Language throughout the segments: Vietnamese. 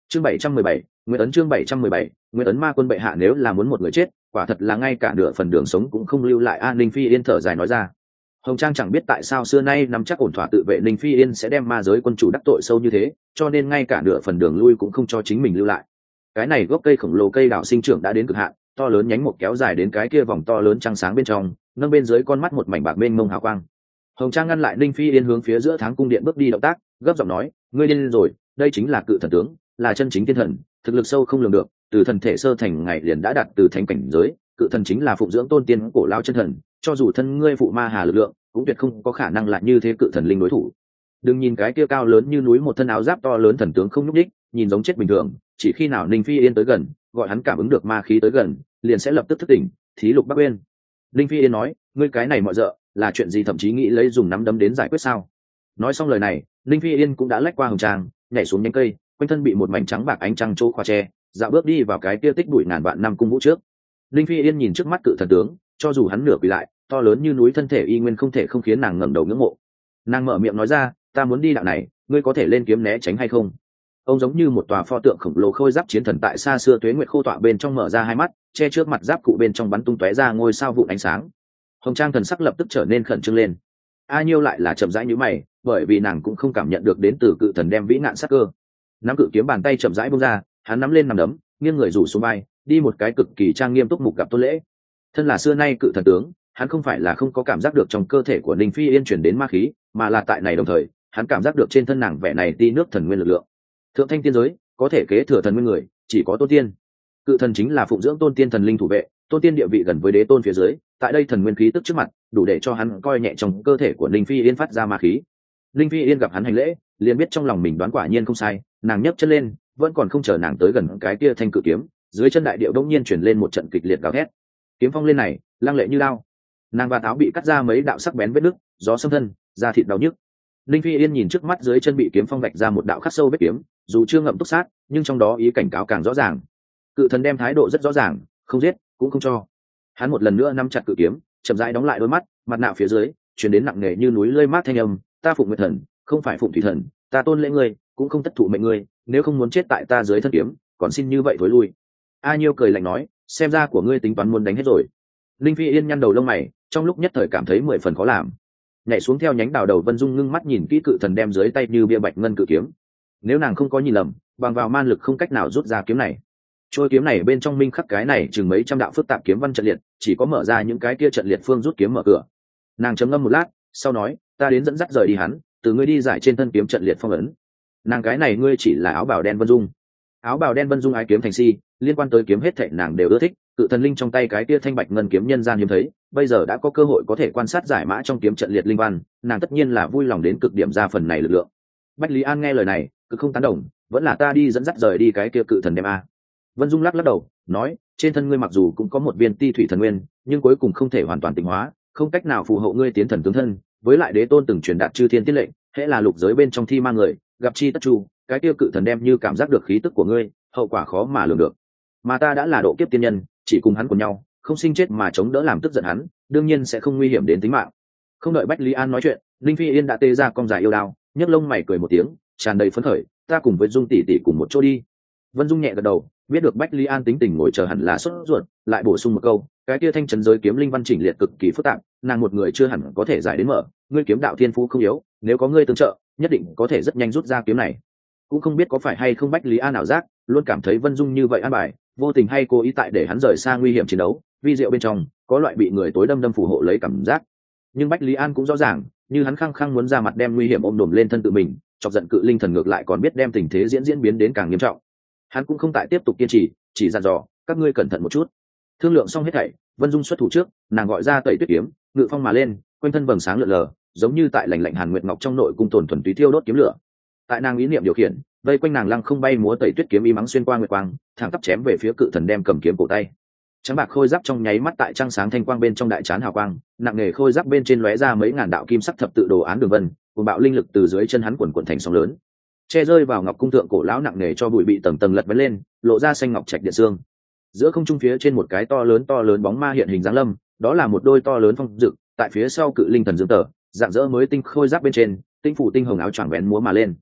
Chương 717, Nguyên ấn chương 717, Nguyên ấn ma quân bệ hạ nếu là muốn một người chết, quả thật là ngay cả nửa phần đường sống cũng không lưu lại. An Ninh Phi Yên thở dài nói ra. Hồng Trang chẳng biết tại sao xưa nay nắm chắc ổn thỏa tự vệ Ninh Phi Yên sẽ đem ma giới quân chủ đắc tội sâu như thế, cho nên ngay cả nửa phần đường lui cũng không cho chính mình lưu lại. Cái này gốc cây khổng lồ cây đảo sinh trưởng đã đến cực hạn, to lớn nhánh một kéo dài đến cái kia vòng to lớn trăng sáng bên trong, nâng bên dưới con mắt một mảnh bạc mênh mông hào quang. Hồng Trang ngăn lại Ninh Phi Yên hướng phía giữa tháng cung điện bước đi động tác, gấp giọng nói, ngươi điên rồi, đây chính là cự thần tướng, là chân chính thiên thần, thực lực sâu không lường được, từ thần thể sơ thành ngày liền đã đạt từ thánh cảnh giới, cự thần chính là phụng dưỡng tôn tiên cổ lao chân thần, cho dù thân ngươi phụ ma hà lực lượng, cũng tuyệt không có khả năng lại như thế cự thần linh đối thủ. Đừng nhìn cái kia cao lớn như núi một thân áo giáp to lớn thần tướng không nhúc nhích, nhìn giống chết bình thường, chỉ khi nào Ninh Phi Yên tới gần, gọi hắn cảm ứng được ma khí tới gần, liền sẽ lập tức thức tỉnh. Thí Lục Bắc Uyên. Ninh Phi Yên nói, ngươi cái này mọi dợ, là chuyện gì thậm chí nghĩ lấy dùng nắm đấm đến giải quyết sao? Nói xong lời này, Ninh Phi Yên cũng đã lách qua Hồng Trang, nhảy xuống nhánh cây, quanh thân bị một mảnh trắng bạc ánh trăng chỗ khóa che, dạo bước đi vào cái kia tích bụi ngàn vạn năm cung vũ trước. Ninh Phi Yên nhìn trước mắt cự thần tướng, cho dù hắn nửa quỳ lại, to lớn như núi thân thể y nguyên không thể không khiến nàng ngẩng đầu ngưỡng mộ. Nàng mở miệng nói ra, ta muốn đi đạo này, ngươi có thể lên kiếm né tránh hay không? Ông giống như một tòa pho tượng khổng lồ khôi giáp chiến thần tại xa xưa tuế nguyệt khô tọa bên trong mở ra hai mắt, che trước mặt giáp cụ bên trong bắn tung tóe ra ngôi sao vụn ánh sáng. Hồng Trang thần sắc lập tức trở nên khẩn trương lên. A Nhiêu lại là chậm rãi nhíu mày, bởi vì nàng cũng không cảm nhận được đến từ cự thần đem vĩ nạn sắc cơ. Nắm cự kiếm bàn tay chậm rãi buông ra, hắn nắm lên nằm đấm, nghiêng người rủ xuống vai, đi một cái cực kỳ trang nghiêm túc mục gặp tôn lễ. Thân là xưa nay cự thần tướng, hắn không phải là không có cảm giác được trong cơ thể của Ninh Phi Yên chuyển đến ma khí, mà là tại này đồng thời, hắn cảm giác được trên thân nàng vẻ này ti nước thần nguyên lực lượng. Thượng thanh tiên giới, có thể kế thừa thần nguyên người, chỉ có tôn tiên. Cự thần chính là phụng dưỡng tôn tiên thần linh thủ vệ, tôn tiên địa vị gần với đế tôn phía dưới, tại đây thần nguyên khí tức trước mặt, đủ để cho hắn coi nhẹ trong cơ thể của Ninh Phi Yên phát ra ma khí. Ninh Phi Yên gặp hắn hành lễ, liền biết trong lòng mình đoán quả nhiên không sai, nàng nhấc chân lên, vẫn còn không chờ nàng tới gần cái kia thanh cự kiếm, dưới chân đại điệu đông nhiên chuyển lên một trận kịch liệt gào thét. Kiếm phong lên này, lăng lệ như lao. Nàng và áo bị cắt ra mấy đạo sắc bén vết nứt, gió xâm thân, da thịt đau nhức. Ninh Phi Yên nhìn trước mắt dưới chân bị kiếm phong vạch ra một đạo khắc sâu vết kiếm, dù chưa ngậm túc sát, nhưng trong đó ý cảnh cáo càng rõ ràng. Cự thần đem thái độ rất rõ ràng, không giết, cũng không cho. Hắn một lần nữa nắm chặt cự kiếm, chậm rãi đóng lại đôi mắt, mặt nạ phía dưới truyền đến nặng nề như núi lơi mát thanh âm, ta phụng nguyệt thần, không phải phụng thủy thần, ta tôn lễ ngươi, cũng không tất thụ mệnh ngươi, nếu không muốn chết tại ta dưới thân kiếm, còn xin như vậy thối lui. A Nhiêu cười lạnh nói, xem ra của ngươi tính toán muốn đánh hết rồi. Linh Phi Yên nhăn đầu lông mày, trong lúc nhất thời cảm thấy 10 phần khó làm. Nhảy xuống theo nhánh đào đầu Vân Dung ngưng mắt nhìn kỹ cự thần đem dưới tay như bia bạch ngân cự kiếm. Nếu nàng không có nhìn lầm, bằng vào man lực không cách nào rút ra kiếm này. Trôi kiếm này bên trong minh khắc cái này chừng mấy trăm đạo phức tạp kiếm văn trận liệt, chỉ có mở ra những cái kia trận liệt phương rút kiếm mở cửa. Nàng trầm ngâm một lát, sau nói, ta đến dẫn dắt rời đi hắn, từ ngươi đi giải trên thân kiếm trận liệt phong ấn. Nàng cái này ngươi chỉ là áo bào đen Vân Dung. Áo bào đen Vân Dung ái kiếm thành si, liên quan tới kiếm hết thảy nàng đều ưa thích, cự thần linh trong tay cái kia thanh bạch ngân kiếm nhân gian hiếm thấy, bây giờ đã có cơ hội có thể quan sát giải mã trong kiếm trận liệt linh văn, nàng tất nhiên là vui lòng đến cực điểm ra phần này lực lượng. Bách Lý An nghe lời này, cực không tán đồng, vẫn là ta đi dẫn dắt rời đi cái kia cự thần đem a. Vân Dung lắc lắc đầu, nói, trên thân ngươi mặc dù cũng có một viên ti thủy thần nguyên, nhưng cuối cùng không thể hoàn toàn tịnh hóa, không cách nào phù hộ ngươi tiến thần tướng thân, với lại đế tôn từng truyền đạt chư thiên tiết lệnh, hễ là lục giới bên trong thi mang người, gặp chi tất chu, cái kia cự thần đem như cảm giác được khí tức của ngươi, hậu quả khó mà lường được. Mà ta đã là độ kiếp tiên nhân, chỉ cùng hắn cùng nhau, không sinh chết mà chống đỡ làm tức giận hắn, đương nhiên sẽ không nguy hiểm đến tính mạng. Không đợi Bách Lý An nói chuyện, Linh Phi Yên đã tê ra cong dài yêu đao, nhấc lông mày cười một tiếng, tràn đầy phấn khởi, ta cùng với Dung tỷ tỷ cùng một chỗ đi. Vân Dung nhẹ gật đầu, biết được Bách Lý An tính tình ngồi chờ hẳn là sốt ruột, lại bổ sung một câu, cái kia thanh trấn giới kiếm linh văn chỉnh liệt cực kỳ phức tạp, nàng một người chưa hẳn có thể giải đến mở, ngươi kiếm đạo thiên phú không yếu, nếu có ngươi tương trợ, nhất định có thể rất nhanh rút ra kiếm này. Cũng không biết có phải hay không Bách Lý An ảo giác, luôn cảm thấy Vân Dung như vậy an bài, vô tình hay cố ý tại để hắn rời xa nguy hiểm chiến đấu, vi diệu bên trong có loại bị người tối đâm phù hộ lấy cảm giác. Nhưng Bách Lý An cũng rõ ràng, như hắn khăng khăng muốn ra mặt đem nguy hiểm ôm đồm lên thân tự mình, chọc giận cự linh thần ngược lại còn biết đem tình thế diễn biến đến càng nghiêm trọng. Hắn cũng không tại tiếp tục kiên trì, chỉ dặn dò, các ngươi cẩn thận một chút. Thương lượng xong hết thảy, Vân Dung xuất thủ trước, nàng gọi ra Tẩy Tuyết kiếm, ngự phong mà lên, quanh thân vầng sáng lượn lờ, giống như tại lạnh lạnh hàn nguyệt ngọc trong nội cung tồn thuần túy thiêu đốt kiếm lửa. Tại nàng ý niệm điều khiển, vây quanh nàng lăng không bay múa Tẩy Tuyết kiếm y mắng xuyên qua nguyệt quang, thẳng tắp chém về phía cự thần đem cầm kiếm cổ tay. Trắng bạc khôi giáp trong nháy mắt tại trăng sáng thanh quang bên trong đại chán hào quang, nặng nề khôi giáp bên trên lóe ra mấy ngàn đạo kim sắc thập tự đồ án đường vân, cùng bạo linh lực từ dưới chân hắn quần quần thành sóng lớn, che rơi vào ngọc cung thượng cổ lão nặng nề cho bụi bị tầng tầng lật vén lên, lộ ra xanh ngọc trạch điện xương. Giữa không trung phía trên một cái to lớn bóng ma hiện hình dáng lâm, đó là một đôi to lớn phong dực, tại phía sau cự linh thần dương tở, dạng dỡ mới tinh khôi giáp bên trên, tinh phủ tinh hồng áo choàng vén múa mà lên.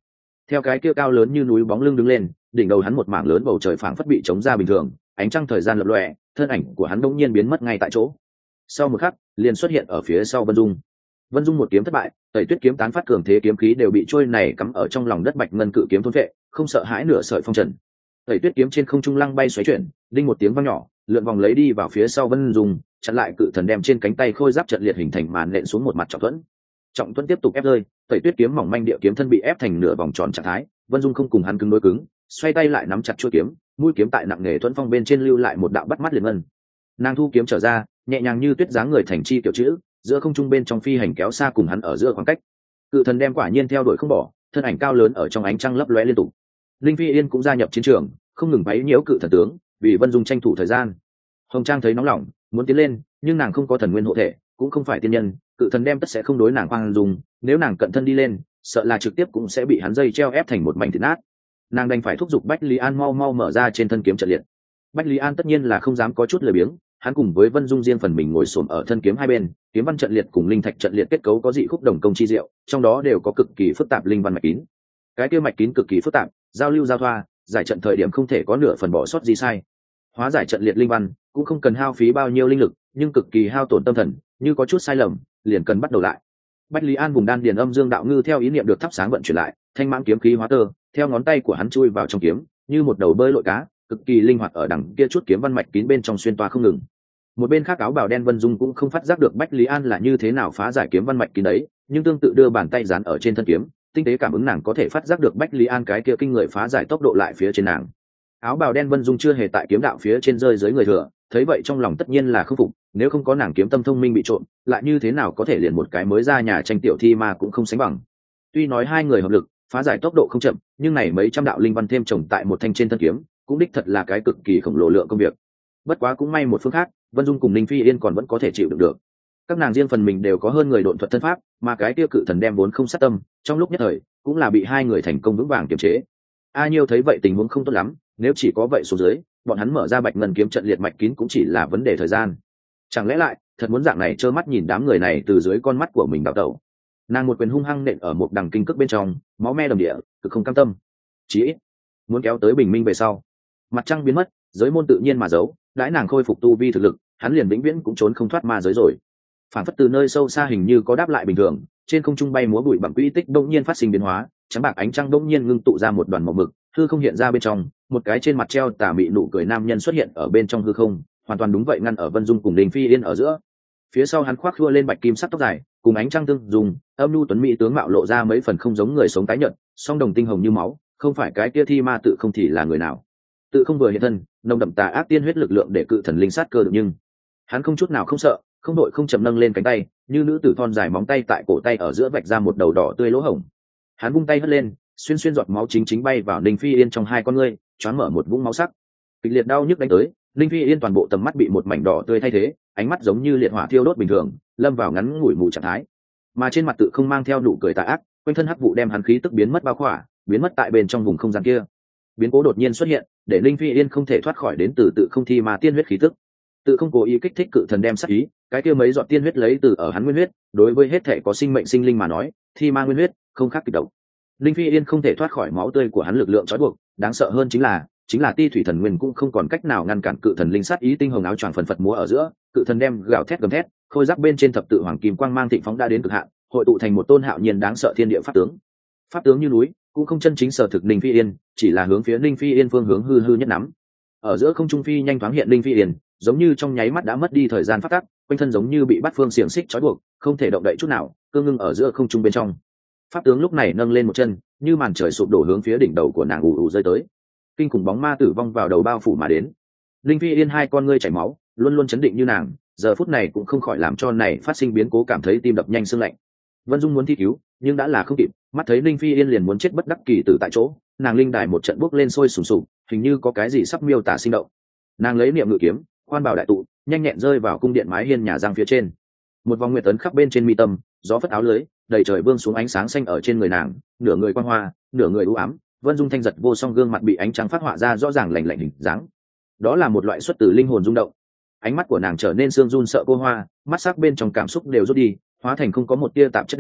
Theo cái kia cao lớn như núi bóng lưng đứng lên, đỉnh đầu hắn một mảng lớn bầu trời phảng phất bị chống ra bình thường, ánh trăng thời gian lập lòe, thân ảnh của hắn bỗng nhiên biến mất ngay tại chỗ. Sau một khắc, liền xuất hiện ở phía sau Vân Dung. Vân Dung một kiếm thất bại, Tẩy Tuyết kiếm tán phát cường thế kiếm khí đều bị trôi này cắm ở trong lòng đất bạch ngân cự kiếm thôn vệ, không sợ hãi nửa sợi phong trần. Tẩy Tuyết kiếm trên không trung lăng bay xoáy chuyển, đinh một tiếng vang nhỏ, lượn vòng lấy đi vào phía sau Vân Dung, chặn lại cự thần đem trên cánh tay khôi giáp trận liệt hình thành màn nện xuống một mặt trọng thuẫn. Trọng thuẫn tiếp tục ép rơi, Tẩy Tuyết kiếm mỏng manh địa kiếm thân bị ép thành nửa vòng tròn trạng thái, Vân Dung không cùng hắn cứng đối cứng, xoay tay lại nắm chặt chuôi kiếm, mũi kiếm tại nặng nghề thuẫn phong bên trên lưu lại một đạo bắt mắt liền ngân. Nàng thu kiếm trở ra, nhẹ nhàng như tuyết dáng người thành chi tiểu chữ, giữa không trung bên trong phi hành kéo xa cùng hắn ở giữa khoảng cách. Cự thần đem quả nhiên theo đuổi không bỏ, thân ảnh cao lớn ở trong ánh trăng lấp lóe liên tục. Linh Phi Yên cũng gia nhập chiến trường, không ngừng bấy nhiễu cự thần tướng, vì Vân Dung tranh thủ thời gian. Hồng Trang thấy nóng lòng, muốn tiến lên, nhưng nàng không có thần nguyên hộ thể, cũng không phải tiên nhân, cự thần đem tất sẽ không đối nàng khoan dung, nếu nàng cận thân đi lên, sợ là trực tiếp cũng sẽ bị hắn dây treo ép thành một mảnh thịt nát. Nàng đành phải thúc giục Bách Lý An mau mau mở ra trên thân kiếm trận liệt. Bách Lý An tất nhiên là không dám có chút lười biếng, hắn cùng với Vân Dung riêng phần mình ngồi xổm ở thân kiếm hai bên, kiếm văn trận liệt cùng linh thạch trận liệt kết cấu có dị khúc đồng công chi diệu, trong đó đều có cực kỳ phức tạp linh văn mạch kín. Cái kia mạch kín cực kỳ phức tạp, giao lưu giao thoa, giải trận thời điểm không thể có nửa phần bỏ sót gì sai. Hóa giải trận liệt linh văn cũng không cần hao phí bao nhiêu linh lực, nhưng cực kỳ hao tổn tâm thần, như có chút sai lầm, liền cần bắt đầu lại. Bách Lý An vùng đan điền âm dương đạo ngư theo ý niệm được thắp sáng vận chuyển lại, thanh mãng kiếm khí hóa tơ, theo ngón tay của hắn chui vào trong kiếm, như một đầu bơi lội cá, cực kỳ linh hoạt ở đằng kia chút kiếm văn mạch kín bên trong xuyên toa không ngừng. Một bên khác áo bào đen Vân Dung cũng không phát giác được Bách Lý An là như thế nào phá giải kiếm văn mạch kín đấy, nhưng tương tự đưa bàn tay dán ở trên thân kiếm, tinh tế cảm ứng nàng có thể phát giác được Bách Lý An cái kia kinh người phá giải tốc độ lại phía trên nàng. Áo bào đen Vân Dung chưa hề tại kiếm đạo phía trên rơi dưới người thừa, thấy vậy trong lòng tất nhiên là không phục, nếu không có nàng kiếm tâm thông minh bị trộm, lại như thế nào có thể liền một cái mới ra nhà tranh tiểu thi mà cũng không sánh bằng. Tuy nói hai người hợp lực, phá giải tốc độ không chậm, nhưng này mấy trăm đạo linh văn thêm chồng tại một thanh trên thân kiếm, cũng đích thật là cái cực kỳ khổng lồ lượng công việc. Bất quá cũng may một phương khác, Vân Dung cùng Ninh Phi Yên còn vẫn có thể chịu đựng được. Các nàng riêng phần mình đều có hơn người độn thuật thân pháp, mà cái tiêu cự thần đem vốn không sát tâm, trong lúc nhất thời cũng là bị hai người thành công vững vàng kiềm chế. A Nhiêu thấy vậy tình huống không tốt lắm, nếu chỉ có vậy xuống dưới, bọn hắn mở ra bạch ngân kiếm trận liệt mạch kín cũng chỉ là vấn đề thời gian. Chẳng lẽ lại thật muốn dạng này trơ mắt nhìn đám người này từ dưới con mắt của mình đào tẩu? Nàng một quyền hung hăng nện ở một đằng kinh cước bên trong, máu me đầm địa, cực không cam tâm. Chí ít muốn kéo tới bình minh về sau, mặt trăng biến mất, giới môn tự nhiên mà giấu, đãi nàng khôi phục tu vi thực lực, hắn liền vĩnh viễn cũng trốn không thoát ma giới rồi. Phản phất từ nơi sâu xa hình như có đáp lại bình thường, trên không trung bay múa bụi bằng quỹ tích đông nhiên phát sinh biến hóa, trắng bạc ánh trăng đông nhiên ngưng tụ ra một đoàn màu mực, hư không hiện ra bên trong, một cái trên mặt treo tà mị nụ cười nam nhân xuất hiện ở bên trong hư không, hoàn toàn đúng vậy ngăn ở Vân Dung cùng Đình Phi Yên ở giữa. Phía sau hắn khoác khua lên bạch kim sắc tóc dài, cùng ánh trăng tương dùng, âm nhu tuấn mỹ tướng mạo lộ ra mấy phần không giống người sống tái nhợt, song đồng tinh hồng như máu, không phải cái kia thi ma tự không thì là người nào. Tự không vừa hiện thân, nồng đậm tà ác tiên huyết lực lượng để cự thần linh sát cơ được, nhưng hắn không chút nào không sợ, không đội không chậm nâng lên cánh tay, như nữ tử thon dài móng tay tại cổ tay ở giữa vạch ra một đầu đỏ tươi lỗ hổng. Hắn vung tay hất lên, xuyên xuyên giọt máu chính chính bay vào Ninh Phi Yên trong hai con ngươi, choáng mở một vũng máu sắc. Kịch liệt đau nhức đánh tới, Ninh Phi Yên toàn bộ tầm mắt bị một mảnh đỏ tươi thay thế, ánh mắt giống như liệt hỏa thiêu đốt bình thường, lâm vào ngắn ngủi mù trạng thái. Mà trên mặt tự không mang theo nụ cười tà ác, quanh thân hắc vụ đem hắn khí tức biến mất bao khỏa, biến mất tại bên trong vùng không gian kia. Biến cố đột nhiên xuất hiện, để Ninh Phi Yên không thể thoát khỏi đến từ tự không thi ma tiên huyết khí tức. Tự không cố ý kích thích cự thần đem sát ý, cái kia mấy giọt tiên huyết lấy từ ở hắn nguyên huyết, đối với hết thể có sinh mệnh sinh linh mà nói, thi ma nguyên huyết không khác kịch độc. Ninh Phi Yên không thể thoát khỏi máu tươi của hắn lực lượng trói buộc, đáng sợ hơn chính là ti thủy thần nguyên cũng không còn cách nào ngăn cản cự thần linh sát ý, tinh hồng áo choàng phần phật múa ở giữa, cự thần đem gào thét gầm thét, khôi giáp bên trên thập tự hoàng kim quang mang thịnh phóng đã đến cực hạn, hội tụ thành một tôn hạo nhiên đáng sợ thiên địa pháp tướng. Pháp tướng như núi, cũng không chân chính sở thực Ninh Phi Yên, chỉ là hướng phía Ninh Phi Yên phương hướng hư hư nhất nắm. Ở giữa không trung phi nhanh thoáng hiện Ninh Phi Yên, giống như trong nháy mắt đã mất đi thời gian phát tắc, quanh thân giống như bị bắt phương xiềng xích trói buộc, không thể động đậy chút nào, cương ngưng ở giữa không trung bên trong. Pháp tướng lúc này nâng lên một chân, như màn trời sụp đổ hướng phía đỉnh đầu của nàng ù ù rơi tới. Kinh khủng bóng ma tử vong vào đầu bao phủ mà đến. Linh Phi Yên hai con ngươi chảy máu, luôn luôn chấn định như nàng, giờ phút này cũng không khỏi làm cho này phát sinh biến cố cảm thấy tim đập nhanh sưng lạnh. Vân Dung muốn thi cứu, nhưng đã là không kịp, mắt thấy Linh Phi Yên liền muốn chết bất đắc kỳ tử tại chỗ, nàng linh đài một trận bốc lên sôi sùng sục, hình như có cái gì sắp miêu tả sinh động. Nàng lấy niệm ngự kiếm, khoan bảo đại tụ, nhanh nhẹn rơi vào cung điện mái hiên nhà giang phía trên. Một vòng nguyệt tấn khắp bên trên mi tâm, gió phất áo lưới, đầy trời vương xuống ánh sáng xanh ở trên người nàng, nửa người quang hoa, nửa người u ám. Vân Dung thanh giật vô song gương mặt bị ánh trắng phát họa ra rõ ràng lạnh lạnh hình dáng. Đó là một loại xuất từ linh hồn rung động. Ánh mắt của nàng trở nên sương run sợ cô hoa, mắt sắc bên trong cảm xúc đều rút đi, hóa thành không có một tia tạp chất đen,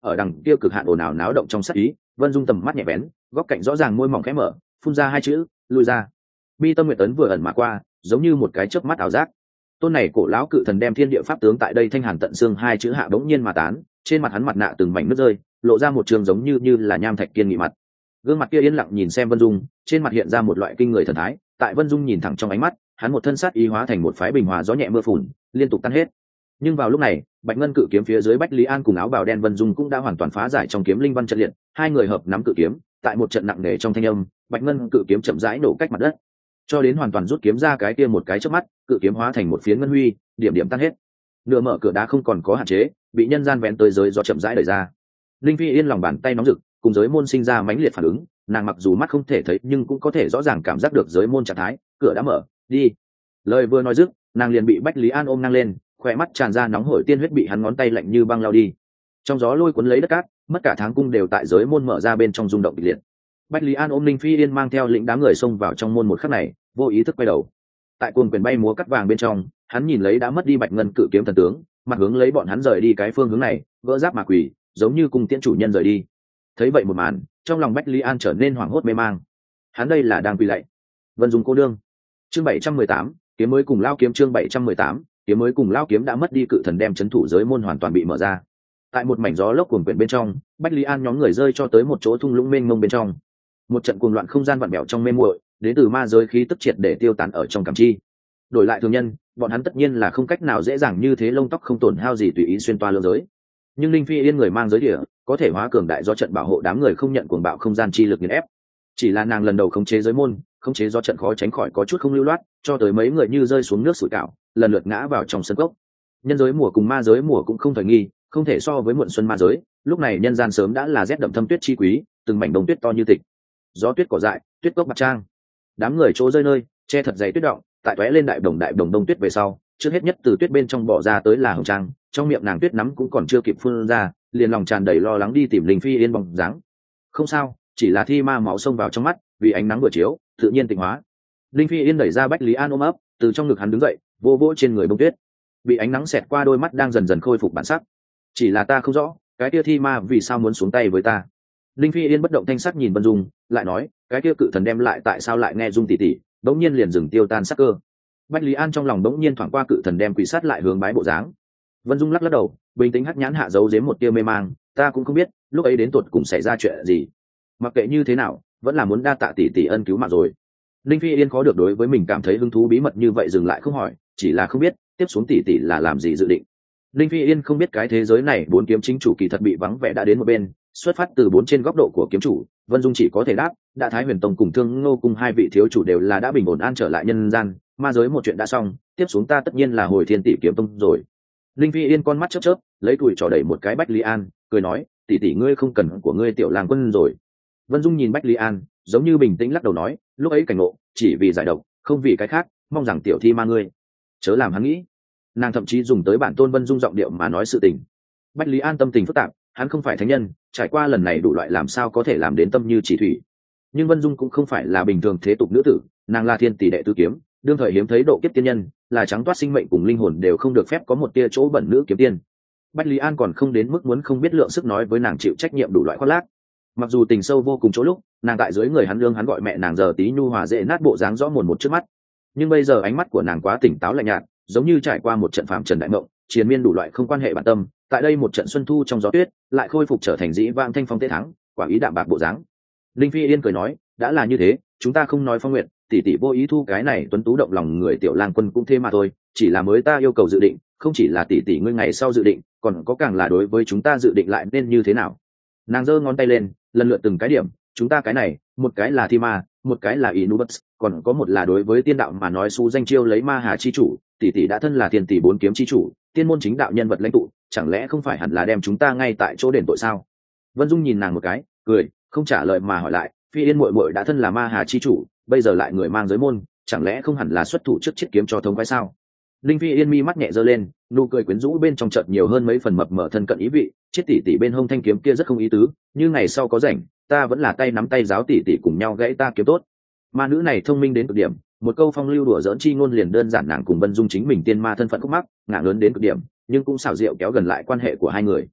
ở đằng kia cực hạn ồn ào náo động trong sát ý. Vân Dung tầm mắt nhẹ bén, góc cạnh rõ ràng, môi mỏng khẽ mở, phun ra hai chữ lui ra. Mi tâm nguyệt ấn vừa ẩn mà qua, giống như một cái chớp mắt ảo giác. Tôn này cổ lão cự thần đem thiên địa pháp tướng tại đây thanh hàn tận xương hai chữ hạ bỗng nhiên mà tán, trên mặt hắn mặt nạ từng mảnh nước rơi, lộ ra một trường giống như là nham thạch kiên nghị mặt. Gương mặt kia yên lặng nhìn xem Vân Dung, trên mặt hiện ra một loại kinh người thần thái. Tại Vân Dung nhìn thẳng trong ánh mắt, hắn một thân sát ý hóa thành một phái bình hòa gió nhẹ mưa phùn, liên tục tan hết. Nhưng vào lúc này, bạch ngân cự kiếm phía dưới Bách Lý An cùng áo bào đen Vân Dung cũng đã hoàn toàn phá giải trong kiếm linh văn trận liệt, hai người hợp nắm cự kiếm, tại một trận nặng nề trong thanh âm, bạch ngân cự kiếm chậm rãi nổ cách mặt đất, cho đến hoàn toàn rút kiếm ra cái kia một cái chớp mắt, cự kiếm hóa thành một phiến ngân huy, điểm điểm tan hết. Nửa mở cửa đá không còn có hạn chế, bị nhân gian vén tới giới do chậm rãi đẩy ra. Linh Phi Yên lòng bàn tay nóng rực, cùng giới môn sinh ra mãnh liệt phản ứng, nàng mặc dù mắt không thể thấy nhưng cũng có thể rõ ràng cảm giác được giới môn trạng thái, cửa đã mở, đi. Lời vừa nói dứt, nàng liền bị Bách Lý An ôm ngang lên, khỏe mắt tràn ra nóng hổi tiên huyết bị hắn ngón tay lạnh như băng lao đi. Trong gió lôi cuốn lấy đất cát, mất cả tháng cung đều tại giới môn mở ra bên trong rung động kịch liệt. Bách Lý An ôm Linh Phi Yên mang theo lĩnh đám người xông vào trong môn một khắc này, vô ý thức quay đầu. Tại cuồng quyền bay múa cắt vàng bên trong, hắn nhìn lấy đã mất đi bạch ngân cự kiếm thần tướng, mặt hướng lấy bọn hắn rời đi cái phương hướng này, vỡ giáp mà quỳ, giống như cùng tiễn chủ nhân rời đi. Thấy vậy một màn, trong lòng Bách Lý An trở nên hoảng hốt mê mang. Hắn đây là đang quỳ lạy Vân Dung cô đương. Chương 718, kiếm mới cùng lao kiếm. Chương 718, kiếm mới cùng lao kiếm đã mất đi, cự thần đem chấn thủ giới môn hoàn toàn bị mở ra. Tại một mảnh gió lốc cuồng quyển bên trong, Bách Lý An nhóm người rơi cho tới một chỗ thung lũng mênh mông bên trong. Một trận cuồng loạn không gian vặn vẹo trong mê muội, đến từ ma giới khí tức triệt để tiêu tán ở trong cảm chi. Đổi lại thường nhân, bọn hắn tất nhiên là không cách nào dễ dàng như thế lông tóc không tổn hao gì tùy ý xuyên toa lưỡng giới. Nhưng Linh Phi Yên người mang giới địa, có thể hóa cường đại do trận bảo hộ đám người không nhận cuồng bạo không gian chi lực nghiền ép. Chỉ là nàng lần đầu khống chế giới môn, khống chế do trận khó tránh khỏi có chút không lưu loát, cho tới mấy người như rơi xuống nước sủi cảo, lần lượt ngã vào trong sân cốc. Nhân giới mùa cùng ma giới mùa cũng không thời nghi, không thể so với muộn xuân ma giới. Lúc này nhân gian sớm đã là rét đậm thâm tuyết chi quý, từng mảnh đông tuyết to như tịch, gió tuyết cỏ dại, tuyết cốc bạc trang. Đám người chỗ rơi nơi, che thật dày tuyết động, tại tóe lên đại đồng đông tuyết về sau, trước hết nhất từ tuyết bên trong bỏ ra tới là Hồng Trang, trong miệng nàng tuyết nắm cũng còn chưa kịp phun ra, liền lòng tràn đầy lo lắng đi tìm Linh Phi Yên bóng dáng. Không sao, chỉ là thi ma máu xông vào trong mắt, vì ánh nắng vừa chiếu, tự nhiên tịnh hóa. Linh Phi Yên đẩy ra Bách Lý An ôm ấp, từ trong ngực hắn đứng dậy, vô vỗ trên người bông tuyết, bị ánh nắng xẹt qua đôi mắt đang dần dần khôi phục bản sắc. Chỉ là ta không rõ, cái kia thi ma vì sao muốn xuống tay với ta. Linh Phi Yên bất động thanh sắc nhìn Vân Dung, lại nói, cái kia cự thần đem lại tại sao lại nghe Dung tỷ tỷ, đống nhiên liền dừng tiêu tan sắc cơ. Bách Lý An trong lòng đống nhiên thoáng qua cự thần đem quỷ sát lại hướng bái bộ dáng. Vân Dung lắc lắc đầu, bình tĩnh hắt nhãn hạ giấu giếm một tia mê mang, ta cũng không biết, lúc ấy đến tột cùng xảy ra chuyện gì. Mặc kệ như thế nào, vẫn là muốn đa tạ tỷ tỷ ân cứu mạng rồi. Linh Phi Yên khó được đối với mình cảm thấy hứng thú bí mật như vậy dừng lại không hỏi, chỉ là không biết tiếp xuống tỷ tỷ là làm gì dự định. Linh Phi Yên không biết cái thế giới này bốn kiếm chính chủ kỳ thật bị vắng vẻ đã đến một bên, xuất phát từ bốn trên góc độ của kiếm chủ, Vân Dung chỉ có thể đáp, đã Thái Huyền Tông cùng Thương Ngô cùng hai vị thiếu chủ đều là đã bình ổn an trở lại nhân gian, ma giới một chuyện đã xong, tiếp xuống ta tất nhiên là hồi Thiên Tỷ kiếm tông rồi. Linh Phi Yên con mắt chớp chớp, lấy tuổi trò đẩy một cái Bách Lý An, cười nói, tỷ tỷ ngươi không cần của ngươi tiểu lang quân rồi. Vân Dung nhìn Bách Lý An, giống như bình tĩnh lắc đầu nói, lúc ấy cảnh ngộ, chỉ vì giải độc, không vì cái khác, mong rằng tiểu thi ma ngươi chớ làm hắn nghĩ. Nàng thậm chí dùng tới bản tôn Vân Dung giọng điệu mà nói sự tình. Bách Lý An tâm tình phức tạp, hắn không phải thánh nhân, trải qua lần này đủ loại làm sao có thể làm đến tâm như chỉ thủy. Nhưng Vân Dung cũng không phải là bình thường thế tục nữ tử, nàng là thiên tỷ đệ tứ kiếm, đương thời hiếm thấy độ kiếp tiên nhân, là trắng toát sinh mệnh cùng linh hồn đều không được phép có một tia chỗ bẩn nữ kiếm tiên. Bách Lý An còn không đến mức muốn không biết lượng sức nói với nàng chịu trách nhiệm đủ loại khoác lác. Mặc dù tình sâu vô cùng chỗ lúc, nàng tại dưới người hắn lương hắn gọi mẹ nàng giờ tí nhu hòa dễ nát bộ dáng rõ mồn một trước mắt. Nhưng bây giờ ánh mắt của nàng quá tỉnh táo lạnh nhạt, giống như trải qua một trận phàm trần đại mộng, triền miên đủ loại không quan hệ bản tâm, tại đây một trận xuân thu trong gió tuyết, lại khôi phục trở thành dĩ vãng thanh phong tế thắng, quả ý đạm bạc bộ dáng. Linh Phi Yên cười nói, đã là như thế, chúng ta không nói phong nguyện, tỷ tỷ vô ý thu cái này tuấn tú động lòng người tiểu lang quân cũng thế mà thôi, chỉ là mới ta yêu cầu dự định, không chỉ là tỷ tỷ ngươi ngày sau dự định, còn có càng là đối với chúng ta dự định lại nên như thế nào. Nàng giơ ngón tay lên, lần lượt từng cái điểm, chúng ta cái này, một cái là thi ma, một cái là Inubus, còn có một là đối với tiên đạo mà nói xu danh chiêu lấy ma hà chi chủ, tỷ tỷ đã thân là thiên tỷ bốn kiếm chi chủ, tiên môn chính đạo nhân vật lãnh tụ, chẳng lẽ không phải hẳn là đem chúng ta ngay tại chỗ đền tội sao? Vân Dung nhìn nàng một cái, cười, không trả lời mà hỏi lại, Phi Yên muội muội đã thân là ma hà chi chủ, bây giờ lại người mang giới môn, chẳng lẽ không hẳn là xuất thủ trước chiết kiếm cho thông quái sao? Linh Phi Yên mi mắt nhẹ giơ lên, nụ cười quyến rũ bên trong chợt nhiều hơn mấy phần mập mờ thân cận ý vị, chết tỷ tỷ bên hông thanh kiếm kia rất không ý tứ, như ngày sau có rảnh, ta vẫn là tay nắm tay giáo tỷ tỷ cùng nhau gãy ta kiếm tốt. Ma nữ này thông minh đến cực điểm, một câu phong lưu đùa giỡn chi ngôn liền đơn giản nàng cùng Vân Dung chính mình tiên ma thân phận khúc mắc, ngạng lớn đến cực điểm, nhưng cũng xảo diệu kéo gần lại quan hệ của hai người.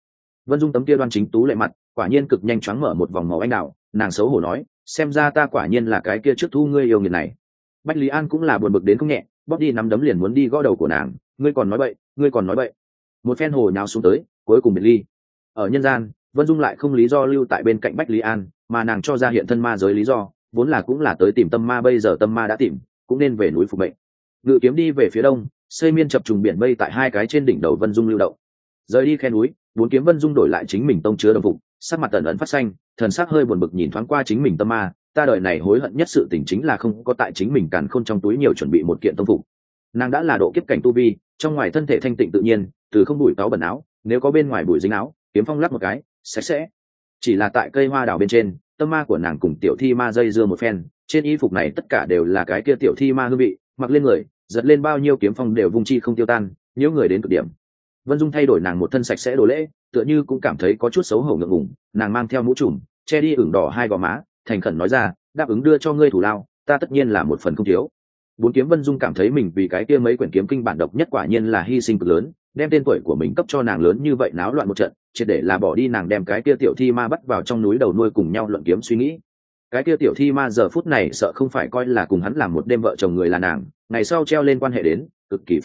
Vân Dung tấm kia đoan chính tú lệ mặt quả nhiên cực nhanh choáng mở một vòng màu anh đào, nàng xấu hổ nói, xem ra ta quả nhiên là cái kia trước thu ngươi yêu nghiệt này. Bách Lý An cũng là buồn bực đến không nhẹ, bóp đi nắm đấm liền muốn đi gõ đầu của nàng, ngươi còn nói bậy, ngươi còn nói bậy. Một phen hồ nhào xuống tới, cuối cùng biệt ly. Ở nhân gian, Vân Dung lại không lý do lưu tại bên cạnh Bách Lý An, mà nàng cho ra hiện thân ma giới lý do, vốn là cũng là tới tìm tâm ma, bây giờ tâm ma đã tìm, cũng nên về núi phục mệnh. Ngự kiếm đi về phía đông, xây miên chập trùng biển mây tại hai cái trên đỉnh đầu Vân Dung lưu động. Rời đi khe núi, bốn kiếm Vân Dung đổi lại chính mình tông chứa đồng phục, sắc mặt tần ẩn phát xanh, thần sắc hơi buồn bực nhìn thoáng qua chính mình tâm ma, ta đời này hối hận nhất sự tình chính là không có tại chính mình càn khôn trong túi nhiều chuẩn bị một kiện tông phục. Nàng đã là độ kiếp cảnh tu vi, trong ngoài thân thể thanh tịnh tự nhiên, từ không bụi táo bẩn áo, nếu có bên ngoài bụi dính áo, kiếm phong lắp một cái, sạch sẽ. Chỉ là tại cây hoa đào bên trên, tâm ma của nàng cùng tiểu thi ma dây dưa một phen, trên y phục này tất cả đều là cái kia tiểu thi ma hương vị, mặc lên người, giật lên bao nhiêu kiếm phong đều vung chi không tiêu tan, nhiễu người đến cực điểm. Vân Dung thay đổi nàng một thân sạch sẽ đồ lễ, tựa như cũng cảm thấy có chút xấu hổ ngượng ngùng, nàng mang theo mũ trùm, che đi ửng đỏ hai gò má, thành khẩn nói ra, đáp ứng đưa cho ngươi thủ lao, ta tất nhiên là một phần không thiếu. Bốn kiếm Vân Dung cảm thấy mình vì cái kia mấy quyển kiếm kinh bản độc nhất quả nhiên là hy sinh cực lớn, đem tên tuổi của mình cấp cho nàng lớn như vậy náo loạn một trận, triệt để là bỏ đi nàng đem cái kia tiểu thi ma bắt vào trong núi đầu nuôi cùng nhau luận kiếm suy nghĩ. Cái kia tiểu thi ma giờ phút này sợ không phải coi là cùng hắn làm một đêm vợ chồng người là nàng, ngày sau treo lên quan hệ đến, cực kỳ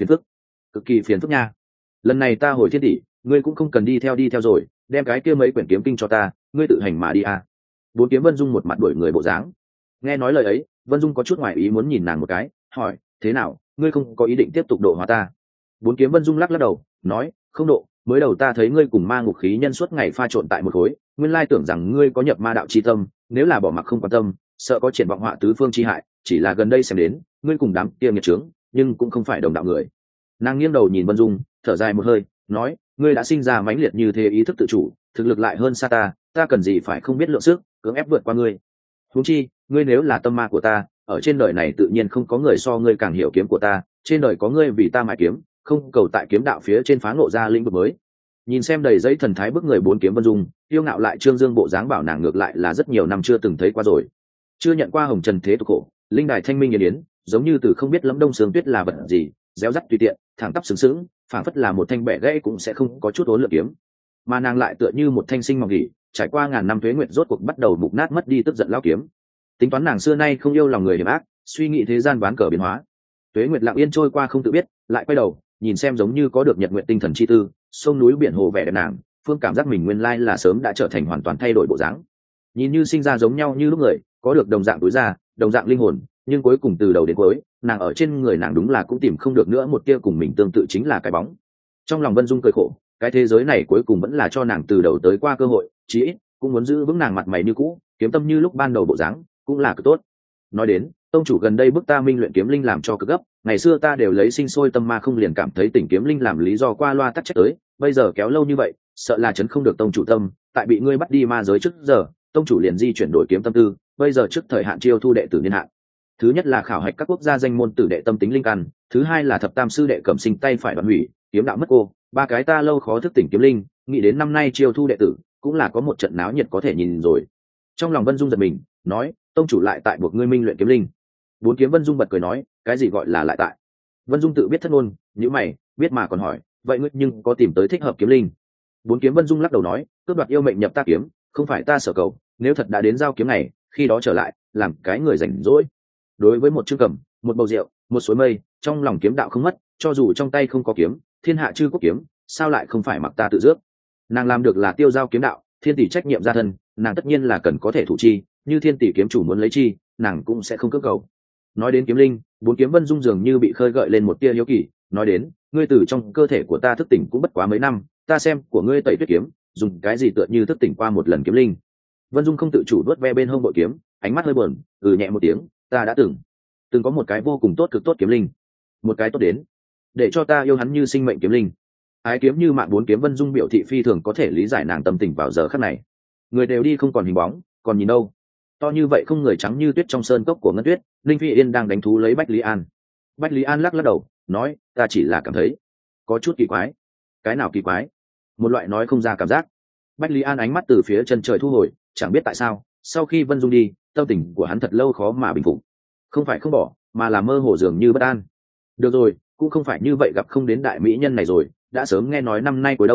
phiền phức nha. Lần này ta hồi thiên tỷ, ngươi cũng không cần đi theo rồi, đem cái kia mấy quyển kiếm kinh cho ta, ngươi tự hành mà đi à. Bốn kiếm Vân Dung một mặt đuổi người bộ dáng. Nghe nói lời ấy, Vân Dung có chút ngoài ý muốn nhìn nàng một cái, hỏi, thế nào, ngươi không có ý định tiếp tục độ hóa ta? Bốn kiếm Vân Dung lắc đầu, nói, không độ, mới đầu ta thấy ngươi cùng ma ngục khí nhân suốt ngày pha trộn tại một khối, nguyên lai tưởng rằng ngươi có nhập ma đạo chi tâm, nếu là bỏ mặc không quan tâm, sợ có triển vọng họa tứ phương chi hại, chỉ là gần đây xem đến, ngươi cùng đám kia nghiệt trướng, nhưng cũng không phải đồng đạo người. Nàng nghiêng đầu nhìn Vân Dung, thở dài một hơi, nói, ngươi đã sinh ra mãnh liệt như thế ý thức tự chủ, thực lực lại hơn xa ta cần gì phải không biết lượng sức, cưỡng ép vượt qua ngươi. Huống chi, ngươi nếu là tâm ma của ta, ở trên đời này tự nhiên không có người so ngươi càng hiểu kiếm của ta, trên đời có ngươi vì ta mãi kiếm, không cầu tại kiếm đạo phía trên phá ngộ ra lĩnh vực mới. Nhìn xem đầy giấy thần thái bức người bốn kiếm Vân Dung, yêu ngạo lại trương dương bộ dáng bảo nàng ngược lại là rất nhiều năm chưa từng thấy qua rồi, chưa nhận qua hồng trần thế tục khổ, linh đài thanh minh yên yến, giống như từ không biết lẫm đông sương tuyết là vật gì, réo rắt tùy tiện, thẳng tắp sướng sướng, phảng phất là một thanh bẻ gãy cũng sẽ không có chút ốn lượn kiếm, mà nàng lại tựa như một thanh sinh mọc nghỉ, trải qua ngàn năm tuế nguyệt rốt cuộc bắt đầu mục nát mất đi tức giận lao kiếm. Tính toán nàng xưa nay không yêu lòng người hiểm ác, suy nghĩ thế gian ván cờ biến hóa, tuế nguyệt lặng yên trôi qua không tự biết, lại quay đầu nhìn xem giống như có được nhật nguyện tinh thần chi tư, sông núi biển hồ vẻ đẹp nàng, phương cảm giác mình nguyên lai là sớm đã trở thành hoàn toàn thay đổi bộ dáng, nhìn như sinh ra giống nhau như lúc người, có được đồng dạng túi da, đồng dạng linh hồn, nhưng cuối cùng từ đầu đến cuối, nàng ở trên người nàng đúng là cũng tìm không được nữa một tia cùng mình tương tự chính là cái bóng. Trong lòng Vân Dung cười khổ, cái thế giới này cuối cùng vẫn là cho nàng từ đầu tới qua cơ hội, chí ít cũng muốn giữ vững nàng mặt mày như cũ, kiếm tâm như lúc ban đầu bộ dáng, cũng là cực tốt. Nói đến, tông chủ gần đây bức ta minh luyện kiếm linh làm cho cực gấp, ngày xưa ta đều lấy sinh sôi tâm ma không liền cảm thấy tỉnh kiếm linh làm lý do qua loa tắc trách tới, bây giờ kéo lâu như vậy, sợ là chấn không được tông chủ tâm, tại bị ngươi bắt đi ma giới trước giờ, tông chủ liền di chuyển đổi kiếm tâm tư, bây giờ trước thời hạn chiêu thu đệ tử niên hạn. Thứ nhất là khảo hạch các quốc gia danh môn tử đệ tâm tính linh căn, thứ hai là thập tam sư đệ cẩm sinh tay phải đoạn hủy, kiếm đạo mất cô, ba cái ta lâu khó thức tỉnh kiếm linh, nghĩ đến năm nay chiêu thu đệ tử, cũng là có một trận náo nhiệt có thể nhìn rồi. Trong lòng Vân Dung giật mình, nói, tông chủ lại tại buộc ngươi minh luyện kiếm linh. Bốn kiếm Vân Dung bật cười nói, cái gì gọi là lại tại? Vân Dung tự biết thất ngôn, nhíu mày, biết mà còn hỏi, vậy ngươi nhưng có tìm tới thích hợp kiếm linh? Bốn kiếm Vân Dung lắc đầu nói, cướp đoạt yêu mệnh nhập ta kiếm, không phải ta sở cầu, nếu thật đã đến giao kiếm này, khi đó trở lại, làm cái người rảnh rỗi. Đối với một chương cầm, một bầu rượu, một suối mây, trong lòng kiếm đạo không mất, cho dù trong tay không có kiếm, thiên hạ chư quốc kiếm, sao lại không phải mặc ta tự rước? Nàng làm được là tiêu giao kiếm đạo, thiên tỷ trách nhiệm gia thân, nàng tất nhiên là cần có thể thủ chi, như thiên tỷ kiếm chủ muốn lấy chi, nàng cũng sẽ không cưỡng cầu. Nói đến kiếm linh, bốn kiếm Vân Dung dường như bị khơi gợi lên một tia hiếu kỳ, nói đến, ngươi từ trong cơ thể của ta thức tỉnh cũng bất quá mấy năm, ta xem của ngươi tẩy tuyết kiếm, dùng cái gì tựa như thức tỉnh qua một lần kiếm linh. Vân Dung không tự chủ đuốt ve bên hông bội kiếm, ánh mắt hơi buồn, nhẹ một tiếng, ta đã từng có một cái vô cùng tốt cực tốt kiếm linh, một cái tốt đến để cho ta yêu hắn như sinh mệnh kiếm linh. Ái kiếm như mạng bốn kiếm Vân Dung biểu thị phi thường có thể lý giải nàng tâm tình vào giờ khắc này. Người đều đi không còn hình bóng, còn nhìn đâu? To như vậy không người trắng như tuyết trong sơn cốc của Ngân Tuyết, Linh Phi Yên đang đánh thú lấy Bách Lý An. Bách Lý An lắc đầu, nói, ta chỉ là cảm thấy có chút kỳ quái. Cái nào kỳ quái? Một loại nói không ra cảm giác. Bách Lý An ánh mắt từ phía chân trời thu hồi, chẳng biết tại sao, sau khi Vân Dung đi, tâm tình của hắn thật lâu khó mà bình phục. Không phải không bỏ, mà là mơ hồ dường như bất an. Được rồi, cũng không phải như vậy, gặp không đến đại mỹ nhân này rồi, đã sớm nghe nói năm nay cuối đông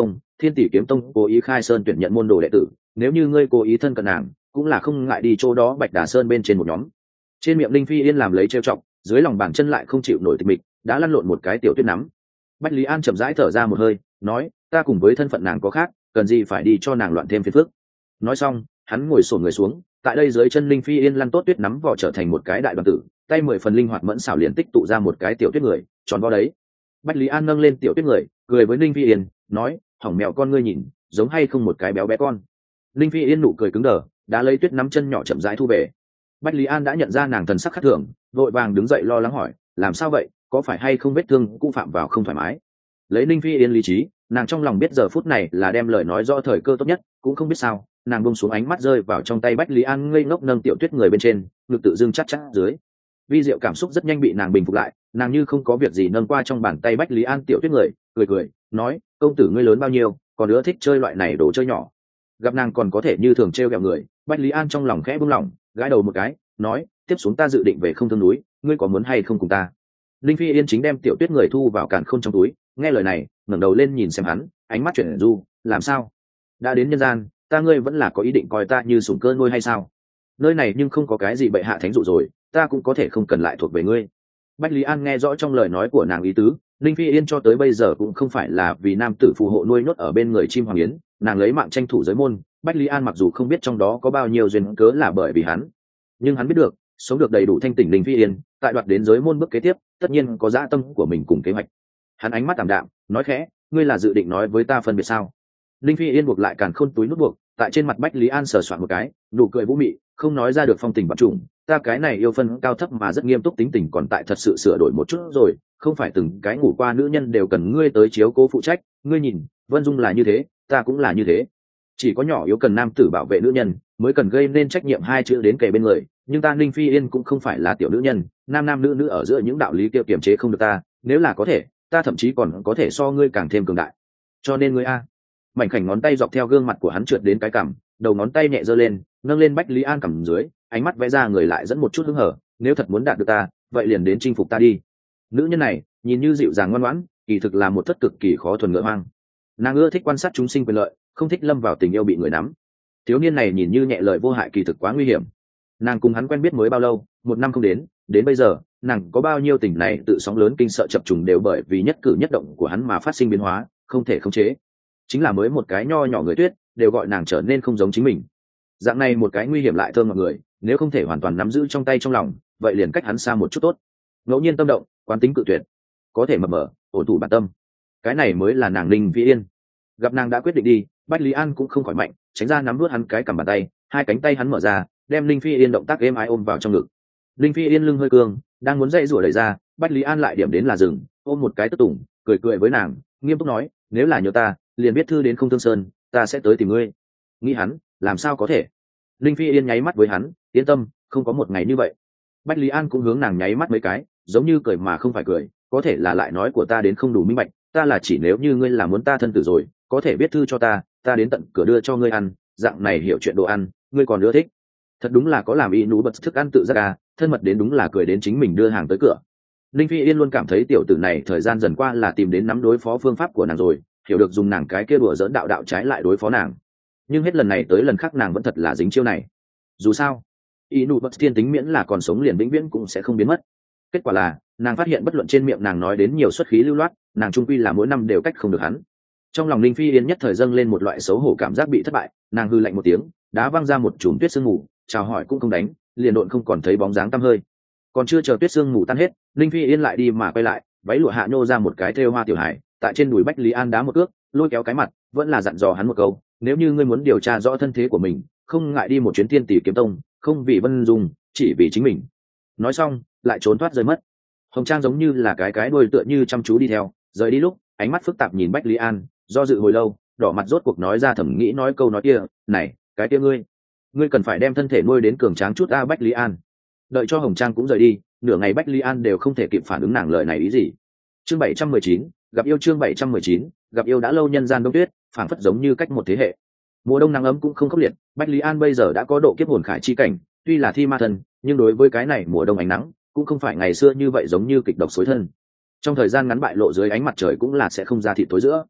Thiên Tỷ Kiếm Tông cố ý khai sơn tuyển nhận môn đồ đệ tử, nếu như ngươi cố ý thân cận nàng, cũng là không ngại đi chỗ đó Bạch Đà Sơn bên trên một nhóm. Trên miệng Linh Phi Yên làm lấy trêu chọc, dưới lòng bàn chân lại không chịu nổi tịch mịch, đã lăn lộn một cái tiểu tuyết nắm. Bách Lý An chậm rãi thở ra một hơi, nói, ta cùng với thân phận nàng có khác, cần gì phải đi cho nàng loạn thêm phiền phức. Nói xong, hắn ngồi xổm người xuống, tại đây dưới chân Linh Phi Yên lăn tốt tuyết nắm vỏ trở thành một cái đại đoàn tử, tay 10 phần linh hoạt mẫn xảo liền tích tụ ra một cái tiểu tuyết người, tròn vo đấy. Bách Lý An nâng lên tiểu tuyết người, cười với Linh Phi Yên, nói, hỏng mèo con ngươi nhìn, giống hay không một cái béo bé con. Linh Phi Yên nụ cười cứng đờ, đã lấy tuyết nắm chân nhỏ chậm rãi thu về. Bách Lý An đã nhận ra nàng thần sắc khác thường, vội vàng đứng dậy lo lắng hỏi, làm sao vậy, có phải hay không vết thương cũ phạm vào không thoải mái. Lấy Linh Phi Yên lý trí, nàng trong lòng biết giờ phút này là đem lời nói rõ thời cơ tốt nhất, cũng không biết sao, nàng buông xuống ánh mắt rơi vào trong tay Bách Lý An ngây ngốc nâng tiểu tuyết người bên trên, ngực tự dưng chắc dưới. Vi diệu cảm xúc rất nhanh bị nàng bình phục lại, nàng như không có việc gì nâng qua trong bàn tay Bách Lý An tiểu tuyết người, cười nói, công tử ngươi lớn bao nhiêu, còn đứa thích chơi loại này đồ chơi nhỏ. Gặp nàng còn có thể như thường trêu ghẹo người, Bách Lý An trong lòng khẽ buông lỏng, gãi đầu một cái, nói, tiếp xuống ta dự định về Không Thương núi, ngươi có muốn hay không cùng ta. Linh Phi Yên chính đem tiểu tuyết người thu vào càn khôn trong túi, nghe lời này, ngẩng đầu lên nhìn xem hắn, ánh mắt chuyển du, làm sao? Đã đến nhân gian, ta ngươi vẫn là có ý định coi ta như sủng cơ nuôi hay sao? Nơi này nhưng không có cái gì bệ hạ thánh dụ rồi, ta cũng có thể không cần lại thuộc về ngươi. Bách Lý An nghe rõ trong lời nói của nàng ý tứ, Linh Phi Yên cho tới bây giờ cũng không phải là vì nam tử phù hộ nuôi nhốt ở bên người chim hoàng yến, nàng lấy mạng tranh thủ giới môn. Bách Lý An mặc dù không biết trong đó có bao nhiêu duyên cớ là bởi vì hắn, nhưng hắn biết được, sống được đầy đủ thanh tỉnh Linh Phi Yên, tại đoạt đến giới môn bước kế tiếp, tất nhiên có dã tâm của mình cùng kế hoạch. Hắn ánh mắt tạm đạm, nói khẽ, ngươi là dự định nói với ta phân biệt sao? Linh Phi Yên buộc lại càn khôn túi nút buộc, tại trên mặt Bách Lý An sờ soạn một cái, nụ cười vũ mị, không nói ra được phong tình bạc trùng. Ta cái này yêu phân cao thấp mà rất nghiêm túc tính tình còn tại thật sự sửa đổi một chút rồi, không phải từng cái ngủ qua nữ nhân đều cần ngươi tới chiếu cố phụ trách. Ngươi nhìn, Vân Dung là như thế, ta cũng là như thế. Chỉ có nhỏ yếu cần nam tử bảo vệ nữ nhân, mới cần gây nên trách nhiệm hai chữ đến kề bên người. Nhưng ta Linh Phi Yên cũng không phải là tiểu nữ nhân, nam nam nữ nữ ở giữa những đạo lý kia kiềm chế không được ta. Nếu là có thể, ta thậm chí còn có thể so ngươi càng thêm cường đại. Cho nên ngươi a. Mảnh khảnh ngón tay dọc theo gương mặt của hắn trượt đến cái cằm, đầu ngón tay nhẹ giơ lên, nâng lên Bách Lý An cằm dưới, ánh mắt vẽ ra người lại dẫn một chút hứng hở. Nếu thật muốn đạt được ta, vậy liền đến chinh phục ta đi. Nữ nhân này nhìn như dịu dàng ngoan ngoãn, kỳ thực là một thất cực kỳ khó thuần ngựa hoang. Nàng ưa thích quan sát chúng sinh quyền lợi, không thích lâm vào tình yêu bị người nắm. Thiếu niên này nhìn như nhẹ lời vô hại, kỳ thực quá nguy hiểm. Nàng cùng hắn quen biết mới bao lâu, 1 năm không đến bây giờ, nàng có bao nhiêu tình này tự sóng lớn kinh sợ chập trùng đều bởi vì nhất cử nhất động của hắn mà phát sinh biến hóa, không thể khống chế. Chính là mới một cái nho nhỏ người tuyết, đều gọi nàng trở nên không giống chính mình. Dạng này một cái nguy hiểm lại thơm mọi người, nếu không thể hoàn toàn nắm giữ trong tay trong lòng, vậy liền cách hắn xa một chút tốt. Ngẫu nhiên tâm động, quán tính cự tuyệt, có thể mập mờ, ổn thủ bản tâm, cái này mới là nàng Linh Phi Yên. Gặp nàng đã quyết định đi, Bách Lý An cũng không khỏi mạnh, tránh ra nắm vớt hắn cái cầm bàn tay, hai cánh tay hắn mở ra, đem Linh Phi Yên động tác êm ái ôm vào trong ngực. Linh Phi Yên lưng hơi cương, đang muốn dậy rủa đẩy ra, Bách Lý An lại điểm đến là dừng, ôm một cái tức tủng, cười với nàng, nghiêm túc nói, nếu là nhớ ta, liền biết thư đến Không Thương Sơn, ta sẽ tới tìm ngươi. Nghĩ hắn, làm sao có thể? Linh Phi Yên nháy mắt với hắn, yên tâm, không có một ngày như vậy. Bách Lý An cũng hướng nàng nháy mắt mấy cái, giống như cười mà không phải cười, có thể là lại nói của ta đến không đủ minh bạch, ta là chỉ nếu như ngươi là muốn ta thân tử rồi, có thể viết thư cho ta, ta đến tận cửa đưa cho ngươi ăn, dạng này hiểu chuyện đồ ăn, ngươi còn ưa thích. Thật đúng là có làm y nú bật thức ăn tự giác à, thân mật đến đúng là cười đến chính mình đưa hàng tới cửa. Linh Phi Yên luôn cảm thấy tiểu tử này thời gian dần qua là tìm đến nắm đối phó phương pháp của nàng rồi, hiểu được dùng nàng cái kia đùa dỡn đạo trái lại đối phó nàng. Nhưng hết lần này tới lần khác nàng vẫn thật là dính chiêu này. Dù sao, y nụ bật thiên tính miễn là còn sống liền vĩnh viễn cũng sẽ không biến mất. Kết quả là, nàng phát hiện bất luận trên miệng nàng nói đến nhiều xuất khí lưu loát, nàng trung quy là mỗi năm đều cách không được hắn. Trong lòng Linh Phi Yên nhất thời dâng lên một loại xấu hổ cảm giác bị thất bại, nàng hư lạnh một tiếng, đá văng ra một chùm tuyết sương mù, chào hỏi cũng không đánh, liền độn không còn thấy bóng dáng tăm hơi. Còn chưa chờ tuyết sương mù tan hết, Linh Phi Yên lại đi mà quay lại, váy lụa hạ nhô ra một cái thêu hoa tiểu hải, tại trên đùi Bách Lý An đá một cước, lôi kéo cái mặt, vẫn là dặn dò hắn một câu, nếu như ngươi muốn điều tra rõ thân thế của mình, không ngại đi một chuyến Thiên Tỷ Kiếm Tông, không vì Vân Dung, chỉ vì chính mình. Nói xong, lại trốn thoát rơi mất. Hồng Trang giống như là cái đuôi tựa như chăm chú đi theo, rời đi lúc, ánh mắt phức tạp nhìn Bách Lý An, do dự hồi lâu, đỏ mặt rốt cuộc nói ra thẩm nghĩ nói câu nói kia, này, cái kia ngươi cần phải đem thân thể nuôi đến cường tráng chút a. Bách Lý An đợi cho Hồng Trang cũng rời đi, nửa ngày Bách Lý An đều không thể kịp phản ứng nàng lời này ý gì. Chương 719, gặp yêu. Chương 719, gặp yêu. Đã lâu nhân gian đông tuyết, phảng phất giống như cách một thế hệ. Mùa đông nắng ấm cũng không khốc liệt, Bách Lý An bây giờ đã có độ kiếp hồn khải chi cảnh, tuy là thi ma thần, nhưng đối với cái này mùa đông ánh nắng, cũng không phải ngày xưa như vậy giống như kịch độc xối thân. Trong thời gian ngắn bại lộ dưới ánh mặt trời cũng là sẽ không ra thịt tối giữa.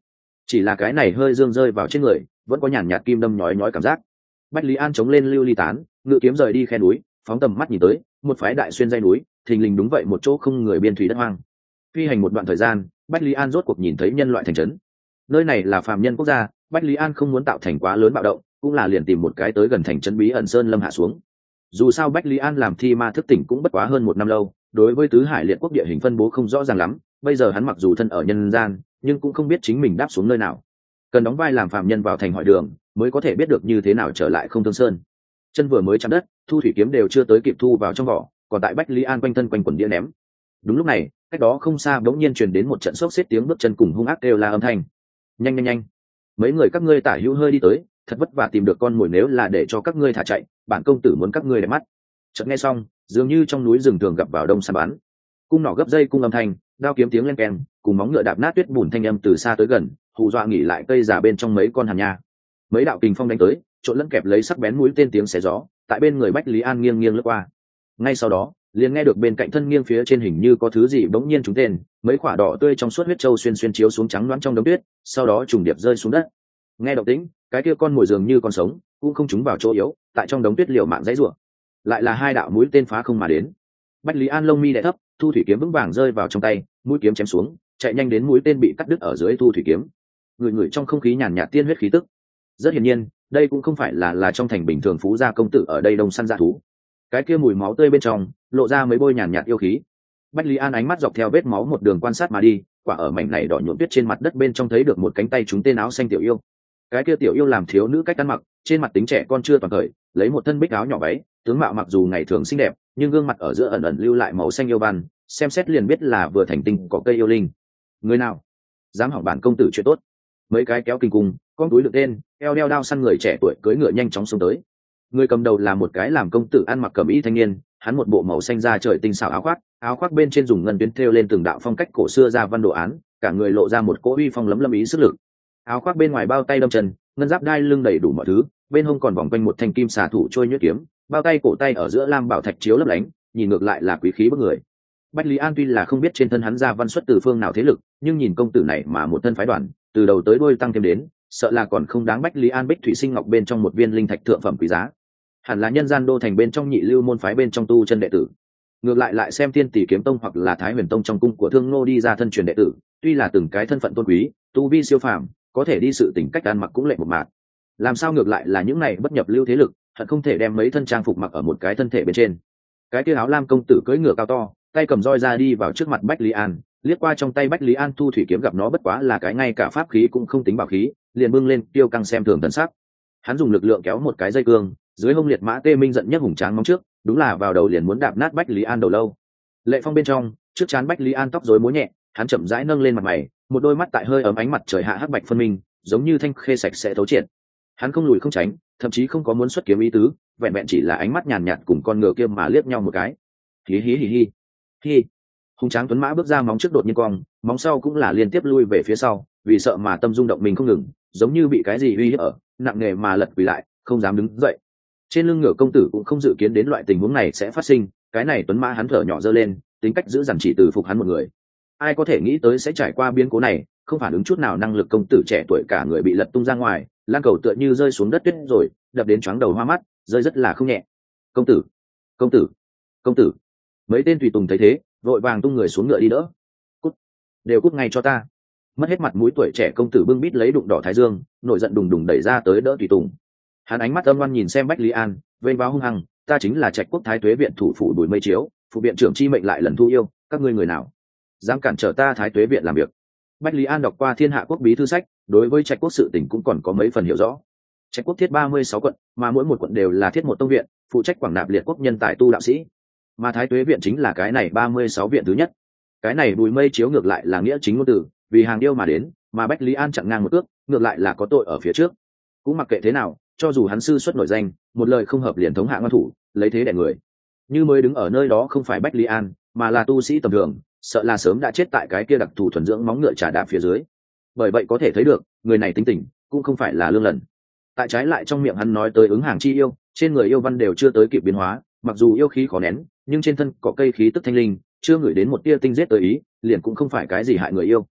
chỉ là cái này hơi dương rơi vào trên người vẫn có nhàn nhạt kim đâm nhói nhói cảm giác. Bách Lý An chống lên lưu ly tán, ngự kiếm rời đi khe núi, phóng tầm mắt nhìn tới, một phái đại xuyên dây núi, thình lình đúng vậy một chỗ không người biên thủy đất hoang. Phi hành một đoạn thời gian, Bách Lý An rốt cuộc nhìn thấy nhân loại thành trấn. Nơi này là phàm nhân quốc gia, Bách Lý An không muốn tạo thành quá lớn bạo động, cũng là liền tìm một cái tới gần thành trấn bí ẩn sơn lâm hạ xuống. Dù sao Bách Lý An làm thi ma thức tỉnh cũng bất quá hơn một năm lâu, đối với tứ hải liệt quốc địa hình phân bố không rõ ràng lắm, bây giờ hắn mặc dù thân ở nhân gian, nhưng cũng không biết chính mình đáp xuống nơi nào. Cần đóng vai làm phàm nhân vào thành hỏi đường, mới có thể biết được như thế nào trở lại Không Thương Sơn. Chân vừa mới chạm đất, thu thủy kiếm đều chưa tới kịp thu vào trong vỏ, còn tại Bách Lý An quanh thân quanh quần đĩa ném. Đúng lúc này, cách đó không xa bỗng nhiên truyền đến một trận xốc xếp tiếng bước chân cùng hung ác kêu la âm thanh. Nhanh nhanh nhanh, mấy người các ngươi tả hữu hơi đi tới, thật vất vả tìm được con mồi, nếu là để cho các ngươi thả chạy, bản công tử muốn các ngươi để mắt. Chợt nghe xong, dường như trong núi rừng thường gặp vào đông săn bắn, cung nỏ gấp dây cung âm thanh, đao kiếm tiếng len keng, cùng móng ngựa đạp nát tuyết bùn thanh âm từ xa tới gần, hù dọa nghỉ lại cây giả bên trong mấy con hàn nha. Mấy đạo kình phong đánh tới, trộn lẫn kẹp lấy sắc bén mũi tên tiếng xé gió, tại bên người Bách Lý An nghiêng nghiêng lướt qua. Ngay sau đó, liền nghe được bên cạnh thân nghiêng phía trên hình như có thứ gì bỗng nhiên trúng tên, mấy quả đỏ tươi trong suốt huyết châu xuyên xuyên chiếu xuống trắng loáng trong đống tuyết, sau đó trùng điệp rơi xuống đất. Nghe động tĩnh, cái kia con mồi dường như còn sống, cũng không trúng vào chỗ yếu, tại trong đống tuyết liều mạng dãy rủa. Lại là hai đạo mũi tên phá không mà đến. Bách Lý An lông mi đè thấp, thu thủy kiếm vững vàng rơi vào trong tay, mũi kiếm chém xuống, chạy nhanh đến mũi tên bị cắt đứt ở dưới thu thủy kiếm. Người trong không khí nhàn nhạt tiên huyết khí tức. Rất hiển nhiên, đây cũng không phải là trong thành bình thường phú gia công tử ở đây đông săn dã thú. Cái kia mùi máu tươi bên trong lộ ra mấy bôi nhàn nhạt yêu khí. Bách Lý An ánh mắt dọc theo vết máu một đường quan sát mà đi, quả ở mảnh này đỏ nhuộm tuyết trên mặt đất bên trong thấy được một cánh tay trúng tên áo xanh tiểu yêu. Cái kia tiểu yêu làm thiếu nữ cách ăn mặc, trên mặt tính trẻ con chưa toàn khởi, lấy một thân bích áo nhỏ váy, tướng mạo mặc dù ngày thường xinh đẹp, nhưng gương mặt ở giữa ẩn ẩn lưu lại màu xanh yêu văn, xem xét liền biết là vừa thành tinh có cây yêu linh. Người nào dám hỏng bản công tử chuyện tốt? Mấy cái kéo kinh cung, con túi đựng tên, eo đeo đao săn người trẻ tuổi cưỡi ngựa nhanh chóng xông tới. Người cầm đầu là một cái làm công tử ăn mặc cẩm y thanh niên, hắn một bộ màu xanh da trời tinh xảo áo khoác bên trên dùng ngân tuyến thêu lên từng đạo phong cách cổ xưa ra văn đồ án, cả người lộ ra một cỗ uy phong lấm lấm ý sức lực. Áo khoác bên ngoài bao tay đâm chân, ngân giáp đai lưng đầy đủ mọi thứ, bên hông còn vòng quanh một thanh kim xà thủ trôi nhuyễn kiếm, bao tay cổ tay ở giữa lam bảo thạch chiếu lấp lánh, nhìn ngược lại là quý khí bức người. Bách Lý An tuy là không biết trên thân hắn ra văn xuất từ phương nào thế lực, nhưng nhìn công tử này mà một thân phái đoàn, từ đầu tới đuôi tăng thêm đến, sợ là còn không đáng Bách Lý An bích thủy sinh ngọc bên trong một viên linh thạch thượng phẩm quý giá. Hẳn là nhân gian đô thành bên trong nhị lưu môn phái bên trong tu chân đệ tử. Ngược lại xem Thiên Tỷ kiếm tông hoặc là Thái Huyền tông trong cung của Thương Nô đi ra thân truyền đệ tử, tuy là từng cái thân phận tôn quý, tu vi siêu phàm, có thể đi sự tình cách ăn mặc cũng lệ một mạc. Làm sao ngược lại là những này bất nhập lưu thế lực, thật không thể đem mấy thân trang phục mặc ở một cái thân thể bên trên. Cái kia áo lam công tử cưỡi ngựa cao to, tay cầm roi ra đi vào trước mặt Bách Lý An, liếc qua trong tay Bách Lý An thu thủy kiếm, gặp nó bất quá là cái ngay cả pháp khí cũng không tính bảo khí, liền bưng lên tiêu căng xem thường thần sắc. Hắn dùng lực lượng kéo một cái dây cương, dưới hông liệt mã tê minh giận nhất hùng tráng móng trước, đúng là vào đầu liền muốn đạp nát Bách Lý An đầu lâu. Lệ phong bên trong, trước trán Bách Lý An tóc rối múa nhẹ, hắn chậm rãi nâng lên mặt mày, một đôi mắt tại hơi ấm ánh mặt trời hạ hắc bạch phân minh, giống như thanh khê sạch sẽ thấu triệt. Hắn không lùi không tránh, thậm chí không có muốn xuất kiếm ý tứ, vẹn vẹn chỉ là ánh mắt nhàn nhạt cùng con ngựa kia mà liếc nhau một cái. Hí hí hí hí. Hí. Hùng tráng tuấn mã bước ra, móng trước đột nhiên cong, móng sau cũng là liên tiếp lui về phía sau, vì sợ mà tâm rung động mình không ngừng, giống như bị cái gì uy hiếp ở, nặng nề mà lật quỳ lại, không dám đứng dậy. Trên lưng ngựa công tử cũng không dự kiến đến loại tình huống này sẽ phát sinh, cái này tuấn mã hắn thở nhỏ giơ lên, tính cách giữ dằn chỉ từ phục hắn một người. Ai có thể nghĩ tới sẽ trải qua biến cố này, không phản ứng chút nào, năng lực công tử trẻ tuổi cả người bị lật tung ra ngoài, lan cầu tựa như rơi xuống đất tuyết rồi, đập đến choáng đầu hoa mắt, rơi rất là không nhẹ. Công tử, công tử, công tử! Mấy tên tùy tùng thấy thế, vội vàng tung người xuống ngựa đi đỡ. Cút, đều cút ngay cho ta! Mất hết mặt mũi, tuổi trẻ công tử bưng bít lấy đụng đỏ thái dương, nổi giận đùng đùng đẩy ra tới đỡ tùy tùng. Hắn ánh mắt âm ngoan nhìn xem Bách Lý An, vênh váo hung hăng, ta chính là Trạch Quốc Thái Tuế viện thủ phủ Bùi Mây Chiếu, phụ viện trưởng chi mệnh lại lần thu yêu, các ngươi người nào dám cản trở ta Thái Tuế viện làm việc? Bách Lý An đọc qua Thiên Hạ Quốc bí thư sách, đối với Trạch Quốc sự tình cũng còn có mấy phần hiểu rõ. Trạch Quốc thiết 36 quận, mà mỗi một quận đều là thiết một tông viện, phụ trách quảng nạp liệt quốc nhân tài tu đạo sĩ, mà Thái Tuế viện chính là cái này 36 viện thứ nhất. Cái này Bùi Mây Chiếu ngược lại là nghĩa chính ngôn từ, vì hàng điêu mà đến, mà Bách Lý An chặn ngang một cước, ngược lại là có tội ở phía trước. Cũng mặc kệ thế nào, cho dù hắn sư xuất nổi danh, một lời không hợp liền thống hạ ngoan thủ, lấy thế đè người. Như mới đứng ở nơi đó không phải Bách Lý An, mà là tu sĩ tầm thường, sợ là sớm đã chết tại cái kia đặc thù thuần dưỡng móng ngựa trà đạp phía dưới. Bởi vậy có thể thấy được, người này tính tình cũng không phải là lương lần. Tại trái lại trong miệng hắn nói tới ứng hàng chi yêu, trên người yêu văn đều chưa tới kịp biến hóa, mặc dù yêu khí khó nén, nhưng trên thân có cây khí tức thanh linh, chưa ngửi đến một tia tinh giết tới ý, liền cũng không phải cái gì hại người yêu.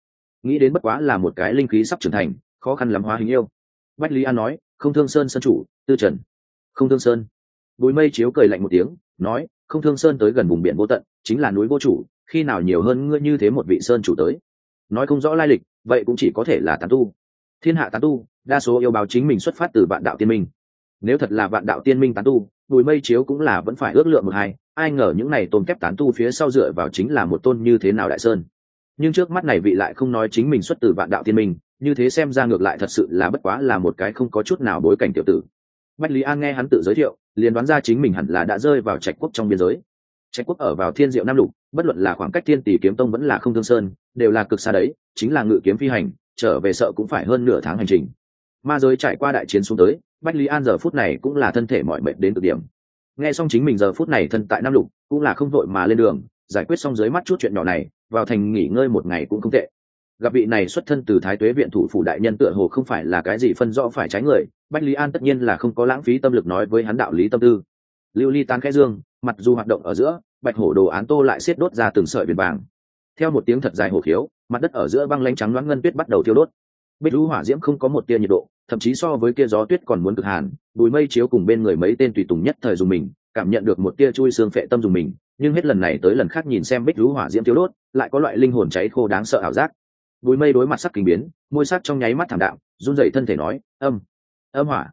nghĩ đến bất quá là một cái linh khí sắp trưởng thành, khó khăn lắm hóa hình yêu. Bách Lý An nói, Không Thương Sơn sơn chủ Tư Trần. Không Thương Sơn. Bùi Mây Chiếu cười lạnh một tiếng, nói, Không Thương Sơn tới gần vùng biển vô tận, chính là núi vô chủ, khi nào nhiều hơn ngươi như thế một vị sơn chủ tới. Nói không rõ lai lịch, vậy cũng chỉ có thể là tán tu. Thiên hạ tán tu, đa số yêu báo chính mình xuất phát từ vạn đạo tiên minh. Nếu thật là vạn đạo tiên minh tán tu, Bùi Mây Chiếu cũng là vẫn phải ước lượng một hai, ai ngờ những này tôn kép tán tu phía sau dựa vào chính là một tôn như thế nào đại sơn. Nhưng trước mắt này vị lại không nói chính mình xuất từ vạn đạo tiên minh, như thế xem ra ngược lại thật sự là bất quá là một cái không có chút nào bối cảnh tiểu tử. Bách Lý An nghe hắn tự giới thiệu, liền đoán ra chính mình hẳn là đã rơi vào Trạch Quốc trong biên giới. Trạch Quốc ở vào Thiên Diệu Nam Lục, bất luận là khoảng cách Thiên Tỷ Kiếm Tông vẫn là Không Thương Sơn, đều là cực xa đấy, chính là ngự kiếm phi hành, trở về sợ cũng phải hơn nửa tháng hành trình. Ma giới trải qua đại chiến xuống tới, Bách Lý An giờ phút này cũng là thân thể mỏi mệt đến cực điểm. Nghe xong chính mình giờ phút này thân tại Nam Lục, cũng là không vội mà lên đường, giải quyết xong dưới mắt chút chuyện nhỏ này, vào thành nghỉ ngơi một ngày cũng không tệ. Gặp vị này xuất thân từ Thái Tuế viện thủ phủ đại nhân tựa hồ không phải là cái gì phân rõ phải trái người, Bách Lý An tất nhiên là không có lãng phí tâm lực nói với hắn đạo lý tâm tư. Lưu ly tán khẽ dương, mặc dù hoạt động ở giữa, bạch hổ đồ án tô lại xiết đốt ra từng sợi viền vàng. Theo một tiếng thật dài hổ khiếu, mặt đất ở giữa băng lãnh trắng loáng ngân tuyết bắt đầu thiêu đốt. Bích lũ hỏa diễm không có một tia nhiệt độ, thậm chí so với kia gió tuyết còn muốn cực hàn. Bùi Mây Chiếu cùng bên người mấy tên tùy tùng nhất thời dùng mình, cảm nhận được một tia chui xương phệ tâm dùng mình, nhưng hết lần này tới lần khác nhìn xem bích lũ hỏa diễm thiêu đốt, lại có loại linh hồn cháy khô đáng sợ ảo giác. Bùi Mây đối mặt sắc kinh biến, môi sắc trong nháy mắt thảm đạm, run rẩy thân thể nói, âm hỏa,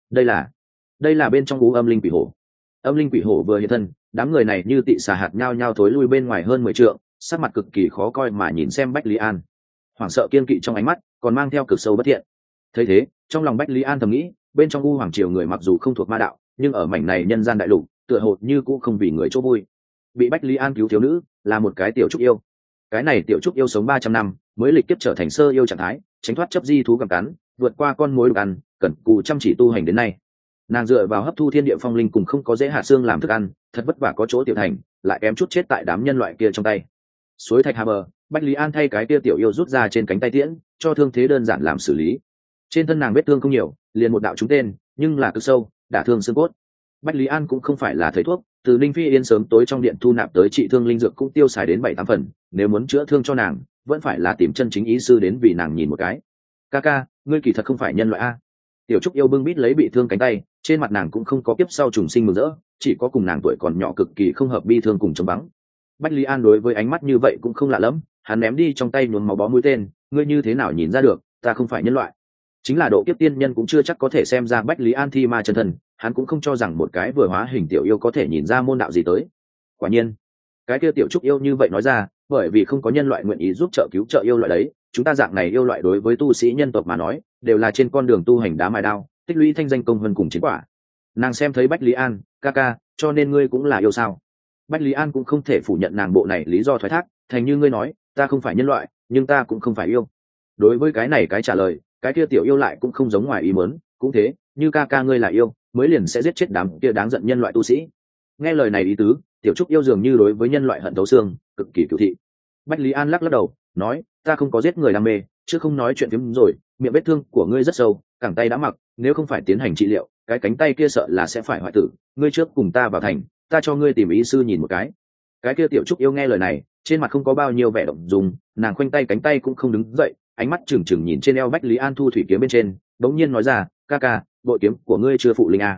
đây là bên trong ú âm linh quỷ hổ. Âm linh quỷ hổ vừa hiện thân, đám người này như tị xà hạt nhao nhao thối lui bên ngoài hơn 10 trượng, sắc mặt cực kỳ khó coi mà nhìn xem Bách Lý An, hoảng sợ kiên kỵ trong ánh mắt còn mang theo cực sâu bất thiện. Thấy thế, trong lòng Bách Lý An thầm nghĩ, bên trong u hoàng triều người mặc dù không thuộc ma đạo, nhưng ở mảnh này nhân gian đại lục, tựa hồ như cũng không vì người chỗ vui. Bị Bách Lý An cứu thiếu nữ là một cái tiểu trúc yêu. Cái này tiểu trúc yêu sống 300 năm, mới lịch kiếp trở thành sơ yêu trạng thái, tránh thoát chấp di thú gặm cắn, vượt qua con mối đục ăn, cẩn cù chăm chỉ tu hành đến nay. Nàng dựa vào hấp thu thiên địa phong linh cùng không có dễ hạ xương làm thức ăn, thật vất vả có chỗ tiểu thành, lại kém chút chết tại đám nhân loại kia trong tay. Suối thạch hà bờ, Bách Lý An thay cái kia tiểu yêu rút ra trên cánh tay tiễn, cho thương thế đơn giản làm xử lý. Trên thân nàng vết thương không nhiều, liền một đạo trúng tên, nhưng là cực sâu, đả thương xương cốt. Bách Lý An cũng không phải là thầy thuốc, từ Linh Phi Yên sớm tối trong điện thu nạp tới trị thương linh dược cũng tiêu xài đến 7-8 phần, nếu muốn chữa thương cho nàng, vẫn phải là tìm chân chính ý sư đến vì nàng nhìn một cái. Ca, ngươi kỳ thật không phải nhân loại a. Tiểu trúc yêu bưng bít lấy bị thương cánh tay, trên mặt nàng cũng không có kiếp sau trùng sinh mừng rỡ, chỉ có cùng nàng tuổi còn nhỏ cực kỳ không hợp bi thương cùng trống vắng. Bách Lý An đối với ánh mắt như vậy cũng không lạ lắm, hắn ném đi trong tay nhuốm máu bó mũi tên, ngươi như thế nào nhìn ra được, ta không phải nhân loại. Chính là độ kiếp tiên nhân cũng chưa chắc có thể xem ra Bách Lý An thi ma chân thần, hắn cũng không cho rằng một cái vừa hóa hình tiểu yêu có thể nhìn ra môn đạo gì tới. Quả nhiên, cái kia tiểu trúc yêu như vậy nói ra, bởi vì không có nhân loại nguyện ý giúp trợ cứu trợ yêu loại đấy, chúng ta dạng này yêu loại đối với tu sĩ nhân tộc mà nói, đều là trên con đường tu hành đá mài đao, tích lũy thanh danh công hơn cùng chiến quả. Nàng xem thấy Bách Lý An, ca, cho nên ngươi cũng là yêu sao? Bách Lý An cũng không thể phủ nhận nàng bộ này lý do thoái thác, thành như ngươi nói, ta không phải nhân loại, nhưng ta cũng không phải yêu. Đối với cái này cái trả lời, cái kia tiểu yêu lại cũng không giống ngoài ý muốn, cũng thế, như ca ngươi là yêu, mới liền sẽ giết chết đám kia đáng giận nhân loại tu sĩ. Nghe lời này ý tứ, tiểu trúc yêu dường như đối với nhân loại hận thấu xương, cực kỳ cửu thị. Bách Lý An lắc đầu, nói, ta không có giết người đam mê, chứ không nói chuyện phiếm rồi, miệng vết thương của ngươi rất sâu, cẳng tay đã mặc, nếu không phải tiến hành trị liệu, cái cánh tay kia sợ là sẽ phải hoại tử, ngươi trước cùng ta vào thành, ta cho ngươi tìm ý sư nhìn một cái. Cái kia tiểu trúc yêu nghe lời này, trên mặt không có bao nhiêu vẻ động dung, nàng khoanh tay cánh tay cũng không đứng dậy, ánh mắt trừng trừng nhìn trên eo Bách Lý An thu thủy kiếm bên trên, đống nhiên nói ra, ca, bội kiếm của ngươi chưa phụ linh à?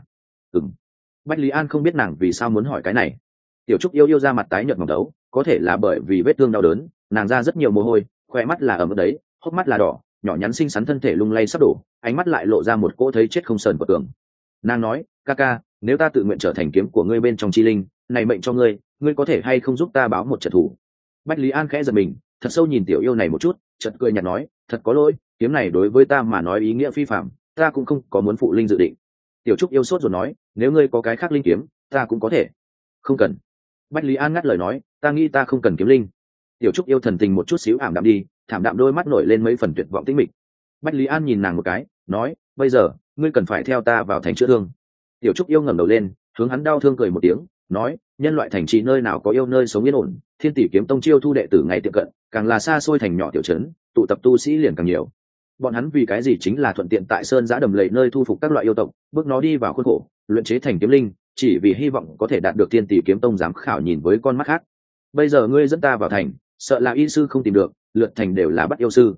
Bách Lý An không biết nàng vì sao muốn hỏi cái này. Tiểu trúc yêu ra mặt tái nhợt mỏng đấu, có thể là bởi vì vết thương đau đớn, nàng ra rất nhiều mồ hôi, khoe mắt là ẩm đấy, hốc mắt là đỏ, nhỏ nhắn xinh xắn thân thể lung lay sắp đổ, ánh mắt lại lộ ra một cỗ thấy chết không sờn của tường. Nàng nói, ca, nếu ta tự nguyện trở thành kiếm của ngươi bên trong chi linh, này mệnh cho ngươi, ngươi có thể hay không giúp ta báo một trận thủ? Bách Lý An khẽ giật mình, thật sâu nhìn tiểu yêu này một chút, chợt cười nhạt nói, thật có lỗi, kiếm này đối với ta mà nói ý nghĩa phi phạm, ta cũng không có muốn phụ linh dự định. Tiểu trúc yêu sốt rồi nói, nếu ngươi có cái khác linh kiếm, ta cũng có thể. Không cần. Bách Lý An ngắt lời nói, ta nghĩ ta không cần kiếm linh. Tiểu trúc yêu thần tình một chút xíu ảm đạm đi, thảm đạm đôi mắt nổi lên mấy phần tuyệt vọng tĩnh mịch. Bách Lý An nhìn nàng một cái, nói, bây giờ ngươi cần phải theo ta vào thành chữa thương. Tiểu trúc yêu ngẩng đầu lên, hướng hắn đau thương cười một tiếng, nói, nhân loại thành trì nơi nào có yêu nơi sống yên ổn, Thiên Tỷ Kiếm Tông chiêu thu đệ tử ngày tiệm cận, càng là xa xôi thành nhỏ tiểu trấn, tụ tập tu sĩ liền càng nhiều. Bọn hắn vì cái gì chính là thuận tiện tại sơn giã đầm lầy nơi thu phục các loại yêu tộc, bước nó đi vào khuôn khổ, luyện chế thành kiếm linh, chỉ vì hy vọng có thể đạt được Thiên Tỷ Kiếm Tông giám khảo nhìn với con mắt khác. Bây giờ ngươi dẫn ta vào thành, sợ là y sư không tìm được, lượt thành đều là bắt yêu sư,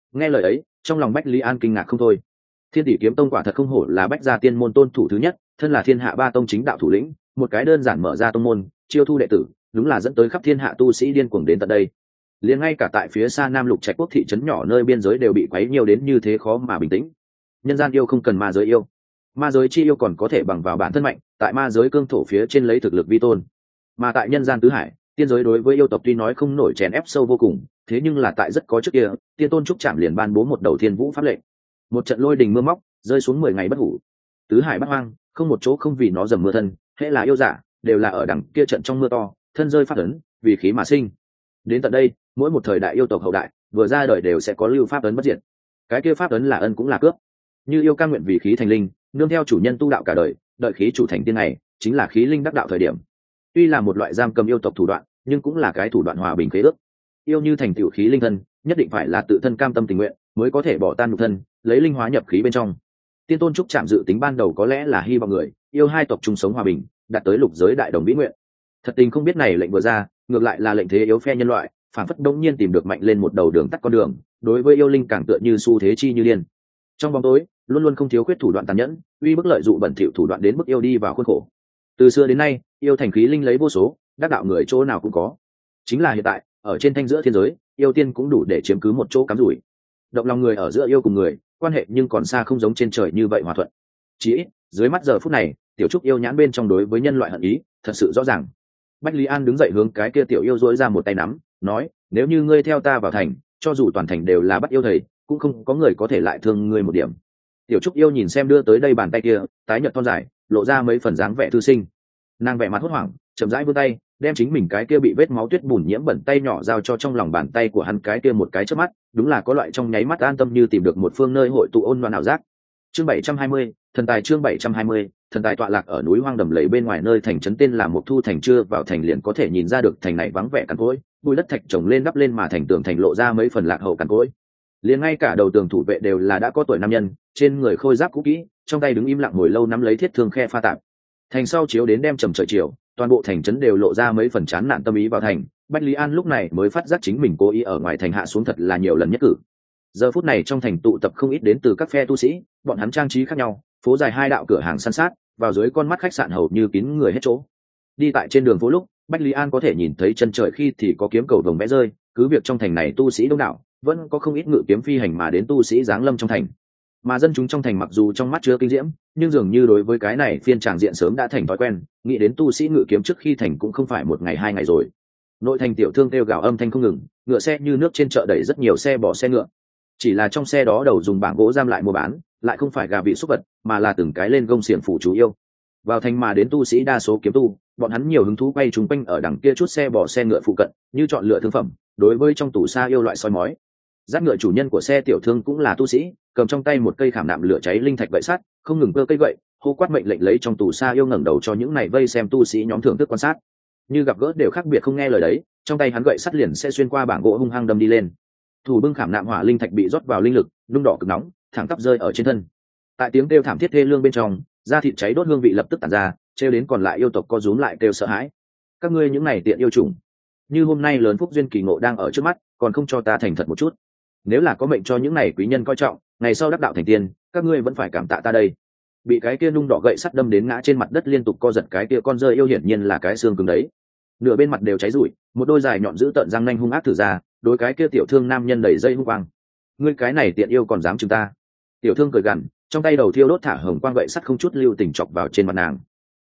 Nghe lời ấy, trong lòng Bách Lý An kinh ngạc không thôi. Thiên Tỷ Kiếm Tông quả thật không hổ là Bách gia tiên môn tôn thủ thứ nhất, thân là thiên hạ ba tông chính đạo thủ lĩnh, một cái đơn giản mở ra tông môn, chiêu thu đệ tử, đúng là dẫn tới khắp thiên hạ tu sĩ điên cuồng đến tận đây. Liền ngay cả tại phía xa Nam Lục Trạch Quốc thị trấn nhỏ nơi biên giới đều bị quấy nhiều đến như thế khó mà bình tĩnh. Nhân gian yêu không cần ma giới yêu, ma giới chi yêu còn có thể bằng vào bản thân mạnh, tại ma giới cương thổ phía trên lấy thực lực vi tôn. Mà tại nhân gian tứ hải, tiên giới đối với yêu tộc tuy nói không nổi chèn ép sâu vô cùng, thế nhưng là tại rất có trước kia, tiên tôn trúc chạm liền ban bố một đầu thiên vũ pháp lệnh. Một trận lôi đình mưa móc, rơi xuống 10 ngày bất hủ. Tứ hải bát hoang, không một chỗ không vì nó dầm mưa thân, hễ là yêu giả, đều là ở đằng kia trận trong mưa to, thân rơi phát ấn, vì khí mà sinh. Đến tận đây, mỗi một thời đại yêu tộc hậu đại, vừa ra đời đều sẽ có lưu pháp ấn bất diệt. Cái kia pháp ấn là ân cũng là cướp. Như yêu cam nguyện vì khí thành linh, nương theo chủ nhân tu đạo cả đời, đợi khí chủ thành tiên này, chính là khí linh đắc đạo thời điểm. Tuy là một loại giam cầm yêu tộc thủ đoạn, nhưng cũng là cái thủ đoạn hòa bình khế ước. Yêu như thành tiểu khí linh thân, nhất định phải là tự thân cam tâm tình nguyện, mới có thể bỏ tan nhục thân, lấy linh hóa nhập khí bên trong. Tiên tôn trúc chạm dự tính ban đầu có lẽ là hy vọng người yêu hai tộc chung sống hòa bình, đạt tới lục giới đại đồng vĩ nguyện. Thật tình không biết này lệnh vừa ra, ngược lại là lệnh thế yếu phe nhân loại, phản phất đống nhiên tìm được mạnh lên một đầu đường tắt con đường, đối với yêu linh càng tựa như xu thế chi như điên. Trong bóng tối, luôn luôn không thiếu khuyết thủ đoạn tàn nhẫn, uy bức lợi dụng bẩn thỉu thủ đoạn đến mức yêu đi vào khuôn khổ. Từ xưa đến nay, yêu thành khí linh lấy vô số, đắc đạo người chỗ nào cũng có. Chính là hiện tại, ở trên thanh giữa thiên giới, yêu tiên cũng đủ để chiếm cứ một chỗ cắm rủi. Động lòng người ở giữa yêu cùng người, quan hệ nhưng còn xa không giống trên trời như vậy hòa thuận. Chỉ ít, dưới mắt giờ phút này, tiểu trúc yêu nhãn bên trong đối với nhân loại hận ý, thật sự rõ ràng. Bách Lý An đứng dậy hướng cái kia tiểu yêu duỗi ra một tay nắm, nói: nếu như ngươi theo ta vào thành, cho dù toàn thành đều là bắt yêu thầy, cũng không có người có thể lại thương ngươi một điểm. Tiểu trúc yêu nhìn xem đưa tới đây bàn tay kia, tái nhợt thon dài, lộ ra mấy phần dáng vẻ thư sinh. Nàng vẻ mặt hốt hoảng, chậm rãi vươn tay, đem chính mình cái kia bị vết máu tuyết bùn nhiễm bẩn tay nhỏ giao cho trong lòng bàn tay của hắn. Cái kia một cái chớp mắt, đúng là có loại trong nháy mắt an tâm như tìm được một phương nơi hội tụ ôn loan ảo giác. Chương 720, thần tài. Chương 720, thần tài tọa lạc ở núi hoang đầm lầy bên ngoài nơi thành trấn tên là Mộc Thu thành. Chưa vào thành liền có thể nhìn ra được thành này vắng vẻ cằn cỗi, bụi đất thạch trồng lên đắp lên mà thành tường thành lộ ra mấy phần lạc hậu cằn cỗi. Liền ngay cả đầu tường thủ vệ đều là đã có tuổi nam nhân, trên người khôi giáp cũ kỹ, trong tay đứng im lặng ngồi lâu nắm lấy thiết thương khe pha tạp. Thành sau chiếu đến đem trầm trời chiều, toàn bộ thành trấn đều lộ ra mấy phần chán nản tâm ý vào thành. Bách Lý An lúc này mới phát giác chính mình cố ý ở ngoài thành hạ xuống thật là nhiều lần nhất cử. Giờ phút này trong thành tụ tập không ít đến từ các phe tu sĩ, bọn hắn trang trí khác nhau, phố dài hai đạo cửa hàng san sát, vào dưới con mắt khách sạn hầu như kín người hết chỗ. Đi tại trên đường phố lúc, Bách Lý An có thể nhìn thấy chân trời khi thì có kiếm cầu vồng vẽ rơi, cứ việc trong thành này tu sĩ đông đảo, vẫn có không ít ngự kiếm phi hành mà đến tu sĩ giáng lâm trong thành. Mà dân chúng trong thành mặc dù trong mắt chứa kinh diễm, nhưng dường như đối với cái này phiên tràng diện sớm đã thành thói quen, nghĩ đến tu sĩ ngự kiếm trước khi thành cũng không phải một ngày hai ngày rồi. Nội thành tiểu thương kêu gào âm thanh không ngừng, ngựa xe như nước trên chợ đẩy rất nhiều xe bỏ xe ngựa. Chỉ là trong xe đó đầu dùng bảng gỗ giam lại mua bán, lại không phải gà vị súc vật, mà là từng cái lên gông xiềng phụ chú yêu. Vào thành mà đến tu sĩ đa số kiếm tu, bọn hắn nhiều hứng thú quay trúng quanh ở đằng kia chút xe bỏ xe ngựa phụ cận, như chọn lựa thương phẩm, đối với trong tủ xa yêu loại soi mói. Dắt ngựa chủ nhân của xe tiểu thương cũng là tu sĩ, cầm trong tay một cây khảm nạm lửa cháy linh thạch gậy sắt, không ngừng cơ cây gậy, hô quát mệnh lệnh lấy trong tù xa yêu ngẩng đầu cho những này vây xem tu sĩ nhóm thưởng thức quan sát. Như gặp gỡ đều khác biệt không nghe lời đấy, trong tay hắn gậy sắt liền sẽ xuyên qua bảng gỗ hung hăng đâm đi lên. Thủ bưng khảm nạm hỏa linh thạch bị rót vào linh lực, nung đỏ cực nóng, thẳng tắp rơi ở trên thân. Tại tiếng kêu thảm thiết thê lương bên trong, da thịt cháy đốt hương vị lập tức tản ra, trêu đến còn lại yêu tộc co rúm lại kêu sợ hãi. Các ngươi những này tiện yêu chủng, như hôm nay lớn phúc duyên kỳ ngộ đang ở trước mắt, còn không cho ta thành thật một chút. Nếu là có mệnh cho những này quý nhân coi trọng, ngày sau đắc đạo thành tiên, các ngươi vẫn phải cảm tạ ta đây. Bị cái kia nung đỏ gậy sắt đâm đến ngã trên mặt đất liên tục co giật cái kia con rơi yêu hiển nhiên là cái xương cứng đấy, nửa bên mặt đều cháy rụi, một đôi dài nhọn giữ tợn răng nanh hung ác thử ra, đối cái kia tiểu thương nam nhân đẩy dây hung quang. Ngươi cái này tiện yêu còn dám chúng ta? Tiểu thương cười gằn, trong tay đầu thiêu đốt thả hồng quang gậy sắt không chút lưu tình chọc vào trên mặt nàng.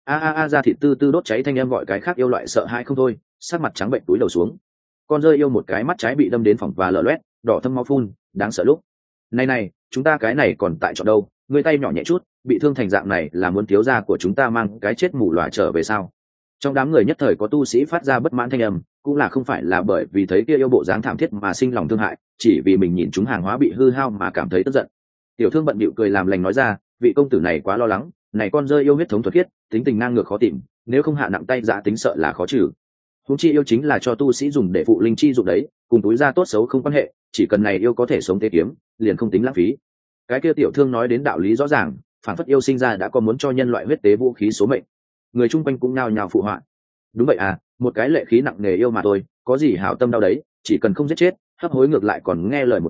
A ra thịt tư tư đốt cháy thanh em gọi cái khác yêu loại sợ hãi không thôi, sắc mặt trắng bệnh túi đầu xuống. Con rơi yêu một cái mắt trái bị đâm đến phỏng và lở loét, đỏ thâm máu phun, đáng sợ lúc. Này, chúng ta cái này còn tại chọn đâu? Ngươi tay nhỏ nhẹ chút, bị thương thành dạng này là muốn thiếu gia của chúng ta mang cái chết mù lòa trở về sao? Trong đám người nhất thời có tu sĩ phát ra bất mãn thanh âm, cũng là không phải là bởi vì thấy kia yêu bộ dáng thảm thiết mà sinh lòng thương hại, chỉ vì mình nhìn chúng hàng hóa bị hư hao mà cảm thấy tức giận. Tiểu thương bận bịu cười làm lành nói ra, vị công tử này quá lo lắng, này con rơi yêu huyết thống thuật khiết, tính tình ngang ngược khó tìm, nếu không hạ nặng tay dạ tính sợ là khó trừ. Huống chi yêu chính là cho tu sĩ dùng để phụ linh chi dụng đấy, cùng túi ra tốt xấu không quan hệ, chỉ cần này yêu có thể sống tế kiếm, liền không tính lãng phí. Cái kia tiểu thương nói đến đạo lý rõ ràng, phản phất yêu sinh ra đã có muốn cho nhân loại huyết tế vũ khí số mệnh. Người chung quanh cũng nhao nhao phụ họa. Đúng vậy à, một cái lệ khí nặng nề yêu mà thôi, có gì hảo tâm đau đấy, chỉ cần không giết chết, hấp hối ngược lại còn nghe lời một chút,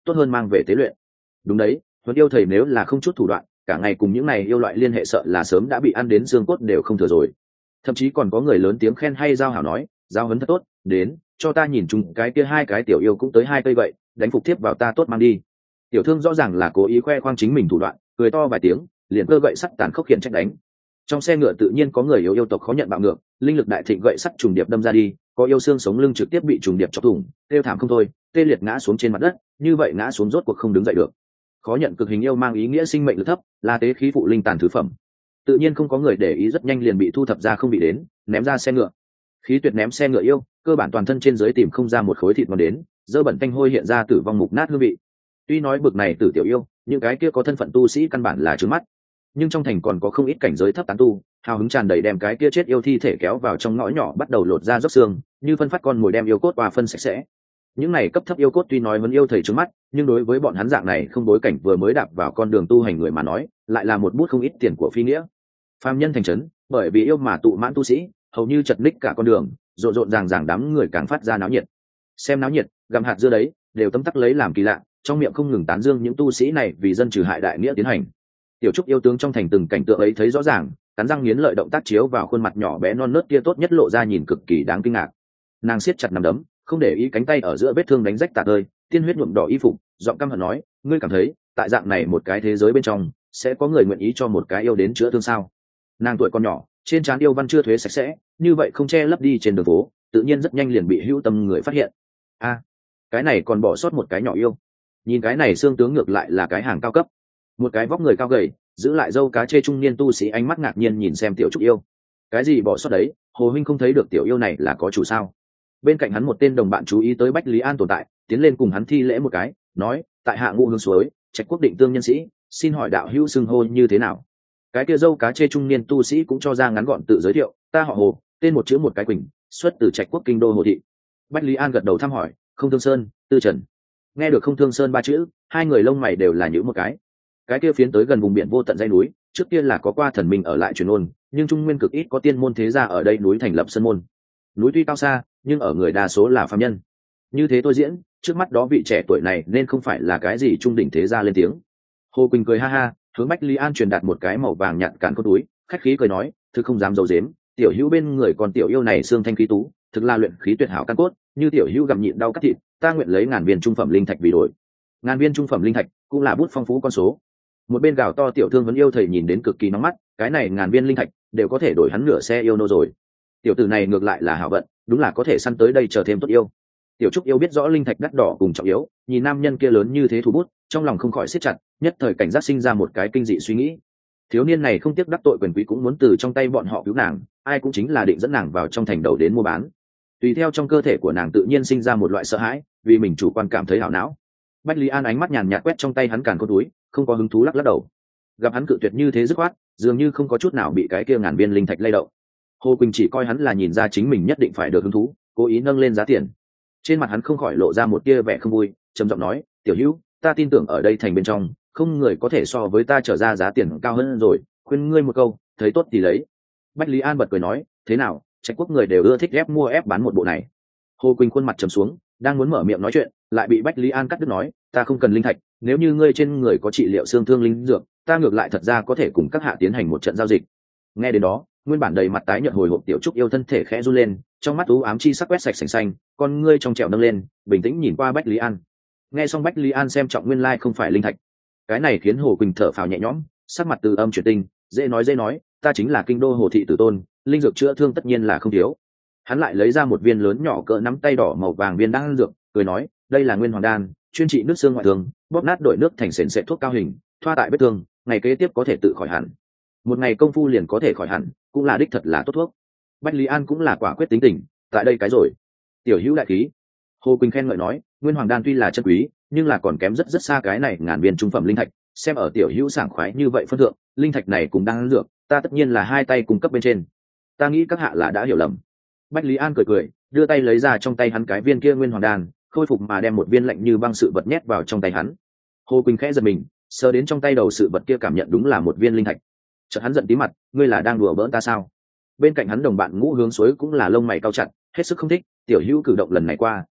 tốt hơn mang về tế luyện. Đúng đấy, huấn yêu thầy nếu là không chút thủ đoạn, cả ngày cùng những này yêu loại liên hệ sợ là sớm đã bị ăn đến xương cốt đều không thừa rồi. Thậm chí còn có người lớn tiếng khen hay giao hảo nói, giao huấn thật tốt, đến cho ta nhìn chung cái kia hai cái tiểu yêu cũng tới hai cây vậy, đánh phục tiếp vào ta tốt mang đi. Tiểu thương rõ ràng là cố ý khoe khoang chính mình thủ đoạn, cười to vài tiếng, liền cơ gậy sắt tàn khốc khiển trách đánh. Trong xe ngựa tự nhiên có người yêu tộc khó nhận bạo ngược, linh lực đại thịnh gậy sắt trùng điệp đâm ra đi, có yêu xương sống lưng trực tiếp bị trùng điệp chọc thủng, kêu thảm không thôi, tê liệt ngã xuống trên mặt đất, như vậy ngã xuống rốt cuộc không đứng dậy được. Khó nhận cực hình yêu mang ý nghĩa sinh mệnh lực thấp, là tế khí phụ linh tàn thứ phẩm, tự nhiên không có người để ý, rất nhanh liền bị thu thập ra không bị đến, ném ra xe ngựa. Khí tuyệt ném xe ngựa yêu, cơ bản toàn thân trên dưới tìm không ra một khối thịt ngon đến, dơ bẩn tanh hôi hiện ra tử vong mục nát hương vị. Tuy nói bực này tử tiểu yêu, những cái kia có thân phận tu sĩ căn bản là trướng mắt, nhưng trong thành còn có không ít cảnh giới thấp tán tu, hào hứng tràn đầy đem cái kia chết yêu thi thể kéo vào trong ngõ nhỏ bắt đầu lột ra róc xương, như phân phát con mồi đem yêu cốt và phân sạch sẽ. Những này cấp thấp yêu cốt tuy nói vẫn yêu thầy trướng mắt, nhưng đối với bọn hắn dạng này không bối cảnh vừa mới đạp vào con đường tu hành người mà nói, lại là một bút không ít tiền của phi nghĩa. Phàm nhân thành trấn, bởi vì yêu mà tụ mãn tu sĩ, hầu như chật ních cả con đường, rộn rộn ràng ràng đám người càng phát ra náo nhiệt. Xem náo nhiệt, gặm hạt dưa đấy, đều tấm tắc lấy làm kỳ lạ, trong miệng không ngừng tán dương những tu sĩ này vì dân trừ hại đại nghĩa tiến hành. Tiểu trúc yêu tướng trong thành từng cảnh tượng ấy thấy rõ ràng, cắn răng nghiến lợi động tác chiếu vào khuôn mặt nhỏ bé non nớt kia tốt nhất lộ ra nhìn cực kỳ đáng kinh ngạc. Nàng siết chặt nắm đấm, không để ý cánh tay ở giữa vết thương đánh rách tạc ơi, tiên huyết nhuộm đỏ y phục, giọng căm hận nói, ngươi cảm thấy tại dạng này một cái thế giới bên trong sẽ có người nguyện ý cho một cái yêu đến chữa thương sao? Nàng tuổi còn nhỏ, trên trán yêu văn chưa thuế sạch sẽ, như vậy không che lấp đi trên đường phố, tự nhiên rất nhanh liền bị hữu tâm người phát hiện. A, cái này còn bỏ sót một cái nhỏ yêu. Nhìn cái này xương tướng ngược lại là cái hàng cao cấp, một cái vóc người cao gầy, giữ lại râu cá chê trung niên tu sĩ ánh mắt ngạc nhiên nhìn xem tiểu trúc yêu. Cái gì bỏ sót đấy? Hồ huynh không thấy được tiểu yêu này là có chủ sao? Bên cạnh hắn một tên đồng bạn chú ý tới Bách Lý An tồn tại, tiến lên cùng hắn thi lễ một cái, nói, tại hạ Ngũ Hướng Suối, Trạch Quốc Định Tương nhân sĩ, xin hỏi đạo hữu xưng hô như thế nào? Cái kia dâu cá chê trung niên tu sĩ cũng cho ra ngắn gọn tự giới thiệu, ta họ Hồ, tên một chữ một cái Quỳnh, xuất từ Trạch Quốc kinh đô Hồ thị. Bách Lý An gật đầu thăm hỏi, Không Thương Sơn, Tư Trần. Nghe được Không Thương Sơn ba chữ, hai người lông mày đều là nhíu một cái. Cái kia phiến tới gần vùng biển vô tận dãy núi, trước kia là có qua thần minh ở lại truyền ôn, nhưng trung nguyên cực ít có tiên môn thế gia ở đây núi thành lập sơn môn. Núi tuy cao xa, nhưng ở người đa số là phàm nhân. Như thế tôi diễn, trước mắt đó vị trẻ tuổi này nên không phải là cái gì trung đỉnh thế gia lên tiếng. Hồ Quỳnh cười ha ha, hướng Bách Lý An truyền đạt một cái màu vàng nhạt cản cốt túi, khách khí cười nói, thực không dám giấu giếm, tiểu hữu bên người còn tiểu yêu này xương thanh khí tú, thực là luyện khí tuyệt hảo căn cốt, như tiểu hữu gặm nhịn đau cắt thịt, ta nguyện lấy ngàn viên trung phẩm linh thạch vì đổi. Ngàn viên trung phẩm linh thạch cũng là bút phong phú con số. Một bên gào to tiểu thương vẫn yêu thầy nhìn đến cực kỳ nóng mắt, cái này ngàn viên linh thạch đều có thể đổi hắn nửa xe yêu nô rồi. Tiểu tử này ngược lại là hảo vận, đúng là có thể săn tới đây chờ thêm tốt yêu. Tiểu trúc yêu biết rõ linh thạch đắt đỏ cùng trọng yếu, nhìn nam nhân kia lớn như thế thủ bút, trong lòng không khỏi siết chặt, nhất thời cảnh giác sinh ra một cái kinh dị suy nghĩ. Thiếu niên này không tiếc đắc tội quyền quý cũng muốn từ trong tay bọn họ cứu nàng, ai cũng chính là định dẫn nàng vào trong thành đầu đến mua bán. Tùy theo trong cơ thể của nàng tự nhiên sinh ra một loại sợ hãi, vì mình chủ quan cảm thấy hảo não. Bách Lý An ánh mắt nhàn nhạt quét trong tay hắn càn khôn túi, không có hứng thú lắc lắc đầu. Gặp hắn cự tuyệt như thế dứt khoát, dường như không có chút nào bị cái kia ngàn viên linh thạch lay động. Hồ Quỳnh chỉ coi hắn là nhìn ra chính mình nhất định phải được hứng thú, cố ý nâng lên giá tiền. Trên mặt hắn không khỏi lộ ra một tia vẻ không vui, trầm giọng nói, tiểu hữu, ta tin tưởng ở đây thành bên trong không người có thể so với ta trở ra giá tiền cao hơn rồi, khuyên ngươi một câu, thấy tốt thì lấy. Bách Lý An bật cười nói, thế nào, Trạch Quốc người đều ưa thích ép mua ép bán một bộ này. Hồ Quỳnh khuôn mặt trầm xuống, đang muốn mở miệng nói chuyện, lại bị Bách Lý An cắt đứt nói, ta không cần linh thạch, nếu như ngươi trên người có trị liệu xương thương linh dược, ta ngược lại thật ra có thể cùng các hạ tiến hành một trận giao dịch. Nghe đến đó, nguyên bản đầy mặt tái nhợt hồi hộp tiểu trúc yêu thân thể khẽ run lên, trong mắt u ám chi sắc quét sạch sành xanh, con ngươi trong trẻo nâng lên, bình tĩnh nhìn qua Bách Lý An. Nghe xong Bách Lý An xem trọng nguyên lai không phải linh thạch, cái này khiến Hồ Quỳnh thở phào nhẹ nhõm, sắc mặt từ âm chuyển tinh, dễ nói, ta chính là kinh đô Hồ thị tử tôn, linh dược chữa thương tất nhiên là không thiếu. Hắn lại lấy ra một viên lớn nhỏ cỡ nắm tay đỏ màu vàng viên đan dược, cười nói, đây là nguyên hoàng đan, chuyên trị nước xương ngoại thương, bóp nát đổi nước thành sền sệt thuốc cao hình, thoa tại vết thương, ngày kế tiếp có thể tự khỏi hẳn. Một ngày công phu liền có thể khỏi hẳn, cũng là đích thật là tốt thuốc. Bách Lý An cũng là quả quyết tính tình, tại đây cái rồi. Tiểu hữu đại khí. Hồ Quỳnh khen ngợi nói, nguyên hoàng đan tuy là chân quý, nhưng là còn kém rất rất xa cái này ngàn viên trung phẩm linh thạch, xem ở tiểu hữu sảng khoái như vậy phân thượng, linh thạch này cũng đang dược, ta tất nhiên là hai tay cung cấp bên trên. Ta nghĩ các hạ là đã hiểu lầm. Bách Lý An cười, đưa tay lấy ra trong tay hắn cái viên kia nguyên hoàng đan, khôi phục mà đem một viên lạnh như băng sự vật nhét vào trong tay hắn. Hồ Quỳnh khẽ giật mình, sờ đến trong tay đầu sự vật kia cảm nhận đúng là một viên linh thạch. Chợt hắn giận tí mặt, ngươi là đang đùa bỡn ta sao? Bên cạnh hắn đồng bạn Ngũ Hướng Suối cũng là lông mày cau chặt, hết sức không thích, tiểu hữu cử động lần này qua,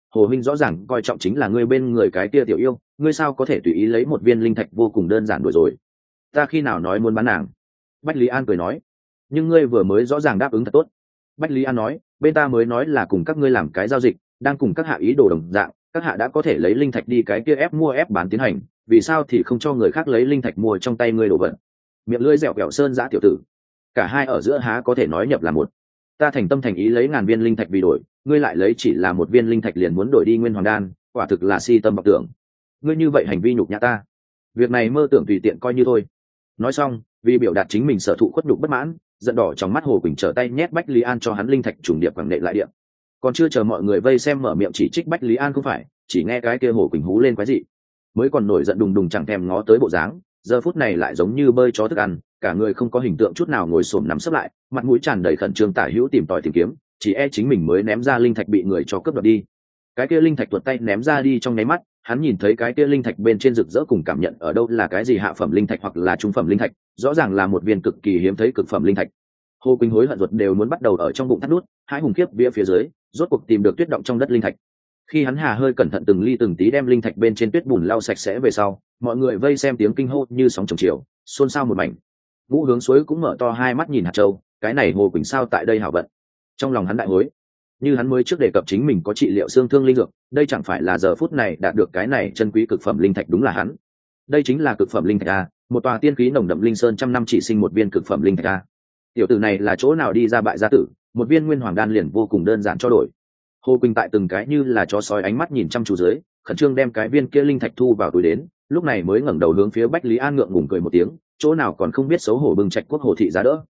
hồ huynh rõ ràng coi trọng chính là ngươi bên người cái kia tiểu yêu, ngươi sao có thể tùy ý lấy một viên linh thạch vô cùng đơn giản đuổi rồi. Ta khi nào nói muốn bán nàng? Bách Lý An cười nói. Nhưng ngươi vừa mới rõ ràng đáp ứng thật tốt. Bách Lý An nói, bên ta mới nói là cùng các ngươi làm cái giao dịch, đang cùng các hạ ý đồ đồng dạng, các hạ đã có thể lấy linh thạch đi cái kia ép mua ép bán tiến hành, vì sao thì không cho người khác lấy linh thạch mua trong tay ngươi đồ vật? Miệng lưỡi dẻo kẹo sơn giã tiểu tử, cả hai ở giữa há có thể nói nhập là một. Ta thành tâm thành ý lấy ngàn viên linh thạch vì đổi, ngươi lại lấy chỉ là một viên linh thạch liền muốn đổi đi nguyên hoàng đan, quả thực là si tâm vọng tưởng. Ngươi như vậy hành vi nhục nhã ta, việc này mơ tưởng tùy tiện coi như thôi. Nói xong, vì biểu đạt chính mình sở thụ khuất nhục bất mãn, giận đỏ trong mắt Hồ Quỳnh trở tay nhét Bách Lý An cho hắn linh thạch trùng điệp quẳng nệ lại điện. Còn chưa chờ mọi người vây xem mở miệng chỉ trích Bách Lý An không phải, chỉ nghe cái kia Hồ Quỳnh hú lên quái dị, mới còn nổi giận đùng đùng chẳng thèm ngó tới bộ dáng, giờ phút này lại giống như bơi chó thức ăn, cả người không có hình tượng chút nào ngồi xổm nằm sấp lại, mặt mũi tràn đầy khẩn trương tả hữu tìm tòi tìm kiếm, chỉ e chính mình mới ném ra linh thạch bị người cho cướp đoạt đi. Cái kia linh thạch tuột tay ném ra đi trong nháy mắt, hắn nhìn thấy cái kia linh thạch bên trên rực rỡ cùng cảm nhận ở đâu là cái gì hạ phẩm linh thạch hoặc là trung phẩm linh thạch, rõ ràng là một viên cực kỳ hiếm thấy cực phẩm linh thạch. Hồ Quỳnh hối hận ruột đều muốn bắt đầu ở trong bụng thắt nút, hai hùng khiếp vía phía dưới, rốt cuộc tìm được tuyết động trong đất linh thạch. Khi hắn hà hơi cẩn thận từng ly từng tí đem linh thạch bên trên tuyết bùn lau sạch sẽ về sau, mọi người vây xem tiếng kinh hô như sóng chồng chiều, xôn xao một mảnh. Vũ Hướng Suối cũng mở to hai mắt nhìn hạt châu, cái này Hồ Quỳnh sao tại đây hảo vận. Trong lòng hắn đại hối, như hắn mới trước đề cập chính mình có trị liệu xương thương linh dược, đây chẳng phải là giờ phút này đạt được cái này chân quý cực phẩm linh thạch, đúng là hắn. Đây chính là cực phẩm linh thạch a, một tòa tiên khí nồng đậm linh sơn trăm năm chỉ sinh một viên cực phẩm linh thạch a. Tiểu tử này là chỗ nào đi ra bại gia tử, một viên nguyên hoàng đan liền vô cùng đơn giản cho đổi. Hồ Quỳnh tại từng cái như là chó sói ánh mắt nhìn chăm chú dưới, khẩn trương đem cái viên kia linh thạch thu vào túi đến, lúc này mới ngẩng đầu hướng phía Bách Lý An ngượng ngùng cười một tiếng, chỗ nào còn không biết xấu hổ bừng trạch quốc Hồ thị giá đỡ.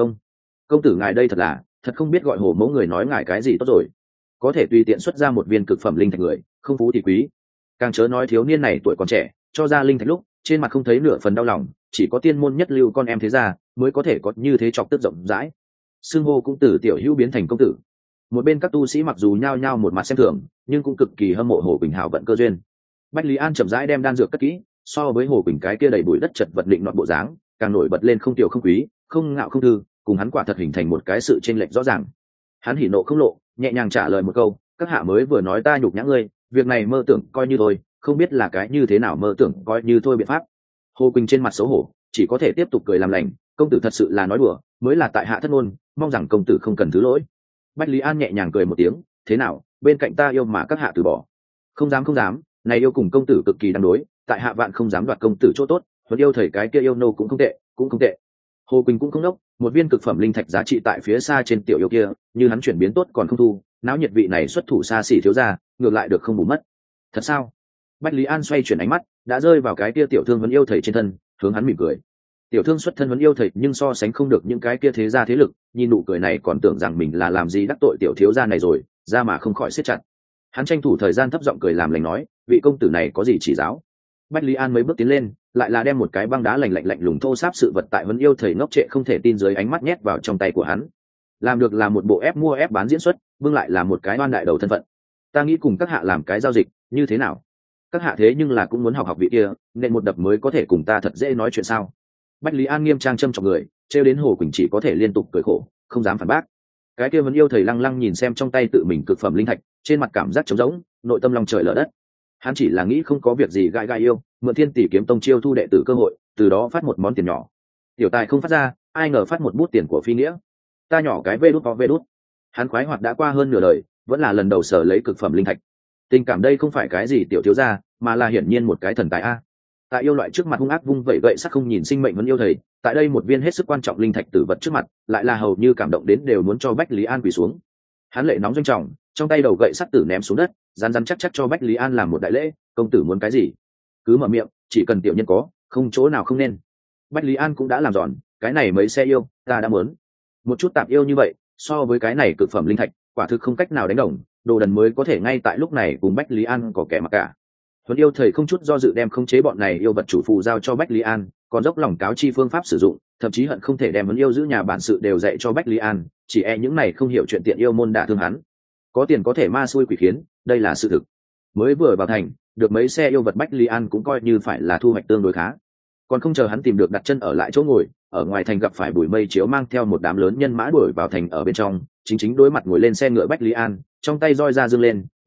Công tử ngài đây thật không biết gọi Hồ mẫu người nói ngài cái gì tốt rồi, có thể tùy tiện xuất ra một viên cực phẩm linh thạch người, không phú thì quý. Càng chớ nói thiếu niên này tuổi còn trẻ, cho ra linh thạch lúc, trên mặt không thấy nửa phần đau lòng, chỉ có tiên môn nhất lưu con em thế gia mới có thể có như thế chọc tức rộng rãi. Xưng hô cũng từ tiểu hữu biến thành công tử. Một bên các tu sĩ mặc dù nhao nhao một mặt xem thường, nhưng cũng cực kỳ hâm mộ Hồ Quỳnh hảo vận cơ duyên. Bách Lý An chậm rãi đem đan dược cất kỹ, so với Hồ Quỳnh cái kia đầy bụi đất chật vật định nọt bộ dáng, càng nổi bật lên không tiểu không quý, không ngạo không thư, cùng hắn quả thật hình thành một cái sự chênh lệch rõ ràng. Hắn hỉ nộ không lộ, nhẹ nhàng trả lời một câu, các hạ mới vừa nói ta nhục nhã ngươi, việc này mơ tưởng coi như thôi, không biết là cái như thế nào mơ tưởng coi như thôi biện pháp. Hồ Quỳnh trên mặt xấu hổ, chỉ có thể tiếp tục cười làm lành, công tử thật sự là nói đùa, mới là tại hạ thất ngôn, mong rằng công tử không cần thứ lỗi. Bách Lý An nhẹ nhàng cười một tiếng, thế nào, bên cạnh ta yêu mà các hạ từ bỏ? Không dám, này yêu cùng công tử cực kỳ đáng đối, tại hạ vạn không dám đoạt công tử chỗ tốt, huấn yêu thầy cái kia yêu nô cũng không tệ. Hồ Quỳnh cũng không đốc, một viên cực phẩm linh thạch giá trị tại phía xa trên tiểu yêu kia, như hắn chuyển biến tốt còn không thu, náo nhiệt vị này xuất thủ xa xỉ thiếu ra, ngược lại được không bù mất. Thật sao? Bách Lý An xoay chuyển ánh mắt, đã rơi vào cái kia tiểu thương huấn yêu thầy trên thân, hướng hắn mỉm cười. Tiểu thương xuất thân huấn yêu thầy nhưng so sánh không được những cái kia thế gia thế lực, nhìn nụ cười này còn tưởng rằng mình là làm gì đắc tội tiểu thiếu gia này rồi, ra mà không khỏi siết chặt. Hắn tranh thủ thời gian thấp giọng cười làm lành nói, vị công tử này có gì chỉ giáo? Bách Lý An mấy bước tiến lên, lại là đem một cái băng đá lạnh lùng thô sáp sự vật tại huấn yêu thầy ngốc trệ không thể tin dưới ánh mắt nhét vào trong tay của hắn. Làm được là một bộ ép mua ép bán diễn xuất, bưng lại là một cái oan đại đầu thân phận. Ta nghĩ cùng các hạ làm cái giao dịch, như thế nào? Các hạ thế nhưng là cũng muốn học vị kia, nên một đập mới có thể cùng ta thật dễ nói chuyện sao? Bách Lý An nghiêm trang châm chọc người, trêu đến Hồ Quỳnh chỉ có thể liên tục cười khổ, không dám phản bác. Cái kia vẫn yêu thầy lăng lăng nhìn xem trong tay tự mình cực phẩm linh thạch, trên mặt cảm giác trống rỗng, nội tâm lòng trời lở đất. Hắn chỉ là nghĩ không có việc gì gai yêu, mượn Thiên Tỷ kiếm tông chiêu thu đệ tử cơ hội, từ đó phát một món tiền nhỏ. Tiểu tài không phát ra, ai ngờ phát một bút tiền của phi nghĩa. Ta nhỏ cái vê đút. Hắn khoái hoạt đã qua hơn nửa đời, vẫn là lần đầu sở lấy cực phẩm linh thạch. Tình cảm đây không phải cái gì tiểu thiếu gia, mà là hiển nhiên một cái thần tài a. Tại yêu loại trước mặt hung ác vung vẩy gậy sắc không nhìn sinh mệnh vẫn yêu thầy, tại đây một viên hết sức quan trọng linh thạch tử vật trước mặt, lại là hầu như cảm động đến đều muốn cho Bách Lý An quỳ xuống. Hắn lệ nóng doanh trọng, trong tay đầu gậy sắt tử ném xuống đất, rắn chắc cho Bách Lý An làm một đại lễ, công tử muốn cái gì cứ mở miệng, chỉ cần tiểu nhân có, không chỗ nào không nên. Bách Lý An cũng đã làm giòn, cái này mấy xe yêu ta đã muốn. Một chút tạp yêu như vậy, so với cái này cực phẩm linh thạch, quả thực không cách nào đánh đồng, đồ đần mới có thể ngay tại lúc này cùng Bách Lý An có kẻ mặc cả. Huấn yêu thầy không chút do dự đem khống chế bọn này yêu vật chủ phù giao cho Bách Lý An, còn dốc lòng cáo chi phương pháp sử dụng, thậm chí hận không thể đem huấn yêu giữ nhà bản sự đều dạy cho Bách Lý An, chỉ e những này không hiểu chuyện tiện yêu môn đả thương hắn. Có tiền có thể ma xui quỷ khiến, đây là sự thực. Mới vừa vào thành, được mấy xe yêu vật Bách Lý An cũng coi như phải là thu hoạch tương đối khá. Còn không chờ hắn tìm được đặt chân ở lại chỗ ngồi, ở ngoài thành gặp phải Bùi Mây Chiếu mang theo một đám lớn nhân mã đuổi vào thành ở bên trong, chính đối mặt ngồi lên xe ngựa Bách Lý An, trong tay roi ra dương lên,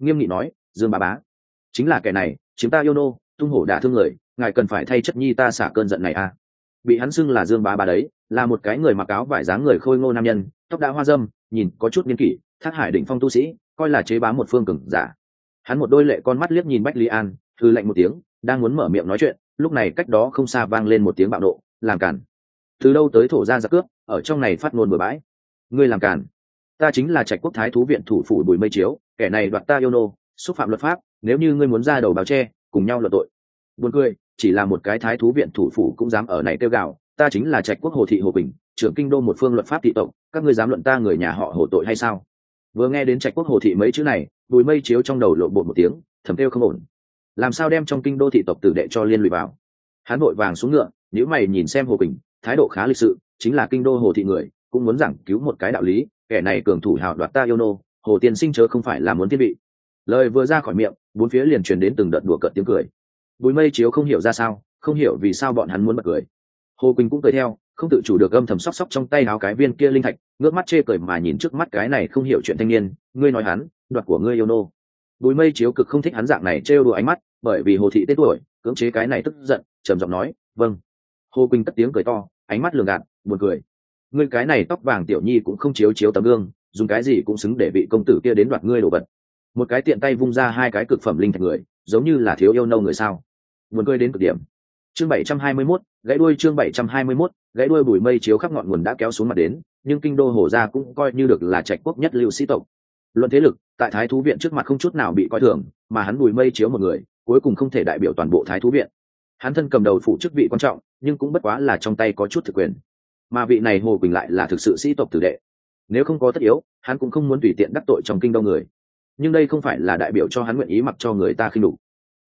nghiêm nghị nói, Dương bá bá chính là kẻ này chiếm ta yêu nô, tung hổ đả thương người, ngài cần phải thay chất nhi ta xả cơn giận này à. Bị hắn xưng là Dương bá bá đấy là một cái người mặc áo vải dáng người khôi ngô nam nhân, tóc đã hoa râm, nhìn có chút niên kỷ, Thác Hải đỉnh phong tu sĩ, coi là chế bá một phương cường giả. Hắn một đôi lệ con mắt liếc nhìn Bách Lý An, hừ lạnh một tiếng, đang muốn mở miệng nói chuyện, lúc này cách đó không xa vang lên một tiếng bạo nộ, làm cản. Từ đâu tới thổ ra giặc cướp, ở trong này phát ngôn bừa bãi. Ngươi làm cản? Ta chính là Trạch Quốc Thái thú viện thủ phủ Bùi Mây Chiếu, kẻ này đoạt ta yêu nô, xúc phạm luật pháp, nếu như ngươi muốn ra đầu báo che, cùng nhau luận tội. Buồn cười, chỉ là một cái Thái thú viện thủ phủ cũng dám ở này kêu gào, ta chính là Trạch Quốc Hồ thị Hồ Bình, trưởng kinh đô một phương luật pháp thị tộc, các ngươi dám luận ta người nhà họ Hồ tội hay sao? Vừa nghe đến Trạch Quốc Hồ thị mấy chữ này, Bùi Mây Chiếu trong đầu lộn bột một tiếng, thầm kêu không ổn. Làm sao đem trong kinh đô thị tộc tử đệ cho liên lụy vào? Hắn vội vàng xuống ngựa, nếu mày nhìn xem Hồ Bình, thái độ khá lịch sự, chính là kinh đô Hồ thị người, cũng muốn giảng cứu một cái đạo lý, kẻ này cường thủ hào đoạt ta yêu nô, Hồ tiên sinh chớ không phải là muốn thiên vị. Lời vừa ra khỏi miệng, bốn phía liền truyền đến từng đợt đùa cợt tiếng cười. Bùi Mây Chiếu không hiểu ra sao, không hiểu vì sao bọn hắn muốn bật cười. Hồ Quỳnh cũng cười theo, không tự chủ được âm thầm sóc trong tay áo cái viên kia linh thạch, ngước mắt chê cười mà nhìn trước mắt cái này không hiểu chuyện thanh niên, ngươi nói hắn đoạt của ngươi yêu nô. Bùi Mây Chiếu cực không thích hắn dạng này trêu đùa ánh mắt, bởi vì Hồ thị tên tuổi, cưỡng chế cái này tức giận, trầm giọng nói, vâng. Hồ Quỳnh cất tiếng cười to, ánh mắt lường gạt, buồn cười. Ngươi cái này tóc vàng tiểu nhi cũng không chiếu chiếu tấm gương, dùng cái gì cũng xứng để vị công tử kia đến đoạt ngươi đồ vật. Một cái tiện tay vung ra hai cái cực phẩm linh thạch người, giống như là thiếu yêu nâu người sao? Buồn cười đến cực điểm. Chương 721, gãy đuôi chương 721, gãy đuôi. Bùi Mây Chiếu khắp ngọn nguồn đã kéo xuống mặt đến, nhưng kinh đô Hồ gia cũng coi như được là Trạch Quốc nhất lưu sĩ tộc. Luận thế lực, tại Thái thú viện trước mặt không chút nào bị coi thường, mà hắn Bùi Mây Chiếu một người, cuối cùng không thể đại biểu toàn bộ Thái thú viện. Hắn thân cầm đầu phụ chức vị quan trọng, nhưng cũng bất quá là trong tay có chút thực quyền. Mà vị này Hồ Quỳnh lại là thực sự sĩ tộc tử đệ. Nếu không có tất yếu, hắn cũng không muốn tùy tiện đắc tội trong kinh đô người. Nhưng đây không phải là đại biểu cho hắn nguyện ý mặc cho người ta khinh đục.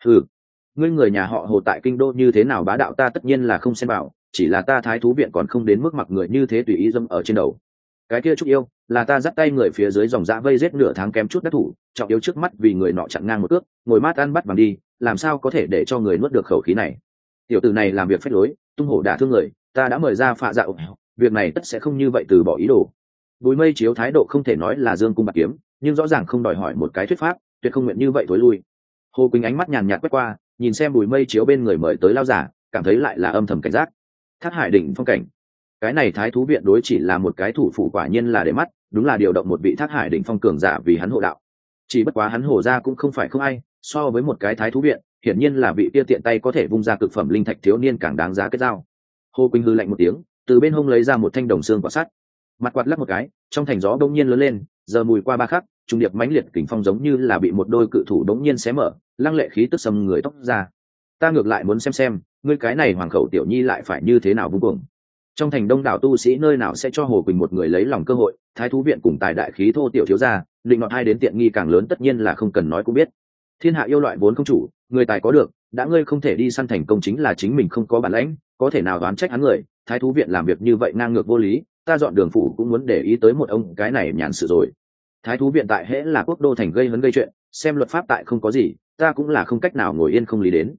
Ngươi người nhà họ Hồ tại kinh đô như thế nào bá đạo ta tất nhiên là không xen vào, chỉ là ta Thái thú viện còn không đến mức mặc người như thế tùy ý dâm ở trên đầu. Cái kia Trúc Yêu là ta dắt tay người phía dưới dòng dã vây giết nửa tháng kém chút đắc thủ, trọng yếu trước mắt vì người nọ chặn ngang một cước, ngồi mát ăn bắt vàng đi, làm sao có thể để cho người nuốt được khẩu khí này. Tiểu tử này làm việc phách lối, tung hổ đả thương người, ta đã mời ra phạ dạo, việc này tất sẽ không như vậy từ bỏ ý đồ. Bùi Mây Chiếu thái độ không thể nói là dương cung bạc kiếm, nhưng rõ ràng không đòi hỏi một cái thuyết pháp, tuyệt không nguyện như vậy thối lui. Hồ Quỳnh ánh mắt nhàn nhạt quét qua, nhìn xem Bùi Mây Chiếu bên người mời tới lao giả, cảm thấy lại là âm thầm cảnh giác. Thác Hải đỉnh phong cảnh, cái này Thái thú viện đối chỉ là một cái thủ phủ, quả nhiên là để mắt, đúng là điều động một vị Thác Hải đỉnh phong cường giả vì hắn hộ đạo. Chỉ bất quá hắn Hồ gia cũng không phải không ai, so với một cái Thái thú viện, hiển nhiên là vị kia tiện tay có thể vung ra cực phẩm linh thạch thiếu niên càng đáng giá kết giao. Hồ Quỳnh hư lạnh một tiếng, từ bên hông lấy ra một thanh đồng xương quạt sắt, mặt quạt lắc một cái, trong thành gió bỗng nhiên lớn lên, giờ mùi qua ba khắc, trung điệp mãnh liệt kình phong giống như là bị một đôi cự thủ bỗng nhiên xé mở, lăng lệ khí tức xâm người tóc ra. Ta ngược lại muốn xem ngươi cái này hoàng khẩu tiểu nhi lại phải như thế nào vung cuồng. Trong thành đông đảo tu sĩ nơi nào sẽ cho Hồ Quỳnh một người lấy lòng cơ hội, Thái thú viện cùng tài đại khí thô tiểu thiếu gia, định nọt hai đến tiện nghi càng lớn tất nhiên là không cần nói cũng biết. Thiên hạ yêu loại vốn không chủ, người tài có được, đã ngươi không thể đi săn thành công chính là chính mình không có bản lãnh, có thể nào đoán trách hắn người. Thái thú viện làm việc như vậy ngang ngược vô lý, ta dọn đường phủ cũng muốn để ý tới một ông cái này nhàn sự rồi. Thái thú viện tại hễ là quốc đô thành gây hấn gây chuyện, xem luật pháp tại không có gì, ta cũng là không cách nào ngồi yên không lý đến.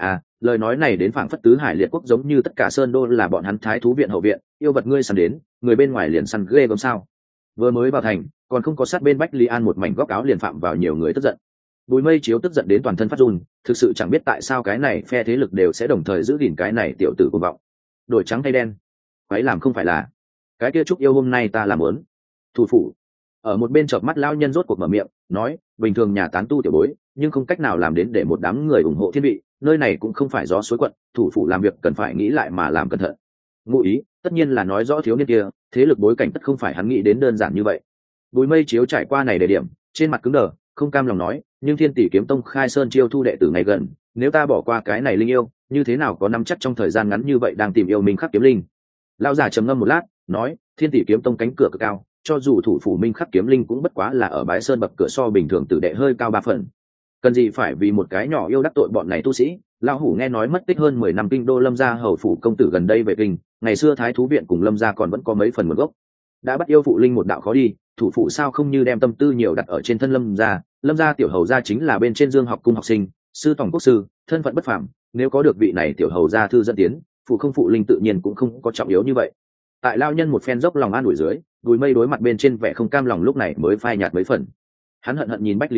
Lời nói này đến phảng phất tứ hải liệt quốc, giống như tất cả sơn đô là bọn hắn Thái thú viện hậu viện, yêu vật ngươi săn đến, người bên ngoài liền săn ghê gớm sao? Vừa mới vào thành, còn không có sát bên Bách Lý An một mảnh góc áo liền phạm vào nhiều người tức giận. Bùi Mây Chiếu tức giận đến toàn thân phát run, thực sự chẳng biết tại sao cái này phe thế lực đều sẽ đồng thời giữ gìn cái này tiểu tử cuồng vọng. Đổi trắng thay đen, quái làm không phải là cái kia Trúc Yêu hôm nay ta làm muốn. Thủ phủ ở một bên chợp mắt lão nhân rốt cuộc mở miệng nói, bình thường nhà tán tu tiểu bối, nhưng không cách nào làm đến để một đám người ủng hộ thiên vị, nơi này cũng không phải gió suối quận, thủ phủ làm việc cần phải nghĩ lại mà làm cẩn thận. Ngụ ý tất nhiên là nói rõ thiếu niên kia thế lực bối cảnh tất không phải hắn nghĩ đến đơn giản như vậy. Bùi Mây Chiếu trải qua này đề điểm, trên mặt cứng đờ, không cam lòng nói, nhưng Thiên Tỷ Kiếm Tông khai sơn chiêu thu đệ tử ngày gần, nếu ta bỏ qua cái này linh yêu, như thế nào có nắm chắc trong thời gian ngắn như vậy đang tìm yêu minh khắc kiếm linh. Lão già trầm ngâm một lát nói, Thiên Tỷ Kiếm Tông cánh cửa cực cao, cho dù thủ phủ minh khắc kiếm linh cũng bất quá là ở bái sơn bậc cửa so bình thường tử đệ hơi cao 3 phần. Cần gì phải vì một cái nhỏ yêu đắc tội bọn này tu sĩ. Lão hủ nghe nói mất tích hơn 10 năm kinh đô Lâm gia hầu phủ công tử gần đây về kinh, ngày xưa Thái thú viện cùng Lâm gia còn vẫn có mấy phần nguồn gốc. Đã bắt yêu phụ linh một đạo khó đi, thủ phụ sao không như đem tâm tư nhiều đặt ở trên thân Lâm gia tiểu hầu gia chính là bên trên Dương học cung học sinh, sư tổng quốc sư, thân phận bất phàm, nếu có được vị này tiểu hầu gia thư dẫn tiến, phụ không phụ linh tự nhiên cũng không có trọng yếu như vậy. Tại lao nhân một phen dốc lòng an ủi dưới, Bùi Mây đối mặt bên trên vẻ không cam lòng lúc này mới phai nhạt mấy phần. Hắn hận hận nhìn Bách Lý An,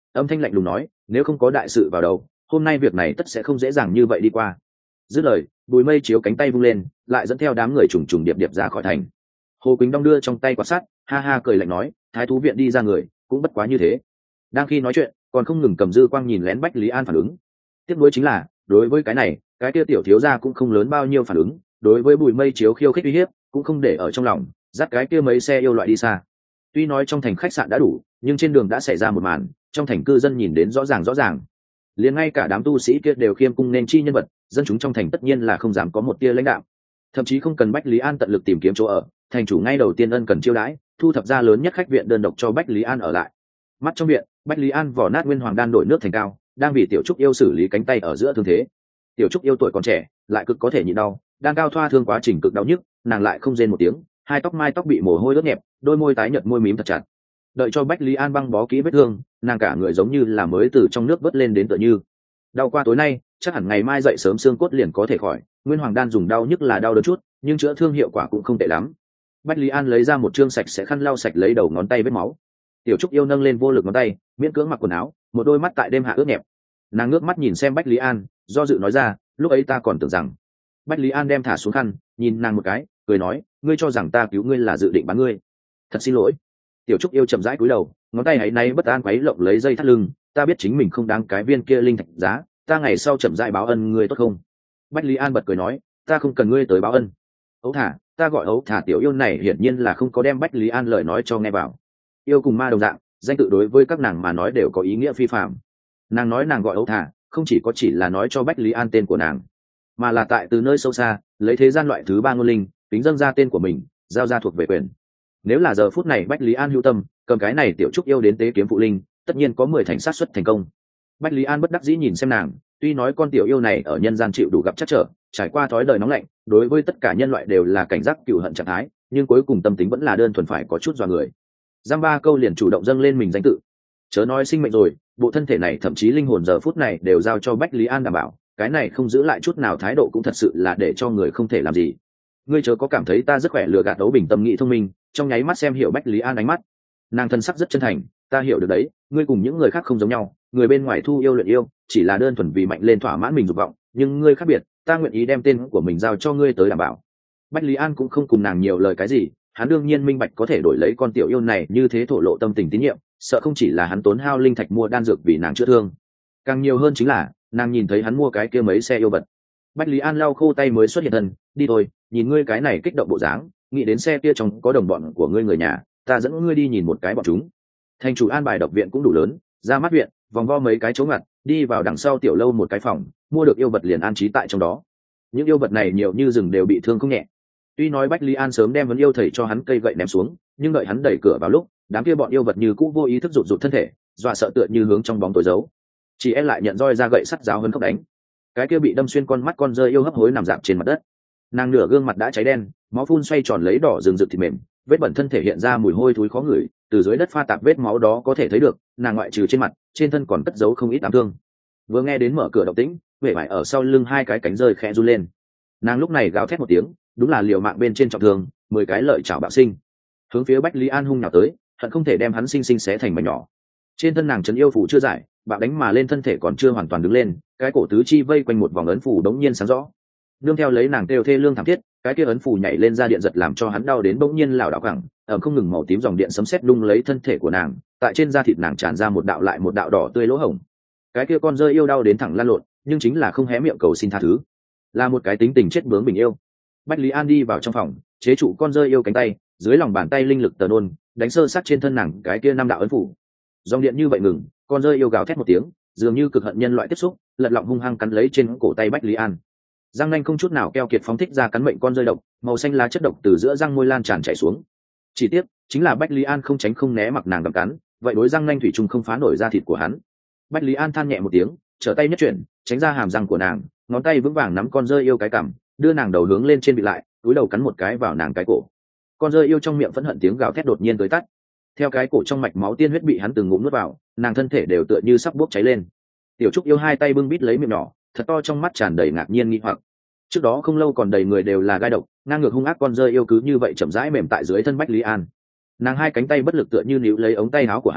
âm thanh lạnh lùng nói, nếu không có đại sự vào đầu, hôm nay việc này tất sẽ không dễ dàng như vậy đi qua. Dứt lời, Bùi Mây Chiếu cánh tay vung lên, lại dẫn theo đám người trùng trùng điệp điệp ra khỏi thành. Hồ Quỳnh đong đưa trong tay quạt sắt, ha ha cười lạnh nói, thái thú viện đi ra người cũng bất quá như thế. Đang khi nói chuyện, còn không ngừng cầm dư quang nhìn lén Bách Lý An phản ứng. Tiếp nối chính là, đối với cái này, cái kia tiểu thiếu gia cũng không lớn bao nhiêu phản ứng, đối với Bùi Mây Chiếu khiêu khích uy hiếp, cũng không để ở trong lòng, dắt cái kia mấy xe yêu loại đi xa. Tuy nói trong thành khách sạn đã đủ, nhưng trên đường đã xảy ra một màn, trong thành cư dân nhìn đến rõ ràng. Liền ngay cả đám tu sĩ kia đều khiêm cung nên chi nhân vật, dân chúng trong thành tất nhiên là không dám có một tia lãnh đạo. Thậm chí không cần Bách Lý An tận lực tìm kiếm chỗ ở, thành chủ ngay đầu tiên ân cần chiêu đãi, thu thập ra lớn nhất khách viện đơn độc cho Bách Lý An ở lại. Mắt trong viện, Bách Lý An vỏ nát nguyên hoàng đan đổi nước thành cao, đang vì tiểu trúc yêu xử lý cánh tay ở giữa thương thế. Tiểu trúc yêu tuổi còn trẻ, lại cực có thể nhịn đau, đang cao thoa thương quá trình cực đau nhức, nàng lại không rên một tiếng, hai tóc mai tóc bị mồ hôi ướt nhẹp, đôi môi tái nhợt môi mím thật chặt. Đợi cho Bách Lý An băng bó kỹ vết thương, nàng cả người giống như là mới từ trong nước vớt lên đến tựa như. Đau qua tối nay, chắc hẳn ngày mai dậy sớm xương cốt liền có thể khỏi. Nguyên hoàng đan dùng đau nhức là đau đớn chút, nhưng chữa thương hiệu quả cũng không tệ lắm. Bách Lý An lấy ra một trương sạch sẽ khăn lau sạch lấy đầu ngón tay vết máu. Tiểu trúc yêu nâng lên vô lực ngón tay, miễn cưỡng mặc quần áo, một đôi mắt tại đêm hạ ướt nhẹp. Nàng ngước mắt nhìn xem Bách Lý An, do dự nói ra, lúc ấy ta còn tưởng rằng. Bách Lý An đem thả xuống khăn, nhìn nàng một cái, cười nói, ngươi cho rằng ta cứu ngươi là dự định bán ngươi. Thật xin lỗi. Tiểu trúc yêu chậm rãi cúi đầu, ngón tay ấy nay bất an quấy lộng lấy dây thắt lưng, ta biết chính mình không đáng cái viên kia linh thạch giá, ta ngày sau chậm rãi báo ân ngươi tốt không? Bách Lý An bật cười nói, ta không cần ngươi tới báo ân. Ấu thả, ta gọi ấu thả tiểu yêu này hiển nhiên là không có đem Bách Lý An lời nói cho nghe vào. Yêu cùng ma đồng dạng, danh tự đối với các nàng mà nói đều có ý nghĩa phi phạm. Nàng nói nàng gọi ấu thả, không chỉ là nói cho Bách Lý An tên của nàng, mà là tại từ nơi sâu xa lấy thế gian loại thứ ba ngôn linh tính dâng ra tên của mình, giao ra thuộc về quyền. Nếu là giờ phút này Bách Lý An hữu tâm cầm cái này tiểu trúc yêu đến tế kiếm phụ linh, tất nhiên có 10 thành sát xuất thành công. Bách Lý An bất đắc dĩ nhìn xem nàng, tuy nói con tiểu yêu này ở nhân gian chịu đủ gặp trắc trở, trải qua thói đời nóng lạnh, đối với tất cả nhân loại đều là cảnh giác cừu hận trạng thái, nhưng cuối cùng tâm tính vẫn là đơn thuần phải có chút dọa người. Giang ba câu liền chủ động dâng lên mình danh tự. Chớ nói sinh mệnh rồi, bộ thân thể này thậm chí linh hồn giờ phút này đều giao cho Bách Lý An đảm bảo, cái này không giữ lại chút nào thái độ cũng thật sự là để cho người không thể làm gì. Ngươi chớ có cảm thấy ta rất khỏe lừa gạt đấu bình tâm nghị thông minh, trong nháy mắt xem hiểu Bách Lý An ánh mắt. Nàng thân sắc rất chân thành, ta hiểu được đấy, ngươi cùng những người khác không giống nhau, người bên ngoài thu yêu luyện yêu chỉ là đơn thuần vì mạnh lên thỏa mãn mình dục vọng, nhưng ngươi khác biệt, ta nguyện ý đem tên của mình giao cho ngươi tới đảm bảo. Bách Lý An cũng không cùng nàng nhiều lời cái gì, hắn đương nhiên minh bạch có thể đổi lấy con tiểu yêu này như thế thổ lộ tâm tình tín nhiệm, sợ không chỉ là hắn tốn hao linh thạch mua đan dược vì nàng chữa thương, càng nhiều hơn chính là nàng nhìn thấy hắn mua cái kia mấy xe yêu vật. Bách Lý An lau khô tay mới xuất hiện thân, đi thôi, nhìn ngươi cái này kích động bộ dáng, nghĩ đến xe kia trong có đồng bọn của ngươi người nhà, ta dẫn ngươi đi nhìn một cái bọn chúng. Thành chủ an bài độc viện cũng đủ lớn, ra mắt viện, vòng vo mấy cái chỗ ngặt, đi vào đằng sau tiểu lâu một cái phòng, mua được yêu vật liền an trí tại trong đó. Những yêu vật này nhiều như rừng đều bị thương không nhẹ. Tuy nói Bách Lý An sớm đem vấn yêu thầy cho hắn cây gậy ném xuống, nhưng đợi hắn đẩy cửa vào lúc, đám kia bọn yêu vật như cũ vô ý thức rụt rụt thân thể, dọa sợ tựa như hướng trong bóng tối giấu. Chỉ e lại nhận roi ra gậy sắt giáo hơn khóc đánh. Cái kia bị đâm xuyên con mắt con rơi yêu hấp hối nằm dạp trên mặt đất. Nàng nửa gương mặt đã cháy đen, máu phun xoay tròn lấy đỏ rừng rực thịt mềm, vết bẩn thân thể hiện ra mùi hôi thối khó ngửi, từ dưới đất pha tạp vết máu đó có thể thấy được, nàng ngoại trừ trên mặt, trên thân còn cất giấu không ít ám thương. Vừa nghe đến mở cửa động tĩnh, vẻ vải ở sau lưng hai cái cánh rơi khẽ run lên. Nàng lúc này gào thét một tiếng, đúng là liều mạng bên trên trọng thương, 10 cái lợi chảo bạo sinh, hướng phía Bách Lý An hung nhào tới, hận không thể đem hắn sinh sinh xé thành mảnh nhỏ. Trên thân nàng trấn yêu phủ chưa giải, bạo đánh mà lên thân thể còn chưa hoàn toàn đứng lên, cái cổ tứ chi vây quanh một vòng ấn phủ đống nhiên sáng rõ. Nương theo lấy nàng kêu thê lương thảm thiết, cái kia ấn phủ nhảy lên ra điện giật làm cho hắn đau đến bỗng nhiên lảo đảo cẳng, không ngừng màu tím dòng điện sấm sét đung lấy thân thể của nàng, tại trên da thịt nàng tràn ra một đạo lại một đạo đỏ tươi lỗ hổng. Cái kia con rơi yêu đau đến thẳng lăn lộn, nhưng chính là không hé miệng cầu xin tha thứ, là một cái tính tình chết bướng bình yêu. Bách Lý An đi vào trong phòng, chế trụ con rơi yêu cánh tay, dưới lòng bàn tay linh lực tờ nôn đánh sơ sát trên thân nàng cái kia 5 đạo ấn phủ. Dòng điện như vậy ngừng, con rơi yêu gào thét một tiếng, dường như cực hận nhân loại tiếp xúc, lật lọng hung hăng cắn lấy trên cổ tay Bách Lý An. Răng nanh không chút nào keo kiệt phóng thích ra cắn mệnh con rơi độc, màu xanh lá chất độc từ giữa răng môi lan tràn chảy xuống. Chỉ tiếc chính là Bách Lý An không tránh không né mặc nàng gặm cắn, vậy đối răng nanh thủy chung không phá nổi da thịt của hắn. Bách Lý An than nhẹ một tiếng, trở tay nhất chuyển, tránh ra hàm răng của nàng, ngón tay vững vàng nắm con rơi yêu cái cằm, đưa nàng đầu hướng lên trên bị lại, túi đầu cắn một cái vào nàng cái cổ. Con rơi yêu trong miệng phẫn hận tiếng gào thét đột nhiên tới tắt. Theo cái cổ trong mạch máu tiên huyết bị hắn từng ngụm nuốt vào, nàng thân thể đều tựa như sắp bốc cháy lên. Tiểu trúc yêu hai tay bưng bít lấy miệng nhỏ, thật to trong mắt tràn đầy ngạc nhiên nghi hoặc. Trước đó không lâu còn đầy người đều là gai độc, ngang ngược hung ác con rơi yêu cứ như vậy chậm rãi mềm tại dưới thân Bách Lý An. Nàng hai cánh tay bất lực tựa như níu lấy ống tay áo của hắn,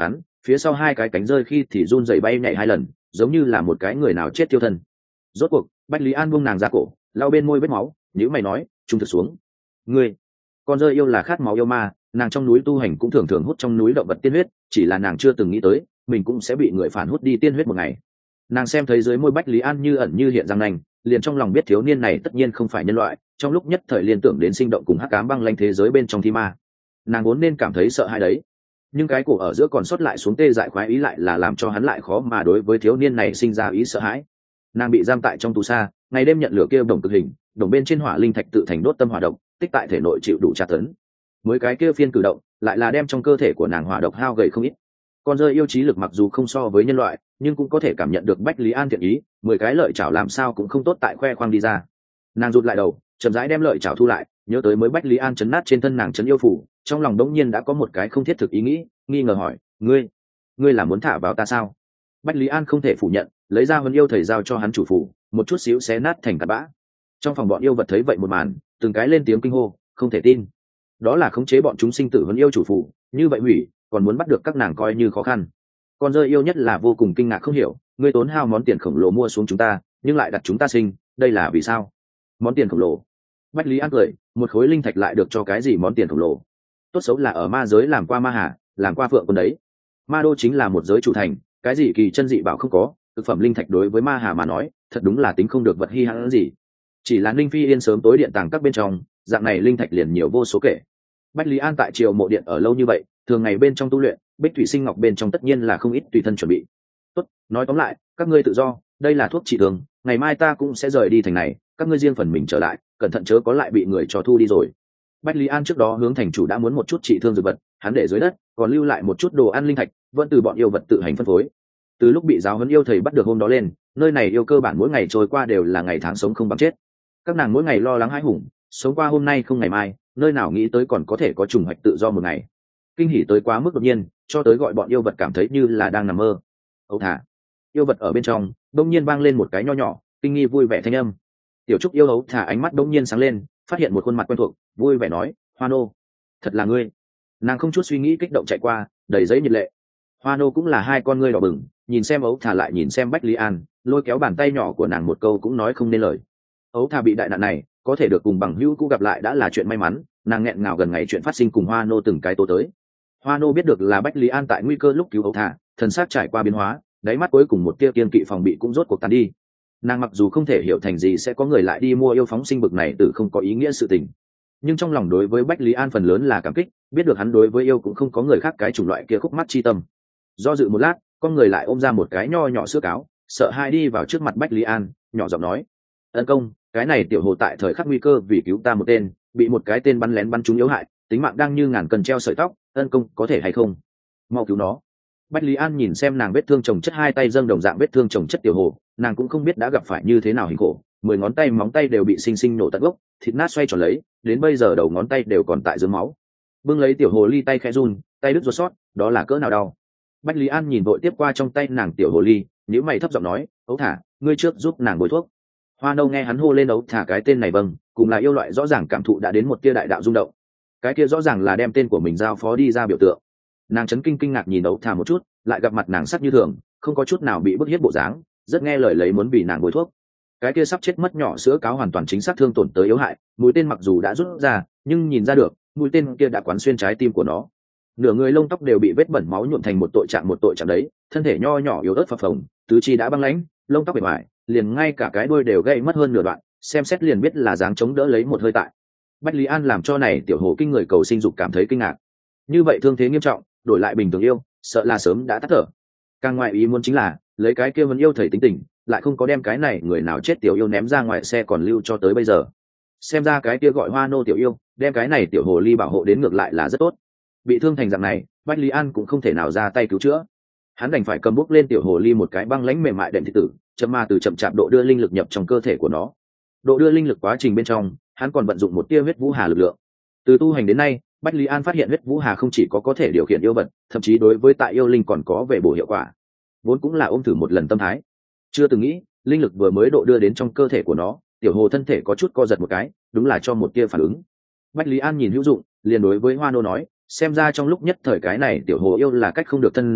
phía sau hai cái cánh rơi khi thì run rẩy bay nhảy hai lần, giống như là một cái người nào chết tiêu thân. Rốt cuộc Bách Lý An buông nàng ra cổ, lau bên môi vết máu, nhíu mày nói, trung thực xuống. Ngươi, con rơi yêu là khát máu yêu ma, nàng trong núi tu hành cũng thường thường hút trong núi động vật tiên huyết, chỉ là nàng chưa từng nghĩ tới mình cũng sẽ bị người phản hút đi tiên huyết một ngày. Nàng xem thấy dưới môi Bách Lý An như ẩn như hiện răng nanh, liền trong lòng biết thiếu niên này tất nhiên không phải nhân loại, trong lúc nhất thời liên tưởng đến sinh động cùng hắc ám băng lanh thế giới bên trong thi ma. Nàng vốn nên cảm thấy sợ hãi đấy, nhưng cái cổ ở giữa còn sót lại xuống tê dại khoái ý lại là làm cho hắn lại khó mà đối với thiếu niên này sinh ra ý sợ hãi. Nàng bị giam tại trong tù xa, ngày đêm nhận lửa kia đồng cực hình, đồng bên trên hỏa linh thạch tự thành đốt tâm hỏa độc, tích tại thể nội chịu đủ tra tấn. Mới cái kia phiên cử động lại là đem trong cơ thể của nàng hỏa độc hao gầy không ít. Con rơi yêu trí lực mặc dù không so với nhân loại, nhưng cũng có thể cảm nhận được Bách Lý An thiện ý, 10 cái lợi chảo làm sao cũng không tốt tại khoe khoang đi ra. Nàng rụt lại đầu, chậm rãi đem lợi chảo thu lại, nhớ tới mới Bách Lý An chấn nát trên thân nàng chấn yêu phủ, trong lòng đống nhiên đã có một cái không thiết thực ý nghĩ, nghi ngờ hỏi, ngươi là muốn thả vào ta sao? Bách Lý An không thể phủ nhận, lấy ra huấn yêu thầy giao cho hắn chủ phủ, một chút xíu xé nát thành cát bã. Trong phòng bọn yêu vật thấy vậy một màn, từng cái lên tiếng kinh hô, không thể tin. Đó là khống chế bọn chúng sinh tử huấn yêu chủ phủ, như vậy hủy, còn muốn bắt được các nàng coi như khó khăn. Con rơi yêu nhất là vô cùng kinh ngạc không hiểu, ngươi tốn hao món tiền khổng lồ mua xuống chúng ta, nhưng lại đặt chúng ta sinh, đây là vì sao? Món tiền khổng lồ? Bách Lý An cười, một khối linh thạch lại được cho cái gì món tiền khổng lồ? Tốt xấu là ở ma giới làm qua ma hà, làm qua phượng quân đấy. Ma đô chính là một giới chủ thành, cái gì kỳ chân dị bảo không có, thực phẩm linh thạch đối với ma hà mà nói, thật đúng là tính không được vật hi hãn gì. Chỉ là Ninh Phi Yên sớm tối điện tàng các bên trong, dạng này linh thạch liền nhiều vô số kể. Bách Lý An tại triều mộ điện ở lâu như vậy, thường ngày bên trong tu luyện, Bích Thủy Sinh Ngọc bên trong tất nhiên là không ít tùy thân chuẩn bị. Tốt, nói tóm lại, các ngươi tự do, đây là thuốc trị thương, ngày mai ta cũng sẽ rời đi thành này, các ngươi riêng phần mình trở lại, cẩn thận chớ có lại bị người cho thu đi rồi. Bách Lý An trước đó hướng thành chủ đã muốn một chút trị thương dược vật, hắn để dưới đất, còn lưu lại một chút đồ ăn linh thạch, vẫn từ bọn yêu vật tự hành phân phối. Từ lúc bị giáo huấn yêu thầy bắt được hôm đó lên, nơi này yêu cơ bản mỗi ngày trôi qua đều là ngày tháng sống không bằng chết. Các nàng mỗi ngày lo lắng hãi hùng, sống qua hôm nay không ngày mai, nơi nào nghĩ tới còn có thể có trùng hoạch tự do một ngày. Kinh hỉ tới quá mức đột nhiên, cho tới gọi bọn yêu vật cảm thấy như là đang nằm mơ. Âu thả, yêu vật ở bên trong đông nhiên vang lên một cái nho nhỏ kinh nghi vui vẻ thanh âm. Tiểu trúc yêu ấu thả ánh mắt đông nhiên sáng lên, phát hiện một khuôn mặt quen thuộc, vui vẻ nói, Hoa nô, thật là ngươi. Nàng không chút suy nghĩ kích động chạy qua, đầy giấy nhiệt lệ. Hoa nô cũng là hai con ngươi đỏ bừng, nhìn xem ấu thả lại nhìn xem Bách Lý An, lôi kéo bàn tay nhỏ của nàng một câu cũng nói không nên lời. Ấu thả bị đại nạn này, có thể được cùng bằng hữu cũ gặp lại đã là chuyện may mắn, nàng nghẹn ngào gần ngày chuyện phát sinh cùng Hoa nô từng cái tố tới. Hoa nô biết được là Bách Lý An tại nguy cơ lúc cứu ấu thả, thần sắc trải qua biến hóa, đáy mắt cuối cùng một tia kiên kỵ phòng bị cũng rốt cuộc tàn đi. Nàng mặc dù không thể hiểu thành gì sẽ có người lại đi mua yêu phóng sinh bực này từ không có ý nghĩa sự tình, nhưng trong lòng đối với Bách Lý An phần lớn là cảm kích, biết được hắn đối với yêu cũng không có người khác cái chủng loại kia khúc mắt chi tâm. Do dự một lát, con người lại ôm ra một cái nho nhỏ sữa cáo, sợ hai đi vào trước mặt Bách Lý An, nhỏ giọng nói, ân công, cái này tiểu hồ tại thời khắc nguy cơ vì cứu ta một tên, bị một cái tên bắn lén bắn trúng yếu hại, tính mạng đang như ngàn cân treo sợi tóc, ân công có thể hay không mau cứu nó. Bách Lý An nhìn xem nàng vết thương chồng chất, hai tay dâng đồng dạng vết thương chồng chất tiểu hồ, nàng cũng không biết đã gặp phải như thế nào hình khổ, 10 ngón tay móng tay đều bị xinh xinh nổ tận gốc, thịt nát xoay tròn lấy, đến bây giờ đầu ngón tay đều còn tại dưới máu. Bưng lấy tiểu hồ ly tay khẽ run, tay đứt ruột sót, đó là cỡ nào đau. Bách Lý An nhìn vội tiếp qua trong tay nàng tiểu hồ ly, nhíu mày thấp giọng nói, ấu thả, ngươi trước giúp nàng bôi thuốc. Hoa nâu nghe hắn hô lên ấu thả cái tên này, vâng, cùng là yêu loại rõ ràng cảm thụ đã đến một tia đại đạo rung động. Cái kia rõ ràng là đem tên của mình giao phó đi ra biểu tượng. Nàng chấn kinh kinh ngạc nhìn ấu thả một chút, lại gặp mặt nàng sắc như thường, không có chút nào bị bức hiếp bộ dáng, rất nghe lời lấy muốn vì nàng bôi thuốc. Cái kia sắp chết mất nhỏ sữa cáo hoàn toàn chính xác thương tổn tới yếu hại, mũi tên mặc dù đã rút ra, nhưng nhìn ra được mũi tên kia đã quán xuyên trái tim của nó. Nửa người lông tóc đều bị vết bẩn máu nhuộm thành một tội trạng đấy, thân thể nho nhỏ yếu ớt phập phồng, tứ chi đã băng lãnh, lông tóc bề ngoài, liền ngay cả cái đuôi đều gãy mất hơn nửa đoạn, xem xét liền biết là dáng chống đỡ lấy một hơi tại. Bách Lý An làm cho này tiểu hồ kinh người cầu sinh dục cảm thấy kinh ngạc. Như vậy thương thế nghiêm trọng, đổi lại bình thường yêu, sợ là sớm đã tắt thở. Càng ngoại ý muốn chính là, lấy cái kia vẫn yêu thầy tính tình, lại không có đem cái này người nào chết tiểu yêu ném ra ngoài xe còn lưu cho tới bây giờ. Xem ra cái kia gọi Hoa nô tiểu yêu, đem cái này tiểu hồ ly bảo hộ đến ngược lại là rất tốt. Bị thương thành dạng này, Bách Lý An cũng không thể nào ra tay cứu chữa. Hắn đành phải cầm bút lên tiểu hồ ly một cái băng lãnh mềm mại đệm thị tử, chậm ma từ chậm chạp độ đưa linh lực nhập trong cơ thể của nó. Độ đưa linh lực quá trình bên trong, hắn còn vận dụng một tia huyết vũ hà lực lượng. Từ tu hành đến nay, Bách Lý An phát hiện huyết vũ hà không chỉ có thể điều khiển yêu vật, thậm chí đối với tại yêu linh còn có về bổ hiệu quả. Vốn cũng là ôm thử một lần tâm thái, chưa từng nghĩ linh lực vừa mới độ đưa đến trong cơ thể của nó, tiểu hồ thân thể có chút co giật một cái, đúng là cho một tia phản ứng. Bách Lý An nhìn hữu dụng, liền đối với Hoa nô nói, xem ra trong lúc nhất thời cái này tiểu hồ yêu là cách không được thân rồi,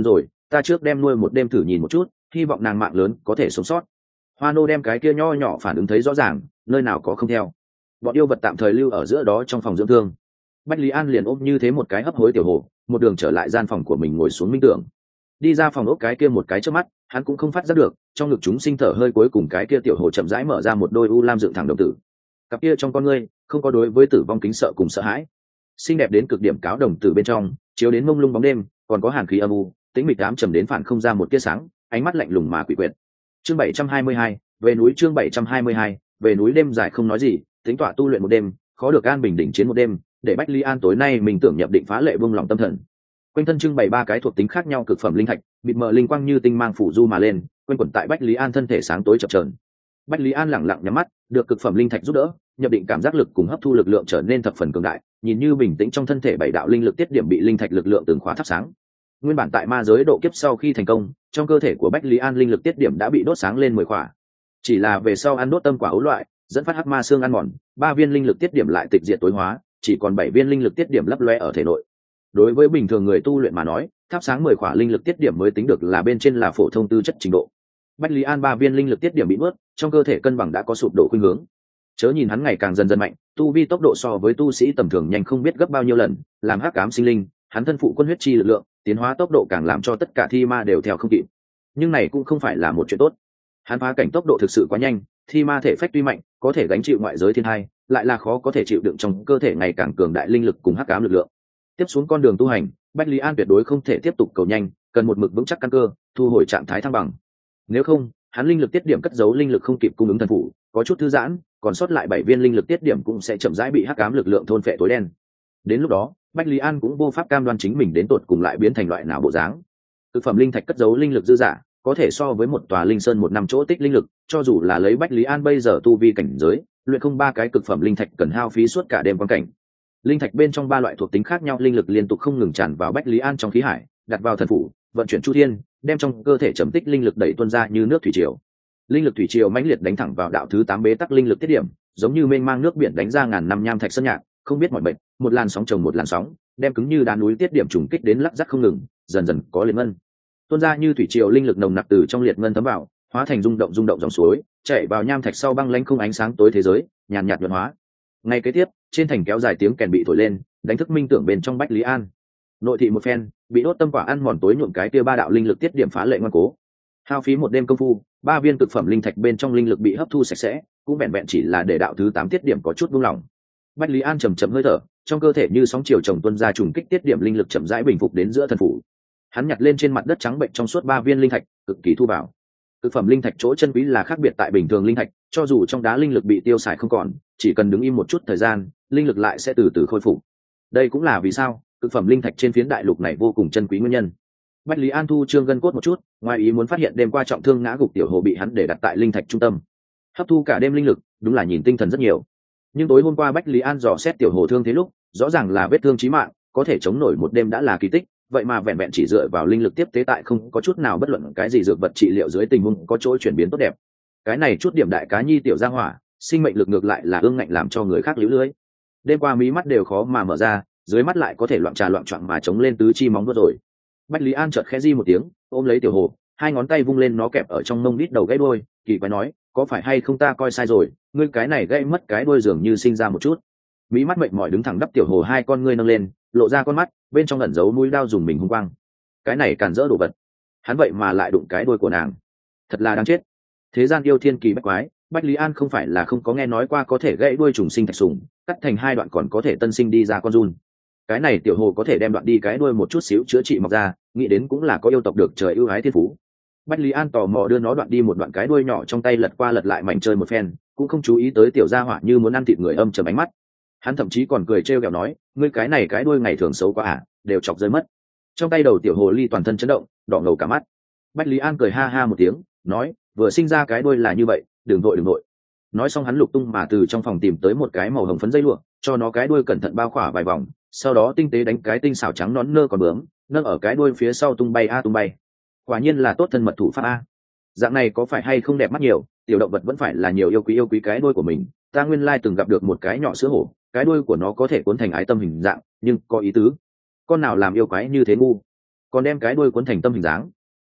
ta trước đem nuôi một đêm thử nhìn một chút, hy vọng nàng mạng lớn có thể sống sót. Hoa nô đem cái kia nho nhỏ phản ứng thấy rõ ràng, nơi nào có không theo. Bọn yêu vật tạm thời lưu ở giữa đó trong phòng dưỡng thương. Bách Lý An liền ôm như thế một cái hấp hối tiểu hồ, một đường trở lại gian phòng của mình ngồi xuống minh tưởng. Đi ra phòng ốc cái kia một cái trước mắt, hắn cũng không phát giác được, trong ngực chúng sinh thở hơi cuối cùng cái kia tiểu hồ chậm rãi mở ra một đôi u lam dựng thẳng đồng tử. Cặp kia trong con ngươi không có đối với tử vong kính sợ cùng sợ hãi, xinh đẹp đến cực điểm cáo đồng tử bên trong, chiếu đến mông lung bóng đêm, còn có hàn khí âm u, tĩnh mịch ám trầm đến phản không ra một tia sáng, ánh mắt lạnh lùng mà quỷ quyệt. Chương 722, về núi. Chương 722, về núi. Đêm dài không nói gì, tính tọa tu luyện một đêm, khó được an bình đỉnh chiến một đêm, để Bách Lý An tối nay mình tưởng nhập định phá lệ buông lòng tâm thần. Quanh thân trưng bày ba cái thuộc tính khác nhau cực phẩm linh thạch, mịt mờ linh quang như tinh mang phủ du mà lên, quanh quẩn tại Bách Lý An thân thể sáng tối chập chờn. Bách Lý An lẳng lặng nhắm mắt, được cực phẩm linh thạch giúp đỡ, nhập định cảm giác lực cùng hấp thu lực lượng trở nên thập phần cường đại, nhìn như bình tĩnh trong thân thể bảy đạo linh lực tiết điểm bị linh thạch lực lượng từng khóa thắp sáng. Nguyên bản tại ma giới độ kiếp sau khi thành công, trong cơ thể của Bách Lý An linh lực tiết điểm đã bị đốt sáng lên 10 khỏa. Chỉ là về sau ăn đốt tâm quả ấu loại, dẫn phát hắc ma xương ăn mòn, 3 viên linh lực tiết điểm lại tịch diệt tối hóa, chỉ còn 7 viên linh lực tiết điểm lấp loe ở thể nội. Đối với bình thường người tu luyện mà nói, thắp sáng 10 khỏa linh lực tiết điểm mới tính được là bên trên là phổ thông tư chất trình độ. Bách Lý An 3 viên linh lực tiết điểm bị nuốt, trong cơ thể cân bằng đã có sụp đổ khuynh hướng. Chớ nhìn hắn ngày càng dần dần mạnh, tu vi tốc độ so với tu sĩ tầm thường nhanh không biết gấp bao nhiêu lần, làm hắc ám sinh linh, hắn thân phụ quân huyết chi lực lượng, tiến hóa tốc độ càng làm cho tất cả thi ma đều theo không kịp. Nhưng này cũng không phải là một chuyện tốt. Hắn phá cảnh tốc độ thực sự quá nhanh, thi ma thể phách tuy mạnh, có thể gánh chịu ngoại giới thiên hai, lại là khó có thể chịu đựng trong cơ thể ngày càng cường đại linh lực cùng hắc ám lực lượng. Tiếp xuống con đường tu hành, Bách Lý An tuyệt đối không thể tiếp tục cầu nhanh, cần một mực vững chắc căn cơ, thu hồi trạng thái thăng bằng. Nếu không, hắn linh lực tiết điểm cất giấu linh lực không kịp cung ứng thần phụ, có chút thư giãn, còn sót lại 7 viên linh lực tiết điểm cũng sẽ chậm rãi bị hắc ám lực lượng thôn phệ tối đen. Đến lúc đó, Bách Lý An cũng vô pháp cam đoan chính mình đến tột cùng lại biến thành loại nào bộ dáng. Thực phẩm linh thạch cất giấu linh lực dư dả, có thể so với một tòa linh sơn một năm chỗ tích linh lực, cho dù là lấy Bách Lý An bây giờ tu vi cảnh giới, luyện không 3 cái cực phẩm linh thạch cần hao phí suốt cả đêm quan cảnh. Linh thạch bên trong 3 loại thuộc tính khác nhau linh lực liên tục không ngừng tràn vào Bách Lý An trong khí hải, đặt vào thần phủ, vận chuyển chu thiên, đem trong cơ thể trầm tích linh lực đẩy tuôn ra như nước thủy triều. Linh lực thủy triều mãnh liệt đánh thẳng vào đạo thứ 8 bế tắc linh lực tiết điểm, giống như mênh mang nước biển đánh ra ngàn năm nham thạch sơn nhạc, không biết mỏi mệt, một làn sóng chồng một làn sóng, đem cứng như đá núi tiết điểm trùng kích đến lắc rắc không ngừng, dần dần có liệt ngân. Tuôn ra như thủy triều linh lực nồng nặc từ trong liệt ngân thấm vào, hóa thành rung động dòng suối, chảy vào nham thạch sau băng lãnh không ánh sáng tối thế giới, nhàn nhạt nhuận hóa. Ngay kế tiếp, trên thành kéo dài tiếng kèn bị thổi lên, đánh thức minh tưởng bên trong Bách Lý An. Nội thị một phen, bị đốt tâm quả ăn mòn tối nhuộm cái kia 3 đạo linh lực tiết điểm phá lệ ngoan cố. Hao phí một đêm công phu, 3 viên cực phẩm linh thạch bên trong linh lực bị hấp thu sạch sẽ, cũng vẹn vẹn chỉ là để đạo thứ 8 tiết điểm có chút buông lỏng. Bách Lý An chậm chậm hơi thở, trong cơ thể như sóng chiều chồng tuôn ra trùng kích tiết điểm linh lực chậm rãi bình phục đến giữa thần phủ. Hắn nhặt lên trên mặt đất trắng bệnh trong suốt 3 viên linh thạch, cực kỳ thu vào. Cực phẩm linh thạch chỗ chân quý là khác biệt tại bình thường linh thạch, cho dù trong đá linh lực bị tiêu xài không còn, chỉ cần đứng im một chút thời gian, linh lực lại sẽ từ từ khôi phục. Đây cũng là vì sao cực phẩm linh thạch trên phiến đại lục này vô cùng chân quý nguyên nhân. Bách Lý An thu trương gân cốt một chút, ngoài ý muốn phát hiện đêm qua trọng thương ngã gục tiểu hồ bị hắn để đặt tại linh thạch trung tâm, hấp thu cả đêm linh lực, đúng là nhìn tinh thần rất nhiều. Nhưng tối hôm qua Bách Lý An dò xét tiểu hồ thương thế lúc, rõ ràng là vết thương chí mạng, có thể chống nổi một đêm đã là kỳ tích, vậy mà vẹn vẹn chỉ dựa vào linh lực tiếp tế tại không có chút nào bất luận cái gì dược vật trị liệu dưới tình huống có chỗ chuyển biến tốt đẹp. Cái này chút điểm đại cá nhi tiểu gia hỏa, sinh mệnh lực ngược lại là ương ngạnh làm cho người khác liễu lưới. Đêm qua mí mắt đều khó mà mở ra, dưới mắt lại có thể loạn trà loạn choạng mà chống lên tứ chi móng vuốt rồi. Bách Lý An chợt khẽ di một tiếng, ôm lấy tiểu hồ, 2 ngón tay vung lên nó kẹp ở trong mông đít đầu gãy đuôi, kỳ quái nói, có phải hay không ta coi sai rồi, ngươi cái này gãy mất cái đuôi dường như sinh ra một chút. Mí mắt mệt mỏi đứng thẳng đắp tiểu hồ 2 con ngươi nâng lên, lộ ra con mắt, bên trong ẩn giấu mũi đao dùng mình hung quang. Cái này càn rỡ đồ vật, hắn vậy mà lại đụng cái đuôi của nàng, thật là đáng chết. Thế gian yêu thiên kỳ bách quái, Bách Lý An không phải là không có nghe nói qua có thể gãy đuôi trùng sinh thạch sùng, cắt thành 2 đoạn còn có thể tân sinh đi ra con giun. Cái này tiểu hồ có thể đem đoạn đi cái đuôi một chút xíu chữa trị mọc ra, nghĩ đến cũng là có yêu tộc được trời ưu ái thiên phú. Bách Lý An tò mò đưa nó đoạn đi một đoạn cái đuôi nhỏ trong tay lật qua lật lại mảnh chơi một phen, cũng không chú ý tới tiểu gia hỏa như muốn ăn thịt người âm trầm ánh mắt. Hắn thậm chí còn cười trêu ghẹo nói, ngươi cái này cái đuôi ngày thường xấu quá à, đều chọc rơi mất. Trong tay đầu tiểu hồ ly toàn thân chấn động, đỏ ngầu cả mắt. Bách Lý An cười ha ha một tiếng, nói, vừa sinh ra cái đuôi là như vậy, đừng vội. Nói xong hắn lục tung mà từ trong phòng tìm tới một cái màu hồng phấn dây lụa, cho nó cái đuôi cẩn thận bao khỏa vài vòng, sau đó tinh tế đánh cái tinh xảo trắng nón nơ còn bướm, nâng ở cái đuôi phía sau tung bay tung bay. Quả nhiên là tốt thân mật thủ pháp a. Dạng này có phải hay không đẹp mắt nhiều, tiểu động vật vẫn phải là nhiều yêu quý cái đuôi của mình. Ta nguyên lai từng gặp được một cái nhỏ sữa hổ, cái đuôi của nó có thể cuốn thành ái tâm hình dạng, nhưng có ý tứ. Con nào làm yêu quái như thế ngu, còn đem cái đuôi cuốn thành tâm hình dáng,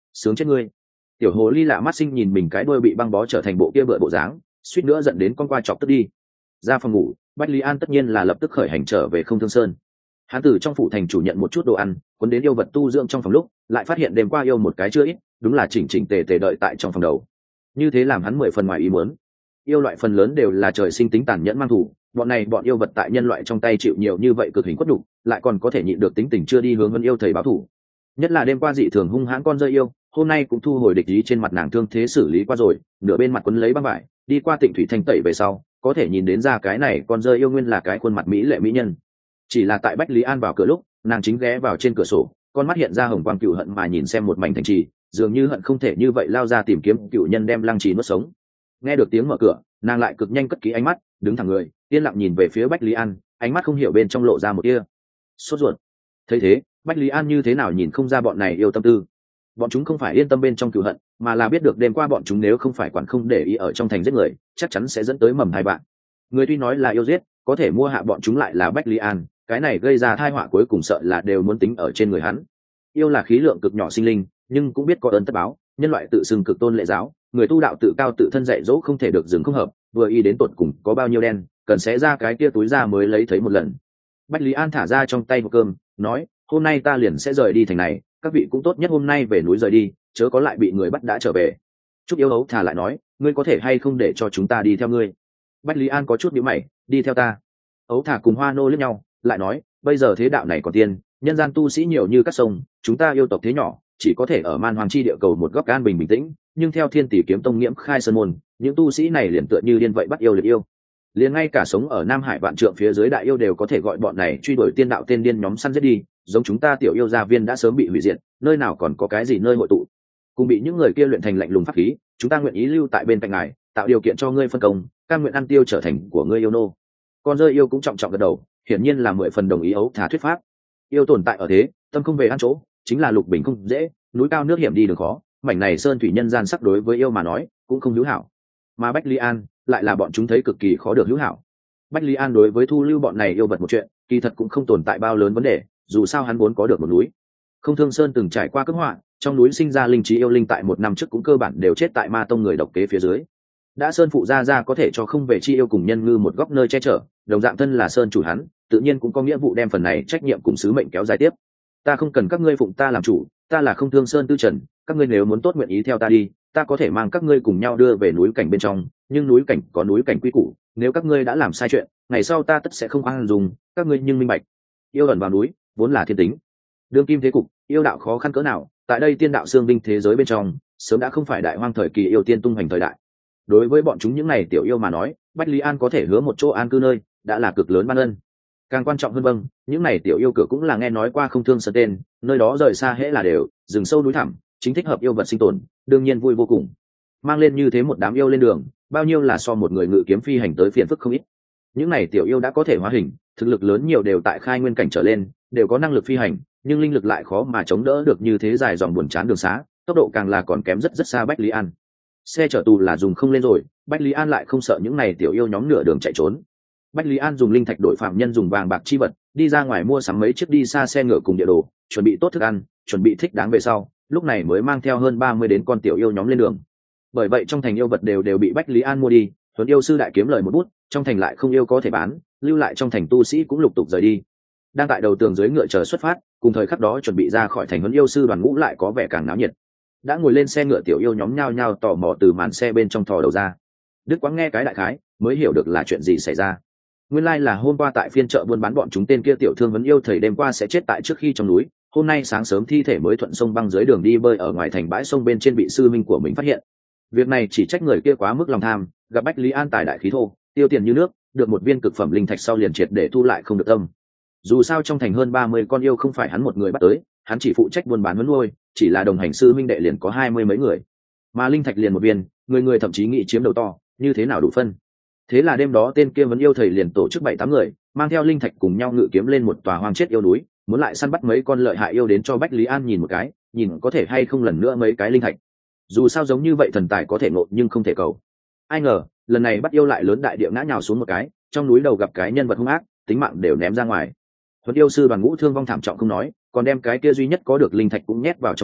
sướng chết ngươi. Tiểu hồ ly lạ mắt sinh nhìn mình cái đuôi bị băng bó trở thành bộ kia bựa bộ dáng, suýt nữa giận đến con qua chọc tức đi. Ra phòng ngủ, Bách Lý An tất nhiên là lập tức khởi hành trở về Không Thương Sơn. Hắn từ trong phủ thành chủ nhận một chút đồ ăn, cuốn đến yêu vật tu dưỡng trong phòng lúc, lại phát hiện đêm qua yêu một cái chưa ít, đúng là chỉnh chỉnh tề tề đợi tại trong phòng đầu. Như thế làm hắn 10 phần ngoài ý muốn. Yêu loại phần lớn đều là trời sinh tính tàn nhẫn mang thủ, bọn yêu vật tại nhân loại trong tay chịu nhiều như vậy cực hình quất nhục, lại còn có thể nhịn được tính tình chưa đi hướng Vân yêu thầy báo thủ. Nhất là đêm qua dị thường hung hãn con rơi yêu, hôm nay cũng thu hồi địch ý trên mặt nàng thương thế xử lý qua rồi, nửa bên mặt quấn lấy băng vải, đi qua Tịnh thủy thanh tẩy về sau, có thể nhìn đến ra cái này con rơi yêu nguyên là cái khuôn mặt mỹ lệ mỹ nhân. Chỉ là tại Bách Lý An vào cửa lúc, nàng chính ghé vào trên cửa sổ, con mắt hiện ra hồng quang cựu hận mà nhìn xem một mảnh thành trì, dường như hận không thể như vậy lao ra tìm kiếm cựu nhân đem Lăng Trì nuốt sống. Nghe được tiếng mở cửa, nàng lại cực nhanh cất kỹ ánh mắt, đứng thẳng người, yên lặng nhìn về phía Bách Lý An, ánh mắt không hiểu bên trong lộ ra một tia sốt ruột. Thấy thế, Bách Lý An như thế nào nhìn không ra bọn này yêu tâm tư. Bọn chúng không phải yên tâm bên trong cựu hận, mà là biết được đêm qua bọn chúng nếu không phải quản không để ý ở trong thành giết người, chắc chắn sẽ dẫn tới mầm hai bạn. Người tuy nói là yêu giết, có thể mua hạ bọn chúng lại là Bách Lý An, cái này gây ra tai họa cuối cùng sợ là đều muốn tính ở trên người hắn. Yêu là khí lượng cực nhỏ sinh linh, nhưng cũng biết có ơn tất báo, nhân loại tự xưng cực tôn lệ giáo, người tu đạo tự cao tự thân dạy dỗ không thể được dừng không hợp, vừa y đến tột cùng có bao nhiêu đen, cần xé ra cái kia túi ra mới lấy thấy một lần. Bách Lý An thả ra trong tay hộp cơm, nói: hôm nay ta liền sẽ rời đi thành này, các vị cũng tốt nhất hôm nay về núi rời đi, chớ có lại bị người bắt đã trở về. Trúc Yêu Ấu thả lại nói: ngươi có thể hay không để cho chúng ta đi theo ngươi? Bách Lý An có chút nhíu mày: đi theo ta? Ấu thả cùng Hoa Nô liếc nhau, lại nói: bây giờ thế đạo này còn tiên, nhân gian tu sĩ nhiều như các sông, chúng ta yêu tộc thế nhỏ, chỉ có thể ở man hoàng chi địa cầu một góc an bình bình tĩnh, nhưng theo Thiên Tỷ kiếm tông nghiễm khai sơn môn, những tu sĩ này liền tựa như điên vậy bắt yêu liệt yêu, liền ngay cả sống ở Nam Hải vạn trượng phía dưới đại yêu đều có thể gọi bọn này truy đuổi tiên đạo tên điên nhóm săn giết đi, giống chúng ta tiểu yêu gia viên đã sớm bị hủy diệt, nơi nào còn có cái gì nơi hội tụ. Cùng bị những người kia luyện thành lạnh lùng pháp khí, chúng ta nguyện ý lưu tại bên cạnh ngài, tạo điều kiện cho ngươi phân công, cam nguyện ăn tiêu trở thành của ngươi yêu nô. Con rơi yêu cũng trọng trọng gật đầu, hiển nhiên là 10 phần đồng ý Ấu thả thuyết pháp. Yêu tồn tại ở thế, tâm không về ăn chỗ, chính là lục bình không dễ, núi cao nước hiểm đi đường khó, mảnh này sơn thủy nhân gian sắc đối với yêu mà nói cũng không hữu hảo, mà Bách Lý An lại là bọn chúng thấy cực kỳ khó được hữu hảo. Bách Lý An đối với thu lưu bọn này yêu vật một chuyện, kỳ thật cũng không tồn tại bao lớn vấn đề, dù sao hắn vốn có được một núi. Không Thương Sơn từng trải qua cướp họa, trong núi sinh ra linh trí yêu linh tại 1 năm trước cũng cơ bản đều chết tại ma tông người độc kế phía dưới. Đã sơn phụ ra có thể cho không về chi yêu cùng nhân ngư một góc nơi che chở, đồng dạng thân là sơn chủ hắn, tự nhiên cũng có nghĩa vụ đem phần này trách nhiệm cùng sứ mệnh kéo dài tiếp. Ta không cần các ngươi phụng ta làm chủ, ta là Không Thương Sơn tư trần, các ngươi nếu muốn tốt nguyện ý theo ta đi, ta có thể mang các ngươi cùng nhau đưa về núi cảnh bên trong, nhưng núi cảnh có núi cảnh quy củ, nếu các ngươi đã làm sai chuyện, ngày sau ta tất sẽ không an dùng các ngươi, nhưng minh bạch, yêu ẩn vào núi vốn là thiên tính. Đương kim thế cục, yêu đạo khó khăn cỡ nào, tại đây tiên đạo xương binh thế giới bên trong, sớm đã không phải đại hoang thời kỳ yêu tiên tung hành thời đại. Đối với bọn chúng những này tiểu yêu mà nói, Bách Lý An có thể hứa một chỗ an cư nơi, đã là cực lớn ban ân. Càng quan trọng hơn vâng, những này tiểu yêu cửa cũng là nghe nói qua Không Thương Sơn tên, nơi đó rời xa hễ là đều, rừng sâu núi thẳm, chính thích hợp yêu vật sinh tồn, đương nhiên vui vô cùng. Mang lên như thế một đám yêu lên đường, bao nhiêu là so một người ngự kiếm phi hành tới phiền phức không ít. Những này tiểu yêu đã có thể hóa hình, thực lực lớn nhiều đều tại khai nguyên cảnh trở lên, đều có năng lực phi hành, nhưng linh lực lại khó mà chống đỡ được như thế dài dòng buồn chán đường xá, tốc độ càng là còn kém rất rất xa Bách Lý An. Xe chở tù là dùng không lên rồi, Bách Lý An lại không sợ những này tiểu yêu nhóm nửa đường chạy trốn. Bách Lý An dùng linh thạch đổi phạm nhân dùng vàng bạc chi vật, đi ra ngoài mua sắm mấy chiếc đi xa xe ngựa cùng địa đồ, chuẩn bị tốt thức ăn, chuẩn bị thích đáng về sau, lúc này mới mang theo hơn 30 đến con tiểu yêu nhóm lên đường. Bởi vậy trong thành yêu vật đều bị Bách Lý An mua đi, Huấn yêu sư đại kiếm lời một bút, trong thành lại không yêu có thể bán, lưu lại trong thành tu sĩ cũng lục tục rời đi. Đang tại đầu tường dưới ngựa chờ xuất phát, cùng thời khắc đó chuẩn bị ra khỏi thành Huấn yêu sư đoàn ngũ lại có vẻ càng náo nhiệt. Đã ngồi lên xe ngựa tiểu yêu nhóm nhao nhao tò mò từ màn xe bên trong thò đầu ra. Đức Quang nghe cái đại khái, mới hiểu được là chuyện gì xảy ra. Nguyên lai là hôm qua tại phiên chợ buôn bán bọn chúng tên kia tiểu thương Huấn yêu thầy đêm qua sẽ chết tại trước khi trong núi, hôm nay sáng sớm thi thể mới thuận sông băng dưới đường đi bơi ở ngoài thành bãi sông bên trên bị sư minh của mình phát hiện. Việc này chỉ trách người kia quá mức lòng tham, gặp Bách Lý An tài đại khí thô, tiêu tiền như nước, được một viên cực phẩm linh thạch sau liền triệt để thu lại không được tâm. Dù sao trong thành hơn 30 con yêu không phải hắn một người bắt tới, hắn chỉ phụ trách buôn bán huấn nuôi, chỉ là đồng hành sư minh đệ liền có 20 mấy người, mà linh thạch liền một viên, người thậm chí nghĩ chiếm đầu to, như thế nào đủ phân. Thế là đêm đó tên kia Huấn yêu thầy liền tổ chức 7-8 người, mang theo linh thạch cùng nhau ngự kiếm lên một tòa hoang chết yêu núi, muốn lại săn bắt mấy con lợi hại yêu đến cho Bách Lý An nhìn một cái, nhìn có thể hay không lần nữa mấy cái linh thạch. Dù sao giống như vậy thần tài có thể ngộ nhưng không thể cầu. Ai ngờ lần này bắt yêu lại lớn đại địa ngã nhào xuống một cái, trong núi đầu gặp cái nhân vật hung ác, tính mạng đều ném ra ngoài. Huấn yêu sư đoàn ngũ thương vong thảm trọng không nói, còn đem cái kia duy nhất có được linh thạch cũng nhét vào trong núi,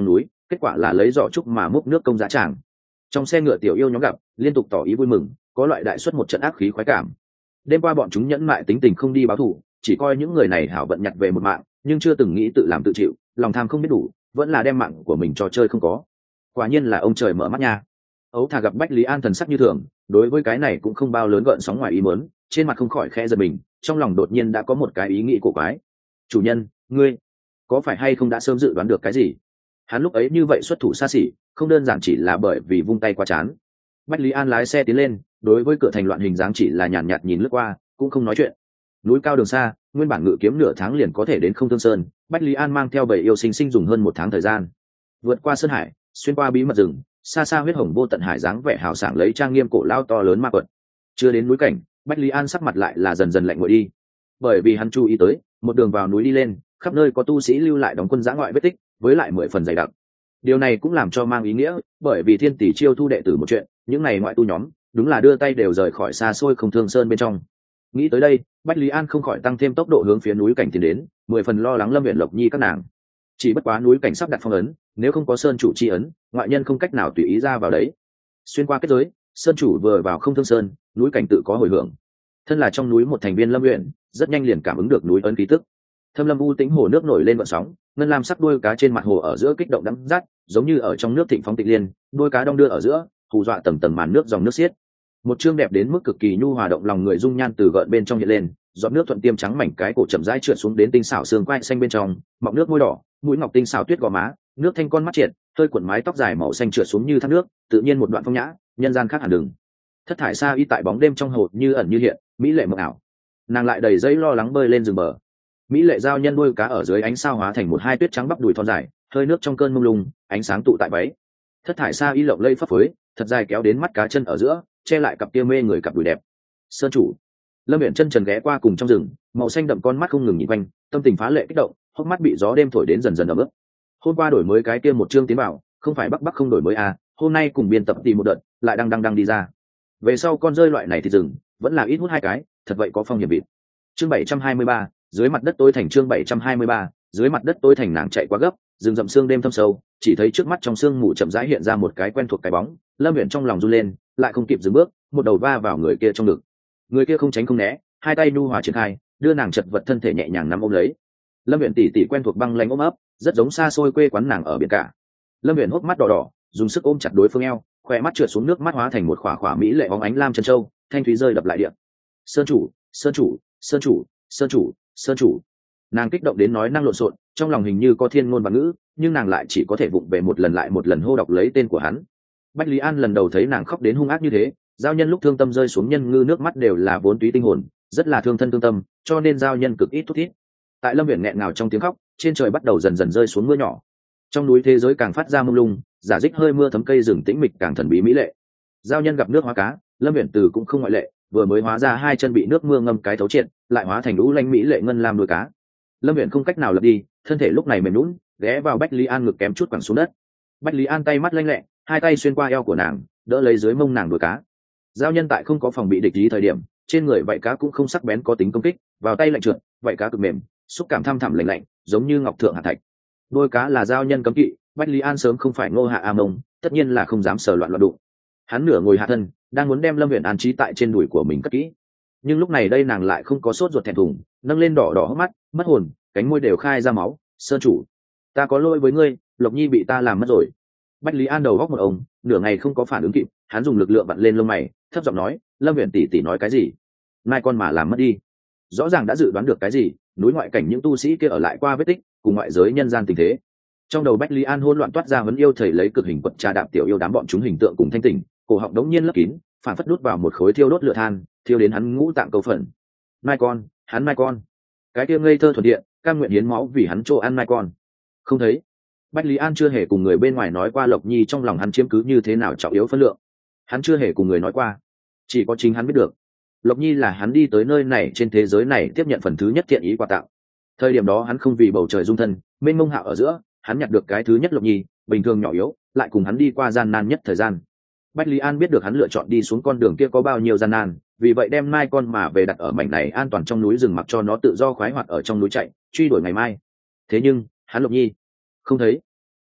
kết quả là lấy giỏ trúc mà múc nước công giá tràng. Trong xe ngựa tiểu yêu nhóm gặp liên tục tỏ ý vui mừng, có loại đại xuất một trận ác khí khoái cảm. Đêm qua bọn chúng nhẫn mại tính tình không đi báo thù, chỉ coi những người này hảo vận nhặt về một mạng, nhưng chưa từng nghĩ tự làm tự chịu, lòng tham không biết đủ, vẫn là đem mạng của mình cho chơi không có. Quả nhiên là ông trời mở mắt nha. Ấu Thà gặp Bách Lý An thần sắc như thường, đối với cái này cũng không bao lớn gợn sóng ngoài ý muốn, trên mặt không khỏi khẽ giật mình, trong lòng đột nhiên đã có một cái ý nghĩ cổ quái. Chủ nhân, ngươi có phải hay không đã sớm dự đoán được cái gì? Hắn lúc ấy như vậy xuất thủ xa xỉ, không đơn giản chỉ là bởi vì vung tay qua chán. Bách Lý An lái xe tiến lên, đối với cửa thành loạn hình dáng chỉ là nhàn nhạt nhìn lướt qua, cũng không nói chuyện. Núi cao đường xa, nguyên bản ngự kiếm nửa tháng liền có thể đến Không Thương Sơn, Bách Lý An mang theo 7 yêu sinh sinh dùng hơn 1 tháng thời gian. Vượt qua sơn hải, xuyên qua bí mật rừng, xa xa huyết hồng vô tận hải dáng vẻ hào sảng lấy trang nghiêm cổ lao to lớn ma quật. Chưa đến núi cảnh, Bách Lý An sắc mặt lại là dần dần lạnh nguội đi, bởi vì hắn chú ý tới một đường vào núi đi lên, khắp nơi có tu sĩ lưu lại đóng quân giã ngoại vết tích, với lại 10 phần dày đặc. Điều này cũng làm cho mang ý nghĩa, bởi vì Thiên Tỷ chiêu thu đệ tử một chuyện, những này ngoại tu nhóm đúng là đưa tay đều rời khỏi xa xôi Không Thương Sơn bên trong. Nghĩ tới đây, Bách Lý An không khỏi tăng thêm tốc độ hướng phía núi cảnh tiến đến, 10 phần lo lắng Lâm Uyển Lộc Nhi các nàng. Chỉ bất quá núi cảnh sắp đặt phong ấn, nếu không có sơn chủ chi ấn, ngoại nhân không cách nào tùy ý ra vào đấy. Xuyên qua kết giới, sơn chủ vừa vào Không Thương Sơn, núi cảnh tự có hồi hưởng. Thân là trong núi một thành viên Lâm Uyển, rất nhanh liền cảm ứng được núi ấn khí tức. Thâm lâm u tĩnh hồ nước nổi lên gợn sóng, ngân lam sắc đuôi cá trên mặt hồ ở giữa kích động đắm rát, giống như ở trong nước thịnh phóng tịch liên, đuôi cá đong đưa ở giữa, hù dọa tầng tầng màn nước dòng nước xiết. Một chương đẹp đến mức cực kỳ nhu hòa động lòng người dung nhan từ gợn bên trong hiện lên, giọt nước thuận tiêm trắng mảnh cái cổ chậm rãi trượt xuống đến tinh xảo xương quai xanh bên trong, mọng nước môi đỏ, mũi ngọc tinh xảo tuyết gò má, nước thanh con mắt triệt, hơi cuộn mái tóc dài màu xanh trượt xuống như thác nước, tự nhiên một đoạn phong nhã, nhân gian khác hẳn đường. Thất thải sa y tại bóng đêm trong hồ như ẩn như hiện, mỹ lệ mộng ảo. Nàng lại đầy dây lo lắng bơi lên rừng bờ. Mỹ lệ giao nhân đuôi cá ở dưới ánh sao hóa thành một hai tuyết trắng bắp đùi thon dài, hơi nước trong cơn mông lung, ánh sáng tụ tại váy. Thất thải sa y lộng lây phấp phới, thật dài kéo đến mắt cá chân ở giữa, che lại cặp kia mê người cặp đùi đẹp. Sơn chủ. Lâm Uyển chân trần ghé qua cùng trong rừng, màu xanh đậm con mắt không ngừng nhìn quanh, tâm tình phá lệ kích động, hốc mắt bị gió đêm thổi đến dần dần ẩm ướt. Hôm qua đổi mới cái kia một chương tiến bảo, không phải bắc không đổi mới à, hôm nay cùng biên tập tìm một đợt, lại đang đi ra. Về sau con rơi loại này thì rừng, vẫn là ít hút 2 cái, thật vậy có phong hiểm vịt. Chương 723, dưới mặt đất tối thành chương 723, dưới mặt đất tối thành nàng chạy quá gấp, rừng rậm sương đêm thâm sâu, chỉ thấy trước mắt trong sương mù chậm rãi hiện ra một cái quen thuộc cái bóng, Lâm Uyển trong lòng run lên, lại không kịp dừng bước, một đầu va vào người kia trong ngực. Người kia không tránh không né, hai tay nhu hòa triển khai, đưa nàng chật vật thân thể nhẹ nhàng nắm ôm lấy. Lâm Uyển tỉ quen thuộc băng lãnh ôm ấp, rất giống xa xôi quê quán nàng ở biển cả. Lâm Uyển hốc mắt đỏ đỏ, dùng sức ôm chặt đối phương eo, khóe mắt trượt xuống nước mắt hóa thành một khỏa khỏa mỹ lệ bóng ánh lam chân châu, thanh thúy rơi đập lại địa. Sơn chủ, sơn chủ, sơn chủ, sơn chủ, sơn chủ. Nàng kích động đến nói năng lộn xộn, trong lòng hình như có thiên ngôn và ngữ, nhưng nàng lại chỉ có thể vụng về một lần lại một lần hô đọc lấy tên của hắn. Bách Lý An lần đầu thấy nàng khóc đến hung ác như thế, giao nhân lúc thương tâm rơi xuống nhân ngư nước mắt đều là vốn túy tinh hồn, rất là thương thân thương tâm, cho nên giao nhân cực ít thút thít. Tại Lâm Uyển nghẹn ngào trong tiếng khóc, trên trời bắt đầu dần dần rơi xuống mưa nhỏ. Trong núi thế giới càng phát ra mông lung, giả dích hơi mưa thấm cây rừng tĩnh mịch càng thần bí mỹ lệ. Giao nhân gặp nước hóa cá, Lâm Uyển từ cũng không ngoại lệ, vừa mới hóa ra 2 chân bị nước mưa ngâm cái thấu triệt, lại hóa thành lũ lanh mỹ lệ ngân lam đuôi cá. Lâm Uyển không cách nào lật đi, thân thể lúc này mềm nhũn, ghé vào Bách Lý An ngực kém chút quẳng xuống đất. Bách Lý An tay mắt lanh lẹ, hai tay xuyên qua eo của nàng, đỡ lấy dưới mông nàng đuôi cá. Giao nhân tại không có phòng bị địch ý thời điểm, trên người vảy cá cũng không sắc bén có tính công kích, vào tay lạnh trượt, vảy cá cực mềm, xúc cảm thăm thẳm lạnh lạnh, giống như ngọc thượng hạ thạch. Đuôi cá là giao nhân cấm kỵ, Bách Lý An sớm không phải Ngô Hạ A Mông, tất nhiên là không dám sờ loạn loạn đụng. Hắn nửa ngồi hạ thân, đang muốn đem Lâm Uyển an trí tại trên đùi của mình cất kỹ, nhưng lúc này đây nàng lại không có sốt ruột thẹn thùng, nâng lên đỏ đỏ hốc mắt, mất hồn, cánh môi đều khai ra máu. Sơn chủ, ta có lỗi với ngươi, Lộc Nhi bị ta làm mất rồi. Bách Lý An đầu góc một ông, nửa ngày không có phản ứng kịp, hắn dùng lực lượng vặn lên lông mày, thấp giọng nói, Lâm Uyển tỷ nói cái gì? Mai con mà làm mất đi. Rõ ràng đã dự đoán được cái gì, núi ngoại cảnh những tu sĩ kia ở lại qua vết tích, cùng ngoại giới nhân gian tình thế. Trong đầu Bách Lý An hỗn loạn toát ra vấn yêu thầy lấy cực hình quật trà đạp tiểu yêu đám bọn chúng hình tượng cùng thanh tỉnh, cổ họng đống nhiên lấp kín, phản phất đút vào một khối thiêu đốt lửa than, thiêu đến hắn ngũ tạng cầu phận. Mai con, hắn mai con, cái kia ngây thơ thuần điện, cam nguyện hiến máu vì hắn chỗ ăn mai con. Không thấy. Bách Lý An chưa hề cùng người bên ngoài nói qua Lộc Nhi trong lòng hắn chiếm cứ như thế nào trọng yếu phân lượng. Hắn chưa hề cùng người nói qua, chỉ có chính hắn biết được. Lộc Nhi là hắn đi tới nơi này trên thế giới này tiếp nhận phần thứ nhất thiện ý quà tặng. Thời điểm đó hắn không vì bầu trời dung thân, mênh mông hạo ở giữa, hắn nhặt được cái thứ nhất Lộc Nhi, bình thường nhỏ yếu, lại cùng hắn đi qua gian nan nhất thời gian. Bách Lý An biết được hắn lựa chọn đi xuống con đường kia có bao nhiêu gian nan, vì vậy đem mai con mà về đặt ở mảnh này an toàn trong núi rừng, mặc cho nó tự do khoái hoạt ở trong núi chạy, truy đuổi ngày mai. Thế nhưng, hắn Lộc Nhi không thấy.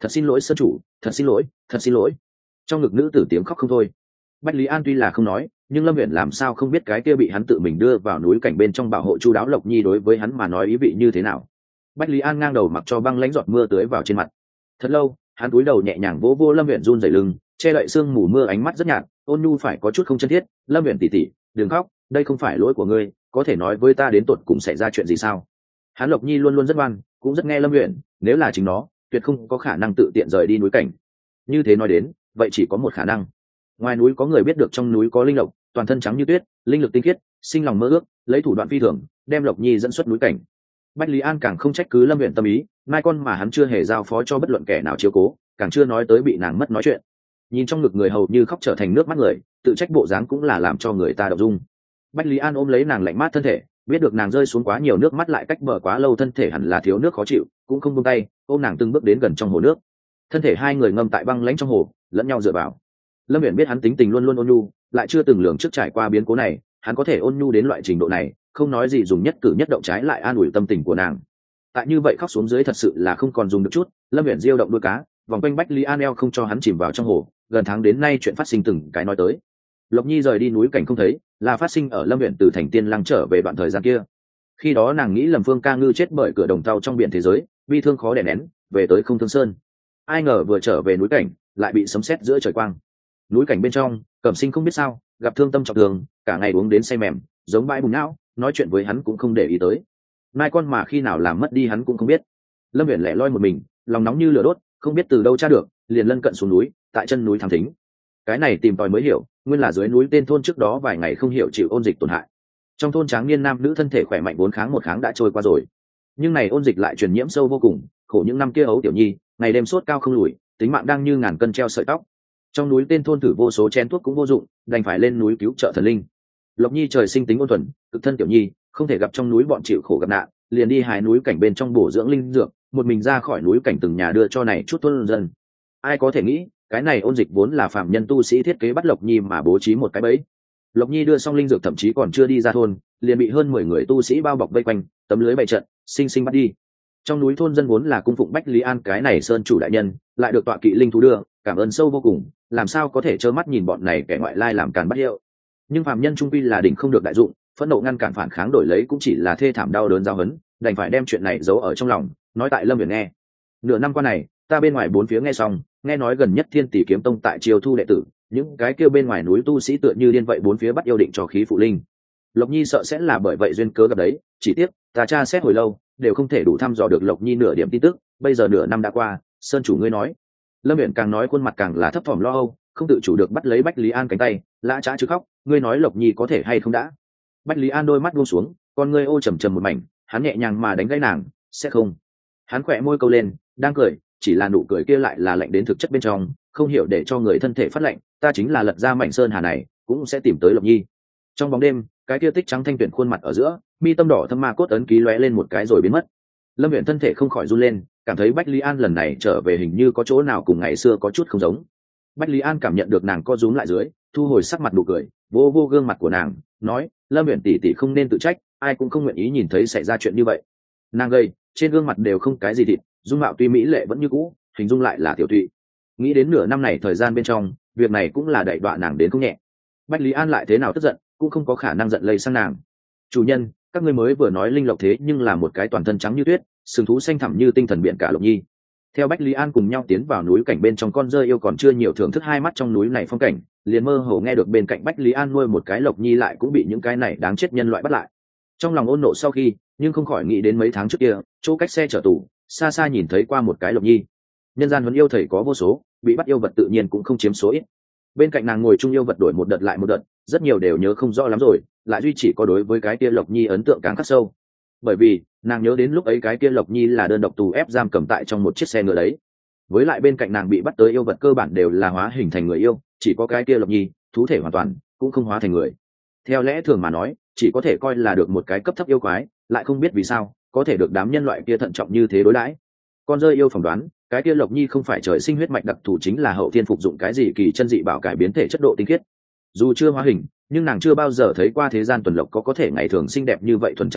thật xin lỗi sơn chủ, thật xin lỗi, thật xin lỗi. Trong ngực nữ tử tiếng khóc không thôi. Bách Lý An tuy là không nói, nhưng Lâm Uyển làm sao không biết cái kia bị hắn tự mình đưa vào núi cảnh bên trong bảo hộ chu đáo Lộc Nhi đối với hắn mà nói ý vị như thế nào. Bách Lý An ngang đầu mặc cho băng lãnh giọt mưa tưới vào trên mặt. Thật lâu, hắn cúi đầu nhẹ nhàng vỗ vô Lâm Uyển run rẩy lưng, che đậy sương mù mưa, ánh mắt rất nhạt, ôn nhu phải có chút không chân thiết. Lâm Uyển tỷ tỷ, đừng khóc, đây không phải lỗi của ngươi, có thể nói với ta đến tột cùng xảy ra chuyện gì sao? Hắn Lộc Nhi luôn luôn rất ngoan, cũng rất nghe Lâm Uyển, nếu là chính nó, tuyệt không có khả năng tự tiện rời đi núi cảnh. Như thế nói đến, vậy chỉ có một khả năng. Ngoài núi có người biết được trong núi có linh lộc, toàn thân trắng như tuyết, linh lực tinh khiết, sinh lòng mơ ước, lấy thủ đoạn phi thường, đem Lộc Nhi dẫn xuất núi cảnh. Bách Lý An càng không trách cứ Lâm Uyển tâm ý, mai con mà hắn chưa hề giao phó cho bất luận kẻ nào chiếu cố, càng chưa nói tới bị nàng mất nói chuyện. Nhìn trong ngực người hầu như khóc trở thành nước mắt người, tự trách bộ dáng cũng là làm cho người ta động dung. Bách Lý An ôm lấy nàng lạnh mát thân thể, biết được nàng rơi xuống quá nhiều nước mắt lại cách bờ quá lâu, thân thể hẳn là thiếu nước khó chịu, cũng không buông tay, ôm nàng từng bước đến gần trong hồ nước. Thân thể hai người ngâm tại băng lãnh trong hồ, lẫn nhau dựa vào. Lâm Uyển biết hắn tính tình luôn luôn ôn nhu, lại chưa từng lường trước trải qua biến cố này, hắn có thể ôn nhu đến loại trình độ này, không nói gì dùng nhất cử nhất động trái lại an ủi tâm tình của nàng. Tại như vậy khóc xuống dưới thật sự là không còn dùng được chút. Lâm Uyển diêu động đuôi cá, vòng quanh Bách Lý An eo không cho hắn chìm vào trong hồ. Gần tháng đến nay chuyện phát sinh từng cái nói tới. Lộc Nhi rời đi núi cảnh không thấy, là phát sinh ở Lâm Uyển từ thành Tiên Lăng trở về đoạn thời gian kia. Khi đó nàng nghĩ Lâm Phương Ca Ngư chết bởi cửa đồng tàu trong biển thế giới, bi thương khó đè nén, về tới Không Thương Sơn. Ai ngờ vừa trở về núi cảnh, lại bị sấm sét giữa trời quang. Núi cảnh bên trong, Cẩm Sinh không biết sao, gặp thương tâm trọng thương, cả ngày uống đến say mềm, giống bãi bùng não, nói chuyện với hắn cũng không để ý tới. Mai con mà khi nào làm mất đi hắn cũng không biết. Lâm Uyển lẻ loi một mình, lòng nóng như lửa đốt, không biết từ đâu tra được, liền lân cận xuống núi, tại chân núi thám thính. Cái này tìm tòi mới hiểu, nguyên là dưới núi tên thôn trước đó vài ngày không hiểu chịu ôn dịch tổn hại. Trong thôn tráng niên nam nữ thân thể khỏe mạnh 4 kháng 1 kháng đã trôi qua rồi, nhưng này ôn dịch lại truyền nhiễm sâu vô cùng, khổ những năm kia ấu tiểu nhi, ngày đêm sốt cao không lùi, tính mạng đang như ngàn cân treo sợi tóc. Trong núi tên thôn thử vô số chén thuốc cũng vô dụng, đành phải lên núi cứu trợ thần linh. Lộc Nhi trời sinh tính ôn thuần, cực thân tiểu nhi, không thể gặp trong núi bọn chịu khổ gặp nạn, liền đi hái núi cảnh bên trong bổ dưỡng linh dược, một mình ra khỏi núi cảnh từng nhà đưa cho này chút thôn dân. Ai có thể nghĩ, cái này ôn dịch vốn là phạm nhân tu sĩ thiết kế bắt Lộc Nhi mà bố trí một cái bẫy. Lộc Nhi đưa xong linh dược thậm chí còn chưa đi ra thôn, liền bị hơn 10 người tu sĩ bao bọc vây quanh, tấm lưới bày trận, sinh sinh bắt đi. Trong núi thôn dân vốn là cung phụng Bách Lý An cái này sơn chủ đại nhân, lại được tọa kỵ linh thú đưa, cảm ơn sâu vô cùng, làm sao có thể trơ mắt nhìn bọn này kẻ ngoại lai làm càn bắt hiệu. Nhưng phạm nhân trung quy là đỉnh không được đại dụng, phẫn nộ ngăn cản phản kháng đổi lấy cũng chỉ là thê thảm đau đớn giao hấn, đành phải đem chuyện này giấu ở trong lòng, nói tại Lâm Uyển nghe. Nửa năm qua này, ta bên ngoài bốn phía nghe xong, nghe nói gần nhất Thiên Tỷ kiếm tông tại triều thu đệ tử, những cái kêu bên ngoài núi tu sĩ tựa như điên vậy bốn phía bắt yêu định cho khí phụ linh. Lộc Nhi sợ sẽ là bởi vậy duyên cớ gặp đấy, chỉ tiếc ta tra xét hồi lâu đều không thể đủ thăm dò được Lộc Nhi nửa điểm tin tức. Bây giờ nửa năm đã qua, sơn chủ ngươi nói. Lâm Uyển càng nói khuôn mặt càng là thấp thỏm lo âu, không tự chủ được bắt lấy Bách Lý An cánh tay, lã chã chứ khóc, ngươi nói Lộc Nhi có thể hay không đã. Bách Lý An đôi mắt buông xuống, con ngươi ô trầm trầm một mảnh, hắn nhẹ nhàng mà đánh gãy nàng, sẽ không. Hắn khỏe môi câu lên, đang cười, chỉ là nụ cười kia lại là lạnh đến thực chất bên trong, không hiểu để cho người thân thể phát lạnh. Ta chính là lật ra mảnh sơn hà này, cũng sẽ tìm tới Lộc Nhi. Trong bóng đêm, cái kia tích trắng thanh tuyển khuôn mặt ở giữa, mi tâm đỏ thâm ma cốt ấn ký lóe lên một cái rồi biến mất. Lâm Uyển thân thể không khỏi run lên, cảm thấy Bách Lý An lần này trở về hình như có chỗ nào cùng ngày xưa có chút không giống. Bách Lý An cảm nhận được nàng co rúm lại dưới, thu hồi sắc mặt nụ cười, vô vô gương mặt của nàng, nói: Lâm Uyển tỷ tỷ không nên tự trách, ai cũng không nguyện ý nhìn thấy xảy ra chuyện như vậy. Nàng gầy, trên gương mặt đều không cái gì thịt, dung mạo tuy mỹ lệ vẫn như cũ, hình dung lại là tiểu thụy. Nghĩ đến nửa năm này thời gian bên trong, việc này cũng là đẩy đọa nàng đến không nhẹ. Bách Lý An lại thế nào tức giận, cũng không có khả năng giận lây sang nàng. Chủ nhân, các ngươi mới vừa nói linh lộc thế nhưng là một cái toàn thân trắng như tuyết, sừng thú xanh thẳm như tinh thần biển cả Lộc Nhi. Theo Bách Lý An cùng nhau tiến vào núi cảnh bên trong, con dơi yêu còn chưa nhiều thưởng thức hai mắt trong núi này phong cảnh, liền mơ hồ nghe được bên cạnh Bách Lý An nuôi một cái Lộc Nhi lại cũng bị những cái này đáng chết nhân loại bắt lại. Trong lòng ôn nộ sau khi, nhưng không khỏi nghĩ đến mấy tháng trước kia, chỗ cách xe chở tù, xa xa nhìn thấy qua một cái Lộc Nhi. Nhân gian huấn yêu thầy có vô số, bị bắt yêu vật tự nhiên cũng không chiếm số ít. Bên cạnh nàng ngồi chung yêu vật đổi một đợt lại một đợt, rất nhiều đều nhớ không rõ lắm rồi, lại duy chỉ có đối với cái kia Lộc Nhi ấn tượng càng khắc sâu. Bởi vì nàng nhớ đến lúc ấy cái kia Lộc Nhi là đơn độc tù ép giam cầm tại trong một chiếc xe ngựa đấy, với lại bên cạnh nàng bị bắt tới yêu vật cơ bản đều là hóa hình thành người yêu, chỉ có cái kia Lộc Nhi thú thể hoàn toàn, cũng không hóa thành người. Theo lẽ thường mà nói, chỉ có thể coi là được một cái cấp thấp yêu quái, lại không biết vì sao có thể được đám nhân loại kia thận trọng như thế đối đãi. Con rơi yêu phỏng đoán, cái kia Lộc Nhi không phải trời sinh huyết mạch đặc thù, chính là hậu thiên phục dụng cái gì kỳ chân dị bảo cải biến thể chất độ tinh khiết. Dù chưa hóa hình, nhưng nàng chưa bao giờ thấy qua thế gian tuần lộc có thể ngày thường xinh đẹp như vậy thuần trắng đấy,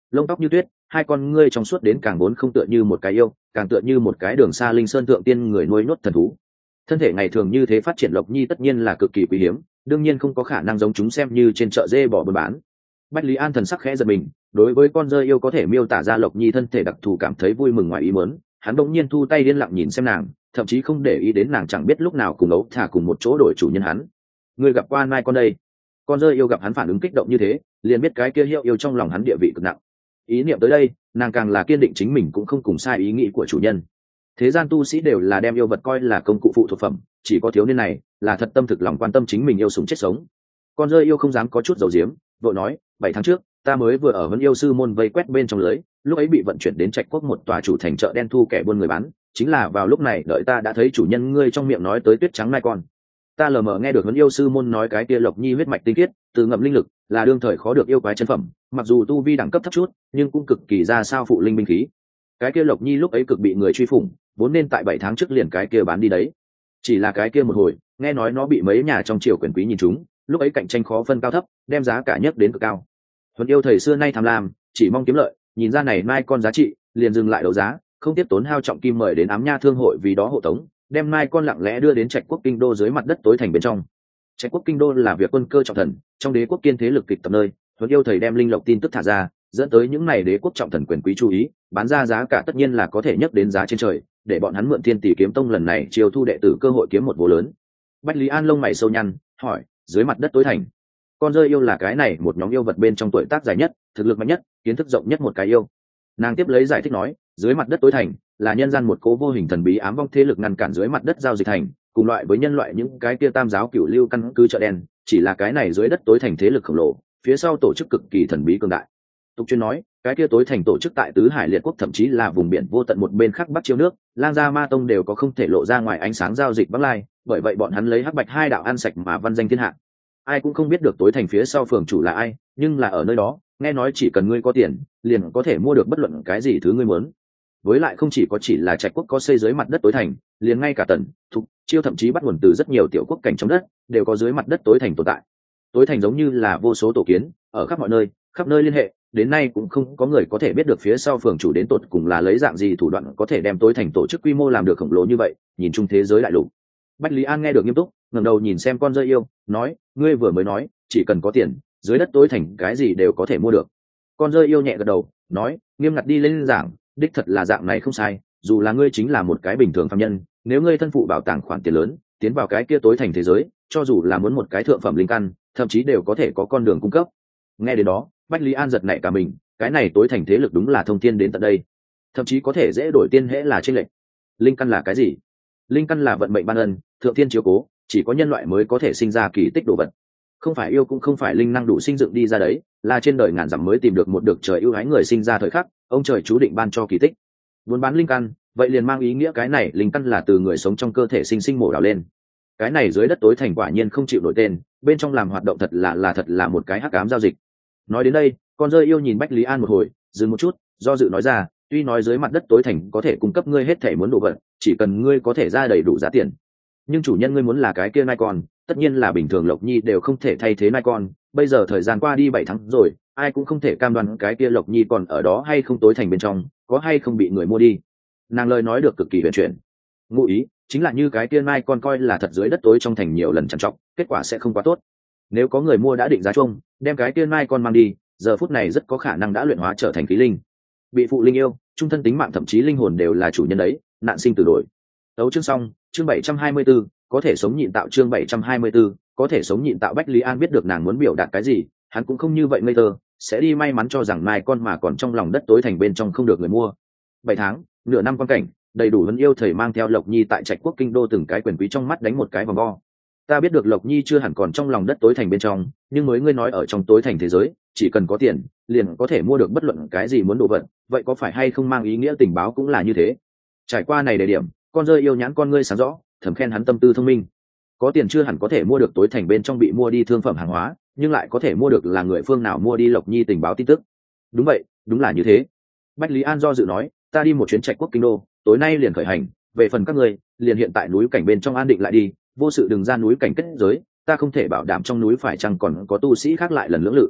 lông tóc như tuyết, hai con ngươi trong suốt đến càng bốn không tựa như một cái yêu, càng tựa như một cái đường xa linh sơn thượng tiên người nuôi nhốt thần thú. Thân thể ngày thường như thế phát triển Lộc Nhi tất nhiên là cực kỳ quý hiếm, đương nhiên không có khả năng giống chúng xem như trên chợ dê bỏ buôn bán. Bách Lý An thần sắc khẽ giật mình, đối với con rơi yêu có thể miêu tả ra Lộc Nhi thân thể đặc thù cảm thấy vui mừng ngoài ý muốn, hắn đột nhiên thu tay điên lặng nhìn xem nàng, thậm chí không để ý đến nàng chẳng biết lúc nào cùng ấu thả cùng một chỗ đổi chủ nhân hắn. Người gặp qua mai con đây. Con rơi yêu gặp hắn phản ứng kích động như thế, liền biết cái kia hiệu yêu trong lòng hắn địa vị cực nặng. Ý niệm tới đây, nàng càng là kiên định chính mình cũng không cùng sai ý nghĩ của chủ nhân. Thế gian tu sĩ đều là đem yêu vật coi là công cụ phụ thuộc phẩm, chỉ có thiếu niên này là thật tâm thực lòng quan tâm chính mình yêu sủng chết sống. Con rơi yêu không dám có chút dầu diếm, vội nói, 7 tháng trước ta mới vừa ở Vân Yêu sư môn vây quét bên trong lưới, lúc ấy bị vận chuyển đến Trạch Quốc một tòa chủ thành chợ đen thu kẻ buôn người bán, chính là vào lúc này đợi ta đã thấy chủ nhân ngươi trong miệng nói tới tuyết trắng mai con. Ta lờ mờ nghe được Vân Yêu sư môn nói cái kia Lộc Nhi huyết mạch tinh khiết, từ ngậm linh lực, là đương thời khó được yêu quái chân phẩm, mặc dù tu vi đẳng cấp thấp chút, nhưng cũng cực kỳ ra sao phụ linh binh khí. Cái kia Lộc Nhi lúc ấy cực bị người truy phủng, vốn nên tại 7 tháng trước liền cái kia bán đi đấy. Chỉ là cái kia một hồi, nghe nói nó bị mấy nhà trong triều quyền quý nhìn trúng, lúc ấy cạnh tranh khó phân cao thấp, đem giá cả nhất đến cực cao. Huấn yêu thầy xưa nay tham lam, chỉ mong kiếm lợi, nhìn ra này mai con giá trị, liền dừng lại đấu giá, không tiếp tốn hao trọng kim mời đến ám nha thương hội vì đó hộ tống, đem mai con lặng lẽ đưa đến Trạch Quốc kinh đô dưới mặt đất tối thành bên trong. Trạch Quốc kinh đô là việc quân cơ trọng thần, trong đế quốc kiên thế lực kịch tập nơi, Huấn yêu thầy đem linh lộc tin tức thả ra, dẫn tới những này đế quốc trọng thần quyền quý chú ý, bán ra giá cả tất nhiên là có thể nhấc đến giá trên trời, để bọn hắn mượn Thiên Tỷ kiếm tông lần này chiêu thu đệ tử cơ hội kiếm một vô lớn. Bách Lý An lông mày sâu nhăn, hỏi, dưới mặt đất tối thành, con rơi yêu là cái này một nhóm yêu vật bên trong tuổi tác dài nhất, thực lực mạnh nhất, kiến thức rộng nhất một cái yêu. Nàng tiếp lấy giải thích nói, dưới mặt đất tối thành là nhân gian một cố vô hình thần bí ám vong thế lực ngăn cản dưới mặt đất giao dịch thành, cùng loại với nhân loại những cái kia tam giáo cửu lưu căn cứ chợ đen, chỉ là cái này dưới đất tối thành thế lực khổng lồ, phía sau tổ chức cực kỳ thần bí cường đại. Tục chuyên nói, cái kia tối thành tổ chức tại tứ hải liệt quốc thậm chí là vùng biển vô tận một bên khác bắc chiêu nước, lang gia ma tông đều có không thể lộ ra ngoài ánh sáng giao dịch bắc lai, bởi vậy bọn hắn lấy hắc bạch hai đạo ăn sạch mà văn danh thiên hạ. Ai cũng không biết được tối thành phía sau phường chủ là ai, nhưng là ở nơi đó nghe nói chỉ cần ngươi có tiền liền có thể mua được bất luận cái gì thứ ngươi muốn. Với lại không chỉ có chỉ là Trạch Quốc có xây dưới mặt đất tối thành, liền ngay cả Tần, Thục, Chiêu thậm chí bắt nguồn từ rất nhiều tiểu quốc cảnh trong đất đều có dưới mặt đất tối thành tồn tại. Tối thành giống như là vô số tổ kiến ở khắp mọi nơi, khắp nơi liên hệ, đến nay cũng không có người có thể biết được phía sau phường chủ đến tột cùng là lấy dạng gì thủ đoạn có thể đem tối thành tổ chức quy mô làm được khổng lồ như vậy. Nhìn chung thế giới đại lục, Bách Lý An nghe được nghiêm túc, ngẩng đầu nhìn xem con rơi yêu, nói, ngươi vừa mới nói chỉ cần có tiền dưới đất tối thành cái gì đều có thể mua được. Con rơi yêu nhẹ gật đầu, nói, nghiêm ngặt đi lên giảng, đích thật là dạng này không sai, dù là ngươi chính là một cái bình thường phàm nhân, nếu ngươi thân phụ bảo tàng khoản tiền lớn tiến vào cái kia tối thành thế giới, cho dù là muốn một cái thượng phẩm linh căn, thậm chí đều có thể có con đường cung cấp. Nghe đến đó, Bách Lý An giật nảy cả mình, cái này tối thành thế lực đúng là thông thiên đến tận đây, thậm chí có thể dễ đổi tiên hễ là trên lệnh. Linh căn là cái gì? Linh căn là vận mệnh ban ân, thượng thiên chiếu cố, chỉ có nhân loại mới có thể sinh ra kỳ tích đồ vật. Không phải yêu cũng không phải linh năng đủ sinh dựng đi ra đấy, là trên đời ngàn dặm mới tìm được một được trời ưu ái người sinh ra thời khắc, ông trời chú định ban cho kỳ tích. Muốn bán linh căn, vậy liền mang ý nghĩa cái này linh căn là từ người sống trong cơ thể sinh mổ đào lên. Cái này dưới đất tối thành quả nhiên không chịu nổi tên, bên trong làm hoạt động thật là một cái hắc ám giao dịch. Nói đến đây, con rơi yêu nhìn Bách Lý An một hồi, dừng một chút, do dự nói ra, tuy nói dưới mặt đất tối thành có thể cung cấp ngươi hết thể muốn đồ vật, chỉ cần ngươi có thể ra đầy đủ giá tiền, nhưng chủ nhân ngươi muốn là cái kia nai con, tất nhiên là bình thường Lộc Nhi đều không thể thay thế nai con. Bây giờ thời gian qua đi 7 tháng rồi, ai cũng không thể cam đoan cái kia Lộc Nhi còn ở đó hay không, tối thành bên trong có hay không bị người mua đi. Nàng lời nói được cực kỳ huyền chuyển, ngụ ý chính là như cái kia nai con coi là thật dưới đất tối trong thành nhiều lần trằn trọc, kết quả sẽ không quá tốt. Nếu có người mua đã định giá chung, đem cái kia nai con mang đi, giờ phút này rất có khả năng đã luyện hóa trở thành khí linh, bị phụ linh yêu, trung thân tính mạng thậm chí linh hồn đều là chủ nhân đấy, nạn sinh tử đổi. Tấu chương xong, chương 724, có thể sống nhịn tạo, chương 724, có thể sống nhịn tạo. Bách Lý An biết được nàng muốn biểu đạt cái gì, hắn cũng không như vậy ngây thơ, sẽ đi may mắn cho rằng mai con mà còn trong lòng đất tối thành bên trong không được người mua. 7 tháng, nửa năm quan cảnh, đầy đủ Huấn yêu thầy mang theo Lộc Nhi tại Trạch Quốc kinh đô từng cái quyền quý trong mắt đánh một cái vòng vo. Ta biết được Lộc Nhi chưa hẳn còn trong lòng đất tối thành bên trong, nhưng mới ngươi nói ở trong tối thành thế giới, chỉ cần có tiền, liền có thể mua được bất luận cái gì muốn đồ vật, vậy có phải hay không mang ý nghĩa tình báo cũng là như thế? Trải qua này đề điểm, con rơi yêu nhãn con ngươi sáng rõ, thầm khen hắn tâm tư thông minh. Có tiền chưa hẳn có thể mua được tối thành bên trong bị mua đi thương phẩm hàng hóa, nhưng lại có thể mua được là người phương nào mua đi Lộc Nhi tình báo tin tức. Đúng vậy, đúng là như thế. Bách Lý An do dự nói, ta đi một chuyến Trạch Quốc kinh đô, tối nay liền khởi hành, về phần các ngươi, liền hiện tại núi cảnh bên trong an định lại đi, vô sự đừng ra núi cảnh kết giới, ta không thể bảo đảm trong núi phải chăng còn có tu sĩ khác lại lần lưỡng lự.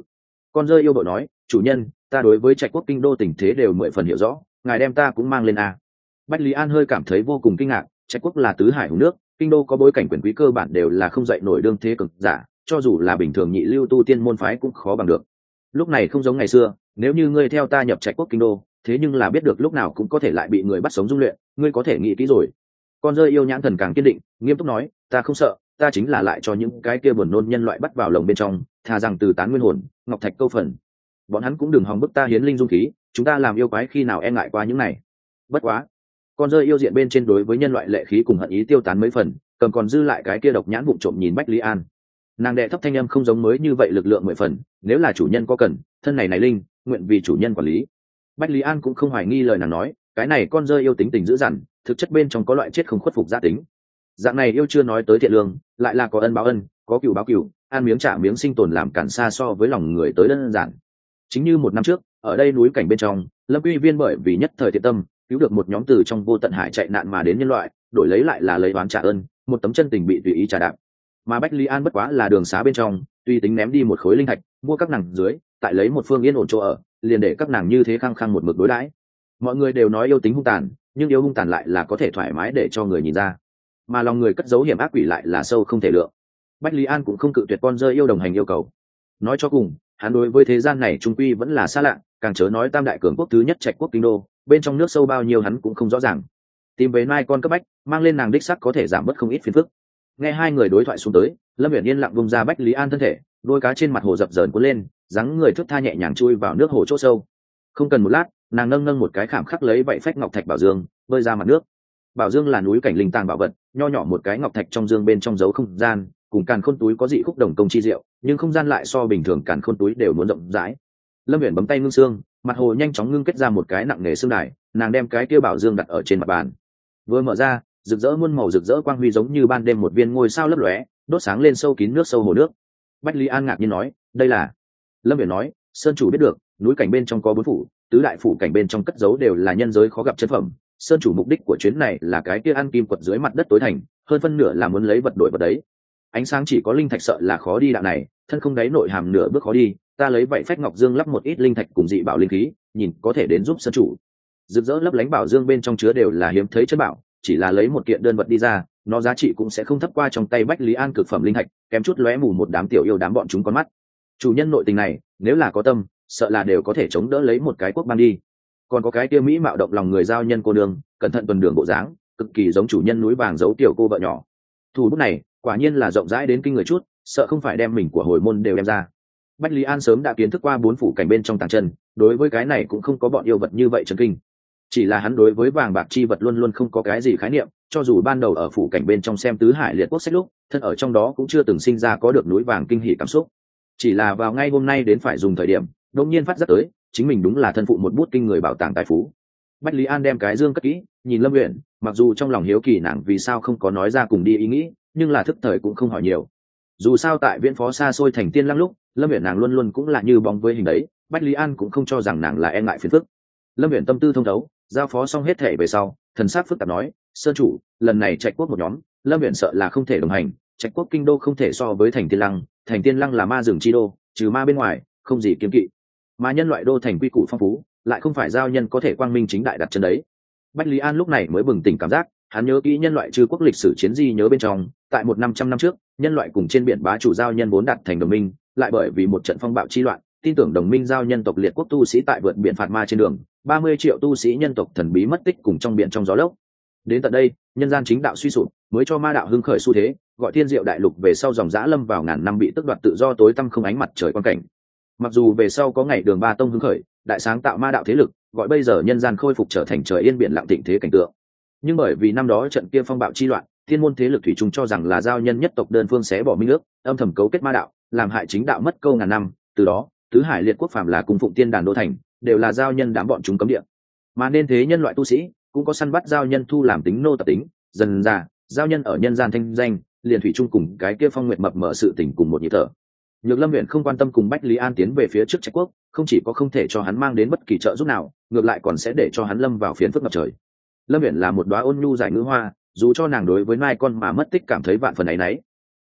Con rơi yêu đội nói, chủ nhân, ta đối với trạch quốc kinh đô tình thế đều 10 phần hiểu rõ, ngài đem ta cũng mang lên a. Bách Lý An hơi cảm thấy vô cùng kinh ngạc, trạch quốc là tứ hải hùng nước, kinh đô có bối cảnh quyền quý cơ bản đều là không dậy nổi đương thế cực giả, cho dù là bình thường nhị lưu tu tiên môn phái cũng khó bằng được. Lúc này không giống ngày xưa, nếu như ngươi theo ta nhập trạch quốc kinh đô, thế nhưng là biết được lúc nào cũng có thể lại bị người bắt sống dung luyện, ngươi có thể nghĩ kỹ rồi. Con rơi yêu nhãn thần càng kiên định, nghiêm túc nói, ta không sợ, ta chính là lại cho những cái kia buồn nôn nhân loại bắt vào lồng bên trong, thà rằng từ tán nguyên hồn, ngọc thạch câu phần. Bọn hắn cũng đừng hòng bức ta hiến linh dung khí, chúng ta làm yêu quái khi nào e ngại qua những này. Bất quá, con rơi yêu diện bên trên đối với nhân loại lệ khí cùng hận ý tiêu tán mấy phần, cầm còn dư lại cái kia độc nhãn vụng trộm nhìn Bách Lý An. Nàng đệ thấp thanh âm không giống mới như vậy lực lượng 10 phần, nếu là chủ nhân có cần, thân này linh, nguyện vì chủ nhân quản lý. Bách Lý An cũng không hoài nghi lời nàng nói, cái này con rơi yêu tính tình dữ dằn, thực chất bên trong có loại chết không khuất phục gia tính. Dạng này yêu chưa nói tới thiện lương, lại là có ân báo ân, có cừu báo cừu, ăn miếng trả miếng sinh tồn làm cản xa so với lòng người tới đơn giản. Chính như một năm trước, ở đây núi cảnh bên trong, Lâm Uy Viên bởi vì nhất thời thiện tâm, cứu được một nhóm từ trong vô tận hải chạy nạn mà đến nhân loại, đổi lấy lại là lấy oán trả ơn, một tấm chân tình bị tùy ý trả đạp. Mà Bách Lý An bất quá là đường xá bên trong, tùy tính ném đi một khối linh thạch, mua các nàng dưới, tại lấy một phương yên ổn chỗ ở, liền để các nàng như thế khăng khăng một mực đối đãi. Mọi người đều nói yêu tính hung tàn, nhưng yêu hung tàn lại là có thể thoải mái để cho người nhìn ra, mà lòng người cất giấu hiểm ác quỷ lại là sâu không thể lượng. Bách Lý An cũng không cự tuyệt con rơi yêu đồng hành yêu cầu. Nói cho cùng, hắn đối với thế gian này trung quy vẫn là xa lạ, càng chớ nói tam đại cường quốc thứ nhất trạch quốc kinh đô, bên trong nước sâu bao nhiêu hắn cũng không rõ ràng. Tìm về nai con cấp bách, mang lên nàng đích sắc có thể giảm bớt không ít phiền phức. Nghe hai người đối thoại xuống tới, Lâm Uyển yên lặng vung ra Bách Lý An thân thể, đôi cá trên mặt hồ dập dờn cuốn lên, dáng người thướt tha nhẹ nhàng chui vào nước hồ chỗ sâu. Không cần một lát, nàng nâng nâng một cái khảm khắc lấy vậy phách ngọc thạch bảo dương, bơi ra mặt nước. Bảo dương là núi cảnh linh tàng bảo vật, nho nhỏ một cái ngọc thạch trong dương bên trong giấu không gian, cùng càn khôn túi có dị khúc đồng công chi diệu, nhưng không gian lại so bình thường càn khôn túi đều muốn rộng rãi. Lâm Uyển bấm tay ngưng xương, mặt hồ nhanh chóng ngưng kết ra một cái nặng nề xương đài, nàng đem cái kia bảo dương đặt ở trên mặt bàn. Vừa mở ra, rực rỡ muôn màu rực rỡ quang huy giống như ban đêm một viên ngôi sao lấp lóe, đốt sáng lên sâu kín nước sâu hồ nước. Bách Lý An ngạc nhiên nói, đây là. Lâm Uyển nói, sơn chủ biết được, núi cảnh bên trong có 4 phủ, tứ đại phủ cảnh bên trong cất giấu đều là nhân giới khó gặp chân phẩm. Sơn chủ mục đích của chuyến này là cái kia ăn kim quật dưới mặt đất tối thành, hơn phân nửa là muốn lấy vật đổi vật đấy. Ánh sáng chỉ có linh thạch sợ là khó đi đạo này, thân không đáy nội hàm nửa bước khó đi, ta lấy vậy phách ngọc dương lắp một ít linh thạch cùng dị bảo linh khí, nhìn có thể đến giúp sơn chủ. Rực rỡ lấp lánh bảo dương bên trong chứa đều là hiếm thấy chân bảo, chỉ là lấy một kiện đơn vật đi ra, nó giá trị cũng sẽ không thấp qua trong tay Bách Lý An cực phẩm linh thạch, kém chút lóe mù một đám tiểu yêu đám bọn chúng con mắt. Chủ nhân nội tình này, nếu là có tâm, sợ là đều có thể chống đỡ lấy một cái quốc ban đi. Còn có cái kia mỹ mạo động lòng người giao nhân cô đường, cẩn thận tuần đường bộ dáng, cực kỳ giống chủ nhân núi vàng giấu tiểu cô vợ nhỏ. Thủ bút này, quả nhiên là rộng rãi đến kinh người chút, sợ không phải đem mình của hồi môn đều đem ra. Bách Lý An sớm đã kiến thức qua 4 phủ cảnh bên trong tàng chân, đối với cái này cũng không có bọn yêu vật như vậy chấn kinh. Chỉ là hắn đối với vàng bạc chi vật luôn luôn không có cái gì khái niệm, cho dù ban đầu ở phủ cảnh bên trong xem tứ hải liệt quốc sách lúc, thân ở trong đó cũng chưa từng sinh ra có được núi vàng kinh hỉ cảm xúc. Chỉ là vào ngay hôm nay đến phải dùng thời điểm, đột nhiên phát giác tới, chính mình đúng là thân phụ một bút kinh người bảo tàng tài phú. Bách Lý An đem cái dương cất kỹ, nhìn Lâm Uyển, mặc dù trong lòng hiếu kỳ nàng vì sao không có nói ra cùng đi ý nghĩ, nhưng là thức thời cũng không hỏi nhiều. Dù sao tại viễn phó xa xôi thành tiên lăng lúc, Lâm Uyển nàng luôn luôn cũng là như bóng với hình đấy, Bách Lý An cũng không cho rằng nàng là e ngại phiền phức. Lâm Uyển tâm tư thông thấu, giao phó xong hết thể về sau, thần sắc phức tạp nói, sơn chủ, lần này trạch quốc một nhóm, Lâm Uyển sợ là không thể đồng hành, trạch quốc kinh đô không thể so với thành tiên lăng là ma rừng chi đô, trừ ma bên ngoài, không gì kiêng kỵ. Mà nhân loại đô thành quy củ phong phú, lại không phải giao nhân có thể quang minh chính đại đặt chân đấy. Bách Lý An lúc này mới bừng tỉnh cảm giác, hắn nhớ kỹ nhân loại trừ quốc lịch sử chiến di nhớ bên trong, tại 100 năm trước, nhân loại cùng trên biển bá chủ giao nhân vốn đặt thành đồng minh, lại bởi vì một trận phong bạo chi loạn, tin tưởng đồng minh giao nhân tộc liệt quốc tu sĩ tại vượt biển phạt ma trên đường, 30 triệu tu sĩ nhân tộc thần bí mất tích cùng trong biển trong gió lốc. Đến tận đây, nhân gian chính đạo suy sụp, mới cho ma đạo hưng khởi xu thế, gọi thiên diệu đại lục về sau dòng dã lâm vào ngàn năm bị tước đoạt tự do tối tăm không ánh mặt trời quan cảnh. Mặc dù về sau có ngày đường ba tông hưng khởi, đại sáng tạo ma đạo thế lực, gọi bây giờ nhân gian khôi phục trở thành trời yên biển lặng thịnh thế cảnh tượng. Nhưng bởi vì năm đó trận kia phong bạo chi loạn, thiên môn thế lực thủy chung cho rằng là giao nhân nhất tộc đơn phương xé bỏ minh ước, âm thầm cấu kết ma đạo, làm hại chính đạo mất câu ngàn năm. Từ đó, tứ hải liệt quốc phàm là cung phụng tiên đàn đô thành, đều là giao nhân đám bọn chúng cấm địa. Mà nên thế nhân loại tu sĩ cũng có săn bắt giao nhân thu làm tính nô tập tính, dần ra giao nhân ở nhân gian thanh danh, liền thủy chung cùng cái kia phong nguyệt mập mở sự tình cùng một nhịp thở. Nhược Lâm Uyển không quan tâm cùng Bách Lý An tiến về phía trước trạch quốc, không chỉ có không thể cho hắn mang đến bất kỳ trợ giúp nào, ngược lại còn sẽ để cho hắn lâm vào phiền phức ngập trời. Lâm Uyển là một đóa ôn nhu giải ngữ hoa, dù cho nàng đối với mai con mà mất tích cảm thấy vạn phần áy náy.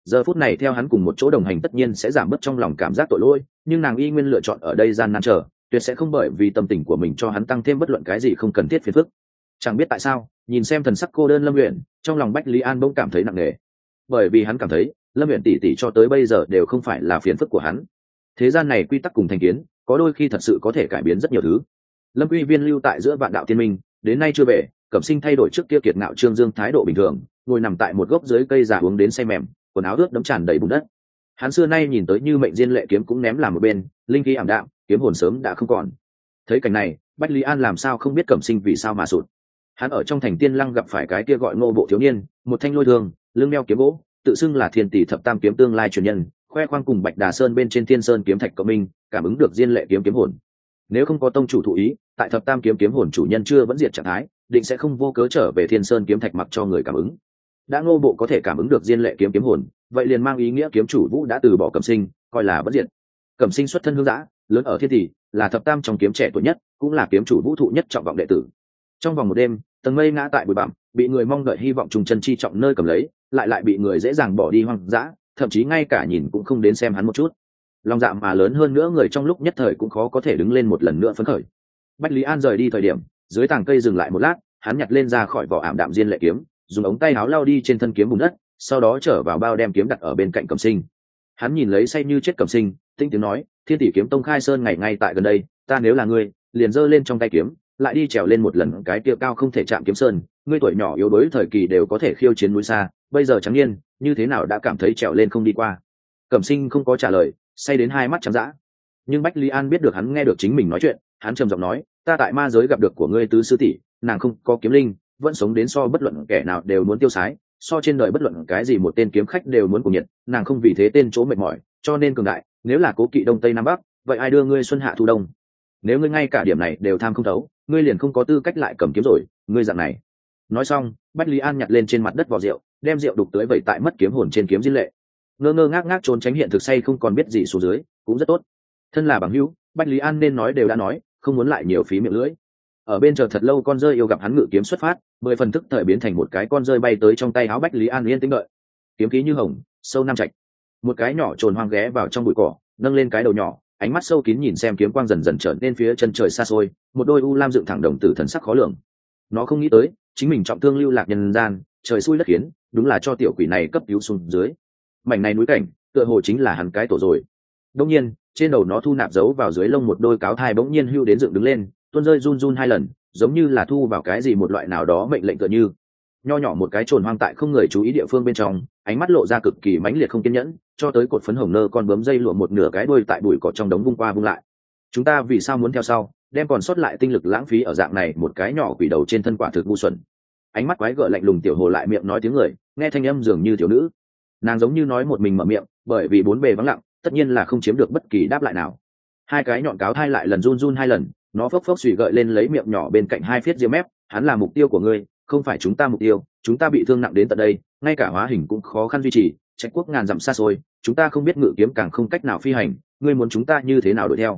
giờ phút này theo hắn cùng một chỗ đồng hành tất nhiên sẽ giảm bớt trong lòng cảm giác tội lỗi, nhưng nàng y nguyên lựa chọn ở đây gian nan chờ, tuyệt sẽ không bởi vì tâm tình của mình cho hắn tăng thêm bất luận cái gì không cần thiết phiền phức. Chẳng biết tại sao, nhìn xem thần sắc cô đơn Lâm Uyển, trong lòng Bách Lý An bỗng cảm thấy nặng nề, bởi vì hắn cảm thấy Lâm Uyển tỷ tỷ cho tới bây giờ đều không phải là phiền phức của hắn. Thế gian này quy tắc cùng thành kiến, có đôi khi thật sự có thể cải biến rất nhiều thứ. Lâm Quy Viên lưu tại giữa vạn đạo tiên minh, đến nay chưa về. Cẩm Sinh thay đổi trước kia kiệt ngạo trương dương thái độ bình thường, ngồi nằm tại một gốc dưới cây già uống đến say mềm, quần áo ướt đẫm tràn đầy bùn đất. Hắn xưa nay nhìn tới như mệnh diên lệ kiếm cũng ném làm một bên, linh khí ảm đạm, kiếm hồn sớm đã không còn. Thấy cảnh này, Bách Lý An làm sao không biết Cẩm Sinh vì sao mà sụt. Hắn ở trong thành Tiên Lăng gặp phải cái kia gọi Ngô Bộ thiếu niên, một thanh lôi thương, lưng đeo kiếm gỗ, tự xưng là Thiên Tỷ Thập Tam kiếm tương lai truyền nhân, khoe khoang cùng Bạch Đà Sơn bên trên Thiên Sơn kiếm thạch cộng minh, cảm ứng được diên lệ kiếm kiếm hồn. Nếu không có tông chủ thụ ý, tại Thập Tam kiếm kiếm hồn chủ nhân chưa vẫn diệt trạng thái, định sẽ không vô cớ trở về Thiên Sơn kiếm thạch mặc cho người cảm ứng. Đã Ngô Bộ có thể cảm ứng được diên lệ kiếm kiếm hồn, vậy liền mang ý nghĩa kiếm chủ Vũ đã từ bỏ Cẩm Sinh, coi là bất diệt. Cẩm Sinh xuất thân hương giã, lớn ở Thiên Tỷ, là thập tam trong kiếm trẻ tuổi nhất, cũng là kiếm chủ Vũ thụ nhất trọng vọng đệ tử. Trong vòng một đêm, tầng mây ngã tại bụi bặm, bị người mong đợi hy vọng trùng chân chi trọng nơi cầm lấy, lại bị người dễ dàng bỏ đi hoang dã, thậm chí ngay cả nhìn cũng không đến xem hắn một chút. Lòng dạ mà lớn hơn nữa người trong lúc nhất thời cũng khó có thể đứng lên một lần nữa phấn khởi. Bách Lý An rời đi thời điểm, dưới tàng cây dừng lại một lát, hắn nhặt lên ra khỏi vỏ ảm đạm diên lệ kiếm, dùng ống tay áo lao đi trên thân kiếm bùn đất, sau đó trở vào bao đem kiếm đặt ở bên cạnh Cẩm Sinh. Hắn nhìn lấy say như chết Cẩm Sinh, tinh tiếng nói, Thiên Tỷ kiếm tông khai sơn ngày ngay tại gần đây, ta nếu là ngươi, liền giơ lên trong tay kiếm, lại đi trèo lên một lần cái kia cao không thể chạm kiếm sơn. Ngươi tuổi nhỏ yếu đuối thời kỳ đều có thể khiêu chiến núi xa, bây giờ trắng niên, như thế nào đã cảm thấy trèo lên không đi qua? Cẩm Sinh không có trả lời, say đến hai mắt trắng dã. Nhưng Bách Lý An biết được hắn nghe được chính mình nói chuyện, hắn trầm giọng nói, ta tại ma giới gặp được của ngươi tứ sư tỷ, nàng không có kiếm linh, vẫn sống đến so bất luận kẻ nào đều muốn tiêu sái, so trên đời bất luận cái gì một tên kiếm khách đều muốn cùng nhiệt, nàng không vì thế tên chỗ mệt mỏi, cho nên cường đại. Nếu là cố kỵ đông tây nam bắc, vậy ai đưa ngươi xuân hạ thu đông? Nếu ngươi ngay cả điểm này đều tham không thấu, ngươi liền không có tư cách lại cầm kiếm rồi. Ngươi dạng này. Nói xong, Bách Lý An nhặt lên trên mặt đất vò rượu, đem rượu đục tưới vẩy tại mất kiếm hồn trên kiếm diên lệ. Ngơ ngơ ngác ngác trốn tránh hiện thực say không còn biết gì xuống dưới, cũng rất tốt. Thân là bằng hữu, Bách Lý An nên nói đều đã nói, không muốn lại nhiều phí miệng lưỡi. Ở bên chờ thật lâu con rơi yêu gặp hắn ngự kiếm xuất phát, 10 phần thức thời biến thành một cái con rơi bay tới trong tay áo Bách Lý An yên tĩnh đợi. Kiếm khí như hồng, sâu nam trạch. Một cái nhỏ trồn hoang ghé vào trong bụi cỏ, nâng lên cái đầu nhỏ, ánh mắt sâu kín nhìn xem kiếm quang dần dần trở nên phía chân trời xa xôi, một đôi u lam dựng thẳng đồng tử thần sắc khó lường. Nó không nghĩ tới, chính mình trọng thương lưu lạc nhân gian, trời xui đất khiến, đúng là cho tiểu quỷ này cấp cứu xuống dưới. Mảnh này núi cảnh, tựa hồ chính là hắn cái tổ rồi. Đương nhiên, trên đầu nó thu nạp giấu vào dưới lông một đôi cáo thai bỗng nhiên hưu đến dựng đứng lên, tuôn rơi run run hai lần, giống như là thu vào cái gì một loại nào đó mệnh lệnh tựa như. Nho nhỏ một cái trồn hoang tại không người chú ý địa phương bên trong, ánh mắt lộ ra cực kỳ mãnh liệt không kiên nhẫn, cho tới cột phấn hồng nơ con bướm dây lụa một nửa cái đuôi tại bụi cỏ trong đống vung qua vung lại. Chúng ta vì sao muốn theo sau, đem còn sót lại tinh lực lãng phí ở dạng này một cái nhỏ quỷ đầu trên thân quả thực ngu xuẩn. Ánh mắt quái gở lạnh lùng tiểu hồ lại miệng nói tiếng người, nghe thanh âm dường như thiếu nữ. Nàng giống như nói một mình mở miệng, bởi vì bốn bề vắng lặng, tất nhiên là không chiếm được bất kỳ đáp lại nào. Hai cái nhọn cáo thai lại lần run run hai lần, nó phốc phốc xùy gợi lên lấy miệng nhỏ bên cạnh hai phiết ria mép. Hắn là mục tiêu của ngươi, không phải chúng ta mục tiêu, chúng ta bị thương nặng đến tận đây, ngay cả hóa hình cũng khó khăn duy trì, trách quốc ngàn dặm xa xôi, chúng ta không biết ngự kiếm càng không cách nào phi hành, ngươi muốn chúng ta như thế nào đuổi theo?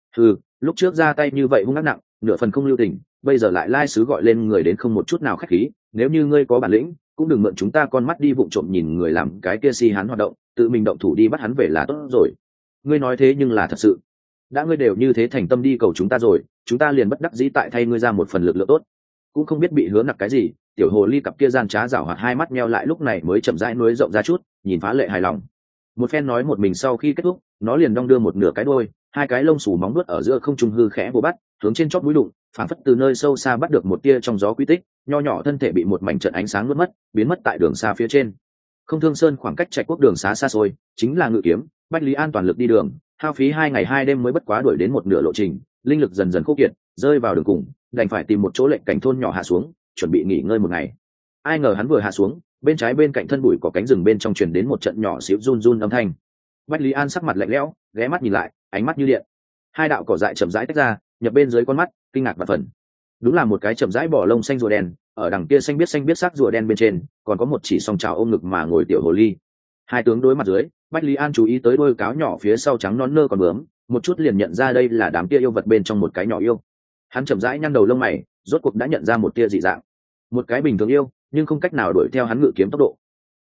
Lúc trước ra tay như vậy hung ác nặng, nửa phần không lưu tình, bây giờ lại lai sứ gọi lên người đến không một chút nào khách khí, nếu như ngươi có bản lĩnh, cũng đừng mượn chúng ta con mắt đi vụng trộm nhìn người làm cái kia si hắn hoạt động, tự mình động thủ đi bắt hắn về là tốt rồi. Ngươi nói thế nhưng là thật sự. Đã ngươi đều như thế thành tâm đi cầu chúng ta rồi, chúng ta liền bất đắc dĩ tại thay ngươi ra một phần lực lượng tốt. Cũng không biết bị hứa nặc cái gì, tiểu hồ ly cặp kia gian trá giảo hoạt hai mắt meo lại lúc này mới chậm rãi nuối rộng ra chút, nhìn phá lệ hài lòng. Một phen nói một mình sau khi kết thúc, nó liền đong đưa một nửa cái đuôi, hai cái lông xù móng vuốt ở giữa không trung hư khẽ vô bắt, hướng trên chóp mũi đụng, phảng phất từ nơi sâu xa bắt được một tia trong gió quy tích, nho nhỏ thân thể bị một mảnh trận ánh sáng nuốt mất, biến mất tại đường xa phía trên. Không Thương Sơn khoảng cách Trạch Quốc đường xá xa xôi, chính là ngự kiếm, Bách Lý An toàn lực đi đường, hao phí 2 ngày 2 đêm mới bất quá đuổi đến một nửa lộ trình, linh lực dần dần khô kiệt, rơi vào đường cùng, đành phải tìm một chỗ lệnh cảnh thôn nhỏ hạ xuống, chuẩn bị nghỉ ngơi một ngày. Ai ngờ hắn vừa hạ xuống, bên trái bên cạnh thân bụi có cánh rừng bên trong truyền đến một trận nhỏ xíu run run âm thanh. Bách Lý An sắc mặt lạnh lẽo, ghé mắt nhìn lại, ánh mắt như điện. Hai đạo cỏ dại chậm rãi tách ra, nhập bên dưới con mắt, kinh ngạc và phần. Đúng là một cái chậm rãi bỏ lông xanh rùa đen, ở đằng kia xanh biết sắc rùa đen bên trên, còn có một chỉ song trào ôm ngực mà ngồi tiểu hồ ly. Hai tướng đối mặt dưới, Bách Lý An chú ý tới đôi cáo nhỏ phía sau trắng nón nơ còn bướm, một chút liền nhận ra đây là đám kia yêu vật bên trong một cái nhỏ yêu. Hắn chậm rãi nhăn đầu lông mày, rốt cuộc đã nhận ra một tia dị dạng. Một cái bình thường yêu, nhưng không cách nào đuổi theo hắn ngự kiếm tốc độ.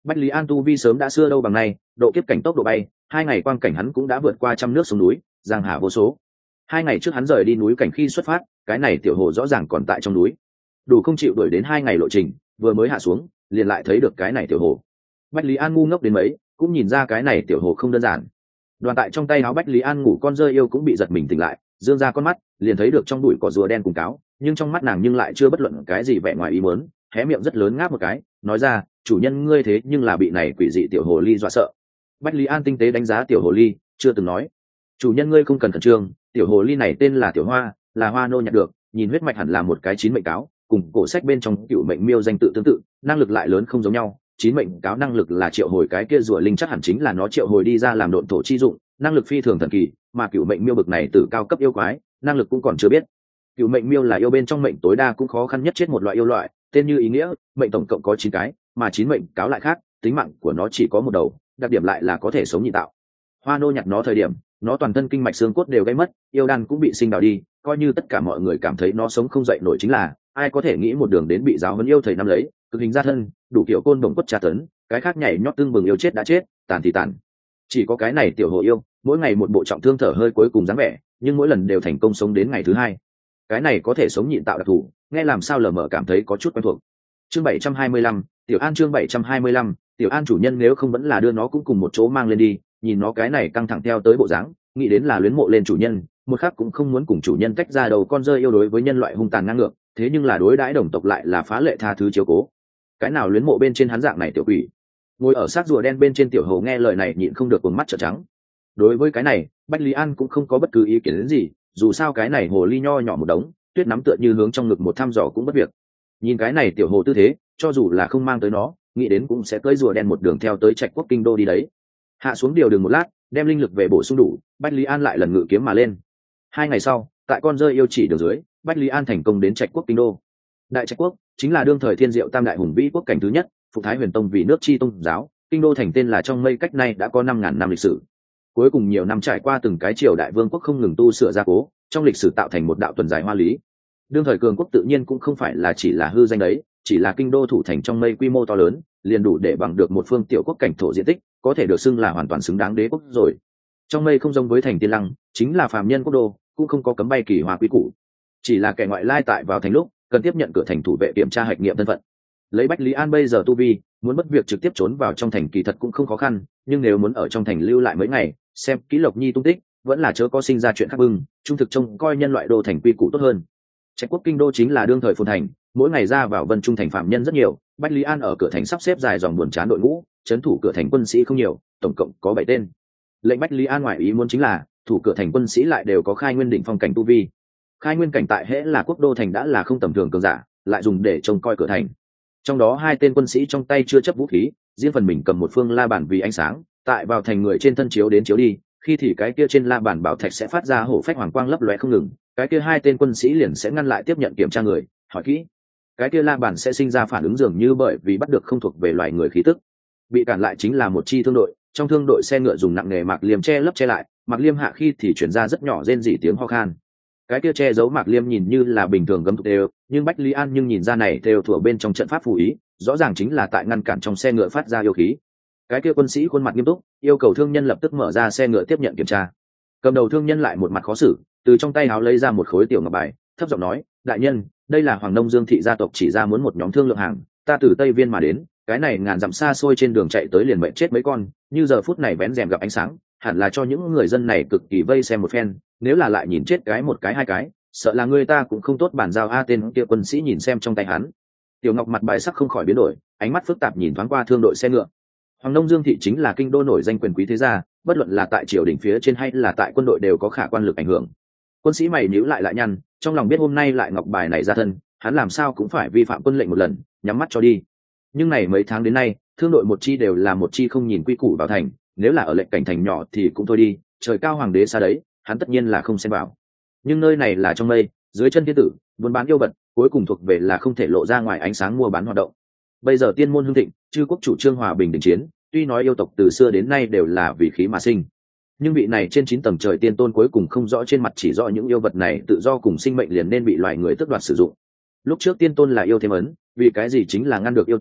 Bách Lý An tu vi sớm đã xưa đâu bằng nay, độ kiếp cảnh tốc độ bay, 2 ngày quang cảnh hắn cũng đã vượt qua trăm nước sông núi, giang hà vô số. 2 ngày trước hắn rời đi núi cảnh khi xuất phát, cái này tiểu hồ rõ ràng còn tại trong núi, đủ không chịu đuổi đến 2 ngày lộ trình, vừa mới hạ xuống liền lại thấy được cái này tiểu hồ. Bách Lý An ngu ngốc đến mấy cũng nhìn ra cái này tiểu hồ không đơn giản. Đoàn tại trong tay áo Bách Lý An ngủ con rơi yêu cũng bị giật mình tỉnh lại, dương ra con mắt liền thấy được trong bụi cỏ rùa đen cùng cáo, nhưng trong mắt nàng nhưng lại chưa bất luận cái gì vẻ ngoài ý muốn, hé miệng rất lớn ngáp một cái, nói ra, chủ nhân ngươi thế nhưng là bị này quỷ dị tiểu hồ ly dọa sợ. Bách Lý An tinh tế đánh giá tiểu hồ ly, chưa từng nói, chủ nhân ngươi không cần khẩn trương, tiểu hồ ly này tên là tiểu hoa, là hoa nô nhặt được, nhìn huyết mạch hẳn là một cái 9 mệnh cáo, cùng cổ sách bên trong cựu mệnh miêu danh tự tương tự, năng lực lại lớn không giống nhau. 9 mệnh cáo năng lực là triệu hồi cái kia rùa linh chắc hẳn chính là nó triệu hồi đi ra làm độn thổ chi dụng, năng lực phi thường thần kỳ, mà cựu mệnh miêu bực này từ cao cấp yêu quái, năng lực cũng còn chưa biết. Cựu mệnh miêu là yêu bên trong mệnh tối đa cũng khó khăn nhất chết một loại yêu loại, tên như ý nghĩa, mệnh tổng cộng có 9 cái, mà 9 mệnh cáo lại khác, tính mạng của nó chỉ có một đầu, đặc điểm lại là có thể sống nhị tạo. Hoa nô nhặt nó thời điểm, nó toàn thân kinh mạch xương cốt đều gãy mất, yêu đan cũng bị sinh đào đi, coi như tất cả mọi người cảm thấy nó sống không dậy nổi chính là, ai có thể nghĩ một đường đến bị giáo huấn yêu thầy năm lấy, cực hình ra thân, đủ kiểu côn đồng quất tra tấn, cái khác nhảy nhót tương bừng yêu chết đã chết, tàn thì tàn. Chỉ có cái này tiểu hồ yêu, mỗi ngày một bộ trọng thương thở hơi cuối cùng dáng vẻ, nhưng mỗi lần đều thành công sống đến ngày thứ 2. Cái này có thể sống nhịn tạo đặc thù, nghe làm sao lờ mờ cảm thấy có chút quen thuộc. Chương 725, Tiểu An chương 725, Tiểu An chủ nhân nếu không vẫn là đưa nó cũng cùng một chỗ mang lên đi, nhìn nó cái này căng thẳng theo tới bộ dáng, nghĩ đến là luyến mộ lên chủ nhân, một khắc cũng không muốn cùng chủ nhân tách ra đầu con rơi yêu đối với nhân loại hung tàn ngang ngược, thế nhưng là đối đãi đồng tộc lại là phá lệ tha thứ chiếu cố. Cái nào luyến mộ bên trên hắn dạng này tiểu quỷ. Ngồi ở xác rùa đen bên trên tiểu hồ nghe lời này nhịn không được cuồng mắt trợn trắng. Đối với cái này, Bách Lý An cũng không có bất cứ ý kiến đến gì, dù sao cái này hồ ly nho nhỏ một đống, tuyết nắm tựa như hướng trong ngực một thăm dò cũng bất việc. Nhìn cái này tiểu hồ tư thế, cho dù là không mang tới nó, nghĩ đến cũng sẽ cưỡi rùa đen một đường theo tới Trạch Quốc kinh đô đi đấy. Hạ xuống điều đường một lát, đem linh lực về bổ sung đủ, Bách Lý An lại lần ngự kiếm mà lên. 2 ngày sau, tại con rơi yêu chỉ đường dưới, Bách Lý An thành công đến Trạch Quốc kinh đô. Đại Trạch Quốc chính là đương thời thiên diệu tam đại hùng vĩ quốc cảnh thứ nhất, Phục Thái Huyền Tông vì nước chi tôn giáo, kinh đô thành tên là trong mây cách nay đã có 5.000 năm lịch sử. Cuối cùng nhiều năm trải qua từng cái triều đại vương quốc không ngừng tu sửa gia cố, trong lịch sử tạo thành một đạo tuần dài hoa lý. Đương thời cường quốc tự nhiên cũng không phải là chỉ là hư danh đấy, chỉ là kinh đô thủ thành trong mây quy mô to lớn, liền đủ để bằng được một phương tiểu quốc cảnh thổ diện tích, có thể được xưng là hoàn toàn xứng đáng đế quốc rồi. Trong mây không giống với thành tiên lăng, chính là phàm nhân quốc đô, cũng không có cấm bay kỳ hòa quý cũ, chỉ là kẻ ngoại lai tại vào thành lúc cần tiếp nhận cửa thành thủ vệ kiểm tra hạch nghiệm thân phận. Lấy Bách Lý An bây giờ tu vi, muốn mất việc trực tiếp trốn vào trong thành kỳ thật cũng không khó khăn, nhưng nếu muốn ở trong thành lưu lại mấy ngày, xem kỹ Lộc Nhi tung tích, vẫn là chớ có sinh ra chuyện khác bưng, trung thực trông coi nhân loại đô thành quy củ tốt hơn. Trạch Quốc kinh đô chính là đương thời phồn thành, mỗi ngày ra vào Vân Trung thành phạm nhân rất nhiều, Bách Lý An ở cửa thành sắp xếp dài dòng buồn chán đội ngũ, trấn thủ cửa thành quân sĩ không nhiều, tổng cộng có 7 tên. Lệnh Bách Lý An ngoại ý muốn chính là, thủ cửa thành quân sĩ lại đều có khai nguyên đỉnh phong cảnh tu vi. Khai nguyên cảnh tại hễ là quốc đô thành đã là không tầm thường cường giả, lại dùng để trông coi cửa thành. Trong đó 2 tên quân sĩ trong tay chưa chấp vũ khí, riêng phần mình cầm một phương la bàn vì ánh sáng, tại vào thành người trên thân chiếu đến chiếu đi, khi thì cái kia trên la bàn bảo thạch sẽ phát ra hổ phách hoàng quang lấp lóe không ngừng, cái kia 2 tên quân sĩ liền sẽ ngăn lại tiếp nhận kiểm tra người, hỏi kỹ. Cái kia la bàn sẽ sinh ra phản ứng dường như bởi vì bắt được không thuộc về loài người khí tức. Bị cản lại chính là một chi thương đội, trong thương đội xe ngựa dùng nặng nghề mạc liêm che lấp che lại, mạc liêm hạ khi thì chuyển ra rất nhỏ rên rỉ tiếng ho khan. Cái kia che giấu mạc liêm nhìn như là bình thường gấm thục đều, nhưng Bách Lý An nhưng nhìn ra này theo thủa bên trong trận pháp phù ý, rõ ràng chính là tại ngăn cản trong xe ngựa phát ra yêu khí. Cái kia quân sĩ khuôn mặt nghiêm túc, yêu cầu thương nhân lập tức mở ra xe ngựa tiếp nhận kiểm tra. Cầm đầu thương nhân lại một mặt khó xử, từ trong tay áo lấy ra một khối tiểu ngọc bài, thấp giọng nói, đại nhân, đây là Hoàng Nông Dương thị gia tộc chỉ ra muốn một nhóm thương lượng hàng, ta từ Tây Viên mà đến, cái này ngàn dặm xa xôi trên đường chạy tới liền mệnh chết mấy con, như giờ phút này vén rèm gặp ánh sáng, hẳn là cho những người dân này cực kỳ vây xem một phen, nếu là lại nhìn chết cái một cái 2 cái, sợ là người ta cũng không tốt bàn giao. A tên kia quân sĩ nhìn xem trong tay hắn, tiểu ngọc mặt bài sắc không khỏi biến đổi, ánh mắt phức tạp nhìn thoáng qua thương đội xe ngựa. Hoàng Nông Dương thị chính là kinh đô nổi danh quyền quý thế gia, bất luận là tại triều đình phía trên hay là tại quân đội đều có khả quan lực ảnh hưởng. Quân sĩ mày nhíu lại nhăn, trong lòng biết hôm nay lại ngọc bài này ra thân, hắn làm sao cũng phải vi phạm quân lệnh một lần, nhắm mắt cho đi. Nhưng này mấy tháng đến nay, thương đội một chi đều là một chi không nhìn quy củ vào thành, nếu là ở lệnh cảnh thành nhỏ thì cũng thôi đi, trời cao hoàng đế xa đấy, hắn tất nhiên là không xen vào. Nhưng nơi này là trong mây, dưới chân thiên tử, buôn bán yêu vật, cuối cùng thuộc về là không thể lộ ra ngoài ánh sáng mua bán hoạt động. Bây giờ tiên môn hưng thịnh, chư quốc chủ trương hòa bình đình chiến, tuy nói yêu tộc từ xưa đến nay đều là vì khí mà sinh, nhưng vị này trên 9 tầng trời tiên tôn cuối cùng không rõ trên mặt chỉ rõ những yêu vật này tự do cùng sinh mệnh liền nên bị loài người tước đoạt sử dụng. Lúc trước tiên tôn là yêu thêm ấn, vì cái gì chính là ngăn được yêu tộc,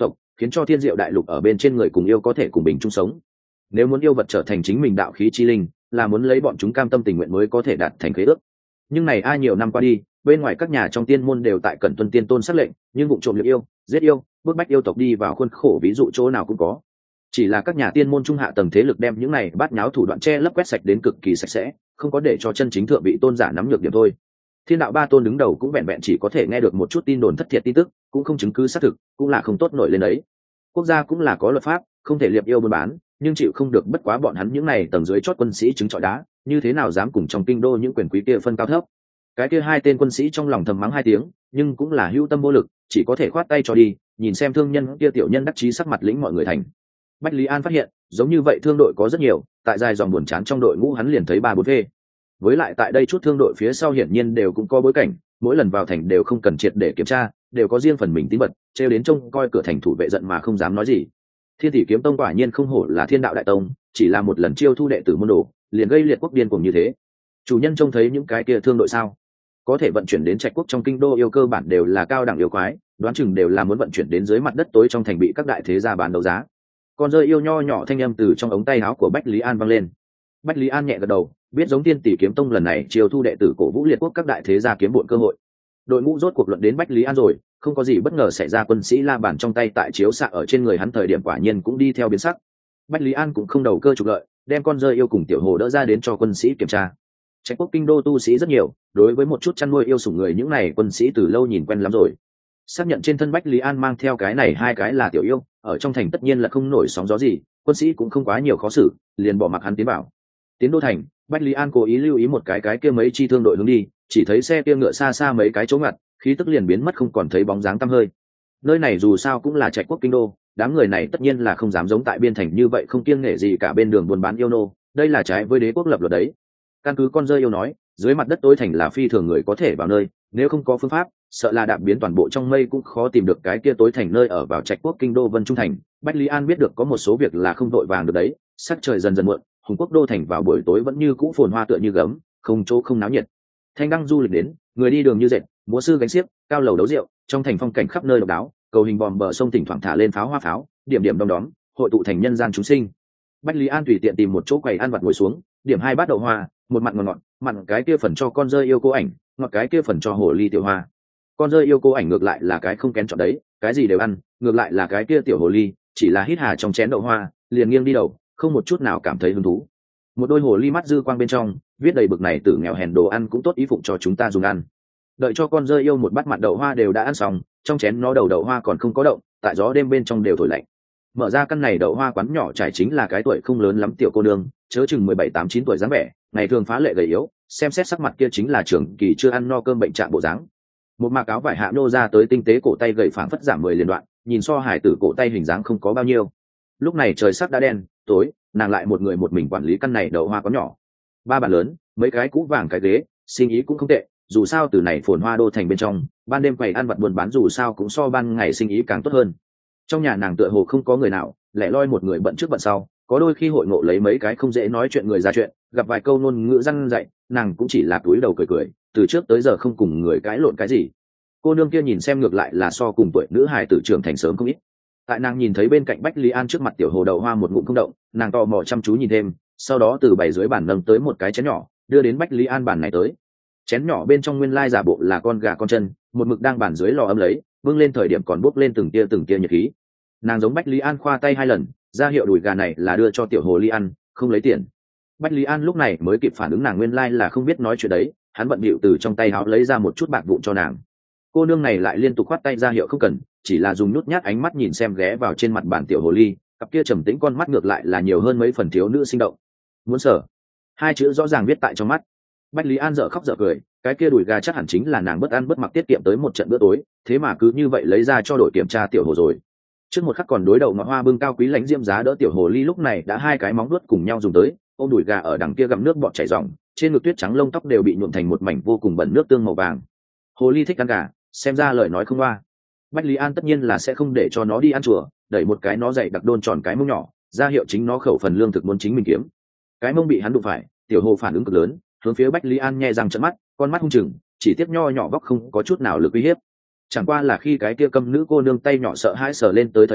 khiến cho thiên diệu đại lục ở bên trên người cùng yêu có thể cùng bình chung sống. Nếu muốn yêu vật trở thành chính mình đạo khí chi linh, là muốn lấy bọn chúng cam tâm tình nguyện mới có thể đạt thành khế ước. Nhưng này ai nhiều năm qua đi, bên ngoài các nhà trong tiên môn đều tại cẩn tuân tiên tôn sắc lệnh, nhưng vụ trộm liệp yêu, giết yêu, bức bách yêu tộc đi vào khuôn khổ, ví dụ chỗ nào cũng có. Chỉ là các nhà tiên môn trung hạ tầng thế lực đem những này bát nháo thủ đoạn che lấp quét sạch đến cực kỳ sạch sẽ, không có để cho chân chính thượng vị tôn giả nắm nhược điểm thôi. Thiên đạo ba tôn đứng đầu cũng vẹn vẹn chỉ có thể nghe được một chút tin đồn thất thiệt tin tức, cũng không chứng cứ xác thực, cũng là không tốt nổi lên đấy. Quốc gia cũng là có luật pháp, không thể liệp yêu buôn bán, nhưng chịu không được bất quá bọn hắn những này tầng dưới chót quân sĩ chứng trọi đá, như thế nào dám cùng trong kinh đô những quyền quý kia phân cao thấp. Cái kia hai tên quân sĩ trong lòng thầm mắng hai tiếng, nhưng cũng là hữu tâm vô lực, chỉ có thể khoát tay cho đi, nhìn xem thương nhân kia tiểu nhân đắc chí sắc mặt lĩnh mọi người thành. Bách Lý An phát hiện, giống như vậy thương đội có rất nhiều, tại dài dòng buồn chán trong đội ngũ hắn liền thấy 3-4 vê. Với lại tại đây chút thương đội phía sau hiển nhiên đều cũng có bối cảnh, mỗi lần vào thành đều không cần triệt để kiểm tra, đều có riêng phần mình tín vật, treo đến trông coi cửa thành thủ vệ giận mà không dám nói gì. Thiên Tỷ Kiếm Tông quả nhiên không hổ là Thiên Đạo Đại Tông, chỉ là một lần chiêu thu đệ tử môn đồ, liền gây liệt quốc điên cuồng như thế. Chủ nhân trông thấy những cái kia thương đội sao? Có thể vận chuyển đến Trạch Quốc trong kinh đô yêu cơ bản đều là cao đẳng yêu quái, đoán chừng đều là muốn vận chuyển đến dưới mặt đất tối trong thành bị các đại thế gia bán đấu giá. Con rơi yêu nho nhỏ thanh âm từ trong ống tay áo của Bách Lý An vang lên. Bách Lý An nhẹ gật đầu, biết giống Thiên Tỷ Kiếm Tông lần này chiêu thu đệ tử cổ vũ liệt quốc các đại thế gia kiếm bộn cơ hội. Đội ngũ rốt cuộc luận đến Bách Lý An rồi, không có gì bất ngờ xảy ra, quân sĩ la bàn trong tay tại chiếu xạ ở trên người hắn thời điểm quả nhiên cũng đi theo biến sắc. Bách Lý An cũng không đầu cơ trục lợi, đem con rơi yêu cùng tiểu hồ đỡ ra đến cho quân sĩ kiểm tra. Trạch Quốc kinh đô tu sĩ rất nhiều, đối với một chút chăn nuôi yêu sủng người những này quân sĩ từ lâu nhìn quen lắm rồi. Xác nhận trên thân Bách Lý An mang theo cái này hai cái là tiểu yêu, ở trong thành tất nhiên là không nổi sóng gió gì, quân sĩ cũng không quá nhiều khó xử, liền bỏ mặc hắn tiến vào. Tiến đô thành, Bách Lý An cố ý lưu ý một cái kia mấy chi thương đội hướng đi, chỉ thấy xe kia ngựa xa xa mấy cái chỗ ngặt, khí tức liền biến mất không còn thấy bóng dáng tăm hơi. Nơi này dù sao cũng là Trạch Quốc kinh đô, đám người này tất nhiên là không dám giống tại biên thành như vậy không kiêng nể gì cả bên đường buôn bán yêu nô, đây là trái với đế quốc lập luật đấy. Căn cứ con rơi yêu nói, dưới mặt đất tối thành là phi thường người có thể vào nơi, nếu không có phương pháp, sợ là đạp biến toàn bộ trong mây cũng khó tìm được cái kia tối thành nơi ở vào Trạch Quốc kinh đô Vân Trung thành. Bách Lý An biết được có một số việc là không đội vàng được đấy, sắc trời dần dần muộn, Hùng Quốc đô thành vào buổi tối vẫn như cũ phồn hoa tựa như gấm, không chỗ không náo nhiệt. Thanh đăng du lịch đến, người đi đường như dệt, múa sư gánh xiếc, cao lầu đấu rượu, trong thành phong cảnh khắp nơi độc đáo, cầu hình bòm bờ sông thỉnh thoảng thả lên pháo hoa pháo, điểm điểm đom đóm, hội tụ thành nhân gian chúng sinh. Bách Lý An tùy tiện tìm một chỗ quầy ăn vặt ngồi xuống, điểm 2 bát đậu hoa, một mặn ngọt, mặn cái kia phần cho con rơi yêu cô ảnh, ngọt cái kia phần cho hồ ly tiểu hoa. Con rơi yêu cô ảnh ngược lại là cái không kén chọn đấy, cái gì đều ăn, ngược lại là cái kia tiểu hồ ly chỉ là hít hà trong chén đậu hoa, liền nghiêng đi đầu, không một chút nào cảm thấy hứng thú. Một đôi hồ ly mắt dư quang bên trong viết đầy bực này, tử nghèo hèn đồ ăn cũng tốt ý phụng cho chúng ta dùng ăn. Đợi cho con rơi yêu một bát mặn đậu hoa đều đã ăn xong, trong chén nó đầu đậu hoa còn không có động, tại gió đêm bên trong đều thổi lạnh. Mở ra căn này đậu hoa quán nhỏ trải chính là cái tuổi không lớn lắm tiểu cô nương, chớ chừng 17-8-9 tuổi dáng vẻ, ngày thường phá lệ gầy yếu, xem xét sắc mặt kia chính là trưởng kỳ chưa ăn no cơm bệnh trạng bộ dáng. Một mạc áo vải hạ nô ra tới tinh tế cổ tay gầy phảng phất giảm 10 liên đoạn, nhìn so hải tử cổ tay hình dáng không có bao nhiêu. Lúc này trời sắc đã đen tối, nàng lại một người một mình quản lý căn này đậu hoa quán nhỏ. 3 bàn lớn, mấy cái cũ vàng cái ghế, sinh ý cũng không tệ, dù sao từ này phồn hoa đô thành bên trong, ban đêm quầy ăn vặt buôn bán dù sao cũng so ban ngày sinh ý càng tốt hơn. Trong nhà nàng tựa hồ không có người nào, lẻ loi một người bận trước bận sau, có đôi khi hội ngộ lấy mấy cái không dễ nói chuyện người ra chuyện, gặp vài câu ngôn ngữ răn dạy, nàng cũng chỉ là cúi đầu cười cười, từ trước tới giờ không cùng người cãi lộn cái gì. Cô nương kia nhìn xem ngược lại là so cùng tuổi nữ hài tử trưởng thành sớm không ít. Tại nàng nhìn thấy bên cạnh Bách Lý An trước mặt tiểu hồ đậu hoa một ngụm không động, nàng tò mò chăm chú nhìn thêm, sau đó từ bày dưới bàn nâng tới một cái chén nhỏ, đưa đến Bách Lý An bàn này tới. Chén nhỏ bên trong nguyên lai giả bộ là con gà con chân, một mực đang bàn dưới lò ấm lấy, vươn lên thời điểm còn bốc lên từng tia nhiệt khí. Nàng giống Bách Lý An khoa tay 2 lần, ra hiệu đùi gà này là đưa cho tiểu hồ ly ăn, không lấy tiền. Bách Lý An lúc này mới kịp phản ứng nàng nguyên lai là không biết nói chuyện đấy, hắn bận bịu từ trong tay áo lấy ra một chút bạc vụn cho nàng. Cô nương này lại liên tục khoát tay ra hiệu không cần, chỉ là dùng nhút nhát ánh mắt nhìn xem ghé vào trên mặt bàn tiểu hồ ly, cặp kia trầm tĩnh con mắt ngược lại là nhiều hơn mấy phần thiếu nữ sinh động. Muốn sở, 2 chữ rõ ràng viết tại trong mắt. Bách Lý An dở khóc dở cười, cái kia đùi gà chắc hẳn chính là nàng bất ăn bất mặc tiết kiệm tới một trận bữa tối, thế mà cứ như vậy lấy ra cho đội kiểm tra tiểu hồ rồi. Trước một khắc còn đối đầu ngọt hoa bưng cao quý lãnh diễm giá đỡ tiểu hồ ly, lúc này đã 2 cái móng vuốt cùng nhau dùng tới, ôm đùi gà ở đằng kia gặm nước bọt chảy ròng, trên ngực tuyết trắng lông tóc đều bị nhuộm thành một mảnh vô cùng bẩn nước tương màu vàng. Hồ ly thích ăn gà, xem ra lời nói không qua. Bách Lý An tất nhiên là sẽ không để cho nó đi ăn chùa, đẩy một cái nó dậy đặc đôn tròn cái mông nhỏ, ra hiệu chính nó khẩu phần lương thực muốn chính mình kiếm. Cái mông bị hắn đụng phải, tiểu hồ phản ứng cực lớn, hướng phía Bách Lý An nhe răng trợn mắt, con mắt hung chừng, chỉ tiếp nho nhỏ vóc không có chút nào lực uy hiếp. Chẳng qua là khi cái kia câm nữ cô nương tay nhỏ sợ hãi sờ lên tới thời điểm,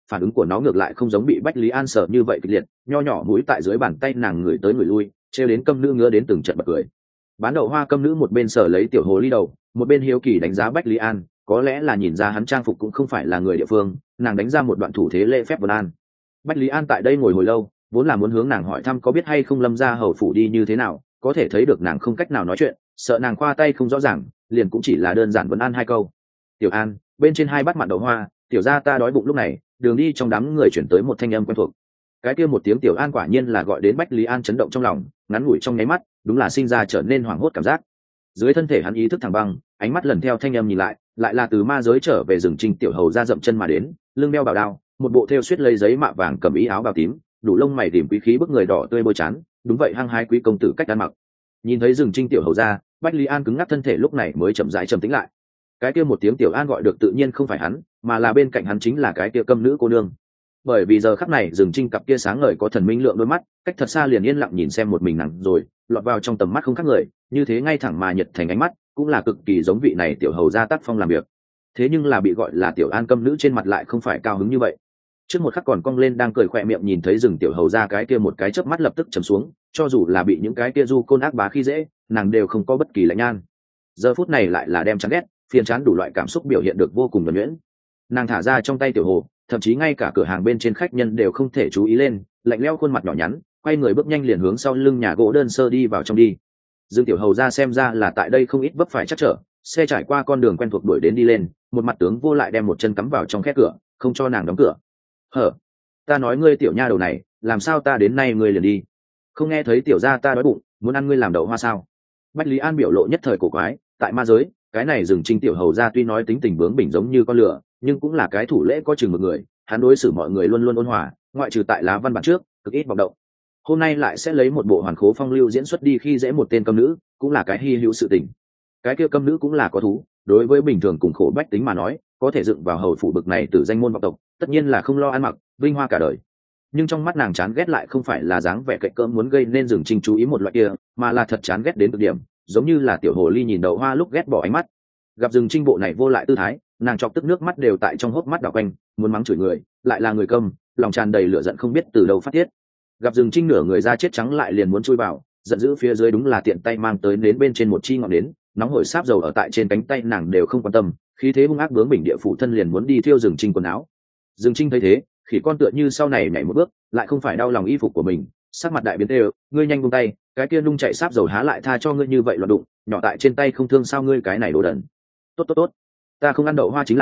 phản ứng của nó ngược lại không giống bị Bách Lý An sợ như vậy kịch liệt, nho nhỏ mũi tại dưới bàn tay nàng người tới người lui, trêu đến câm nữ ngứa đến từng trận bật cười. Bán đậu hoa câm nữ một bên sở lấy tiểu hồ ly đầu, một bên hiếu kỳ đánh giá Bách Lý An, có lẽ là nhìn ra hắn trang phục cũng không phải là người địa phương, nàng đánh ra một đoạn thủ thế lễ phép vân an. Bách Lý An tại đây ngồi hồi lâu, vốn là muốn hướng nàng hỏi thăm có biết hay không Lâm gia hầu phủ đi như thế nào, có thể thấy được nàng không cách nào nói chuyện, sợ nàng khoa tay không rõ ràng, liền cũng chỉ là đơn giản vấn an hai câu. Tiểu An, bên trên hai bát mặn đậu hoa, tiểu gia ta đói bụng. Lúc này đường đi trong đám người chuyển tới một thanh âm quen thuộc. Cái kia một tiếng Tiểu An quả nhiên là gọi đến Bách Lý An chấn động trong lòng, ngắn ngủi trong nháy mắt đúng là sinh ra trở nên hoảng hốt cảm giác. Dưới thân thể hắn ý thức thẳng băng, ánh mắt lần theo thanh âm nhìn lại, lại là từ ma giới trở về rừng Trinh tiểu hầu ra dậm chân mà đến, lưng đeo bảo đao, một bộ thêu suýt lấy giấy mạ vàng cầm ý áo bào tím, đủ lông mày điểm quý khí bức người đỏ tươi bôi chán, đúng vậy hăng hái quý công tử cách ăn mặc. Nhìn thấy rừng Trinh tiểu hầu ra, Bách Lý An cứng ngắc thân thể lúc này mới chậm rãi trầm tĩnh lại. Cái kia một tiếng Tiểu An gọi được tự nhiên không phải hắn, mà là bên cạnh hắn chính là cái kia câm nữ cô nương. Bởi vì giờ khắc này rừng Trinh cặp kia sáng ngời có thần minh lượng đôi mắt, cách thật xa liền yên lặng nhìn xem một mình nàng rồi, lọt vào trong tầm mắt không khác người, như thế ngay thẳng mà nhiệt thành ánh mắt, cũng là cực kỳ giống vị này tiểu hầu gia tác phong làm việc. Thế nhưng là bị gọi là Tiểu An câm nữ trên mặt lại không phải cao hứng như vậy. Trước một khắc còn cong lên đang cười khỏe miệng nhìn thấy rừng tiểu hầu gia cái kia một cái chớp mắt lập tức trầm xuống, cho dù là bị những cái kia du côn ác bá khi dễ, nàng đều không có bất kỳ lạnh nhan. Giờ phút này lại là đem chán ghét, phiền chán đủ loại cảm xúc biểu hiện được vô cùng nhuần nhuyễn. Nàng thả ra trong tay tiểu hồ, thậm chí ngay cả cửa hàng bên trên khách nhân đều không thể chú ý lên, lạnh lẽo khuôn mặt nhỏ nhắn, quay người bước nhanh liền hướng sau lưng nhà gỗ đơn sơ đi vào trong đi. Dương tiểu hầu ra xem ra là tại đây không ít vấp phải chắc trở, xe trải qua con đường quen thuộc đuổi đến đi lên, một mặt tướng vô lại đem một chân cắm vào trong khe cửa, không cho nàng đóng cửa. Hở, ta nói ngươi tiểu nha đầu này, làm sao ta đến nay ngươi liền đi? Không nghe thấy tiểu gia ta đói bụng, muốn ăn ngươi làm đậu hoa sao? Bách Lý An biểu lộ nhất thời cổ quái, tại ma giới, cái này rừng Trinh tiểu hầu ra tuy nói tính tình bướng bỉnh giống như con lửa, nhưng cũng là cái thủ lễ có chừng một người, hắn đối xử mọi người luôn luôn ôn hòa, ngoại trừ tại lá văn bản trước cực ít vọng động. Hôm nay lại sẽ lấy một bộ hoàn khố phong lưu diễn xuất đi khi dễ một tên câm nữ, cũng là cái hy hữu sự tình. Cái kia câm nữ cũng là có thú, đối với bình thường cùng khổ bách tính mà nói, có thể dựng vào hầu phủ bực này từ danh môn vọng tộc, tất nhiên là không lo ăn mặc vinh hoa cả đời. Nhưng trong mắt nàng chán ghét lại không phải là dáng vẻ cậy cỡm muốn gây nên rừng Trinh chú ý một loại kia, mà là thật chán ghét đến cực điểm, giống như là tiểu hồ ly nhìn đậu hoa lúc ghét bỏ ánh mắt. Gặp rừng Trinh bộ này vô lại tư thái, nàng chọc tức nước mắt đều tại trong hốc mắt đảo quanh, muốn mắng chửi người, lại là người câm, lòng tràn đầy lửa giận không biết từ đâu phát tiết. Gặp rừng Trinh nửa người da chết trắng lại liền muốn chui vào, giận dữ phía dưới đúng là tiện tay mang tới nến bên trên một chi ngọn nến, nóng hổi sáp dầu ở tại trên cánh tay nàng đều không quan tâm, khí thế hung ác bướng bỉnh địa phủ thân liền muốn đi thiêu rừng Trinh quần áo. Rừng Trinh thấy thế, khỉ con tựa như sau này nhảy một bước, lại không phải đau lòng y phục của mình, sắc mặt đại biến tê, ngươi nhanh buông tay, cái kia nung chạy sáp dầu há lại tha cho ngươi như vậy loạn đụng, nhỏ tại trên tay không thương sao ngươi cái này đồ đần. Tốt, ta không ăn đậu hoa chính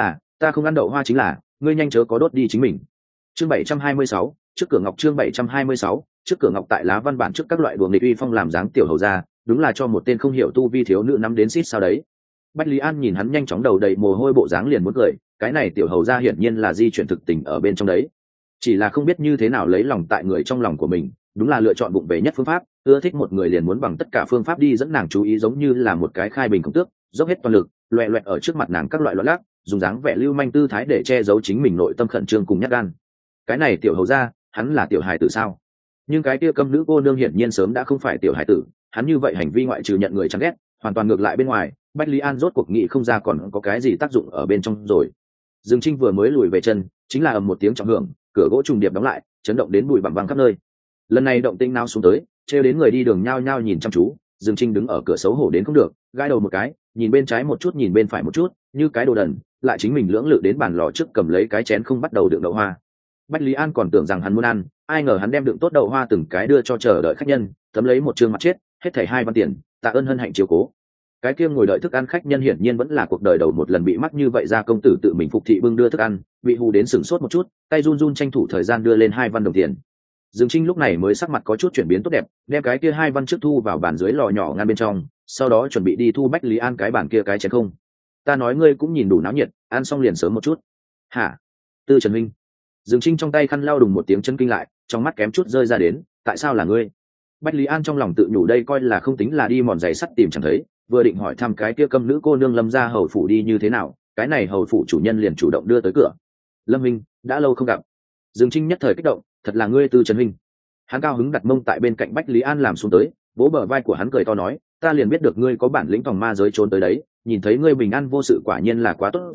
là, ngươi nhanh chớ có đốt đi chính mình. Chương 726, trước cửa ngọc. Chương 726, trước cửa ngọc. Tại lá văn bản trước các loại đùa nghịch uy phong làm dáng tiểu hầu ra, đúng là cho một tên không hiểu tu vi thiếu nữ nắm đến xít sao đấy. Bách Lý An nhìn hắn nhanh chóng đầu đầy mồ hôi bộ dáng liền muốn cười, cái này tiểu hầu ra hiển nhiên là di chuyển thực tình ở bên trong đấy, chỉ là không biết như thế nào lấy lòng tại người trong lòng của mình, đúng là lựa chọn bụng về nhất phương pháp, ưa thích một người liền muốn bằng tất cả phương pháp đi dẫn nàng chú ý, giống như là một cái khai bình khổng tước, dốc hết toàn lực, loẹ loẹt ở trước mặt nàng các loại loạn lác, dùng dáng vẻ lưu manh tư thái để che giấu chính mình nội tâm khẩn trương cùng nhát gan. Cái này tiểu hầu ra, hắn là tiểu hài tử sao? Nhưng cái kia câm nữ cô nương hiển nhiên sớm đã không phải tiểu hài tử, hắn như vậy hành vi ngoại trừ nhận người chán ghét, hoàn toàn ngược lại bên ngoài. Bách Lý An rốt cuộc nghĩ không ra còn có cái gì tác dụng ở bên trong rồi. Dương Trinh vừa mới lùi về chân, chính là ầm một tiếng trọng hưởng, cửa gỗ trùng điệp đóng lại, chấn động đến bụi bặm văng khắp nơi. Lần này động tinh nao xuống tới, trêu đến người đi đường nhao nhao nhìn chăm chú. Dương Trinh đứng ở cửa xấu hổ đến không được, gãi đầu một cái, nhìn bên trái một chút nhìn bên phải một chút, như cái đồ đần, lại chính mình lưỡng lự đến bàn lò trước cầm lấy cái chén không bắt đầu đựng đậu hoa. Bách Lý An còn tưởng rằng hắn muốn ăn, ai ngờ hắn đem đựng tốt đậu hoa từng cái đưa cho chờ đợi khách nhân, tấm lấy một trương mặt chết, hết thảy 2 văn tiền, tạ ơn hân hạnh chiếu cố. Cái kia ngồi đợi thức ăn khách nhân hiển nhiên vẫn là cuộc đời đầu một lần bị mắc như vậy ra, công tử tự mình phục thị bưng đưa thức ăn, bị hù đến sửng sốt một chút, tay run run tranh thủ thời gian đưa lên 2 văn đồng tiền. Dương Trinh lúc này mới sắc mặt có chút chuyển biến tốt đẹp, đem cái kia 2 văn trước thu vào bàn dưới lò nhỏ ngăn bên trong, sau đó chuẩn bị đi thu Bách Lý An cái bàn kia cái chén không. Ta nói ngươi cũng nhìn đủ náo nhiệt, ăn xong liền sớm một chút. Hả? Tư Trần Minh. Dương Trinh trong tay khăn lau đùng một tiếng chân kinh lại, trong mắt kém chút rơi ra đến, tại sao là ngươi? Bách Lý An trong lòng tự nhủ đây coi là không tính là đi mòn giày sắt tìm chẳng thấy, vừa định hỏi thăm cái kia câm nữ cô nương Lâm gia hầu phủ đi như thế nào, cái này hầu phủ chủ nhân liền chủ động đưa tới cửa. Lâm Minh, đã lâu không gặp. Dương Trinh nhất thời kích động, thật là ngươi Tư Trần Minh. Hắn cao hứng đặt mông tại bên cạnh Bách Lý An làm xuống tới, vỗ bờ vai của hắn cười to nói, ta liền biết được ngươi có bản lĩnh phòng ma giới trốn tới đấy, nhìn thấy ngươi bình an vô sự quả nhiên là quá tốt rồi,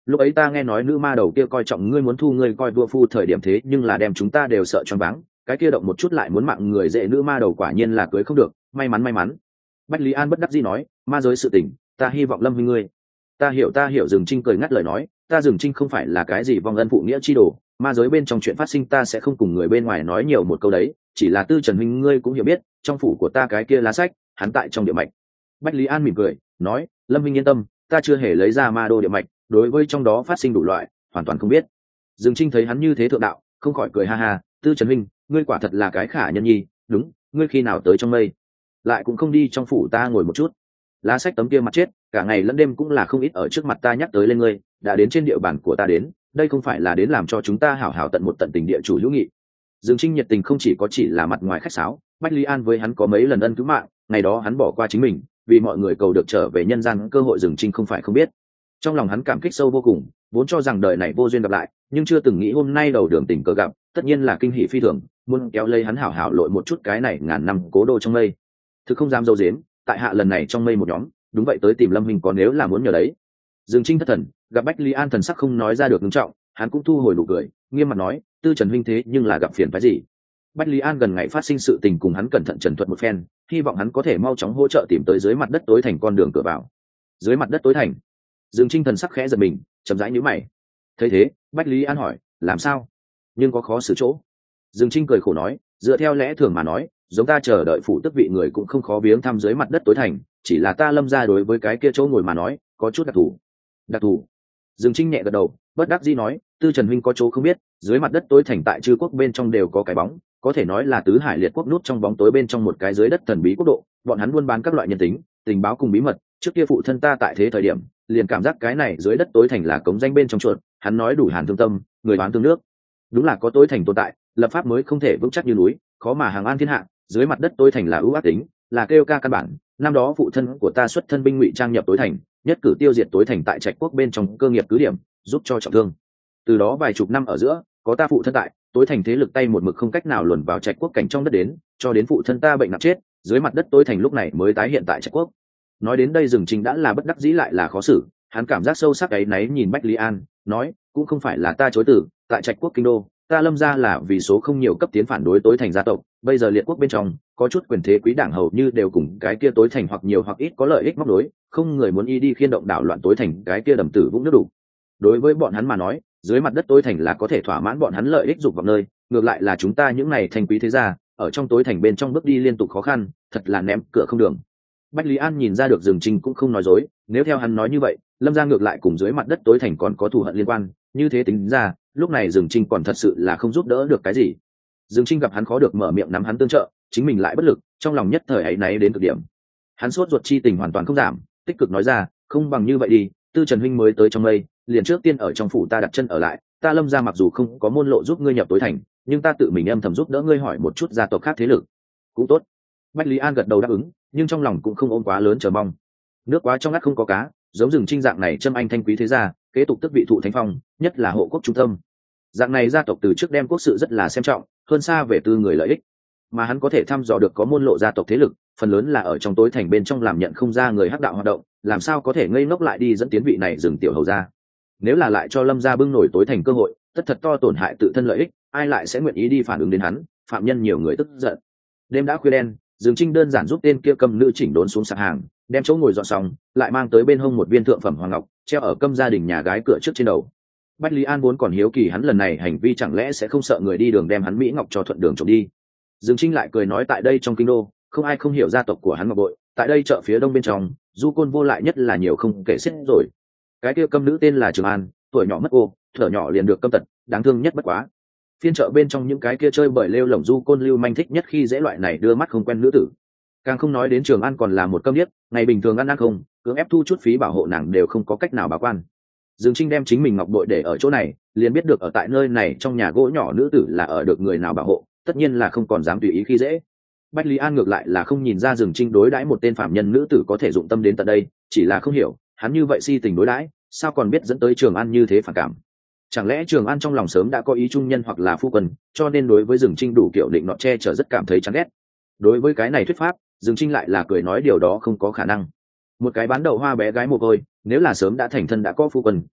lúc ấy ta nghe nói nữ ma đầu kia coi trọng ngươi, muốn thu ngươi coi vua phu thời điểm, thế nhưng là đem chúng ta đều sợ choáng váng. Cái kia động một chút lại muốn mạng người dễ, nữ ma đầu quả nhiên là cưới không được. May mắn. Bách Lý An bất đắc dĩ nói, ma giới sự tình ta hy vọng Lâm huynh ngươi. Ta hiểu. Dừng Trinh cười ngắt lời nói, ta Dừng Trinh không phải là cái gì vong ân phụ nghĩa chi đồ, ma giới bên trong chuyện phát sinh ta sẽ không cùng người bên ngoài nói nhiều một câu đấy, chỉ là Tư Trần huynh ngươi cũng hiểu biết, trong phủ của ta cái kia lá sách hắn tại trong địa mạch. Bách Lý An mỉm cười nói, Lâm huynh yên tâm, ta chưa hề lấy ra ma đô địa mạch, đối với trong đó phát sinh đủ loại hoàn toàn không biết. Dương Trinh thấy hắn như thế thượng đạo, không khỏi cười ha ha, Tư Trần huynh ngươi quả thật là cái khả nhân nhi. Đúng, ngươi khi nào tới trong mây, lại cũng không đi trong phủ ta ngồi một chút. Lá sách tấm kia mặt chết, cả ngày lẫn đêm cũng là không ít ở trước mặt ta nhắc tới lên ngươi, đã đến trên địa bàn của ta đến, đây không phải là đến làm cho chúng ta hảo hảo tận một tận tình địa chủ hữu nghị. Dương Trinh nhiệt tình không chỉ có chỉ là mặt ngoài khách sáo, Bách Lý An với hắn có mấy lần ân cứu mạng, ngày đó hắn bỏ qua chính mình, vì mọi người cầu được trở về nhân gian cơ hội, Dương Trinh không phải không biết. Trong lòng hắn cảm kích sâu vô cùng, vốn cho rằng đời này vô duyên gặp lại, nhưng chưa từng nghĩ hôm nay đầu đường tình cờ gặp, tất nhiên là kinh hỷ phi thường, muốn kéo lấy hắn hảo hảo lội một chút cái này ngàn năm cố đô trong mây. Thực không dám dâu dếm, tại hạ lần này trong mây một nhóm, đúng vậy tới tìm Lâm Minh có nếu là muốn nhờ đấy. Dương Trinh thất thần, gặp Bách Lý An thần sắc không nói ra được nghiêm trọng, hắn cũng thu hồi nụ cười, nghiêm mặt nói, Tư Trần huynh thế nhưng là gặp phiền phái gì? Bách Lý An gần ngày phát sinh sự tình cùng hắn cẩn thận trần thuật một phen, hy vọng hắn có thể mau chóng hỗ trợ tìm tới dưới mặt đất tối thành con đường cửa vào. Dưới mặt đất tối thành? Dương Trinh thần sắc khẽ giật mình, chậm rãi nhíu mày. Thấy thế, Bách Lý An hỏi, làm sao? Nhưng có khó xử chỗ. Dương Trinh cười khổ nói, dựa theo lẽ thường mà nói, giống ta chờ đợi phủ tước vị người cũng không khó viếng thăm dưới mặt đất tối thành, chỉ là ta Lâm gia đối với cái kia chỗ ngồi mà nói, có chút đặc thù. Đặc thù? Dương Trinh nhẹ gật đầu, bất đắc dĩ nói, Tư Trần huynh có chỗ không biết, dưới mặt đất tối thành tại Trư quốc bên trong đều có cái bóng, có thể nói là tứ hải liệt quốc nút trong bóng tối bên trong một cái dưới đất thần bí quốc độ, bọn hắn buôn bán các loại nhân tính, tình báo cùng bí mật, trước kia phụ thân ta tại thế thời điểm, liền cảm giác cái này dưới đất tối thành là cống danh bên trong chuột, hắn nói đủ hàn thương tâm, người bán tương nước. Đúng là có tối thành tồn tại, lập pháp mới không thể vững chắc như núi, khó mà hàng an thiên hạ, dưới mặt đất tối thành là ưu ác tính, là kêu ca căn bản. Năm đó phụ thân của ta xuất thân binh ngụy trang nhập tối thành, nhất cử tiêu diệt tối thành tại Trạch quốc bên trong cơ nghiệp cứ điểm, giúp cho trọng thương. Từ đó vài chục năm ở giữa, có ta phụ thân tại, tối thành thế lực tay một mực không cách nào luồn vào Trạch quốc cảnh trong đất đến, cho đến phụ thân ta bệnh nặng chết, dưới mặt đất tối thành lúc này mới tái hiện tại Trạch quốc. Nói đến đây Dương Trinh đã là bất đắc dĩ lại là khó xử, hắn cảm giác sâu sắc ấy náy nhìn Bách Lý An, nói, cũng không phải là ta chối từ, tại Trạch quốc kinh đô, ta Lâm gia là vì số không nhiều cấp tiến phản đối tối thành gia tộc, bây giờ liệt quốc bên trong có chút quyền thế quý đảng hầu như đều cùng cái kia tối thành hoặc nhiều hoặc ít có lợi ích móc đối, không người muốn y đi khiên động đảo loạn tối thành cái kia đầm tử vũng nước đủ. Đối với bọn hắn mà nói, dưới mặt đất tối thành là có thể thỏa mãn bọn hắn lợi ích dục vào nơi, ngược lại là chúng ta những này thành quý thế gia, ở trong tối thành bên trong bước đi liên tục khó khăn, thật là ném cửa không đường. Bách Lý An nhìn ra được Dương Trinh cũng không nói dối, nếu theo hắn nói như vậy, Lâm gia ngược lại cùng dưới mặt đất tối thành còn có thù hận liên quan, như thế tính ra, lúc này Dương Trinh còn thật sự là không giúp đỡ được cái gì. Dương Trinh gặp hắn khó được mở miệng nắm hắn tương trợ, chính mình lại bất lực, trong lòng nhất thời áy náy đến cực điểm. Hắn sốt ruột chi tình hoàn toàn không giảm, tích cực nói ra, không bằng như vậy đi, Tư Trần huynh mới tới trong mây, liền trước tiên ở trong phủ ta đặt chân ở lại, ta Lâm gia mặc dù không có môn lộ giúp ngươi nhập tối thành, nhưng ta tự mình âm thầm giúp đỡ ngươi hỏi một chút gia tộc khác thế lực. Cũng tốt. Bách Lý An gật đầu đáp ứng, nhưng trong lòng cũng không ôm quá lớn chờ mong. Nước quá trong ngắt không có cá, giống rừng Trinh dạng này châm anh thanh quý thế gia, kế tục tước vị thụ thánh phong, nhất là hộ quốc trung tâm. Dạng này gia tộc từ trước đem quốc sự rất là xem trọng, hơn xa về tư người lợi ích, mà hắn có thể thăm dò được có môn lộ gia tộc thế lực, phần lớn là ở trong tối thành bên trong làm nhận không ra người hắc đạo hoạt động, làm sao có thể ngây ngốc lại đi dẫn tiến vị này dừng tiểu hầu ra. Nếu là lại cho Lâm gia bưng nổi tối thành cơ hội, tất thật to tổn hại tự thân lợi ích, ai lại sẽ nguyện ý đi phản ứng đến hắn, phạm nhân nhiều người tức giận. Đêm đã khuya đen, Dương Trinh đơn giản giúp tên kia cầm nữ chỉnh đốn xuống sạp hàng, đem chỗ ngồi dọn xong, lại mang tới bên hông một viên thượng phẩm hoàng ngọc, treo ở câm gia đình nhà gái cửa trước trên đầu. Bách Lý An vốn còn hiếu kỳ hắn lần này hành vi chẳng lẽ sẽ không sợ người đi đường đem hắn mỹ ngọc cho thuận đường trộm đi. Dương Trinh lại cười nói tại đây trong kinh đô, không ai không hiểu gia tộc của hắn ngọc bội, tại đây chợ phía đông bên trong, du côn vô lại nhất là nhiều không kể xiết rồi. Cái kia câm nữ tên là Trường An, tuổi nhỏ mất cô, thở nhỏ liền được câm tật, đáng thương nhất bất quá. Phiên chợ bên trong những cái kia chơi bời lêu lổng du côn lưu manh thích nhất khi dễ loại này đưa mắt không quen nữ tử. Càng không nói đến Trường An còn là một câm điếc, ngày bình thường ăn không, cưỡng ép thu chút phí bảo hộ nàng đều không có cách nào báo quan. Dương Trinh đem chính mình ngọc bội để ở chỗ này, liền biết được ở tại nơi này trong nhà gỗ nhỏ nữ tử là ở được người nào bảo hộ, tất nhiên là không còn dám tùy ý khi dễ. Bách Lý An ngược lại là không nhìn ra Dương Trinh đối đãi một tên phạm nhân nữ tử có thể dụng tâm đến tận đây, chỉ là không hiểu, hắn như vậy si tình đối đãi, sao còn biết dẫn tới Trường An như thế phản cảm. Chẳng lẽ Trường An trong lòng sớm đã có ý trung nhân hoặc là phu quân, cho nên đối với Dương Trinh đủ kiểu định nọ che chở rất cảm thấy chán ghét. Đối với cái này thuyết pháp, Dương Trinh lại là cười nói điều đó không có khả năng. Một cái bán đậu hoa bé gái mồ côi, nếu là sớm đã thành thân đã có phu quân,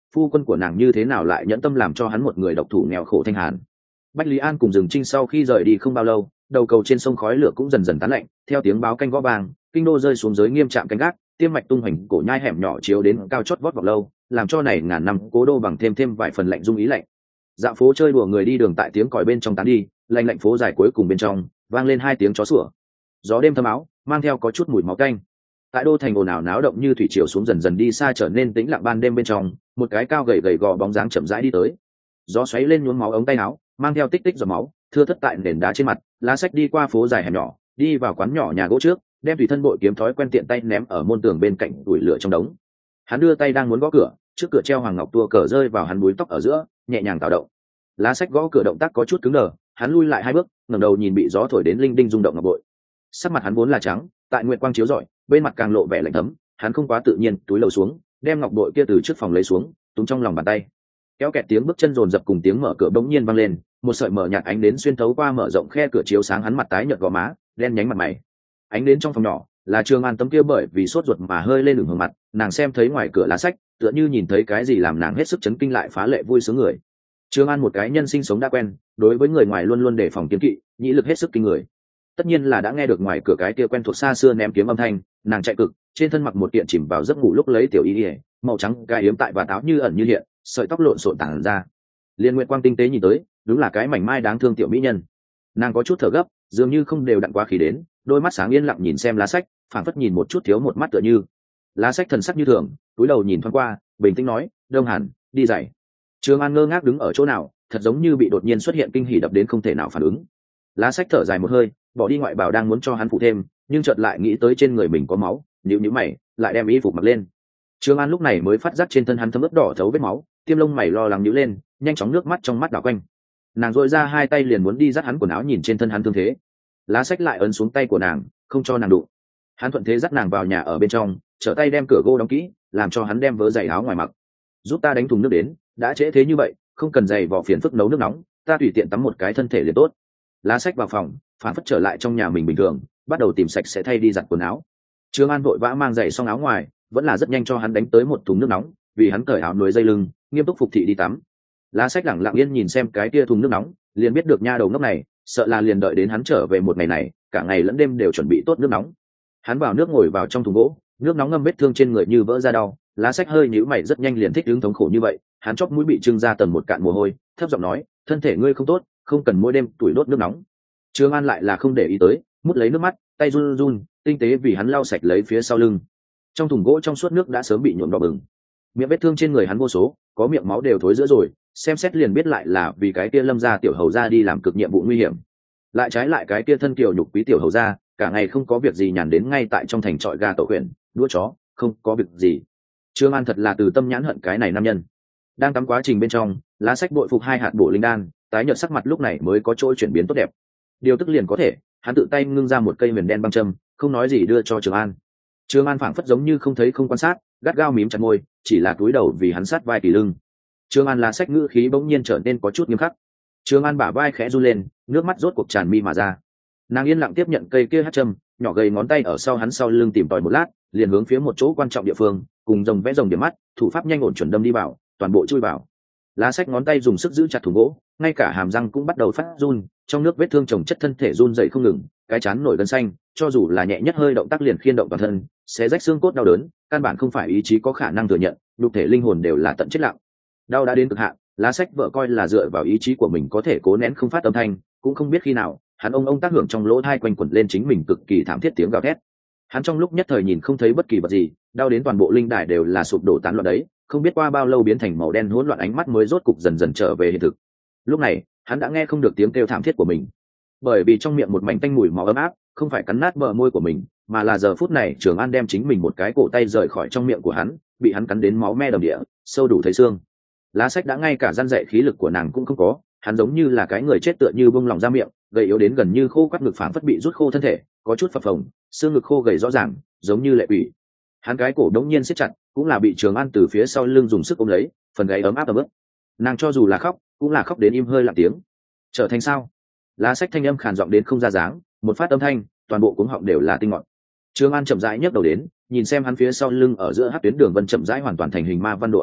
phu quân của nàng như thế nào lại nhẫn tâm làm cho hắn một người độc thủ nghèo khổ thanh hàn. Bách Lý An cùng Dừng Trinh sau khi rời đi không bao lâu, đầu cầu trên sông khói lửa cũng dần dần tán lạnh, theo tiếng báo canh gõ vang, kinh đô rơi xuống giới nghiêm trạm canh gác, tiêm mạch tung hoành cổ nhai hẻm nhỏ chiếu đến cao chót vót vọng lâu, làm cho này ngàn năm cố đô bằng thêm vài phần lạnh dung ý lạnh. Dạo phố chơi đùa người đi đường tại tiếng còi bên trong tán đi, lạnh lạnh phố dài cuối cùng bên trong vang lên hai tiếng chó sủa. Gió đêm thấm áo, mang theo có chút mùi máu tanh. Tại đô thành ồn ào náo động như thủy triều xuống dần dần đi xa trở nên tĩnh lặng ban đêm bên trong, một cái cao gầy gò bóng dáng chậm rãi đi tới. Gió xoáy lên nhuốm máu ống tay áo, mang theo tích tích giọt máu, thưa thất tại nền đá trên mặt. Lá Sách đi qua phố dài hẻm nhỏ, đi vào quán nhỏ nhà gỗ trước, đem tùy thân bội kiếm thói quen tiện tay ném ở môn tường bên cạnh đùi lửa trong đống. Hắn đưa tay đang muốn gõ cửa, trước cửa treo hoàng ngọc tua cờ rơi vào hắn búi tóc ở giữa, nhẹ nhàng tạo động. Lá Sách gõ cửa động tác có chút cứng đờ, hắn lui lại hai bước, ngẩng đầu nhìn bị gió thổi đến linh đinh rung động ngọc bội. Sắc mặt hắn vốn là trắng, tại nguyệt quang chiếu rọi, bên mặt càng lộ vẻ lạnh thấm, hắn không quá tự nhiên túi lầu xuống, đem ngọc bội kia từ trước phòng lấy xuống, túm trong lòng bàn tay. Kéo kẹt tiếng bước chân rồn rập cùng tiếng mở cửa bỗng nhiên vang lên, một sợi mở nhạt ánh đến xuyên thấu qua mở rộng khe cửa chiếu sáng hắn mặt tái nhợt gò má, đen nhánh mặt mày. Ánh đến trong phòng nhỏ, là Trường An tấm kia bởi vì sốt ruột mà hơi lên ửng hồng mặt, nàng xem thấy ngoài cửa Lá Sách, tựa như nhìn thấy cái gì làm nàng hết sức chấn kinh lại phá lệ vui sướng người. Trường An một cái nhân sinh sống đã quen, đối với người ngoài luôn luôn đề phòng kiêng kỵ, nhĩ lực hết sức kinh người. Tất nhiên là đã nghe được ngoài cửa cái kia quen thuộc xa xưa ném kiếm âm thanh, nàng chạy cực, trên thân mặc một kiện chìm vào giấc ngủ lúc lấy tiểu y, màu trắng gai yếm tại và áo như ẩn như hiện, sợi tóc lộn xộn tản ra. Liên Nguyệt quang tinh tế nhìn tới, đúng là cái mảnh mai đáng thương tiểu mỹ nhân. Nàng có chút thở gấp, dường như không đều đặn quá khí đến, đôi mắt sáng yên lặng nhìn xem Lá Sách, phảng phất nhìn một chút thiếu một mắt tựa như. Lá Sách thần sắc như thường, cúi đầu nhìn thoáng qua, bình tĩnh nói, Đông Hàn, đi dậy. Trường An ngơ ngác đứng ở chỗ nào, thật giống như bị đột nhiên xuất hiện kinh hỉ đập đến không thể nào phản ứng. Lá Sách thở dài một hơi, bỏ đi ngoại bào đang muốn cho hắn phụ thêm, nhưng chợt lại nghĩ tới trên người mình có máu, nhíu nhíu mày, lại đem y phục mặc lên. Trường An lúc này mới phát giác trên thân hắn thấm ướt đỏ thấu vết máu, tiêm lông mày lo lắng nhíu lên, nhanh chóng nước mắt trong mắt đảo quanh. Nàng dội ra hai tay liền muốn đi dắt hắn quần áo nhìn trên thân hắn thương thế. Lá Sách lại ấn xuống tay của nàng, không cho nàng đụng. Hắn thuận thế dắt nàng vào nhà ở bên trong, trở tay đem cửa gỗ đóng kỹ, làm cho hắn đem vớ giày áo ngoài mặc. Giúp ta đánh thùng nước đến, đã trễ thế như vậy, không cần giày vò phiền phức nấu nước nóng, ta tùy tiện tắm một cái thân thể liền tốt. Lá Sách vào phòng, phản phất trở lại trong nhà mình bình thường, bắt đầu tìm sạch sẽ thay đi giặt quần áo. Trương An vội vã mang giày xong áo ngoài, vẫn là rất nhanh cho hắn đánh tới một thùng nước nóng, vì hắn cởi áo núi dây lưng, nghiêm túc phục thị đi tắm. Lá Sách lẳng lặng yên nhìn xem cái kia thùng nước nóng, liền biết được nha đầu ngốc này, sợ là liền đợi đến hắn trở về một ngày này, cả ngày lẫn đêm đều chuẩn bị tốt nước nóng. Hắn vào nước ngồi vào trong thùng gỗ, nước nóng ngâm vết thương trên người như vỡ ra đau. Lá Sách hơi nhíu mày rất nhanh liền thích ứng thống khổ như vậy, hắn chóp mũi bị trưng ra tầng một cạn mồ hôi, thấp giọng nói, thân thể ngươi không tốt, không cần mỗi đêm tuổi đốt nước nóng. Trương An lại là không để ý tới, mút lấy nước mắt, tay run run, tinh tế vì hắn lau sạch lấy phía sau lưng. Trong thùng gỗ trong suốt nước đã sớm bị nhuộm đỏ bừng, miệng vết thương trên người hắn vô số, có miệng máu đều thối rữa rồi, xem xét liền biết lại là vì cái kia Lâm gia tiểu hầu gia đi làm cực nhiệm vụ nguy hiểm. Lại trái lại cái kia thân kiều nhục quý tiểu hầu gia, cả ngày không có việc gì nhàn đến ngay tại trong thành trọi gà tổ huyện, đũa chó, không có việc gì. Trương An thật là từ tâm nhãn hận cái này nam nhân. Đang tắm quá trình bên trong, Lá Sách bội phục hai hạt bổ linh đan, tái nhợt sắc mặt lúc này mới có chỗ chuyển biến tốt đẹp. Điều tức liền có thể, hắn tự tay ngưng ra một cây huyền đen băng châm, không nói gì đưa cho Trường An. Trường An phảng phất giống như không thấy không quan sát, gắt gao mím chặt môi, chỉ là cúi đầu vì hắn sát vai kỳ lưng. Trường An Lá Sách ngữ khí bỗng nhiên trở nên có chút nghiêm khắc. Trường An bả vai khẽ run lên, nước mắt rốt cuộc tràn mi mà ra. Nàng yên lặng tiếp nhận cây kia hắc châm, nhỏ gầy ngón tay ở sau hắn sau lưng tìm tòi một lát, liền hướng phía một chỗ quan trọng địa phương, cùng rồng vẽ rồng điểm mắt, thủ pháp nhanh ổn chuẩn đâm đi vào, toàn bộ chui vào. Lá Sách ngón tay dùng sức giữ chặt thùng gỗ, ngay cả hàm răng cũng bắt đầu phát run, trong nước vết thương chồng chất thân thể run dậy không ngừng, cái chán nổi gân xanh, cho dù là nhẹ nhất hơi động tác liền khiên động toàn thân, xé rách xương cốt đau đớn, căn bản không phải ý chí có khả năng thừa nhận, nhục thể linh hồn đều là tận chết lặng. Đau đã đến cực hạn, Lá Sách vợ coi là dựa vào ý chí của mình có thể cố nén không phát âm thanh, cũng không biết khi nào, hắn ông tác hưởng trong lỗ tai quanh quẩn lên chính mình cực kỳ thảm thiết tiếng gào thét. Hắn trong lúc nhất thời nhìn không thấy bất kỳ vật gì, đau đến toàn bộ linh đài đều là sụp đổ tán loạn đấy, không biết qua bao lâu biến thành màu đen hỗn loạn, ánh mắt mới rốt cục dần dần trở về hiện thực. Lúc này, hắn đã nghe không được tiếng kêu thảm thiết của mình, bởi vì trong miệng một mảnh tanh mùi máu ấm áp, không phải cắn nát bờ môi của mình, mà là giờ phút này Trường An đem chính mình một cái cổ tay rời khỏi trong miệng của hắn, bị hắn cắn đến máu me đầm địa, sâu đủ thấy xương. Lá Sách đã ngay cả răn dạy khí lực của nàng cũng không có, hắn giống như là cái người chết tựa như bung lòng ra miệng, gầy yếu đến gần như khô quắt ngực phảng phất bị rút khô thân thể, có chút phập phồng, xương ngực khô gầy rõ ràng, giống như lệ quỷ. Hắn cái cổ đống nhiên siết chặt, cũng là bị Trường An từ phía sau lưng dùng sức ôm lấy, phần gáy ấm áp ấm ức. Nàng cho dù là khóc, cũng là khóc đến im hơi lặng tiếng. Trở thành sao? Lá Sách thanh âm khàn giọng đến không ra dáng, một phát âm thanh, toàn bộ cuống họng đều là tinh ngọn. Trường An chậm rãi nhấc đầu đến, nhìn xem hắn phía sau lưng ở giữa hắc tuyến đường vân chậm rãi hoàn toàn thành hình ma văn đồ án,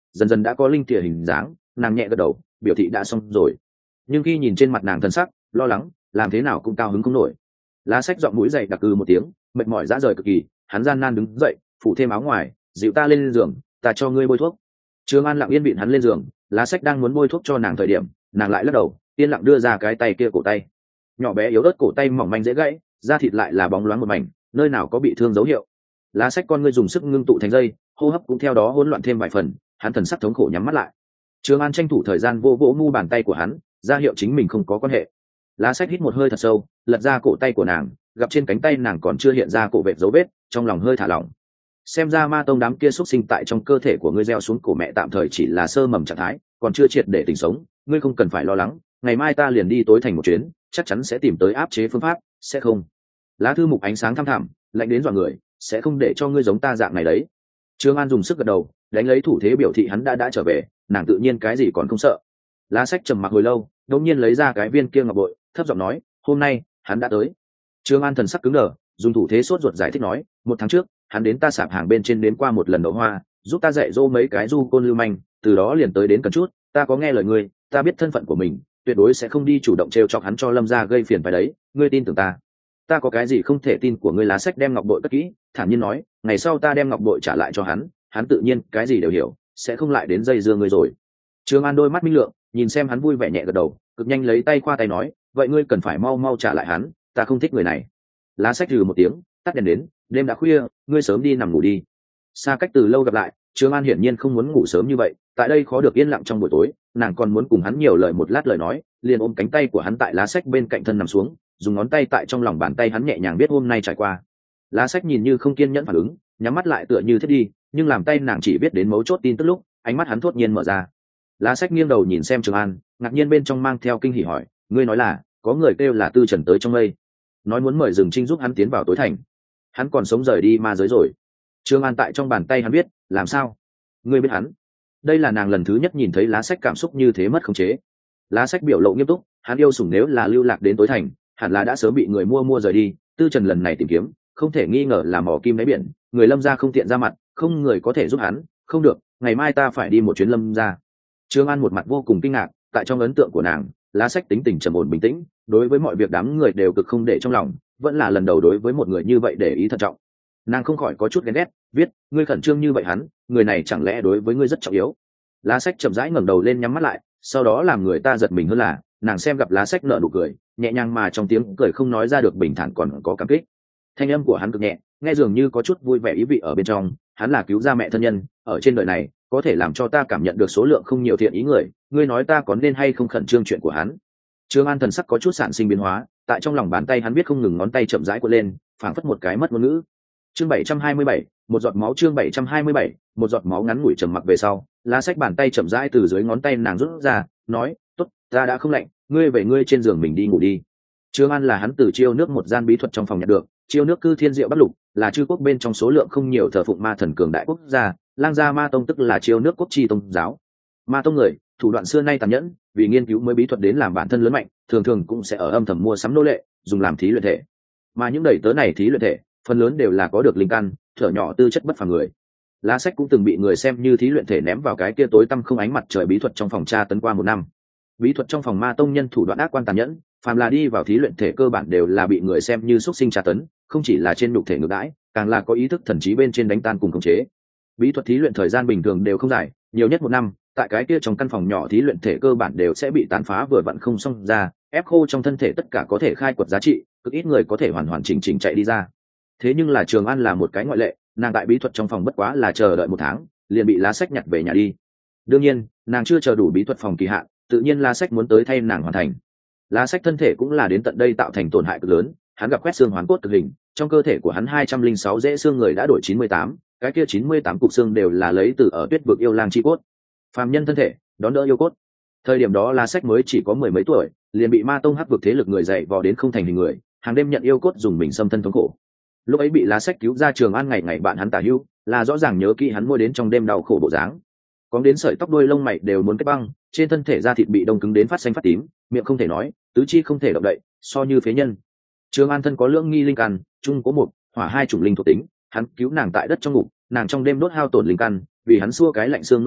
dần dần đã có linh tỉa hình dáng. Nàng nhẹ gật đầu biểu thị đã xong rồi, nhưng khi nhìn trên mặt nàng thân sắc lo lắng, làm thế nào cũng cao hứng không nổi. Lá Sách giọng mũi dậy đặc một tiếng, mệt mỏi rã rời cực kỳ, hắn gian nan đứng dậy, phủ thêm áo ngoài, dịu ta lên giường, ta cho ngươi bôi thuốc. Trường An lặng yên vịn hắn lên giường. Lá Sách đang muốn bôi thuốc cho nàng thời điểm, nàng lại lắc đầu, yên lặng đưa ra cái tay kia, cổ tay nhỏ bé yếu ớt, cổ tay mỏng manh dễ gãy, da thịt lại là bóng loáng một mảnh, nơi nào có bị thương dấu hiệu. Lá Sách con ngươi dùng sức ngưng tụ thành dây, hô hấp cũng theo đó hỗn loạn thêm vài phần, hắn thần sắc thống khổ nhắm mắt lại. Trường An tranh thủ thời gian vô vỗ mu bàn tay của hắn, ra hiệu chính mình không có quan hệ. Lá Sách hít một hơi thật sâu, lật ra cổ tay của nàng, gặp trên cánh tay nàng còn chưa hiện ra cổ vết dấu vết, trong lòng hơi thả lỏng. Xem ra ma tông đám kia xuất sinh tại trong cơ thể của ngươi gieo xuống cổ mẹ tạm thời chỉ là sơ mầm trạng thái, còn chưa triệt để tỉnh sống, ngươi không cần phải lo lắng, ngày mai ta liền đi tối thành một chuyến, chắc chắn sẽ tìm tới áp chế phương pháp. Sẽ không? Lá thư mục ánh sáng thăm thẳm, lạnh đến dọa người, sẽ không để cho ngươi giống ta dạng này đấy. Trương An dùng sức gật đầu, đánh lấy thủ thế biểu thị hắn đã trở về, nàng tự nhiên cái gì còn không sợ. Lá Sách trầm mặc hồi lâu, đột nhiên lấy ra cái viên kia ngọc bội, thấp giọng nói, hôm nay hắn đã tới. Trương An thần sắc cứng đờ, dùng thủ thế sốt ruột giải thích nói, 1 tháng trước hắn đến ta sạp hàng bên trên đến qua một lần đậu hoa, giúp ta dạy dỗ mấy cái du côn lưu manh, từ đó liền tới đến cần chút. Ta có nghe lời ngươi, ta biết thân phận của mình, tuyệt đối sẽ không đi chủ động trêu chọc hắn cho Lâm gia gây phiền phải đấy, ngươi tin tưởng ta. Ta có cái gì không thể tin của ngươi. Lá Sách đem ngọc bội cất kỹ, thản nhiên nói, ngày sau ta đem ngọc bội trả lại cho hắn, hắn tự nhiên cái gì đều hiểu, sẽ không lại đến dây dưa ngươi rồi. Trương An đôi mắt minh lượng, nhìn xem hắn vui vẻ nhẹ gật đầu, cực nhanh lấy tay khoa tay nói, vậy ngươi cần phải mau mau trả lại hắn, ta không thích người này. Lá Sách hừ một tiếng, tắt đèn đến, đêm đã khuya, ngươi sớm đi nằm ngủ đi. Xa cách từ lâu gặp lại, Trương An hiển nhiên không muốn ngủ sớm như vậy, tại đây khó được yên lặng trong buổi tối, nàng còn muốn cùng hắn nhiều lời một lát lời nói, liền ôm cánh tay của hắn tại Lá Sách bên cạnh thân nằm xuống, dùng ngón tay tại trong lòng bàn tay hắn nhẹ nhàng biết hôm nay trải qua. Lá Sách nhìn như không kiên nhẫn phản ứng, nhắm mắt lại tựa như thiết đi, nhưng làm tay nàng chỉ biết đến mấu chốt tin tức lúc, ánh mắt hắn thốt nhiên mở ra. Lá Sách nghiêng đầu nhìn xem Trường An, ngạc nhiên bên trong mang theo kinh hỉ hỏi, ngươi nói là có người kêu là Tư Trần tới trong mây, nói muốn mời Dừng Trinh giúp hắn tiến vào tối thành, hắn còn sống rời đi ma giới rồi. Trường An tại trong bàn tay hắn biết, làm sao ngươi biết hắn? Đây là nàng lần thứ nhất nhìn thấy Lá Sách cảm xúc như thế mất khống chế. Lá Sách biểu lộ nghiêm túc, hắn yêu sủng nếu là lưu lạc đến tối thành, hẳn là đã sớm bị người mua rời đi. Tư Trần lần này tìm kiếm, không thể nghi ngờ là mỏ kim đáy biển, người Lâm gia không tiện ra mặt, không người có thể giúp hắn. Không được, ngày mai ta phải đi một chuyến Lâm gia. Trương An một mặt vô cùng kinh ngạc, tại trong ấn tượng của nàng, Lá Sách tính tình trầm ổn bình tĩnh, đối với mọi việc đám người đều cực không để trong lòng, vẫn là lần đầu đối với một người như vậy để ý thận trọng. Nàng không khỏi có chút ghen ghét, viết, ngươi khẩn trương như vậy hắn, người này chẳng lẽ đối với ngươi rất trọng yếu? Lá Sách chậm rãi ngẩng đầu lên nhắm mắt lại, sau đó làm người ta giật mình hơn là, nàng xem gặp Lá Sách nở nụ cười, nhẹ nhàng mà trong tiếng cười không nói ra được bình thản còn có cảm kích. Thanh âm của hắn cực nhẹ, nghe dường như có chút vui vẻ ý vị ở bên trong, hắn là cứu ra mẹ thân nhân, ở trên đời này có thể làm cho ta cảm nhận được số lượng không nhiều thiện ý người, ngươi nói ta có nên hay không khẩn trương chuyện của hắn? Trương An thần sắc có chút sản sinh biến hóa, tại trong lòng bàn tay hắn biết không ngừng ngón tay chậm rãi cuộn lên, phảng phất một cái mất ngôn ngữ. Chương 727, một giọt máu. Chương 727, một giọt máu. Ngắn ngủi trầm mặc về sau, Lá Sách bàn tay chậm rãi từ dưới ngón tay nàng rút ra, nói, tốt, ta đã không lạnh, ngươi về ngươi trên giường mình đi ngủ đi. Trương An là hắn từ Chiêu Nước một gian bí thuật trong phòng nhận được, Chiêu Nước cư thiên diệu bất lục, là chư quốc bên trong số lượng không nhiều thờ phụng ma thần cường đại quốc gia, Lang gia ma tông tức là Chiêu Nước quốc chi tông giáo. Ma tông người, thủ đoạn xưa nay tàn nhẫn, vì nghiên cứu mới bí thuật đến làm bản thân lớn mạnh, thường thường cũng sẽ ở âm thầm mua sắm nô lệ, dùng làm thí luyện thể. Mà những đầy tớ này thí luyện thể, phần lớn đều là có được linh căn, thở nhỏ tư chất bất phàm người. Lá Sách cũng từng bị người xem như thí luyện thể ném vào cái kia tối tăm không ánh mặt trời bí thuật trong phòng tra tấn qua 1 năm. Bí thuật trong phòng ma tông nhân thủ đoạn ác quan tàn nhẫn, phàm là đi vào thí luyện thể cơ bản đều là bị người xem như xuất sinh tra tấn, không chỉ là trên nhục thể ngược đãi, càng là có ý thức thần trí bên trên đánh tan cùng khống chế. Bí thuật thí luyện thời gian bình thường đều không dài, nhiều nhất 1 năm, tại cái kia trong căn phòng nhỏ thí luyện thể cơ bản đều sẽ bị tàn phá vừa vặn không xong ra, ép khô trong thân thể tất cả có thể khai quật giá trị, cực ít người có thể hoàn hoàn chỉnh chỉnh chạy đi ra. Thế nhưng là Trường An là một cái ngoại lệ, nàng tại bí thuật trong phòng bất quá là chờ đợi 1 tháng, liền bị Lá Sách nhặt về nhà đi. Đương nhiên, nàng chưa chờ đủ bí thuật phòng kỳ hạn, tự nhiên Lá Sách muốn tới thay nàng hoàn thành. Lá Sách thân thể cũng là đến tận đây tạo thành tổn hại cực lớn, hắn gặp quét xương hoàn cốt cực hình, trong cơ thể của hắn 206 rễ xương người đã đổi 98, cái kia 98 cục xương đều là lấy từ ở Tuyết vực yêu lang chi cốt. Phàm nhân thân thể, đón đỡ yêu cốt. Thời điểm đó Lá Sách mới chỉ có 10 mấy tuổi, liền bị ma tông hắc vực thế lực người dạy vò đến không thành hình người, hàng đêm nhận yêu cốt dùng mình xâm thân thống khổ. Lúc ấy bị Lá Sách cứu ra Trường An, ngày ngày bạn hắn tả hữu, là rõ ràng nhớ kỹ hắn môi đến trong đêm đau khổ bộ dáng. Có đến sợi tóc đuôi lông mày đều muốn kết băng, trên thân thể da thịt bị đông cứng đến phát xanh phát tím, miệng không thể nói, tứ chi không thể động đậy, so như phế nhân. Trường An thân có lưỡng nghi linh căn, chung có một, hỏa hai chủng linh thuộc tính, hắn cứu nàng tại đất trong ngục, nàng trong đêm đốt hao tổn linh căn, vì hắn xua cái lạnh xương nỗi khổ,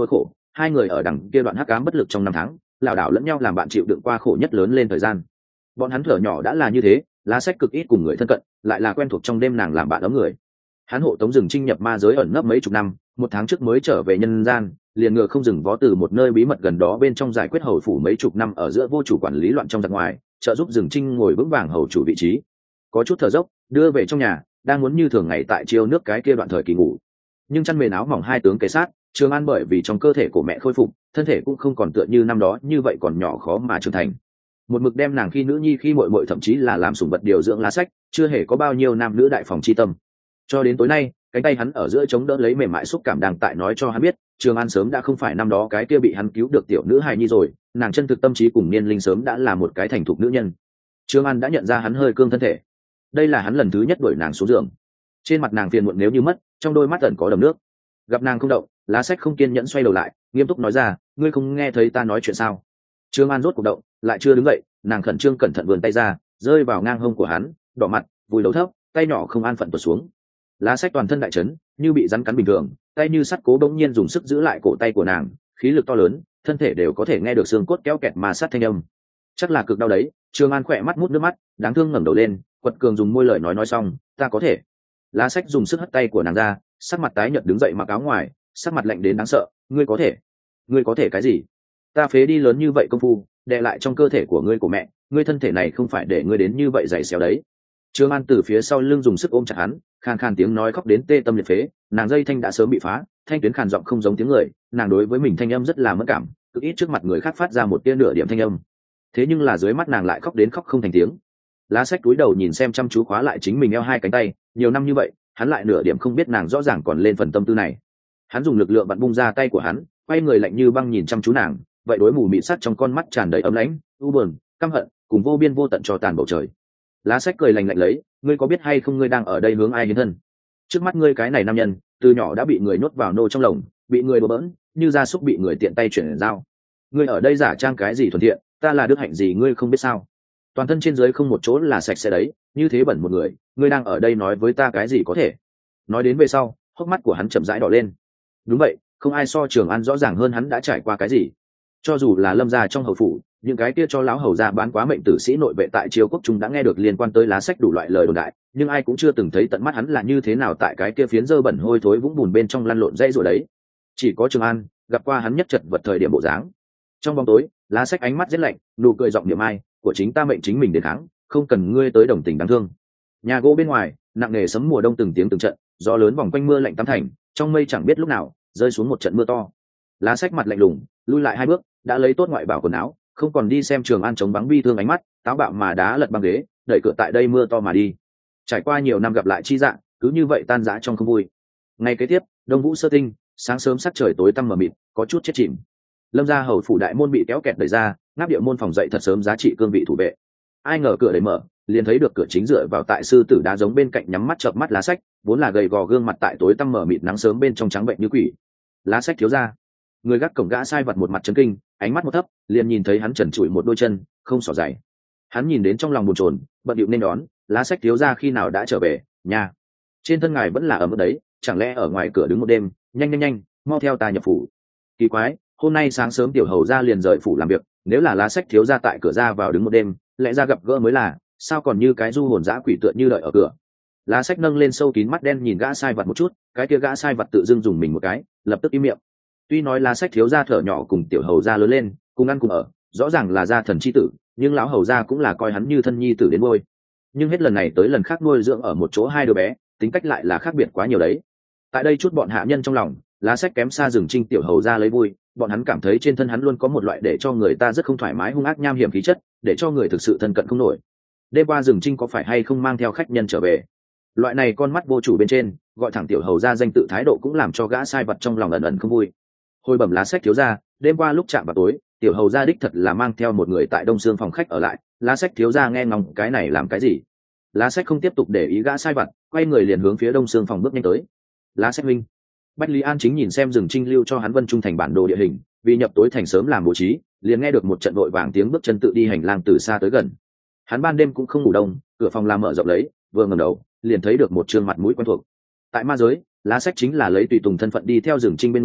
hai người ở đằng kia đoạn hắc ám bất lực trong năm tháng lảo đảo lẫn nhau làm bạn chịu đựng qua khổ nhất lớn lên thời gian. Bọn hắn thở nhỏ đã là như thế, Lá Sách cực ít cùng người thân cận, lại là quen thuộc trong đêm nàng làm bạn ấm người. Hắn hộ tống Dừng Trinh nhập ma giới ẩn nấp mấy chục năm, một tháng trước mới trở về nhân gian, liền ngựa không dừng vó từ một nơi bí mật gần đó bên trong giải quyết hầu phủ mấy chục năm ở giữa vô chủ quản lý loạn trong giặc ngoài, trợ giúp Dừng Trinh ngồi vững vàng hầu chủ vị trí. Có chút thở dốc, đưa về trong nhà, đang muốn như thường ngày tại chiêu nước cái kia đoạn thời kỳ ngủ. Nhưng chăn mền áo mỏng hai tướng kế sát, Trường An bởi vì trong cơ thể của mẹ khôi phục, thân thể cũng không còn tựa như năm đó như vậy còn nhỏ khó mà trưởng thành. Một mực đem nàng khi nữ nhi khi muội muội thậm chí là làm sủng vật điều dưỡng Lá Sách, chưa hề có bao nhiêu nam nữ đại phòng chi tâm. Cho đến tối nay, cánh tay hắn ở giữa chống đỡ lấy mềm mại xúc cảm đang tại nói cho hắn biết, Trường An sớm đã không phải năm đó cái kia bị hắn cứu được tiểu nữ hài nhi rồi, nàng chân thực tâm trí cùng niên linh sớm đã là một cái thành thục nữ nhân. Trường An đã nhận ra hắn hơi cương thân thể. Đây là hắn lần thứ nhất đuổi nàng xuống giường. Trên mặt nàng phiền muộn nếu như mất, trong đôi mắt ẩn có đầm nước. Gặp nàng không động, Lá Sách không kiên nhẫn xoay đầu lại, nghiêm túc nói ra, ngươi không nghe thấy ta nói chuyện sao? Trường An rốt cuộc động, lại chưa đứng dậy, nàng khẩn trương cẩn thận vươn tay ra, rơi vào ngang hông của hắn, đỏ mặt, vùi đầu thấp, tay nhỏ không an phận tuột xuống. Lá Sách toàn thân đại chấn, như bị rắn cắn bình thường, tay như sắt cố bỗng nhiên dùng sức giữ lại cổ tay của nàng, khí lực to lớn, thân thể đều có thể nghe được xương cốt kéo kẹt mà sát thanh âm. Chắc là cực đau đấy. Trường An khỏe mắt mút nước mắt, đáng thương ngẩng đầu lên, quật cường dùng môi lời nói xong, ta có thể. Lá Sách dùng sức hất tay của nàng ra, sắc mặt tái nhợt đứng dậy mặc áo ngoài, sắc mặt lạnh đến đáng sợ, ngươi có thể? Ngươi có thể cái gì? Ta phế đi lớn như vậy công phu, đè lại trong cơ thể của ngươi của mẹ, ngươi thân thể này không phải để ngươi đến như vậy dày xéo đấy. Trường An từ phía sau lưng dùng sức ôm chặt hắn, khàn khàn tiếng nói khóc đến tê tâm liệt phế, nàng dây thanh đã sớm bị phá, thanh tuyến khàn giọng không giống tiếng người, nàng đối với mình thanh âm rất là mẫn cảm, cực ít trước mặt người khác phát ra một tia nửa điểm thanh âm. Thế nhưng là dưới mắt nàng lại khóc đến khóc không thành tiếng. Lá Sách cúi đầu nhìn xem chăm chú khóa lại chính mình eo hai cánh tay, nhiều năm như vậy, hắn lại nửa điểm không biết nàng rõ ràng còn lên phần tâm tư này. Hắn dùng lực lượng vặn bung ra tay của hắn, quay người lạnh như băng nhìn chăm chú nàng, vậy đối mù mịt sắt trong con mắt tràn đầy ấm lãnh, u buồn, căm hận, cùng vô biên vô tận cho tàn bầu trời. Lá Sách cười lạnh lạnh lấy, ngươi có biết hay không ngươi đang ở đây hướng ai hiến thân? Trước mắt ngươi cái này nam nhân, từ nhỏ đã bị người nhốt vào nô trong lồng, bị người bừa bỡn, như gia súc bị người tiện tay chuyển dao. Ngươi ở đây giả trang cái gì thuần thiện, ta là đức hạnh gì ngươi không biết sao? Toàn thân trên dưới không một chỗ là sạch sẽ đấy, như thế bẩn một người, ngươi đang ở đây nói với ta cái gì có thể? Nói đến về sau, hốc mắt của hắn chậm rãi đỏ lên. Đúng vậy, không ai so Trường An rõ ràng hơn hắn đã trải qua cái gì. Cho dù là Lâm gia trong hầu phủ, những cái kia cho lão hầu gia bán quá mệnh tử sĩ nội vệ tại Triều Quốc Trung đã nghe được liên quan tới Lá Sách đủ loại lời đồn đại, nhưng ai cũng chưa từng thấy tận mắt hắn là như thế nào tại cái kia phiến dơ bẩn hôi thối vũng bùn bên trong lăn lộn dây rồi đấy. Chỉ có Trường An gặp qua hắn nhất chật vật thời điểm bộ dáng. Trong bóng tối, Lá Sách ánh mắt rất lạnh, nụ cười giọng niệm ai, của chính ta mệnh chính mình đến kháng, không cần ngươi tới đồng tình đáng thương. Nhà gỗ bên ngoài, nặng nề sấm mùa đông từng tiếng từng trận, gió lớn vòng quanh mưa lạnh tắm thành, trong mây chẳng biết lúc nào rơi xuống một trận mưa to. Lá Sách mặt lạnh lùng, lui lại hai bước, đã lấy tốt ngoại bảo quần áo, không còn đi xem Trường An chống bắn bi thương ánh mắt, táo bạo mà đá lật băng ghế, đẩy cửa tại đây mưa to mà đi. Trải qua nhiều năm gặp lại chi dạng, cứ như vậy tan rã trong không vui. Ngày kế tiếp, Đông Vũ sơ tinh, sáng sớm sắc trời tối tăm mờ mịt, có chút chết chìm. Lâm gia hầu phủ đại môn bị kéo kẹt đẩy ra, ngáp địa môn phòng dậy thật sớm giá trị cương vị thủ vệ. Ai ngờ cửa đẩy mở, liền thấy được cửa chính dựa vào tại sư tử đá giống bên cạnh nhắm mắt chợp mắt Lá Sách, vốn là gầy gò gương mặt tại tối tăm mờ mịt nắng sớm bên trong trắng bệnh như quỷ. Lá Sách thiếu gia. Người gác cổng gã sai vật một mặt chấn kinh, ánh mắt một thấp, liền nhìn thấy hắn trần trụi một đôi chân, không xỏ giày. Hắn nhìn đến trong lòng buồn chồn, bận điệu nên đón, Lá Sách thiếu gia khi nào đã trở về, nhà. Trên thân ngài vẫn là ở mức đấy, chẳng lẽ ở ngoài cửa đứng một đêm, nhanh nhanh nhanh, mau theo ta nhập phủ. Kỳ quái, hôm nay sáng sớm tiểu hầu gia liền rời phủ làm việc, nếu là Lá Sách thiếu gia tại cửa ra vào đứng một đêm, lẽ ra gặp gỡ mới là, sao còn như cái du hồn dã quỷ tựa như đợi ở cửa. Lá Sách nâng lên sâu kín mắt đen nhìn gã sai vật một chút, cái kia gã sai vật tự dưng dùng mình một cái, lập tức im miệng. Tuy nói Lá Sách thiếu gia thở nhỏ cùng tiểu hầu gia lớn lên, cùng ăn cùng ở, rõ ràng là gia thần chi tử, nhưng lão hầu gia cũng là coi hắn như thân nhi tử đến nuôi. Nhưng hết lần này tới lần khác nuôi dưỡng ở một chỗ hai đứa bé, tính cách lại là khác biệt quá nhiều đấy. Tại đây chút bọn hạ nhân trong lòng, Lá Sách kém xa Dừng Trinh tiểu hầu gia lấy vui, bọn hắn cảm thấy trên thân hắn luôn có một loại để cho người ta rất không thoải mái hung ác nham hiểm khí chất, để cho người thực sự thân cận không nổi. Đêm qua Dừng Trinh có phải hay không mang theo khách nhân trở về? Loại này con mắt vô chủ bên trên, gọi thẳng tiểu hầu gia danh tự thái độ cũng làm cho gã sai vật trong lòng ẩn ẩn không vui. Hồi bẩm Lá Sách thiếu gia, đêm qua lúc chạm vào tối, tiểu hầu gia đích thật là mang theo một người tại Đông Sương phòng khách ở lại, Lá Sách thiếu gia nghe ngóng cái này làm cái gì? Lá Sách không tiếp tục để ý gã sai vật, quay người liền hướng phía Đông Sương phòng bước nhanh tới. Lá Sách huynh. Bách Lý An chính nhìn xem Dừng Trinh lưu cho hắn Vân Trung thành bản đồ địa hình, vì nhập tối thành sớm làm bố trí, liền nghe được một trận vội vàng tiếng bước chân tự đi hành lang từ xa tới gần. Hắn ban đêm cũng không ngủ đông, cửa phòng làm mở rộng lấy, vừa ngẩng đầu, liền thấy được một trương mặt mũi quen thuộc. Tại ma giới, Lá Sách chính là lấy tùy tùng thân phận đi theo Dừng Trinh bên người,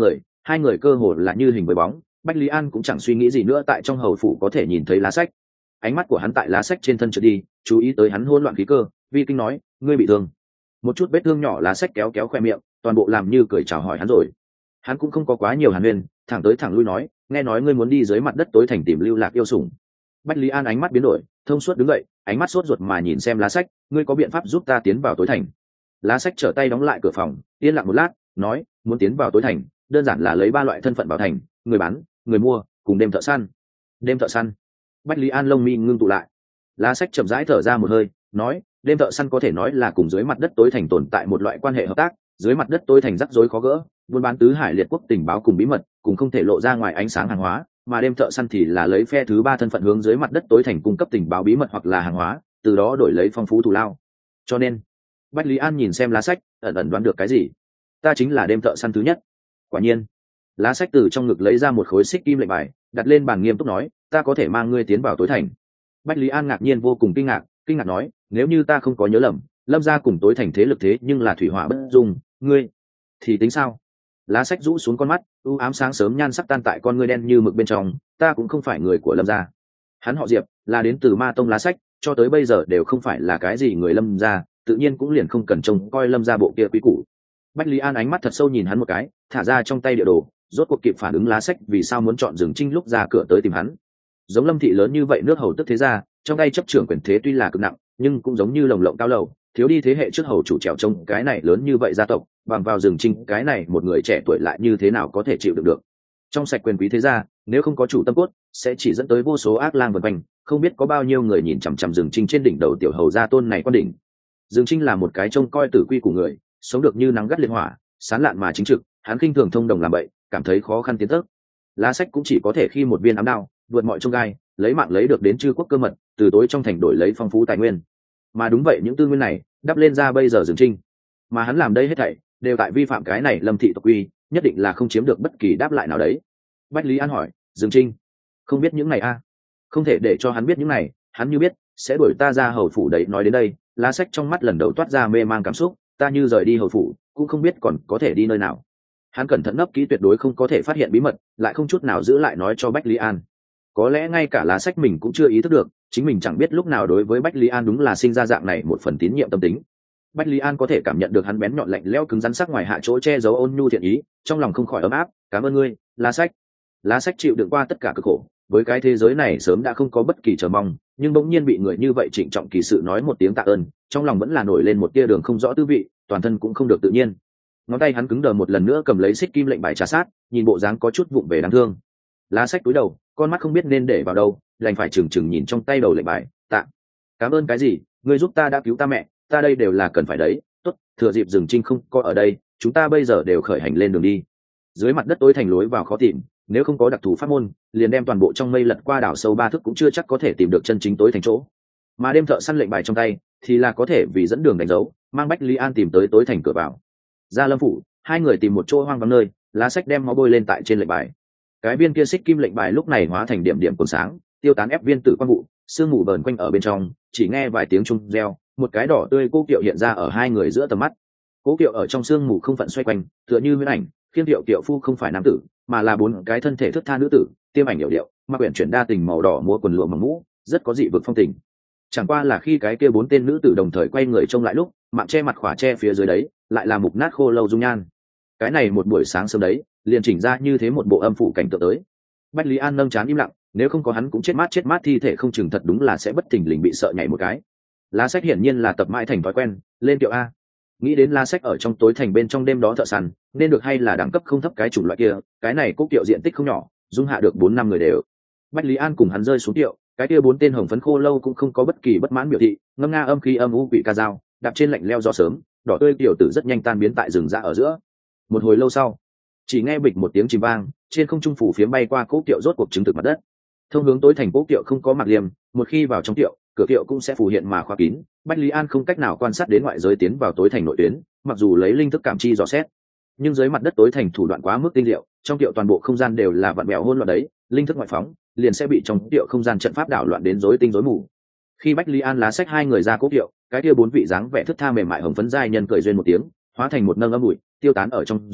hai người cơ hồ là như hình với bóng. Bách Lý An cũng chẳng suy nghĩ gì nữa, tại trong hầu phủ có thể nhìn thấy lá sách. Ánh mắt của hắn tại lá sách trên thân trượt đi, chú ý tới hắn hỗn loạn khí cơ, vi kinh nói: ngươi bị thương? Một chút vết thương nhỏ. Lá sách kéo kéo khoe miệng, toàn bộ làm như cười chào hỏi hắn rồi. Hắn cũng không có quá nhiều hàn huyên, thẳng tới thẳng lui nói: nghe nói ngươi muốn đi dưới mặt đất tối thành tìm lưu lạc yêu sủng. Bách Lý An ánh mắt biến đổi, thông suốt đứng dậy, ánh mắt sốt ruột mà nhìn xem lá sách: ngươi có biện pháp giúp ta tiến vào tối thành? Lá sách trở tay đóng lại cửa phòng, yên lặng một lát, nói: muốn tiến vào tối thành, đơn giản là lấy 3 loại thân phận vào thành: người bán, người mua, cùng đêm thợ săn. Đêm thợ săn? Bách Lý An lông mi ngưng tụ lại. Lá sách chậm rãi thở ra một hơi, nói: đêm thợ săn có thể nói là cùng dưới mặt đất tối thành tồn tại một loại quan hệ hợp tác. Dưới mặt đất tối thành rắc rối khó gỡ, buôn bán tứ hải liệt quốc tình báo cùng bí mật, cùng không thể lộ ra ngoài ánh sáng hàng hóa, mà đêm thợ săn thì là lấy phe thứ 3 thân phận hướng dưới mặt đất tối thành cung cấp tình báo bí mật hoặc là hàng hóa, từ đó đổi lấy phong phú thù lao. Cho nên, Bách Lý An nhìn xem lá sách, ẩn ẩn đoán được cái gì. Ta chính là đêm thợ săn thứ nhất. Quả nhiên. Lá sách từ trong ngực lấy ra một khối xích kim lệnh bài, đặt lên bàn nghiêm túc nói: ta có thể mang ngươi tiến vào tối thành. Bách Lý An ngạc nhiên vô cùng kinh ngạc nói: nếu như ta không có nhớ lầm, Lâm gia cùng tối thành thế lực thế nhưng là thủy hỏa bất dung, ngươi thì tính sao? Lá sách rũ xuống con mắt, u ám sáng sớm nhan sắc tan tại con ngươi đen như mực bên trong. Ta cũng không phải người của Lâm gia. Hắn họ Diệp, là đến từ Ma Tông. Lá sách cho tới bây giờ đều không phải là cái gì người Lâm gia, tự nhiên cũng liền không cần trông coi Lâm gia bộ kia quý củ. Bách Lý An ánh mắt thật sâu nhìn hắn một cái, thả ra trong tay địa đồ, rốt cuộc kịp phản ứng lá sách vì sao muốn chọn Dừng Trinh lúc ra cửa tới tìm hắn. Giống Lâm thị lớn như vậy nước hầu tức thế gia, trong tay chấp trưởng quyền thế tuy là cực nặng, nhưng cũng giống như lồng lộng cao lầu, thiếu đi thế hệ trước hầu chủ trèo trông cái này lớn như vậy gia tộc, bằng vào Dừng Trinh cái này một người trẻ tuổi lại như thế nào có thể chịu đựng được. Trong sạch quyền quý thế gia, nếu không có chủ tâm cốt, sẽ chỉ dẫn tới vô số ác lang vần quanh, không biết có bao nhiêu người nhìn chằm chằm Dừng Trinh trên đỉnh đầu tiểu hầu gia tôn này quan đỉnh. Dừng Trinh là một cái trông coi tử quy của người, sống được như nắng gắt liệt hỏa, sán lạn mà chính trực. Hắn khinh thường thông đồng làm bậy, cảm thấy khó khăn tiến tấc. Lá sách cũng chỉ có thể khi một viên ám đao, vượt mọi chông gai, lấy mạng lấy được đến chư quốc cơ mật, từ tối trong thành đổi lấy phong phú tài nguyên. Mà đúng vậy, những tư nguyên này đắp lên ra bây giờ Dừng Trinh, mà hắn làm đây hết thảy đều tại vi phạm cái này Lâm thị tộc quy, nhất định là không chiếm được bất kỳ đáp lại nào đấy. Bách Lý An hỏi: Dừng Trinh không biết những này a? Không thể để cho hắn biết những này, hắn như biết sẽ đuổi ta ra hầu phủ đấy. Nói đến đây, lá sách trong mắt lần đầu toát ra mê mang cảm xúc. Ta như rời đi hầu phủ, cũng không biết còn có thể đi nơi nào. Hắn cẩn thận nấp kỹ, tuyệt đối không có thể phát hiện bí mật, lại không chút nào giữ lại nói cho Bách Lý An. Có lẽ ngay cả lá sách mình cũng chưa ý thức được, chính mình chẳng biết lúc nào đối với Bách Lý An đúng là sinh ra dạng này một phần tín nhiệm tâm tính. Bách Lý An có thể cảm nhận được hắn bén nhọn lạnh lẽo cứng rắn sắc ngoài hạ chỗ che giấu ôn nhu thiện ý, trong lòng không khỏi ấm áp. Cảm ơn ngươi, lá sách. Lá sách chịu đựng qua tất cả cực khổ, với cái thế giới này sớm đã không có bất kỳ chờ mong, nhưng bỗng nhiên bị người như vậy trịnh trọng kỳ sự nói một tiếng tạ ơn, trong lòng vẫn là nổi lên một tia đường không rõ tư vị, toàn thân cũng không được tự nhiên. Ngón tay hắn cứng đờ một lần nữa cầm lấy xích kim lệnh bài trà sát, nhìn bộ dáng có chút vụng về đáng thương. Lá sách cúi đầu, con mắt không biết nên để vào đâu, đành phải chừng chừng nhìn trong tay đầu lệnh bài. Tạ. Cảm ơn cái gì? Ngươi giúp ta đã cứu ta mẹ, ta đây đều là cần phải đấy. Tốt, thừa dịp Dừng Trinh không có ở đây, chúng ta bây giờ đều khởi hành lên đường đi. Dưới mặt đất tối thành lối vào khó tìm, nếu không có đặc thù pháp môn, liền đem toàn bộ trong mây lật qua đảo sâu 3 thước cũng chưa chắc có thể tìm được chân chính tối thành chỗ. Mà đêm thợ săn lệnh bài trong tay thì là có thể vì dẫn đường đánh dấu, mang Bách Lý An tìm tới tối thành cửa vào. Ra Lâm phủ, hai người tìm một chỗ hoang vắng nơi, lá sách đem máu bôi lên tại trên lệnh bài. Cái viên kia xích kim lệnh bài lúc này hóa thành điểm điểm cuồng sáng, tiêu tán ép viên tử quang vụ, sương mù vờn quanh ở bên trong, chỉ nghe vài tiếng trung reo, một cái đỏ tươi cố kiệu hiện ra ở hai người giữa tầm mắt. Cố kiệu ở trong sương mù không phận xoay quanh, tựa như huyễn ảnh, khiên điệu kiệu phu không phải nam tử, mà là 4 cái thân thể thướt tha nữ tử, tiêm ảnh điệu điệu, mặc quyển chuyển đa tình màu đỏ mua quần lụa mỏng mũ, rất có dị vực phong tình. Chẳng qua là khi cái kia 4 tên nữ tử đồng thời quay người trông lại lúc, mạng che mặt khỏa che phía dưới đấy, lại là mục nát khô lâu dung nhan. Cái này một buổi sáng sớm đấy, liền chỉnh ra như thế một bộ âm phủ cảnh tượng tới. Bách Lý An nâng trán im lặng, nếu không có hắn cũng chết mát thi thể không chừng thật đúng là sẽ bất thình lình bị sợ nhảy một cái. Lá sách hiển nhiên là tập mãi thành thói quen, lên kiệu a. Nghĩ đến lá sách ở trong tối thành bên trong đêm đó thợ săn, nên được hay là đẳng cấp không thấp cái chủng loại kia, cái này cố kiệu diện tích không nhỏ, dung hạ được 4-5 người đều. Bách Lý An cùng hắn rơi xuống kiệu, cái kia 4 tên hồng phấn khô lâu cũng không có bất kỳ bất mãn biểu thị, ngâm nga âm khí âm u quỷ ca dao, đạp trên lạnh leo gió sớm, đỏ tươi tiểu tử rất nhanh tan biến tại rừng rạ ở giữa. Một hồi lâu sau, chỉ nghe bịch một tiếng chìm vang, trên không trung phủ phiếm bay qua cố kiệu rốt cuộc chứng thực mặt đất. Thông hướng tối thành cố kiệu không có mặc liềm, một khi vào trong kiệu, cửa kiệu cũng sẽ phủ hiện mà khóa kín. Bách Lý An không cách nào quan sát đến ngoại giới tiến vào tối thành nội tuyến, mặc dù lấy linh thức cảm chi dò xét, nhưng dưới mặt đất tối thành thủ đoạn quá mức tinh diệu, trong kiệu toàn bộ không gian đều là vặn vẹo hỗn loạn đấy, linh thức ngoại phóng liền sẽ bị trong kiệu không gian trận pháp đảo loạn đến rối tinh rối mù. Khi Bách Lý An lá sách hai người ra cố kiệu, cái kia 4 vị dáng vẻ thướt tha mềm mại hồng phấn giai nhân cười duyên một tiếng, hóa thành một nâng âm bụi, tiêu tán ở trong gió,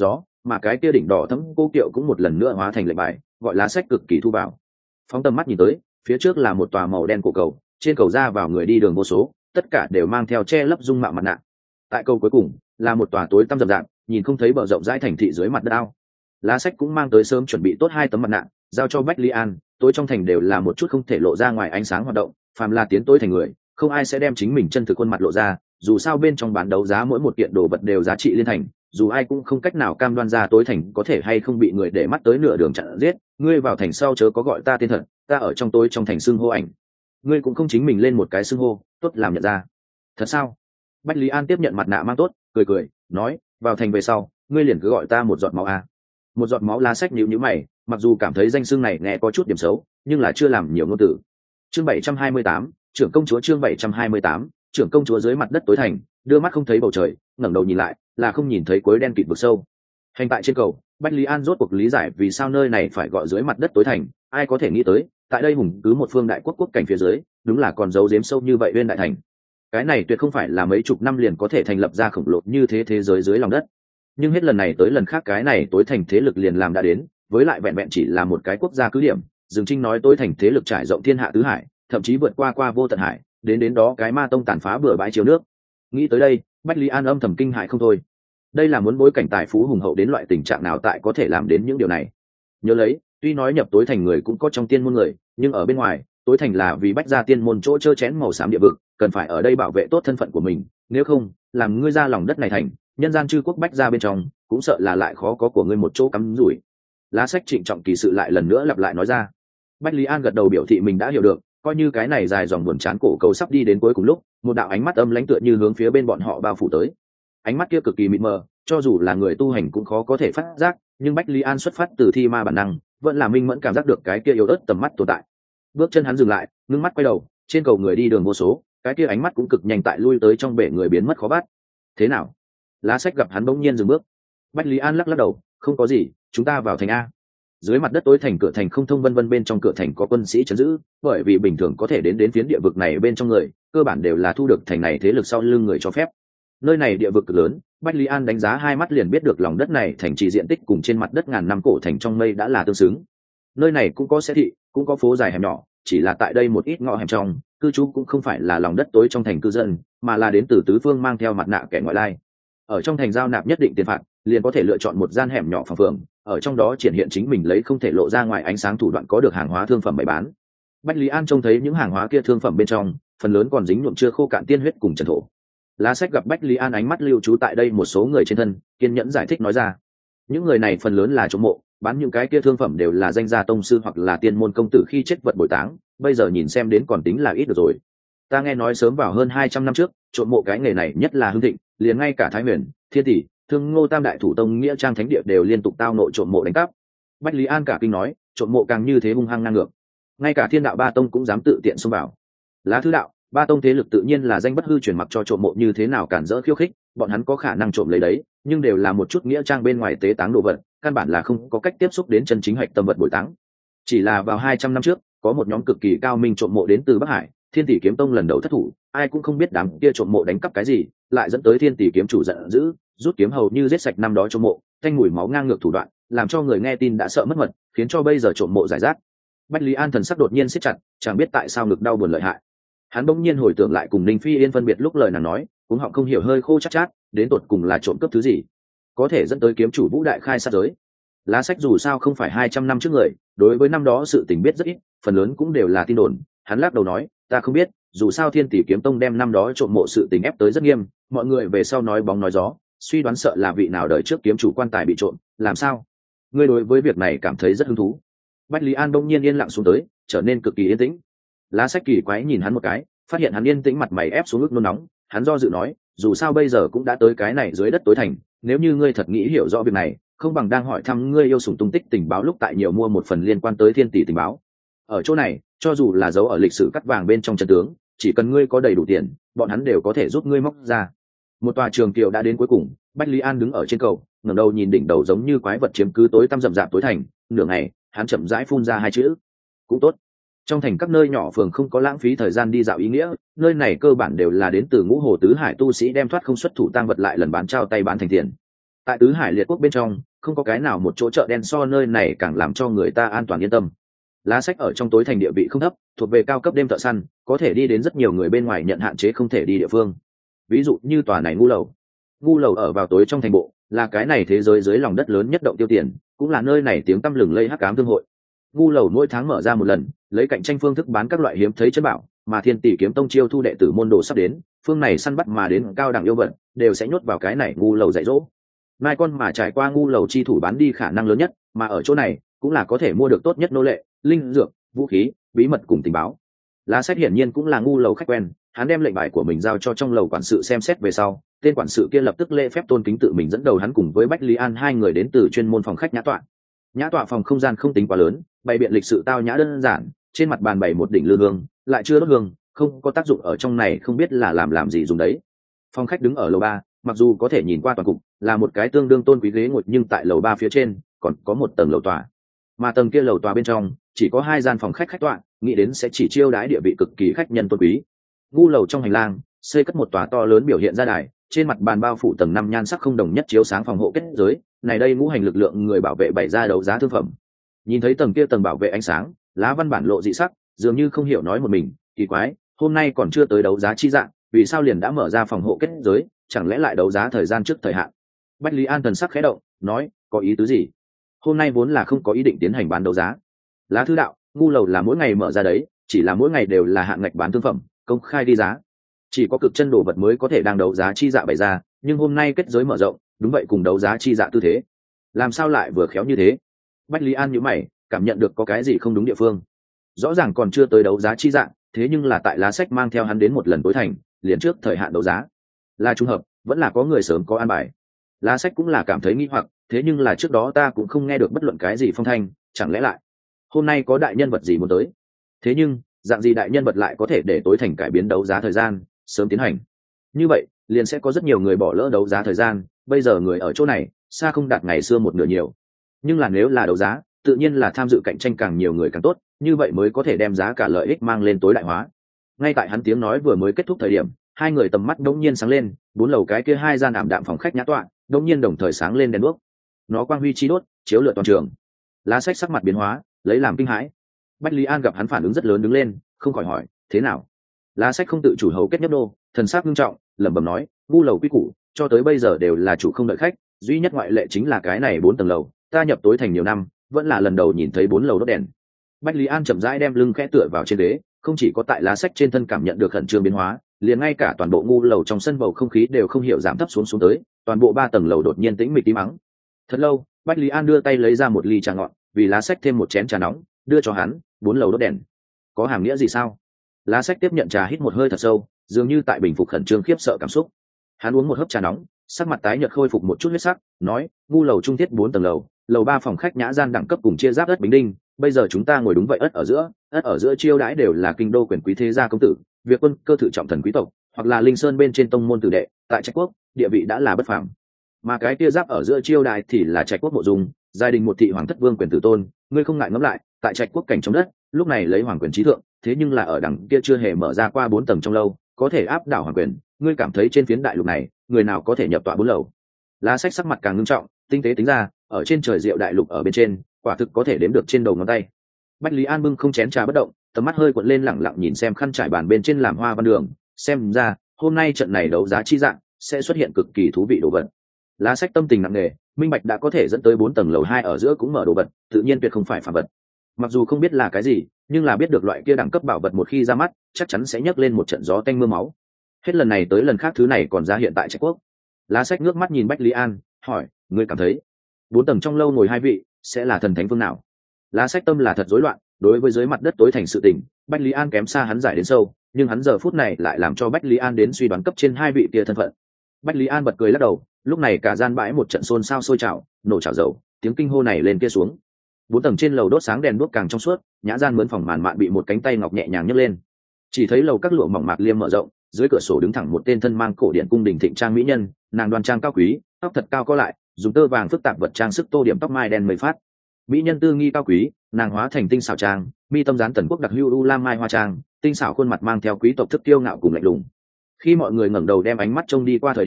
mà cái kia đỉnh đỏ thẫm cô kiệu cũng một lần nữa hóa thành lệnh bài, gọi lá sách cực kỳ thu vào. Phóng tầm mắt nhìn tới, phía trước là một tòa màu đen cổ cầu, trên cầu ra vào người đi đường vô số, tất cả đều mang theo che lấp dung mạo mặt nạ. Tại cầu cuối cùng là một tòa tối tăm rậm rạp, nhìn không thấy bờ rộng rãi thành thị dưới mặt đất ao. Lá sách cũng mang tới sớm chuẩn bị tốt 2 tấm mặt nạ, giao cho Bách Lý An. Tối trong thành đều là một chút không thể lộ ra ngoài ánh sáng hoạt động, phàm là tiến tối thành người, không ai sẽ đem chính mình chân thực khuôn mặt lộ ra, dù sao bên trong bán đấu giá mỗi một kiện đồ vật đều giá trị liên thành, dù ai cũng không cách nào cam đoan ra tối thành có thể hay không bị người để mắt tới nửa đường chặn giết. Ngươi vào thành sau chớ có gọi ta tên thật, ta ở trong tối trong thành xưng hô ảnh, ngươi cũng không chính mình lên một cái xưng hô, tốt làm nhận ra. Thật sao? Bách Lý An tiếp nhận mặt nạ mang tốt, cười cười nói, vào thành về sau ngươi liền cứ gọi ta một giọt máu a. Một giọt máu. Lá sách nhíu nhíu mày, mặc dù cảm thấy danh xưng này nghe có chút điểm xấu, nhưng là chưa làm nhiều ngôn từ. Chương 728, trưởng công chúa. Chương 728, trưởng công chúa. Dưới mặt đất tối thành, đưa mắt không thấy bầu trời, ngẩng đầu nhìn lại là không nhìn thấy cuối đen kịt vực sâu. Hành tại trên cầu, Bách Lý An rốt cuộc lý giải vì sao nơi này phải gọi dưới mặt đất tối thành. Ai có thể nghĩ tới, tại đây hùng cứ một phương đại quốc quốc cảnh phía dưới, đúng là còn giấu giếm sâu như vậy bên đại thành. Cái này tuyệt không phải là mấy chục năm liền có thể thành lập ra khổng lồ như thế thế giới dưới lòng đất. Nhưng hết lần này tới lần khác cái này tối thành thế lực liền làm đã đến, với lại vẹn vẹn chỉ là một cái quốc gia cứ điểm. Dương Trinh nói tối thành thế lực trải rộng thiên hạ tứ hải, thậm chí vượt qua vô tận hải, đến đó cái ma tông tàn phá bừa bãi chiếu nước. Nghĩ tới đây, Bách Lý An âm thầm kinh hại không thôi. Đây là muốn bối cảnh tài phú hùng hậu đến loại tình trạng nào tại có thể làm đến những điều này. Nhớ lấy, tuy nói nhập tối thành người cũng có trong tiên môn người, nhưng ở bên ngoài, tối thành là vì bách gia tiên môn chỗ chơ chén màu xám địa vực, cần phải ở đây bảo vệ tốt thân phận của mình, nếu không, làm ngươi ra lòng đất này thành, nhân gian chư quốc bách gia bên trong, cũng sợ là lại khó có của ngươi một chỗ cắm rủi. Lá sách trịnh trọng kỳ sự lại lần nữa lặp lại nói ra. Bách Lý An gật đầu biểu thị mình đã hiểu được, coi như cái này dài dòng buồn chán cổ cầu sắp đi đến cuối cùng lúc, một đạo ánh mắt âm lãnh tựa như hướng phía bên bọn họ bao phủ tới. Ánh mắt kia cực kỳ mịt mờ, cho dù là người tu hành cũng khó có thể phát giác, nhưng Bách Lý An xuất phát từ thi ma bản năng, vẫn là minh mẫn cảm giác được cái kia yếu ớt tầm mắt tồn tại. Bước chân hắn dừng lại, ngưng mắt quay đầu, trên cầu người đi đường vô số, cái kia ánh mắt cũng cực nhanh tại lui tới trong bể người biến mất khó bắt. Thế nào? Lá sách gặp hắn bỗng nhiên dừng bước. Bách Lý An lắc lắc đầu, không có gì, chúng ta vào thành a. Dưới mặt đất tối thành cửa thành không thông, vân bên trong cửa thành có quân sĩ trấn giữ, bởi vì bình thường có thể đến phiến địa vực này bên trong người, cơ bản đều là thu được thành này thế lực sau lưng người cho phép. Nơi này địa vực cực lớn, Bách Lý An đánh giá 2 mắt liền biết được lòng đất này thành trì diện tích cùng trên mặt đất ngàn năm cổ thành trong mây đã là tương xứng. Nơi này cũng có xe thị, cũng có phố dài hẻm nhỏ, chỉ là tại đây một ít ngõ hẻm trong, cư trú cũng không phải là lòng đất tối trong thành cư dân, mà là đến từ tứ phương mang theo mặt nạ kẻ ngoại lai. Ở trong thành giao nạp nhất định tiền phạt, liền có thể lựa chọn một gian hẻm nhỏ phòng phường, ở trong đó triển hiện chính mình lấy không thể lộ ra ngoài ánh sáng thủ đoạn có được hàng hóa thương phẩm bày bán. Bách Lý An trông thấy những hàng hóa kia thương phẩm bên trong, phần lớn còn dính nhuộm chưa khô cạn tiên huyết cùng trần thổ. Lá sách gặp Bách Lý An ánh mắt lưu trú tại đây một số người trên thân, kiên nhẫn giải thích nói ra. Những người này phần lớn là trộm mộ, bán những cái kia thương phẩm đều là danh gia tông sư hoặc là tiên môn công tử khi chết vật bồi táng, bây giờ nhìn xem đến còn tính là ít được rồi. Ta nghe nói sớm vào hơn 200 năm trước, trộm mộ cái nghề này nhất là hưng thịnh, liền ngay cả Thái Huyền, Thiên Tỷ, Thương Ngô tam đại thủ tông nghĩa trang thánh địa đều liên tục tao nội trộm mộ đánh cắp. Bách Lý An cả kinh nói, trộm mộ càng như thế hung hăng ngang ngược, ngay cả Thiên đạo ba tông cũng dám tự tiện xông vào. Lá Thứ đạo, ba tông thế lực tự nhiên là danh bất hư truyền, mặc cho trộm mộ như thế nào cản rỡ khiêu khích, bọn hắn có khả năng trộm lấy đấy, nhưng đều là một chút nghĩa trang bên ngoài tế táng đồ vật, căn bản là không có cách tiếp xúc đến chân chính hạch tâm vật bồi táng. Chỉ là vào 200 năm trước, có một nhóm cực kỳ cao minh trộm mộ đến từ Bắc Hải, Thiên Tỷ kiếm tông lần đầu thất thủ, ai cũng không biết đám kia trộm mộ đánh cắp cái gì, lại dẫn tới Thiên Tỷ kiếm chủ giận dữ, rút kiếm hầu như giết sạch năm đó trộm mộ, thanh mùi máu ngang ngược thủ đoạn, làm cho người nghe tin đã sợ mất mật, khiến cho bây giờ trộm mộ giải rác. Bách Lý An thần sắc đột nhiên siết chặt, chẳng biết tại sao ngực đau buồn lợi hại. Hắn bỗng nhiên hồi tưởng lại cùng Ninh Phi Yên phân biệt lúc lời nàng nói, cũng họng không hiểu hơi khô chát chát, đến tột cùng là trộm cướp thứ gì, có thể dẫn tới kiếm chủ Vũ đại khai sát giới. Lá sách dù sao không phải 200 năm trước người, đối với năm đó sự tình biết rất ít, phần lớn cũng đều là tin đồn. Hắn lắc đầu nói, ta không biết, dù sao Thiên Tỷ kiếm tông đem năm đó trộm mộ sự tình ép tới rất nghiêm, mọi người về sau nói bóng nói gió, suy đoán sợ là vị nào đời trước kiếm chủ quan tài bị trộm. Làm sao ngươi đối với việc này cảm thấy rất hứng thú? Bách Lý An đông nhiên yên lặng xuống tới, trở nên cực kỳ yên tĩnh. Lá sách kỳ quái nhìn hắn một cái, phát hiện hắn yên tĩnh, mặt mày ép xuống ức nôn nóng. Hắn do dự nói, dù sao bây giờ cũng đã tới cái này dưới đất tối thành, nếu như ngươi thật nghĩ hiểu rõ việc này, không bằng đang hỏi thăm ngươi yêu sủng tung tích tình báo lúc tại nhiều mua một phần liên quan tới Thiên Tỷ tình báo. Ở chỗ này, cho dù là giấu ở lịch sử cắt vàng bên trong chân tướng, chỉ cần ngươi có đầy đủ tiền, bọn hắn đều có thể giúp ngươi móc ra. Một tòa trường kiều đã đến cuối cùng, Bách Lý An đứng ở trên cầu, ngẩng đầu nhìn đỉnh đầu giống như quái vật chiếm cứ tối tăm rậm rạp tối thành, nửa ngày, hắn chậm rãi phun ra 2 chữ: cũng tốt. Trong thành các nơi nhỏ phường không có lãng phí thời gian đi dạo ý nghĩa, nơi này cơ bản đều là đến từ ngũ hồ tứ hải tu sĩ đem thoát không xuất thủ tang vật lại lần bán trao tay bán thành tiền. Tại tứ hải liệt quốc bên trong, không có cái nào một chỗ chợ đen so nơi này càng làm cho người ta an toàn yên tâm. Lá Sách ở trong tối thành địa vị không thấp, thuộc về cao cấp đêm thợ săn, có thể đi đến rất nhiều người bên ngoài nhận hạn chế không thể đi địa phương. Ví dụ như tòa này ngu lầu ở vào tối trong thành bộ, là cái này thế giới dưới lòng đất lớn nhất động tiêu tiền, cũng là nơi này tiếng tăm lừng lây hắc ám thương hội. Ngu lầu mỗi tháng mở ra một lần, lấy cạnh tranh phương thức bán các loại hiếm thấy chân bảo, mà Thiên Tỷ kiếm tông chiêu thu đệ tử môn đồ sắp đến, phương này săn bắt mà đến cao đẳng yêu vật đều sẽ nhốt vào cái này ngu lầu dạy dỗ. Mai con mà trải qua ngu lầu chi thủ bán đi khả năng lớn nhất, mà ở chỗ này cũng là có thể mua được tốt nhất nô lệ, linh dược, vũ khí, bí mật cùng tình báo. Lá Sách hiển nhiên cũng là ngu lầu khách quen, hắn đem lệnh bài của mình giao cho trong lầu quản sự xem xét về sau, tên quản sự kia lập tức lễ phép tôn kính tự mình dẫn đầu hắn cùng với Bách Lý An hai người đến từ chuyên môn phòng khách nhã tọa. Nhã tọa phòng không gian không tính quá lớn, bày biện lịch sự tao nhã đơn giản, trên mặt bàn bày một đỉnh lư hương, lại chưa đốt hương, không có tác dụng ở trong này không biết là làm gì dùng đấy. Phòng khách đứng ở lầu 3, mặc dù có thể nhìn qua toàn cục, là một cái tương đương tôn quý ghế ngồi, nhưng tại lầu 3 phía trên còn có một tầng lầu tòa, mà tầng kia lầu tòa bên trong chỉ có 2 gian phòng khách tọa, nghĩ đến sẽ chỉ chiêu đãi địa vị cực kỳ khách nhân tôn quý. Ngu lầu trong hành lang xây cất một tòa to lớn biểu hiện ra đài, trên mặt bàn bao phủ tầng 5 nhan sắc không đồng nhất chiếu sáng phòng hộ kết giới, này đây ngũ hành lực lượng người bảo vệ bày ra đấu giá thương phẩm. Nhìn thấy tầng kia tầng bảo vệ ánh sáng, Lá Văn bản lộ dị sắc, dường như không hiểu nói một mình, kỳ quái, hôm nay còn chưa tới đấu giá chi dạng, vì sao liền đã mở ra phòng hộ kết giới, chẳng lẽ lại đấu giá thời gian trước thời hạn? Bách Lý An thần sắc khẽ động, nói, có ý tứ gì? Hôm nay vốn là không có ý định tiến hành bán đấu giá. Lá Thư đạo, ngu lầu là mỗi ngày mở ra đấy, chỉ là mỗi ngày đều là hạn ngạch bán thương phẩm, công khai đi giá. Chỉ có cực chân đồ vật mới có thể đang đấu giá chi dạ bày ra, nhưng hôm nay kết giới mở rộng, đúng vậy cùng đấu giá chi dạ tư thế. Làm sao lại vừa khéo như thế? Bách Lý An nhíu mày, cảm nhận được có cái gì không đúng địa phương. Rõ ràng còn chưa tới đấu giá chi dạng, thế nhưng là tại Lá Sách mang theo hắn đến một lần tối thành, liền trước thời hạn đấu giá. Là trùng hợp, vẫn là có người sớm có an bài. Lá Sách cũng là cảm thấy nghi hoặc, thế nhưng là trước đó ta cũng không nghe được bất luận cái gì phong thanh, chẳng lẽ lại hôm nay có đại nhân vật gì muốn tới? Thế nhưng, dạng gì đại nhân vật lại có thể để tối thành cải biến đấu giá thời gian, sớm tiến hành? Như vậy, liền sẽ có rất nhiều người bỏ lỡ đấu giá thời gian, bây giờ người ở chỗ này, xa không đạt ngày xưa một nửa nhiều. Nhưng là nếu là đấu giá, tự nhiên là tham dự cạnh tranh càng nhiều người càng tốt, như vậy mới có thể đem giá cả lợi ích mang lên tối đại hóa. Ngay tại hắn tiếng nói vừa mới kết thúc thời điểm, hai người tầm mắt đống nhiên sáng lên, 4 lầu cái kia 2 gian ảm đạm phòng khách nhã tọa, đống nhiên đồng thời sáng lên đèn đuốc. Nó quang huy chi đốt, chiếu lượn toàn trường. Lá Sách sắc mặt biến hóa, lấy làm kinh hãi. Bách Lý An gặp hắn phản ứng rất lớn đứng lên, không khỏi hỏi, thế nào? Lá Sách không tự chủ hầu kết nhấp đô, thần sắc nghiêm trọng, lẩm bẩm nói, ngu lầu quy củ, cho tới bây giờ đều là chủ không đợi khách, duy nhất ngoại lệ chính là cái này 4 tầng lầu, ta nhập tối thành nhiều năm, vẫn là lần đầu nhìn thấy 4 lầu đốt đèn. Bách Lý An chậm rãi đem lưng khẽ tựa vào trên ghế, không chỉ có tại Lá Sách trên thân cảm nhận được khẩn trương biến hóa, liền ngay cả toàn bộ ngu lầu trong sân bầu không khí đều không hiểu giảm thấp xuống tới, toàn bộ 3 tầng lầu đột nhiên tĩnh mịch tím mắng. Thật lâu, Bách Lý An đưa tay lấy ra một ly trà ngọt, vì Lá Sách thêm một chén trà nóng, đưa cho hắn. 4 lầu đốt đèn, có hàm nghĩa gì sao? Lá Sách tiếp nhận trà, hít một hơi thật sâu, dường như tại bình phục khẩn trương khiếp sợ cảm xúc. Hắn uống một hớp trà nóng, sắc mặt tái nhợt khôi phục một chút huyết sắc, nói, ngu lầu trung thiết 4 tầng lầu, lầu 3 phòng khách nhã gian đẳng cấp cùng chia giáp ất bình đinh, bây giờ chúng ta ngồi đúng vậy ất ở giữa chiêu đãi đều là kinh đô quyền quý thế gia công tử, việc quân cơ thự trọng thần quý tộc, hoặc là linh sơn bên trên tông môn tử đệ, tại Trạch Quốc, địa vị đã là bất phàm. Mà cái kia giáp ở giữa chiêu đãi thì là Trạch Quốc mộ dung, gia đình một thị hoàng thất vương quyền tử tôn, ngươi không ngại ngẫm lại, tại Trạch Quốc cảnh trong đất, lúc này lấy hoàng quyền trí thượng, thế nhưng là ở đằng kia chưa hề mở ra qua 4 tầng trong lâu, có thể áp đảo hoàng quyền, ngươi cảm thấy trên phiến đại lục này, người nào có thể nhập tọa 4 lầu? Lá Sách sắc mặt càng nghiêm trọng, tinh tế tính ra, ở trên trời diệu đại lục ở bên trên, quả thực có thể đếm được trên đầu ngón tay. Bách Lý An bưng không chén trà bất động, tầm mắt hơi cuộn lên lẳng lặng nhìn xem khăn trải bàn bên trên làm hoa văn đường, xem ra hôm nay trận này đấu giá chi dạng sẽ xuất hiện cực kỳ thú vị đồ vật. Lá Sách tâm tình nặng nề, minh bạch đã có thể dẫn tới 4 tầng lầu 2 ở giữa cũng mở đồ vật, tự nhiên tuyệt không phải phàm vật. Mặc dù không biết là cái gì, nhưng là biết được loại kia đẳng cấp bảo vật một khi ra mắt, chắc chắn sẽ nhấc lên một trận gió tanh mưa máu. Hết lần này tới lần khác thứ này còn ra hiện tại Trạch Quốc. Lá Sách ngước mắt nhìn Bách Lý An, hỏi, ngươi cảm thấy 4 tầng trong lâu ngồi 2 vị sẽ là thần thánh phương nào? Lá Sách tâm là thật rối loạn, đối với dưới mặt đất tối thành sự tình, Bách Lý An kém xa hắn giải đến sâu, nhưng hắn giờ phút này lại làm cho Bách Lý An đến suy đoán cấp trên 2 vị kia thân phận. Bách Lý An bật cười lắc đầu, lúc này cả gian bãi một trận xôn xao sôi trào, nổ trào dầu, tiếng kinh hô này lên kia xuống. 4 tầng trên lầu đốt sáng đèn đuốc càng trong suốt, nhã gian mướn phòng màn mạn bị một cánh tay ngọc nhẹ nhàng nhấc lên. Chỉ thấy lầu các lụa mỏng mạc liêm mở rộng, dưới cửa sổ đứng thẳng một tên thân mang cổ điển cung đình thịnh trang mỹ nhân, nàng đoan trang cao quý, tóc thật cao có lại, dùng tơ vàng phức tạp vật trang sức tô điểm tóc mai đen mây phát. Mỹ nhân tư nghi cao quý, nàng hóa thành tinh xảo trang, mi tâm dán tần quốc đặc hữu u lam mai hoa trang, tinh xảo khuôn mặt mang theo quý tộc thức tiêu ngạo cùng lạnh lùng. Khi mọi người ngẩng đầu đem ánh mắt trông đi qua thời điểm,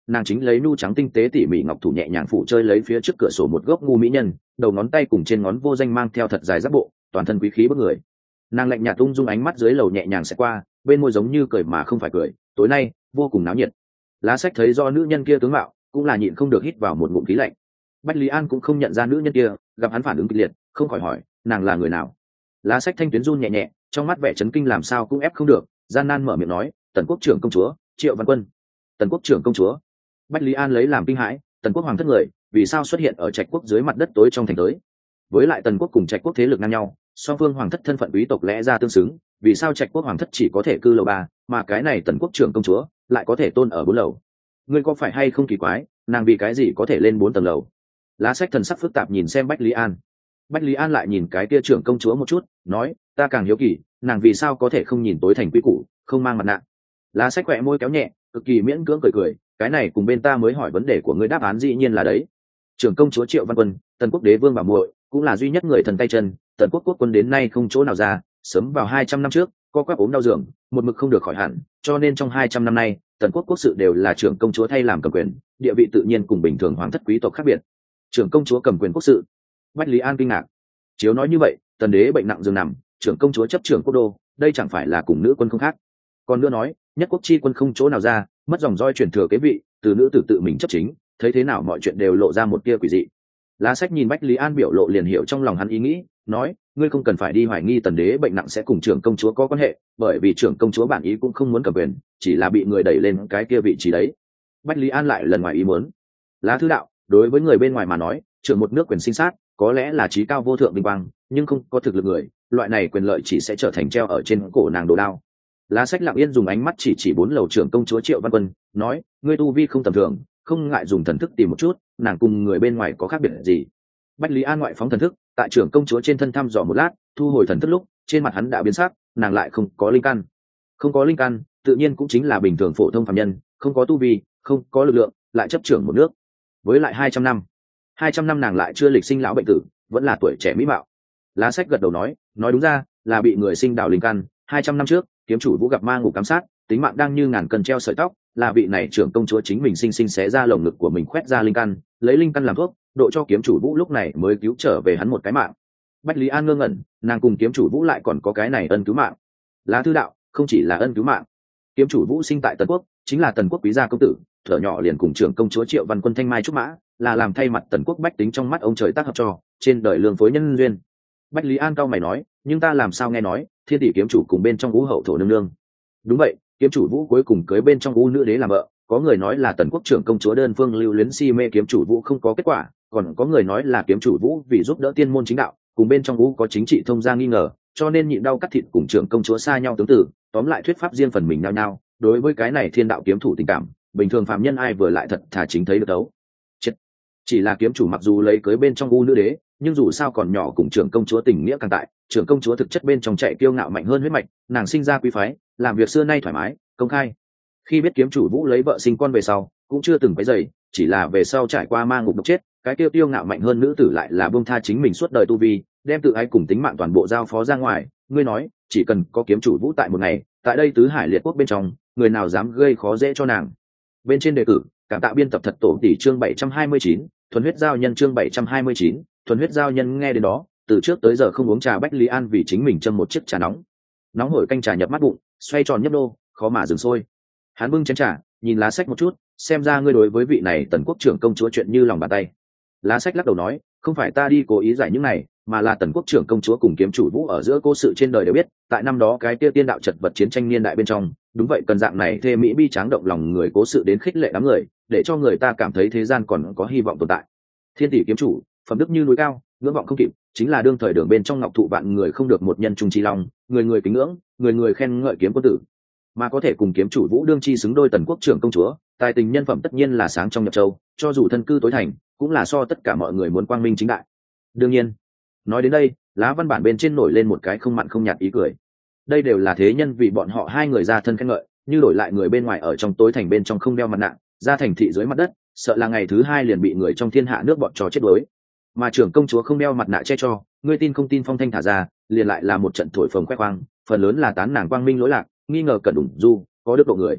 nàng chính lấy nu trắng tinh tế tỉ mỉ ngọc thủ nhẹ nhàng phủ chơi lấy phía trước cửa sổ một gốc ngu mỹ nhân, đầu ngón tay cùng trên ngón vô danh mang theo thật dài giáp bộ, toàn thân quý khí bức người. Nàng lạnh nhạt ung dung ánh mắt dưới lầu nhẹ nhàng sẽ qua, bên môi giống như cười mà không phải cười, tối nay vô cùng náo nhiệt. Lá Sách thấy do nữ nhân kia tướng mạo, cũng là nhịn không được hít vào một ngụm khí lạnh. Bách Lý An cũng không nhận ra nữ nhân kia, gặp hắn phản ứng kịch liệt, không khỏi hỏi, nàng là người nào? Lá Sách thanh tuyến run nhẹ nhẹ, trong mắt vẻ chấn kinh làm sao cũng ép không được, gian nan mở miệng nói, Tần Quốc trưởng công chúa Triệu Văn Quân. Tần Quốc trưởng công chúa? Bách Lý An lấy làm kinh hãi, Tần Quốc hoàng thất người vì sao xuất hiện ở Trạch Quốc dưới mặt đất tối trong thành tới? Với lại Tần Quốc cùng Trạch Quốc thế lực ngang nhau, song phương hoàng thất thân phận quý tộc lẽ ra tương xứng, vì sao Trạch Quốc hoàng thất chỉ có thể cư lầu 3, mà cái này Tần Quốc trưởng công chúa lại có thể tôn ở 4 lầu? Ngươi có phải hay không kỳ quái, nàng vì cái gì có thể lên 4 tầng lầu? Lá Sách thần sắc phức tạp nhìn xem Bách Lý An. Bách Lý An lại nhìn cái kia trưởng công chúa một chút, nói, ta càng hiếu kỳ, nàng vì sao có thể không nhìn tối thành quý củ, không mang mặt nạ? Lá Sách khỏe môi kéo nhẹ, cực kỳ miễn cưỡng cười cười, cái này cùng bên ta mới hỏi vấn đề của ngươi đáp án dĩ nhiên là đấy. Trưởng công chúa Triệu Văn Quân, Tần Quốc đế vương bảo muội, cũng là duy nhất người thần tay chân, Tần Quốc quốc quân đến nay không chỗ nào ra, sớm vào 200 năm trước, co quắp ốm đau giường, một mực không được khỏi hẳn, cho nên trong 200 năm nay, Tần Quốc quốc sự đều là trưởng công chúa thay làm cầm quyền, địa vị tự nhiên cùng bình thường hoàng thất quý tộc khác biệt. Trưởng công chúa cầm quyền quốc sự? Bách Lý An kinh ngạc. Chiếu nói như vậy, Tần đế bệnh nặng giường nằm, trưởng công chúa chấp trưởng quốc đô, đây chẳng phải là cùng nữ quân không khác? Còn nữa nói, nhất quốc chi quân không chỗ nào ra, mất dòng roi truyền thừa kế vị, từ nữ tử tự mình chấp chính, thấy thế nào mọi chuyện đều lộ ra một tia quỷ dị. Lá Sách nhìn Bách Lý An biểu lộ liền hiểu trong lòng hắn ý nghĩ, nói, ngươi không cần phải đi hoài nghi Tần đế bệnh nặng sẽ cùng trưởng công chúa có quan hệ, bởi vì trưởng công chúa bản ý cũng không muốn cầm quyền, chỉ là bị người đẩy lên cái kia vị trí đấy. Bách Lý An lại lần ngoài ý muốn. Lá Thư đạo, đối với người bên ngoài mà nói, trưởng một nước quyền sinh sát, có lẽ là trí cao vô thượng vinh quang, nhưng không có thực lực người, loại này quyền lợi chỉ sẽ trở thành treo ở trên cổ nàng đồ đao. Lá Sách lặng yên dùng ánh mắt chỉ 4 lầu trưởng công chúa Triệu Văn Quân, nói, ngươi tu vi không tầm thường, không ngại dùng thần thức tìm một chút, nàng cùng người bên ngoài có khác biệt gì? Bách Lý An ngoại phóng thần thức, tại trưởng công chúa trên thân thăm dò một lát, thu hồi thần thức lúc, trên mặt hắn đã biến sắc, nàng lại không có linh căn. Không có linh căn, tự nhiên cũng chính là bình thường phổ thông phàm nhân, không có tu vi, không có lực lượng, lại chấp trưởng một nước. Với lại 200 năm nàng lại chưa lịch sinh lão bệnh tử, vẫn là tuổi trẻ mỹ mạo. Lá Sách gật đầu nói đúng ra là bị người sinh đảo linh căn. 200 năm trước, kiếm chủ Vũ gặp ma ngục ám sát, tính mạng đang như ngàn cân treo sợi tóc, là vị này trưởng công chúa chính mình sinh sinh xé ra lồng ngực của mình khoét ra linh căn, lấy linh căn làm thuốc, độ cho kiếm chủ Vũ lúc này mới cứu trở về hắn một cái mạng. Bách Lý An ngơ ngẩn, nàng cùng kiếm chủ Vũ lại còn có cái này ân cứu mạng? Lá Thư đạo, không chỉ là ân cứu mạng. Kiếm chủ Vũ sinh tại Tần Quốc, chính là Tần Quốc quý gia công tử, thuở nhỏ liền cùng trưởng công chúa Triệu Văn Quân thanh mai trúc mã, là làm thay mặt Tần Quốc bách tính trong mắt ông trời tác hợp cho, trên đời lương phối nhân duyên. Bách Lý An cao mày nói, nhưng ta làm sao nghe nói Thiên tỷ kiếm chủ cùng bên trong Vũ hậu thổ nương nương? Đúng vậy, kiếm chủ Vũ cuối cùng cưới bên trong Vũ nữ đế làm vợ, có người nói là Tần Quốc trưởng công chúa đơn phương lưu luyến si mê kiếm chủ Vũ không có kết quả, còn có người nói là kiếm chủ Vũ vì giúp đỡ tiên môn chính đạo, cùng bên trong Vũ có chính trị thông gia nghi ngờ, cho nên nhịn đau cắt thịt cùng trưởng công chúa xa nhau tướng tử, tóm lại thuyết pháp riêng phần mình nhau nhau. Đối với cái này thiên đạo kiếm thủ tình cảm, bình thường phạm nhân ai vừa lại thật thà chính thấy được đấu. Chỉ là kiếm chủ mặc dù lấy cưới bên trong Vũ nữ đế, nhưng dù sao còn nhỏ cùng trưởng công chúa tình nghĩa càng tại, trưởng công chúa thực chất bên trong chạy kiêu ngạo mạnh hơn huyết mạch, nàng sinh ra quý phái, làm việc xưa nay thoải mái công khai. Khi biết kiếm chủ Vũ lấy vợ sinh con về sau, cũng chưa từng quấy rầy, chỉ là về sau trải qua ma ngục độc chết, cái tiêu kiêu ngạo mạnh hơn nữ tử lại là buông tha chính mình suốt đời tu vi, đem tự ái cùng tính mạng toàn bộ giao phó ra ngoài. Ngươi nói, chỉ cần có kiếm chủ Vũ tại một ngày, tại đây tứ hải liệt quốc bên trong, người nào dám gây khó dễ cho nàng? Bên trên đề cử, cảm tạ biên tập thật tổ tỷ chương 729, thuần huyết giao nhân chương 729, thuần huyết giao nhân. Nghe đến đó, từ trước tới giờ không uống trà Bách Lý An vì chính mình châm một chiếc trà nóng, nóng hổi canh trà nhập mắt bụng, xoay tròn nhấp đô, khó mà dừng sôi. Hắn bưng chén trà, nhìn Lá Sách một chút, xem ra ngươi đối với vị này Tần Quốc trưởng công chúa chuyện như lòng bàn tay. Lá Sách lắc đầu nói, không phải ta đi cố ý giải những này, mà là Tần Quốc trưởng công chúa cùng kiếm chủ Vũ ở giữa cố sự trên đời đều biết, tại năm đó cái kia tiên đạo chật vật chiến tranh niên đại bên trong, đúng vậy cần dạng này thê mỹ bi tráng động lòng người cố sự đến khích lệ đám người, để cho người ta cảm thấy thế gian còn có hy vọng tồn tại. Thiên tỷ kiếm chủ, phẩm đức như núi cao, ngưỡng vọng không kịp, chính là đương thời đường bên trong ngọc thụ vạn người không được một nhân trung chi long, người người kính ngưỡng, người người khen ngợi kiếm quân tử, mà có thể cùng kiếm chủ Vũ đương chi xứng đôi Tần Quốc trưởng công chúa, tài tình nhân phẩm tất nhiên là sáng trong nhập châu, cho dù thân cư tối thành, cũng là so tất cả mọi người muốn quang minh chính đại. Đương nhiên, nói đến đây, lá văn bản bên trên nổi lên một cái không mặn không nhạt ý cười. Đây đều là thế nhân vì bọn họ hai người ra thân khen ngợi, như đổi lại người bên ngoài ở trong tối thành bên trong không đeo mặt nạ, ra thành thị dưới mặt đất, sợ là ngày thứ hai liền bị người trong thiên hạ nước bọn trò chết đuối. Mà trưởng công chúa không đeo mặt nạ che cho, ngươi tin không tin phong thanh thả ra, liền lại là một trận thổi phồng khoe khoang, phần lớn là tán nàng quang minh lỗi lạc, nghi ngờ cẩn đủng du có đức độ người.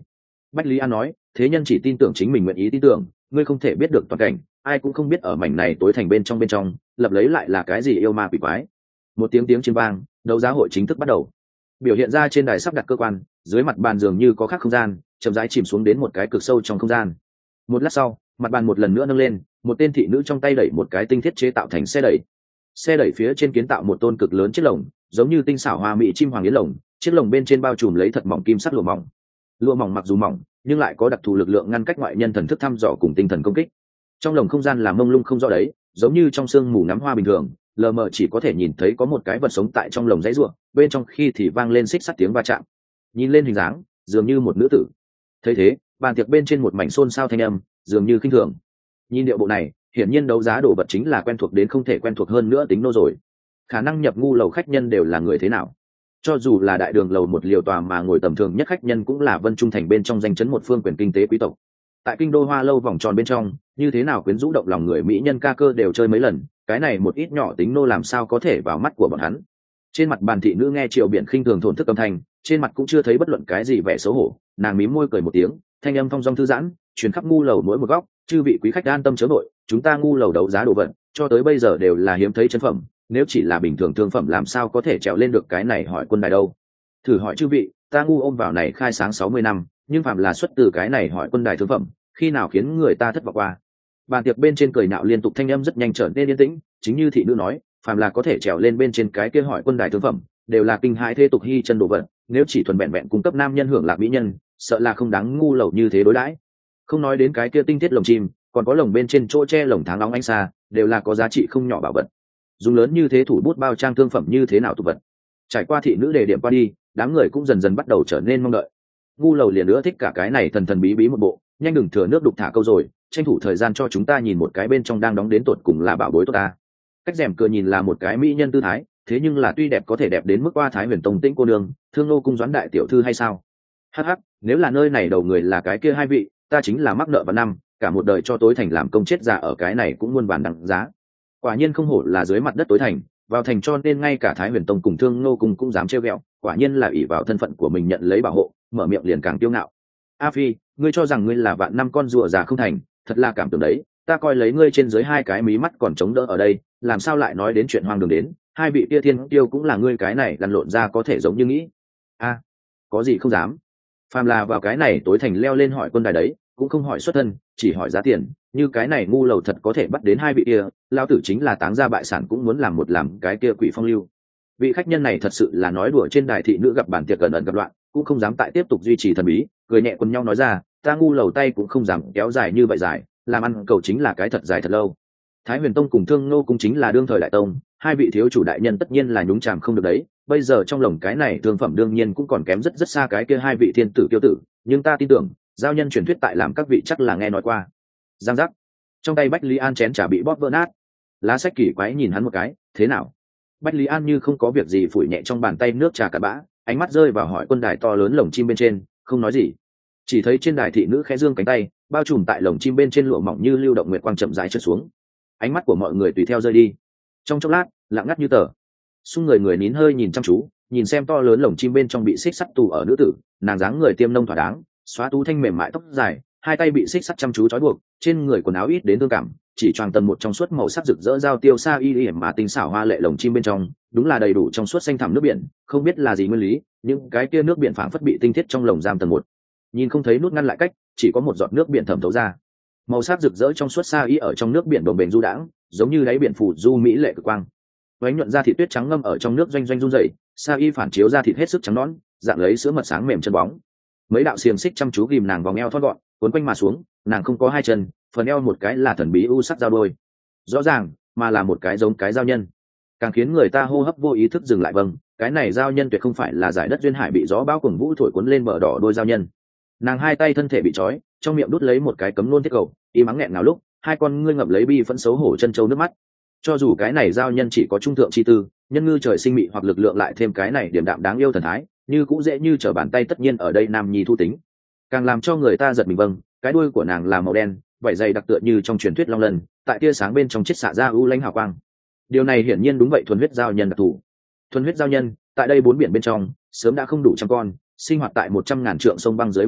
Bách Lý An nói, thế nhân chỉ tin tưởng chính mình nguyện ý tin tưởng, ngươi không thể biết được toàn cảnh, ai cũng không biết ở mảnh này tối thành bên trong lập lấy lại là cái gì yêu ma quỷ quái. Một tiếng chiên vang, đấu giá hội chính thức bắt đầu. Biểu hiện ra trên đài sắp đặt cơ quan, dưới mặt bàn dường như có khác không gian, chậm rãi chìm xuống đến một cái cực sâu trong không gian. Một lát sau, mặt bàn một lần nữa nâng lên, một tên thị nữ trong tay đẩy một cái tinh thiết chế tạo thành xe đẩy. Xe đẩy phía trên kiến tạo một tôn cực lớn chiếc lồng, giống như tinh xảo hoa mỹ chim hoàng yến lồng, chiếc lồng bên trên bao trùm lấy thật mỏng kim sắc lụa mỏng. Lụa mỏng mặc dù mỏng, nhưng lại có đặc thù lực lượng ngăn cách ngoại nhân thần thức thăm dò cùng tinh thần công kích. Trong lồng không gian là mông lung không rõ đấy, giống như trong sương mù ngắm hoa bình thường, lờ mờ chỉ có thể nhìn thấy có một cái vật sống tại trong lồng dãy ruộng, bên trong khi thì vang lên xích sắt tiếng va chạm. Nhìn lên hình dáng, dường như một nữ tử. Thấy thế, bàn tiệc bên trên một mảnh xôn xao thanh âm, dường như khinh thường. Nhìn điệu bộ này, hiển nhiên đấu giá đồ vật chính là quen thuộc đến không thể quen thuộc hơn nữa tính nô rồi. Khả năng nhập ngu lầu khách nhân đều là người thế nào? Cho dù là đại đường lầu một liều tòa mà ngồi tầm thường nhất khách nhân cũng là Vân Trung thành bên trong danh chấn một phương quyền kinh tế quý tộc. Tại kinh đô Hoa lâu vòng tròn bên trong, như thế nào quyến rũ động lòng người mỹ nhân ca cơ đều chơi mấy lần, cái này một ít nhỏ tính nô làm sao có thể vào mắt của bọn hắn. Trên mặt bàn thị nữ nghe Triệu Biển khinh thường thổn thức âm thanh, trên mặt cũng chưa thấy bất luận cái gì vẻ xấu hổ, nàng mím môi cười một tiếng, thanh âm thong dong thư giãn, truyền khắp ngu lầu mỗi một góc, chư vị quý khách an tâm chớ vội, chúng ta ngu lầu đấu giá đồ vật, cho tới bây giờ đều là hiếm thấy chân phẩm, nếu chỉ là bình thường thương phẩm làm sao có thể trèo lên được cái này hỏi quân đài đâu. Thử hỏi chư vị, ta ngu ôm vào này khai sáng 60 năm, nhưng phạm là xuất từ cái này hỏi quân đài thương phẩm, khi nào khiến người ta thất vọng qua. Bàn tiệc bên trên cười nạo liên tục thanh âm rất nhanh trở nên yên tĩnh, chính như thị nữ nói, phàm là có thể trèo lên bên trên cái kia hỏi quân đài thương phẩm, đều là kinh hãi thế tục hy chân đồ vật, nếu chỉ thuần vẹn vẹn cung cấp nam nhân hưởng lạc mỹ nhân, sợ là không đáng ngu lầu như thế đối đãi. Không nói đến cái kia tinh thiết lồng chim, còn có lồng bên trên chỗ che lồng tháng nóng ánh xa, đều là có giá trị không nhỏ bảo vật. Dùng lớn như thế thủ bút bao trang thương phẩm như thế nào tụ vật. Trải qua thị nữ đề điểm qua đi, đám người cũng dần dần bắt đầu trở nên mong đợi. Ngu lầu liền nữa thích cả cái này thần thần bí bí một bộ, nhanh đừng thừa nước đục thả câu rồi, tranh thủ thời gian cho chúng ta nhìn một cái bên trong đang đóng đến tột cùng là bảo bối tốt ta. Cách rèm cửa nhìn là một cái mỹ nhân tư thái, thế nhưng là tuy đẹp có thể đẹp đến mức qua Thái Huyền Tông Tĩnh cô nương, Thương Nô cung Doãn đại tiểu thư hay sao? Hắc hắc, nếu là nơi này đầu người là cái kia hai vị, ta chính là mắc nợ vào năm, cả một đời cho tối thành làm công chết già ở cái này cũng muôn vàn đằng giá. Quả nhiên không hổ là dưới mặt đất tối thành, vào thành cho nên ngay cả Thái Huyền Tông cùng Thương Nô cung cũng dám trêu ghẹo, quả nhiên là ỷ vào thân phận của mình nhận lấy bảo hộ, mở miệng liền càng kiêu ngạo. A Phi, ngươi cho rằng ngươi là vạn năm con rùa già không thành, thật là cảm tưởng đấy, ta coi lấy ngươi trên dưới hai cái mí mắt còn chống đỡ ở đây, làm sao lại nói đến chuyện hoang đường đến, hai vị kia thiên tiêu cũng là ngươi cái này lăn lộn ra có thể giống như nghĩ. A, có gì không dám. Phàm là vào cái này tối thành leo lên hỏi quân đài đấy, cũng không hỏi xuất thân, chỉ hỏi giá tiền, như cái này ngu lầu thật có thể bắt đến hai vị kia, lao tử chính là táng ra bại sản cũng muốn làm cái kia quỷ phong lưu. Vị khách nhân này thật sự là nói đùa trên đài thị nữ gặp bản tiệc gần ẩn gặp loạn, cũng không dám tại tiếp tục duy trì thần bí, cười nhẹ quần nhau nói ra, ta ngu lầu tay cũng không dám kéo dài như vậy dài, làm ăn cầu chính là cái thật dài thật lâu. Thái Huyền Tông cùng Thương Nô cung chính là đương thời đại tông, hai vị thiếu chủ đại nhân tất nhiên là nhúng chàm không được đấy, bây giờ trong lồng cái này thương phẩm đương nhiên cũng còn kém rất rất xa cái kia hai vị thiên tử kiêu tử, nhưng ta tin tưởng giao nhân truyền thuyết tại làm các vị chắc là nghe nói qua. Giang giác, trong tay Bách Lý An chén trà bị bóp vỡ nát. Lá sách kỳ quái nhìn hắn một cái, thế nào? Bách Lý An như không có việc gì phủi nhẹ trong bàn tay nước trà cặn bã, ánh mắt rơi vào hỏi quân đài to lớn lồng chim bên trên, không nói gì. Chỉ thấy trên đài thị nữ khẽ dương cánh tay, bao trùm tại lồng chim bên trên lụa mỏng như lưu động nguyệt quang chậm rãi trượt xuống. Ánh mắt của mọi người tùy theo rơi đi. Trong chốc lát, lặng ngắt như tờ. Xung người nín hơi nhìn chăm chú, nhìn xem to lớn lồng chim bên trong bị xích sắt tù ở nữ tử, nàng dáng người tiêm nông thỏa đáng, xóa tú thanh mềm mại tóc dài, hai tay bị xích sắt chăm chú trói buộc, trên người quần áo ít đến thương cảm, chỉ choàng tầm một trong suốt màu sắc rực rỡ giao tiêu sa y y mà tinh xảo hoa lệ lồng chim bên trong, đúng là đầy đủ trong suốt xanh thẳm nước biển, không biết là gì nguyên lý, những cái kia nước biển phảng phất bị tinh thiết trong lồng giam tầng một. Nhìn không thấy nút ngăn lại cách, chỉ có một giọt nước biển thẩm thấu ra. Màu sắc rực rỡ trong suốt sa y ở trong nước biển đồng bền du đãng, giống như đáy biển phủ du mỹ lệ cực quang. Vánh nhuận da thịt tuyết trắng ngâm ở trong nước doanh doanh run rẩy, sa y phản chiếu da thịt hết sức trắng nõn, dạng lấy sữa mật sáng mềm chân bóng. Mấy đạo xiềng xích chăm chú ghìm nàng vòng eo thon gọn, cuốn quanh mà xuống, nàng không có hai chân, phần eo một cái là thần bí u sắc giao đôi, rõ ràng mà là một cái giống cái giao nhân, càng khiến người ta hô hấp vô ý thức dừng lại. Vâng, cái này giao nhân tuyệt không phải là giải đất duyên hải bị gió bão cuồng vũ thổi cuốn lên bờ đỏ đôi giao nhân. Nàng hai tay thân thể bị trói, trong miệng đút lấy một cái cấm nôn thiết cầu, y mắng nghẹn nào lúc, hai con ngươi ngậm lấy bi phẫn xấu hổ chân châu nước mắt. Cho dù cái này giao nhân chỉ có trung thượng chi tư, nhân ngư trời sinh mị hoặc lực lượng lại thêm cái này điểm đạm đáng yêu thần thái, như cũng dễ như trở bàn tay, tất nhiên ở đây nam nhi thu tính. Càng làm cho người ta giật mình. Vâng, cái đuôi của nàng là màu đen, vảy dày đặc tựa như trong truyền thuyết long lân, tại tia sáng bên trong chiết xạ ra u lãnh hào quang. Điều này hiển nhiên đúng vậy thuần huyết giao nhân đặc thù. Thuần huyết giao nhân tại đây bốn biển bên trong sớm đã không đủ trăm con, sinh hoạt tại 100.000 trượng sông băng dưới biển sâu,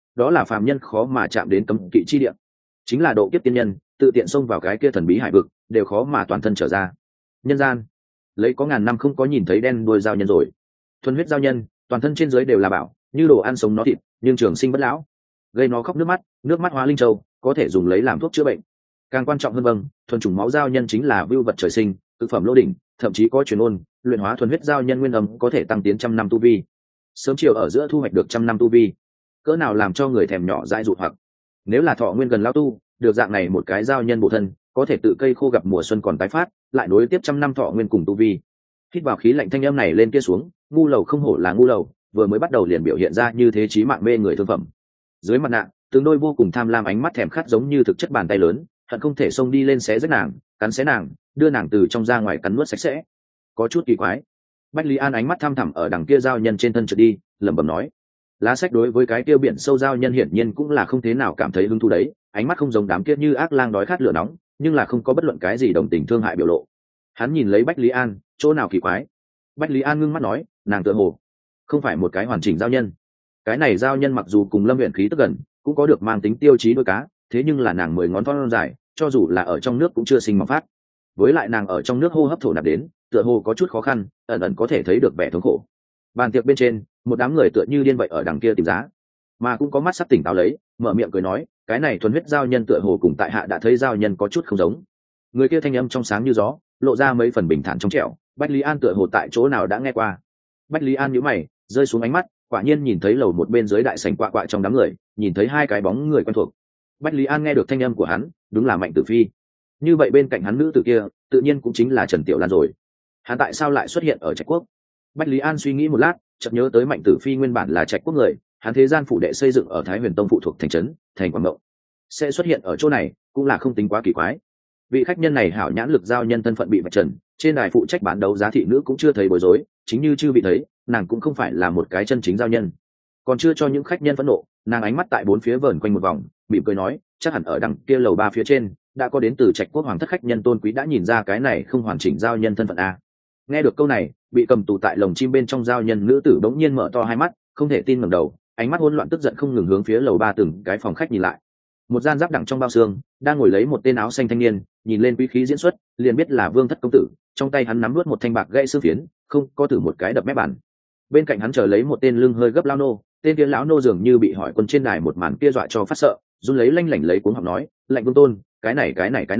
đó là phàm nhân khó mà chạm đến cấm kỵ chi địa, chính là độ kiếp tiên nhân tự tiện xông vào cái kia thần bí hải vực đều khó mà toàn thân trở ra. Nhân gian lấy có ngàn năm không có nhìn thấy đen đuôi giao nhân rồi. Thuần huyết giao nhân toàn thân trên dưới đều là bảo, như đồ ăn sống nó thịt, nhưng trường sinh bất lão, gây nó khóc nước mắt hóa linh châu, có thể dùng lấy làm thuốc chữa bệnh. Càng quan trọng hơn, vâng, thuần chủng máu giao nhân chính là vưu vật trời sinh, thực phẩm lô đỉnh, thậm chí có truyền ôn luyện hóa thuần huyết giao nhân nguyên âm có thể tăng tiến 100 năm tu vi, sớm chiều ở giữa thu hoạch được 100 năm tu vi, cỡ nào làm cho người thèm nhỏ dãi dụ hoặc. Nếu là thọ nguyên gần lao tu, được dạng này một cái giao nhân bổ thân, có thể tự cây khô gặp mùa xuân còn tái phát, lại nối tiếp 100 năm thọ nguyên cùng tu vi. Hít vào khí lạnh thanh âm này lên kia xuống, ngu lầu không hổ là ngu lầu, vừa mới bắt đầu liền biểu hiện ra như thế chí mạng mê người thương phẩm. Dưới mặt nạ, từng đôi vô cùng tham lam ánh mắt thèm khát giống như thực chất bàn tay lớn, hận không thể xông đi lên xé rách nàng, cắn xé nàng, đưa nàng từ trong ra ngoài cắn nuốt sạch sẽ. Có chút kỳ quái. Bách Lý An ánh mắt thăm thẳm ở đằng kia giao nhân trên thân trượt đi, lẩm bẩm nói: Lá Sách đối với cái kia biển sâu giao nhân hiển nhiên cũng là không thế nào cảm thấy hứng thú đấy, ánh mắt không giống đám kia như ác lang đói khát lửa nóng, nhưng là không có bất luận cái gì đồng tình thương hại biểu lộ. Hắn nhìn lấy Bách Lý An, chỗ nào kỳ quái? Bách Lý An ngưng mắt nói: nàng tựa hồ không phải một cái hoàn chỉnh giao nhân. Cái này giao nhân mặc dù cùng Lâm Uyển khí tức gần, cũng có được mang tính tiêu chí đôi cá, thế nhưng là nàng 10 ngón thon dài, cho dù là ở trong nước cũng chưa sinh mọc phát. Với lại nàng ở trong nước hô hấp thổ nạp đến, tựa hồ có chút khó khăn, ẩn ẩn có thể thấy được vẻ thống khổ. Bàn tiệc bên trên, một đám người tựa như điên vậy ở đằng kia tìm giá, mà cũng có mắt sắc tỉnh táo lấy, mở miệng cười nói: cái này thuần huyết giao nhân tựa hồ cùng tại hạ đã thấy giao nhân có chút không giống. Người kia thanh âm trong sáng như gió, lộ ra mấy phần bình thản trong trẻo. Bách Lý An tựa hồ tại chỗ nào đã nghe qua. Bách Lý An nhíu mày, rơi xuống ánh mắt, quả nhiên nhìn thấy lầu một bên dưới đại sảnh quạ quạ trong đám người, nhìn thấy hai cái bóng người quen thuộc. Bách Lý An nghe được thanh âm của hắn, đúng là Mạnh Tử Phi. Như vậy bên cạnh hắn nữ tử kia, tự nhiên cũng chính là Trần Tiểu Lan rồi. Hắn tại sao lại xuất hiện ở Trạch Quốc? Bách Lý An suy nghĩ một lát, chợt nhớ tới Mạnh Tử Phi nguyên bản là Trạch Quốc người, hắn thế gian phủ đệ xây dựng ở Thái Huyền Tông phụ thuộc thành trấn thành Quảng Mộng, sẽ xuất hiện ở chỗ này cũng là không tính quá kỳ quái. Vị khách nhân này hảo nhãn lực giao nhân thân phận bị vạch trần, trên đài phụ trách bán đấu giá thị nữ cũng chưa thấy bối rối, chính như chư vị thấy, nàng cũng không phải là một cái chân chính giao nhân. Còn chưa cho những khách nhân phẫn nộ, nàng ánh mắt tại bốn phía vờn quanh một vòng, mỉm cười nói: chắc hẳn ở đằng kia lầu 3 phía trên đã có đến từ Trạch Quốc hoàng thất khách nhân tôn quý đã nhìn ra cái này không hoàn chỉnh giao nhân thân phận a. Nghe được câu này, bị cầm tù tại lồng chim bên trong giao nhân nữ tử bỗng nhiên mở to hai mắt, không thể tin ngẩng đầu, ánh mắt hỗn loạn tức giận không ngừng hướng phía lầu 3 từng cái phòng khách nhìn lại. Một gian giáp đẳng trong bao xương đang ngồi lấy một tên áo xanh thanh niên, nhìn lên quý khí diễn xuất liền biết là Vương Thất công tử, trong tay hắn nắm nuốt một thanh bạc gãy xương phiến, không có thử một cái đập mép bàn. Bên cạnh hắn chờ lấy một tên lưng hơi gấp lão nô, tên kia lão nô dường như bị hỏi quân trên đài một màn kia dọa cho phát sợ, run lấy lanh lảnh lấy cuống họng nói: lạnh vương tôn, cái này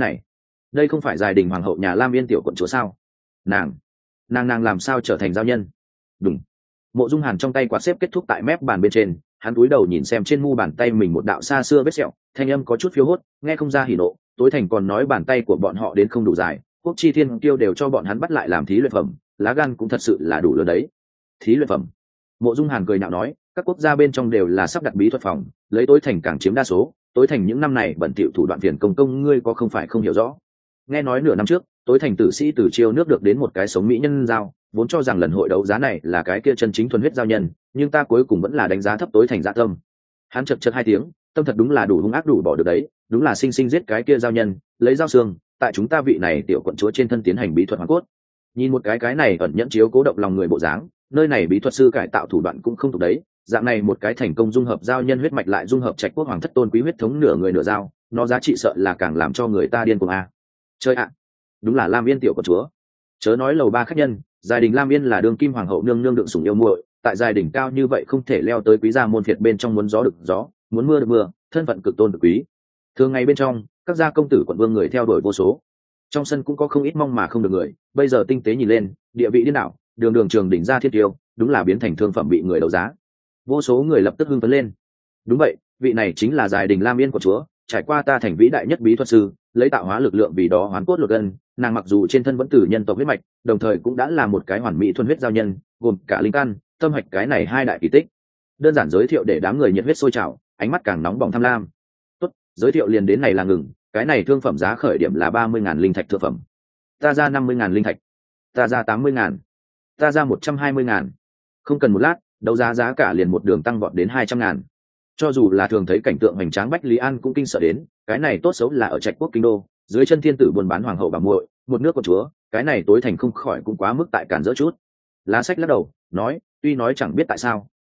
đây không phải Giai Đình hoàng hậu nhà Lam Yên tiểu quận chúa sao? Nàng làm sao trở thành giao nhân? Đúng. Mộ Dung Hàn trong tay quạt xếp kết thúc tại mép bàn bên trên, hắn cúi đầu nhìn xem trên mu bàn tay mình một đạo xa xưa vết sẹo, thanh âm có chút phiêu hốt, nghe không ra hỉ nộ. Tối thành còn nói bàn tay của bọn họ đến không đủ dài, Quốc chi thiên kiêu đều cho bọn hắn bắt lại làm thí luyện phẩm, lá gan cũng thật sự là đủ lớn đấy. Thí luyện phẩm? Mộ Dung Hàn cười nhạo nói: các quốc gia bên trong đều là sắp đặt bí thuật phòng, lấy Tối thành càng chiếm đa số. Tối thành những năm này bẩn thỉu thủ đoạn phiền công ngươi có không phải không hiểu rõ. Nghe nói nửa năm trước, Tối thành tử sĩ từ chiêu nước được đến một cái sống mỹ nhân giao, vốn cho rằng lần hội đấu giá này là cái kia chân chính thuần huyết giao nhân, nhưng ta cuối cùng vẫn là đánh giá thấp Tối thành dạ tâm. Hắn chật hai tiếng, tâm thật đúng là đủ hung ác đủ bỏ được đấy, đúng là sinh giết cái kia giao nhân, lấy giao xương tại chúng ta vị này tiểu quận chúa trên thân tiến hành bí thuật hoàn cốt. Nhìn một cái này ẩn nhẫn chiếu cố động lòng người bộ dáng, nơi này bí thuật sư cải tạo thủ đoạn cũng không thuộc đấy. Dạng này một cái thành công dung hợp giao nhân huyết mạch lại dung hợp Trạch Quốc hoàng thất tôn quý huyết thống nửa người nửa giao, nó giá trị sợ là càng làm cho người ta điên cuồng a. Chơi ạ, đúng là Lam Yên tiểu quận chúa. Chớ nói lầu 3 khách nhân, Giai Đình Lam Yên là đương kim hoàng hậu nương nương đựng sủng yêu muội, tại Giai Đình cao như vậy không thể leo tới quý gia môn phiệt bên trong, muốn gió được gió, muốn mưa được mưa, thân phận cực tôn cực quý. Thường ngày bên trong, các gia công tử quận vương người theo đuổi vô số, trong sân cũng có không ít mong mà không được người, bây giờ tinh tế nhìn lên, địa vị điên đảo, đường trường đỉnh gia thiết tiêu, đúng là biến thành thương phẩm bị người đấu giá. Vô số người lập tức hưng phấn lên. Đúng vậy, vị này chính là Giai Đình Lam Yên của chúa, trải qua ta thành vĩ đại nhất bí thuật sư, lấy tạo hóa lực lượng vì đó hoán cốt lột gân. Nàng mặc dù trên thân vẫn tử nhân tộc huyết mạch, đồng thời cũng đã là một cái hoàn mỹ thuần huyết giao nhân, gồm cả linh căn, tâm hạch cái này hai đại kỳ tích. Đơn giản giới thiệu để đám người nhiệt huyết sôi trào, ánh mắt càng nóng bỏng tham lam. Tốt, giới thiệu liền đến này là ngừng, cái này thương phẩm giá khởi điểm là 30.000 linh thạch thượng phẩm. Ta ra 50.000 linh thạch, ta ra 80.000, ta ra 120.000. Không cần một lát, đấu giá cả liền một đường tăng vọt đến 200.000. Cho dù là thường thấy cảnh tượng hoành tráng Bách Lý An cũng kinh sợ đến, cái này tốt xấu là ở Trạch Quốc kinh đô, dưới chân thiên tử buôn bán hoàng hậu bà muội, một nước con chúa, cái này Tối thành không khỏi cũng quá mức tại cản dỡ chút. Lá Sách lắc đầu nói: tuy nói chẳng biết tại sao,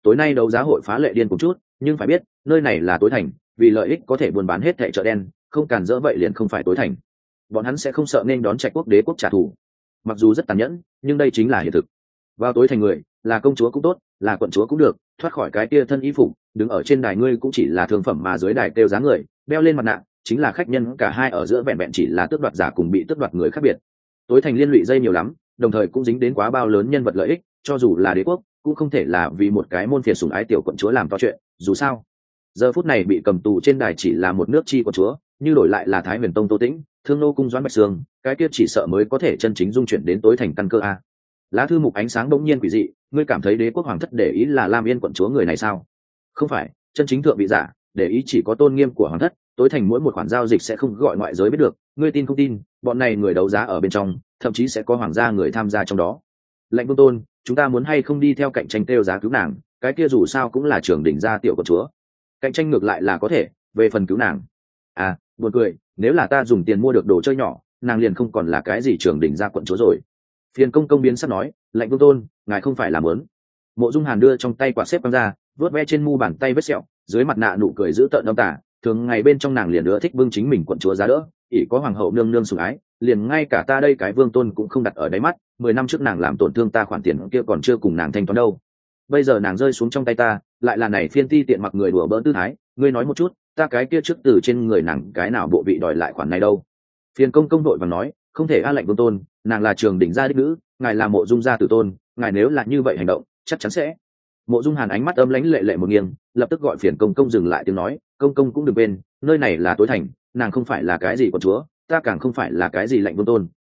tối nay đấu giá hội phá lệ điên cùng chút, nhưng phải biết nơi này là tối thành, vì lợi ích có thể buôn bán hết thẻ chợ đen, không cản dỡ vậy liền không phải tối thành. Bọn hắn sẽ không sợ nên đón Trạch quốc đế quốc trả thù. Mặc dù rất tàn nhẫn, nhưng đây chính là hiện thực. Vào tối thành người, là công chúa cũng tốt, là quận chúa cũng được, thoát khỏi cái kia thân y phục, đứng ở trên đài ngươi cũng chỉ là thương phẩm mà dưới đài kêu giá người, đeo lên mặt nạ, chính là khách nhân, cả hai ở giữa vẹn vẹn chỉ là tước đoạt giả cùng bị tước đoạt người khác biệt. Tối thành liên lụy dây nhiều lắm, đồng thời cũng dính đến quá bao lớn nhân vật lợi ích, cho dù là đế quốc cũng không thể là vì một cái môn phiệt sủng ái tiểu quận chúa làm to chuyện. Dù sao giờ phút này bị cầm tù trên đài chỉ là một nước chi quận chúa, như đổi lại là Thái Huyền Tông Tô Tĩnh, Thương Nô cung Doãn Bạch Sương, cái kia chỉ sợ mới có thể chân chính dung chuyển đến tối thành căn cơ a. Lá thư mục ánh sáng bỗng nhiên quỷ dị, ngươi cảm thấy đế quốc hoàng thất để ý là Lam Yên quận chúa người này sao? Không phải, chân chính thượng vị giả để ý chỉ có tôn nghiêm của hoàng thất, tối thành mỗi một khoản giao dịch sẽ không gọi ngoại giới biết được, ngươi tin không tin, bọn này người đấu giá ở bên trong, thậm chí sẽ có hoàng gia người tham gia trong đó. Lệnh Vương Tôn, chúng ta muốn hay không đi theo cạnh tranh tiêu giá cứu nàng, cái kia dù sao cũng là trưởng đỉnh gia tiểu quận chúa. Cạnh tranh ngược lại là có thể, về phần cứu nàng. À, buồn cười, nếu là ta dùng tiền mua được đồ chơi nhỏ, nàng liền không còn là cái gì trưởng đỉnh gia quận chúa rồi. Phiền công công biến sắc nói, Lệnh Vương Tôn, ngài không phải là muốn. Mộ Dung Hàn đưa trong tay quạt xếp quăng ra, vớt ve trên mu bàn tay vết sẹo, dưới mặt nạ nụ cười giữ tợn âm tả, thường ngày bên trong nàng liền ưa thích bưng chính mình quận chúa giá đỡ, ỷ có hoàng hậu nương nương sủng ái, liền ngay cả ta đây cái vương tôn cũng không đặt ở đáy mắt. 10 năm trước nàng làm tổn thương ta khoản tiền kia còn chưa cùng nàng thanh toán đâu, bây giờ nàng rơi xuống trong tay ta, lại là này phiên ti tiện mặc người đùa bỡn tư thái, ngươi nói một chút, ta cái kia trước từ trên người nàng cái nào bộ vị đòi lại khoản này đâu? Phiền công công đội và nói, không thể a Lệnh Vương Tôn, nàng là trường đỉnh gia đích nữ, ngài là Mộ Dung gia tử tôn, ngài nếu là như vậy hành động, chắc chắn sẽ. Mộ Dung Hàn ánh mắt âm lãnh lệ lệ một nghiêng, lập tức gọi phiền công công dừng lại tiếng nói, công công cũng đừng quên, nơi này là tối thành, nàng không phải là cái gì quận chúa, ta càng không phải là cái gì Lệnh Vương Tôn.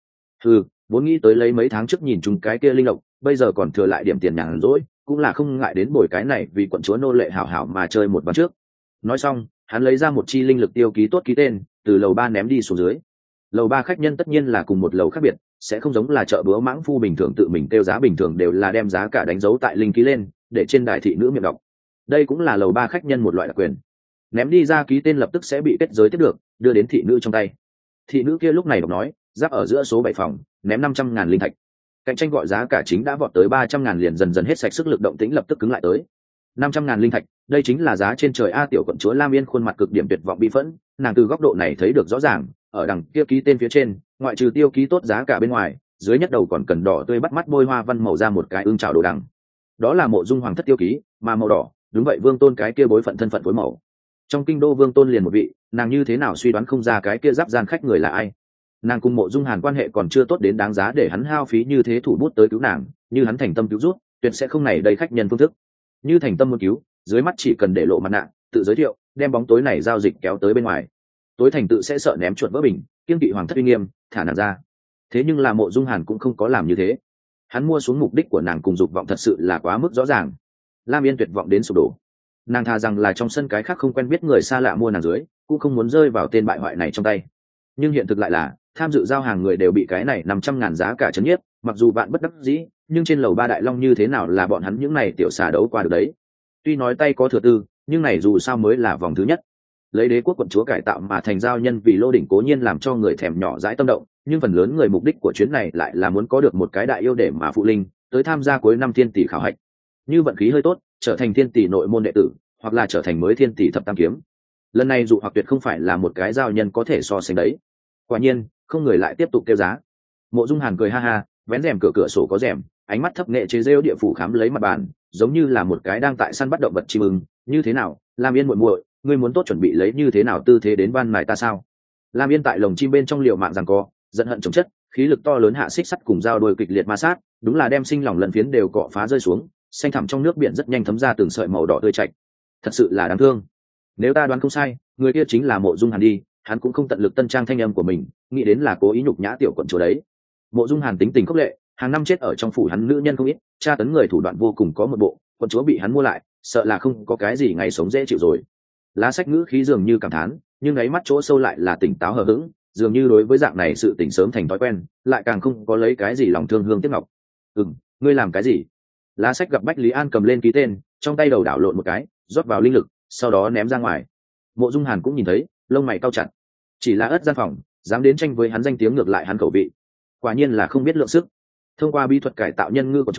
Vốn nghĩ tới lấy mấy tháng trước nhìn chúng cái kia linh lộc, bây giờ còn thừa lại điểm tiền nhàn rỗi, cũng là không ngại đến bồi cái này vì quận chúa nô lệ hảo hảo mà chơi một ván trước. Nói xong, hắn lấy ra một chi linh lực tiêu ký tốt ký tên, từ lầu 3 ném đi xuống dưới. Lầu 3 khách nhân tất nhiên là cùng một lầu khác biệt, sẽ không giống là chợ búa mãng phu bình thường tự mình tiêu giá, bình thường đều là đem giá cả đánh dấu tại linh ký lên, để trên đài thị nữ miệng đọc. Đây cũng là lầu 3 khách nhân một loại đặc quyền. Ném đi ra ký tên lập tức sẽ bị kết giới tiếp được, đưa đến thị nữ trong tay. Thị nữ kia lúc này đọc nói, giáp ở giữa số 7 phòng, ném 500.000 linh thạch. Cạnh tranh gọi giá cả chính đã vọt tới 300.000, liền dần dần hết sạch sức lực, động tĩnh lập tức cứng lại tới. 500.000 linh thạch, đây chính là giá trên trời a. Tiểu quận chúa Lam Yên khuôn mặt cực điểm tuyệt vọng bị phẫn, nàng từ góc độ này thấy được rõ ràng, ở đằng kia ký tên phía trên, ngoại trừ tiêu ký tốt giá cả bên ngoài, dưới nhất đầu còn cần đỏ tươi bắt mắt bôi hoa văn màu ra một cái ưng chảo đồ đằng. Đó là Mộ Dung hoàng thất tiêu ký, mà màu đỏ, đúng vậy Vương Tôn cái kia bối phận thân phận phối màu. Trong kinh đô Vương Tôn liền một vị, nàng như thế nào suy đoán không ra cái kia giáp gian khách người là ai. Nàng cùng Mộ Dung Hàn quan hệ còn chưa tốt đến đáng giá để hắn hao phí như thế thủ bút tới cứu nàng, như hắn thành tâm cứu rút, tuyệt sẽ không này đây khách nhân phương thức. Như thành tâm muốn cứu, dưới mắt chỉ cần để lộ mặt nạ, tự giới thiệu, đem bóng tối này giao dịch kéo tới bên ngoài. Tối thành tự sẽ sợ ném chuột vỡ bình, kiêng kỵ hoàng thất uy nghiêm, thả nàng ra. Thế nhưng là Mộ Dung Hàn cũng không có làm như thế. Hắn mua xuống mục đích của nàng cùng dục vọng thật sự là quá mức rõ ràng. Lam Yên tuyệt vọng đến sụp đổ. Nàng thà rằng là trong sân cái khác không quen biết người xa lạ mua nàng dưới, cũng không muốn rơi vào tên bại hoại này trong tay. Nhưng hiện thực lại là, tham dự giao hàng người đều bị cái này 500.000 giá cả chấn nhiếp, mặc dù bạn bất đắc dĩ, nhưng trên lầu 3 đại long như thế nào là bọn hắn những này tiểu xà đấu qua được đấy. Tuy nói tay có thừa tư, nhưng này dù sao mới là vòng thứ nhất. Lấy đế quốc quận chúa cải tạo mà thành giao nhân vì lô đỉnh cố nhiên làm cho người thèm nhỏ dãi tâm động, nhưng phần lớn người mục đích của chuyến này lại là muốn có được một cái đại yêu để mà phụ linh, tới tham gia cuối năm thiên tỷ khảo hạch. Như vận khí hơi tốt, trở thành thiên tỷ nội môn đệ tử, hoặc là trở thành mới thiên tỷ thập tam kiếm. Lần này dụ hoặc tuyệt không phải là một cái giao nhân có thể so sánh đấy. Quả nhiên, không người lại tiếp tục kêu giá. Mộ Dung Hàn cười ha ha, vén rèm cửa sổ có rèm, ánh mắt thấp nghệ chế rêu địa phủ khám lấy mặt bàn, giống như là một cái đang tại săn bắt động vật chim ưng. Như thế nào, Lam Yên muội muội, ngươi muốn tốt chuẩn bị lấy như thế nào tư thế đến ban mài ta sao? Lam Yên tại lồng chim bên trong liều mạng giằng co, giận hận chống chất, khí lực to lớn hạ xích sắt cùng dao đôi kịch liệt ma sát, đúng là đem sinh lòng lần phiến đều cọ phá rơi xuống, xanh thẳm trong nước biển rất nhanh thấm ra từng sợi màu đỏ tươi chạch. Thật sự là đáng thương. Nếu ta đoán không sai, người kia chính là Mộ Dung Hàn đi, hắn cũng không tận lực tân trang thanh âm của mình, nghĩ đến là cố ý nhục nhã tiểu quận chúa đấy. Mộ Dung Hàn tính tình khốc lệ, hàng năm chết ở trong phủ hắn nữ nhân không ít, tra tấn người thủ đoạn vô cùng có một bộ, quận chúa bị hắn mua lại, sợ là không có cái gì ngày sống dễ chịu rồi. Lá sách ngữ khí dường như cảm thán, nhưng ấy mắt chỗ sâu lại là tỉnh táo hờ hững, dường như đối với dạng này sự tỉnh sớm thành thói quen, lại càng không có lấy cái gì lòng thương hương tiếc ngọc. Ngươi làm cái gì? Lá sách gặp Bách Lý An cầm lên ký tên, trong tay đầu đảo lộn một cái, rót vào linh lực, sau đó ném ra ngoài. Mộ Dung Hàn cũng nhìn thấy, lông mày cau chặt. Chỉ là ất gian phòng, dám đến tranh với hắn danh tiếng ngược lại hắn khẩu vị, quả nhiên là không biết lượng sức. Thông qua bí thuật cải tạo nhân ngư của chúa,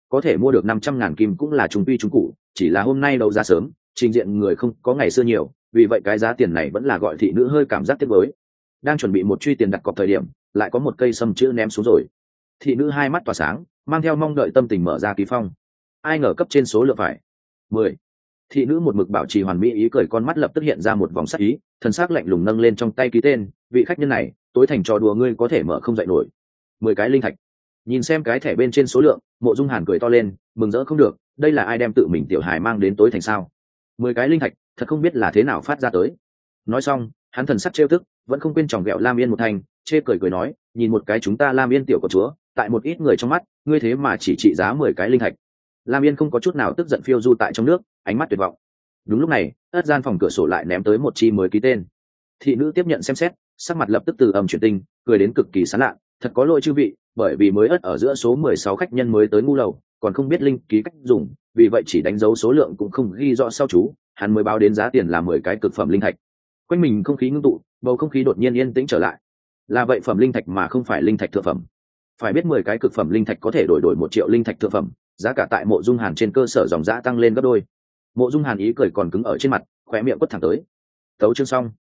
có thể mua được 500.000 kim cũng là trung quy trung cụ, chỉ là hôm nay đấu giá sớm, trình diện người không có ngày xưa nhiều, vì vậy cái giá tiền này vẫn là gọi thị nữ hơi cảm giác tiếc nuối. Đang chuẩn bị một truy tiền đặt cọc thời điểm, lại có một cây sâm chữ ném xuống rồi. Thị nữ hai mắt tỏa sáng, mang theo mong đợi tâm tình mở ra ký phong. Ai ngờ cấp trên số lượng phải 10. Thị nữ một mực bảo trì hoàn mỹ ý cười, con mắt lập tức hiện ra một vòng sắc ý, thần sắc lạnh lùng nâng lên trong tay ký tên, vị khách nhân này, tối thành trò đùa ngươi có thể mở không dậy nổi. 10 cái linh thạch. Nhìn xem cái thẻ bên trên số lượng, Mộ Dung Hàn cười to lên, mừng rỡ không được, đây là ai đem tự mình tiểu hài mang đến tối thành sao? 10 cái linh thạch, thật không biết là thế nào phát ra tới. Nói xong, hắn thần sắc trêu tức, vẫn không quên tròng ghẹo Lam Yên một thành, chê cười cười nói, nhìn một cái chúng ta Lam Yên tiểu của chúa, tại một ít người trong mắt, ngươi thế mà chỉ trị giá 10 cái linh thạch. Lam Yên không có chút nào tức giận, phiêu du tại trong nước, ánh mắt tuyệt vọng. Đúng lúc này, ớt gian phòng cửa sổ lại ném tới một chi mới ký tên. Thị nữ tiếp nhận xem xét, sắc mặt lập tức từ ầm chuyển tinh, cười đến cực kỳ sán lạ, thật có lỗi chư vị, bởi vì mới ớt ở giữa số 16 khách nhân mới tới ngu lầu, còn không biết linh ký cách dùng, vì vậy chỉ đánh dấu số lượng cũng không ghi rõ sau chú, hắn mới báo đến giá tiền là 10 cái cực phẩm linh thạch. Quanh mình không khí ngưng tụ, bầu không khí đột nhiên yên tĩnh trở lại. Là vậy phẩm linh thạch mà không phải linh thạch thượng phẩm. Phải biết 10 cái cực phẩm linh thạch có thể đổi 1 triệu linh thạch thượng phẩm, giá cả tại Mộ Dung Hàn trên cơ sở dòng giá tăng lên gấp đôi. Mộ Dung Hàn ý cười còn cứng ở trên mặt, khóe miệng quất thẳng tới. Tấu chương xong.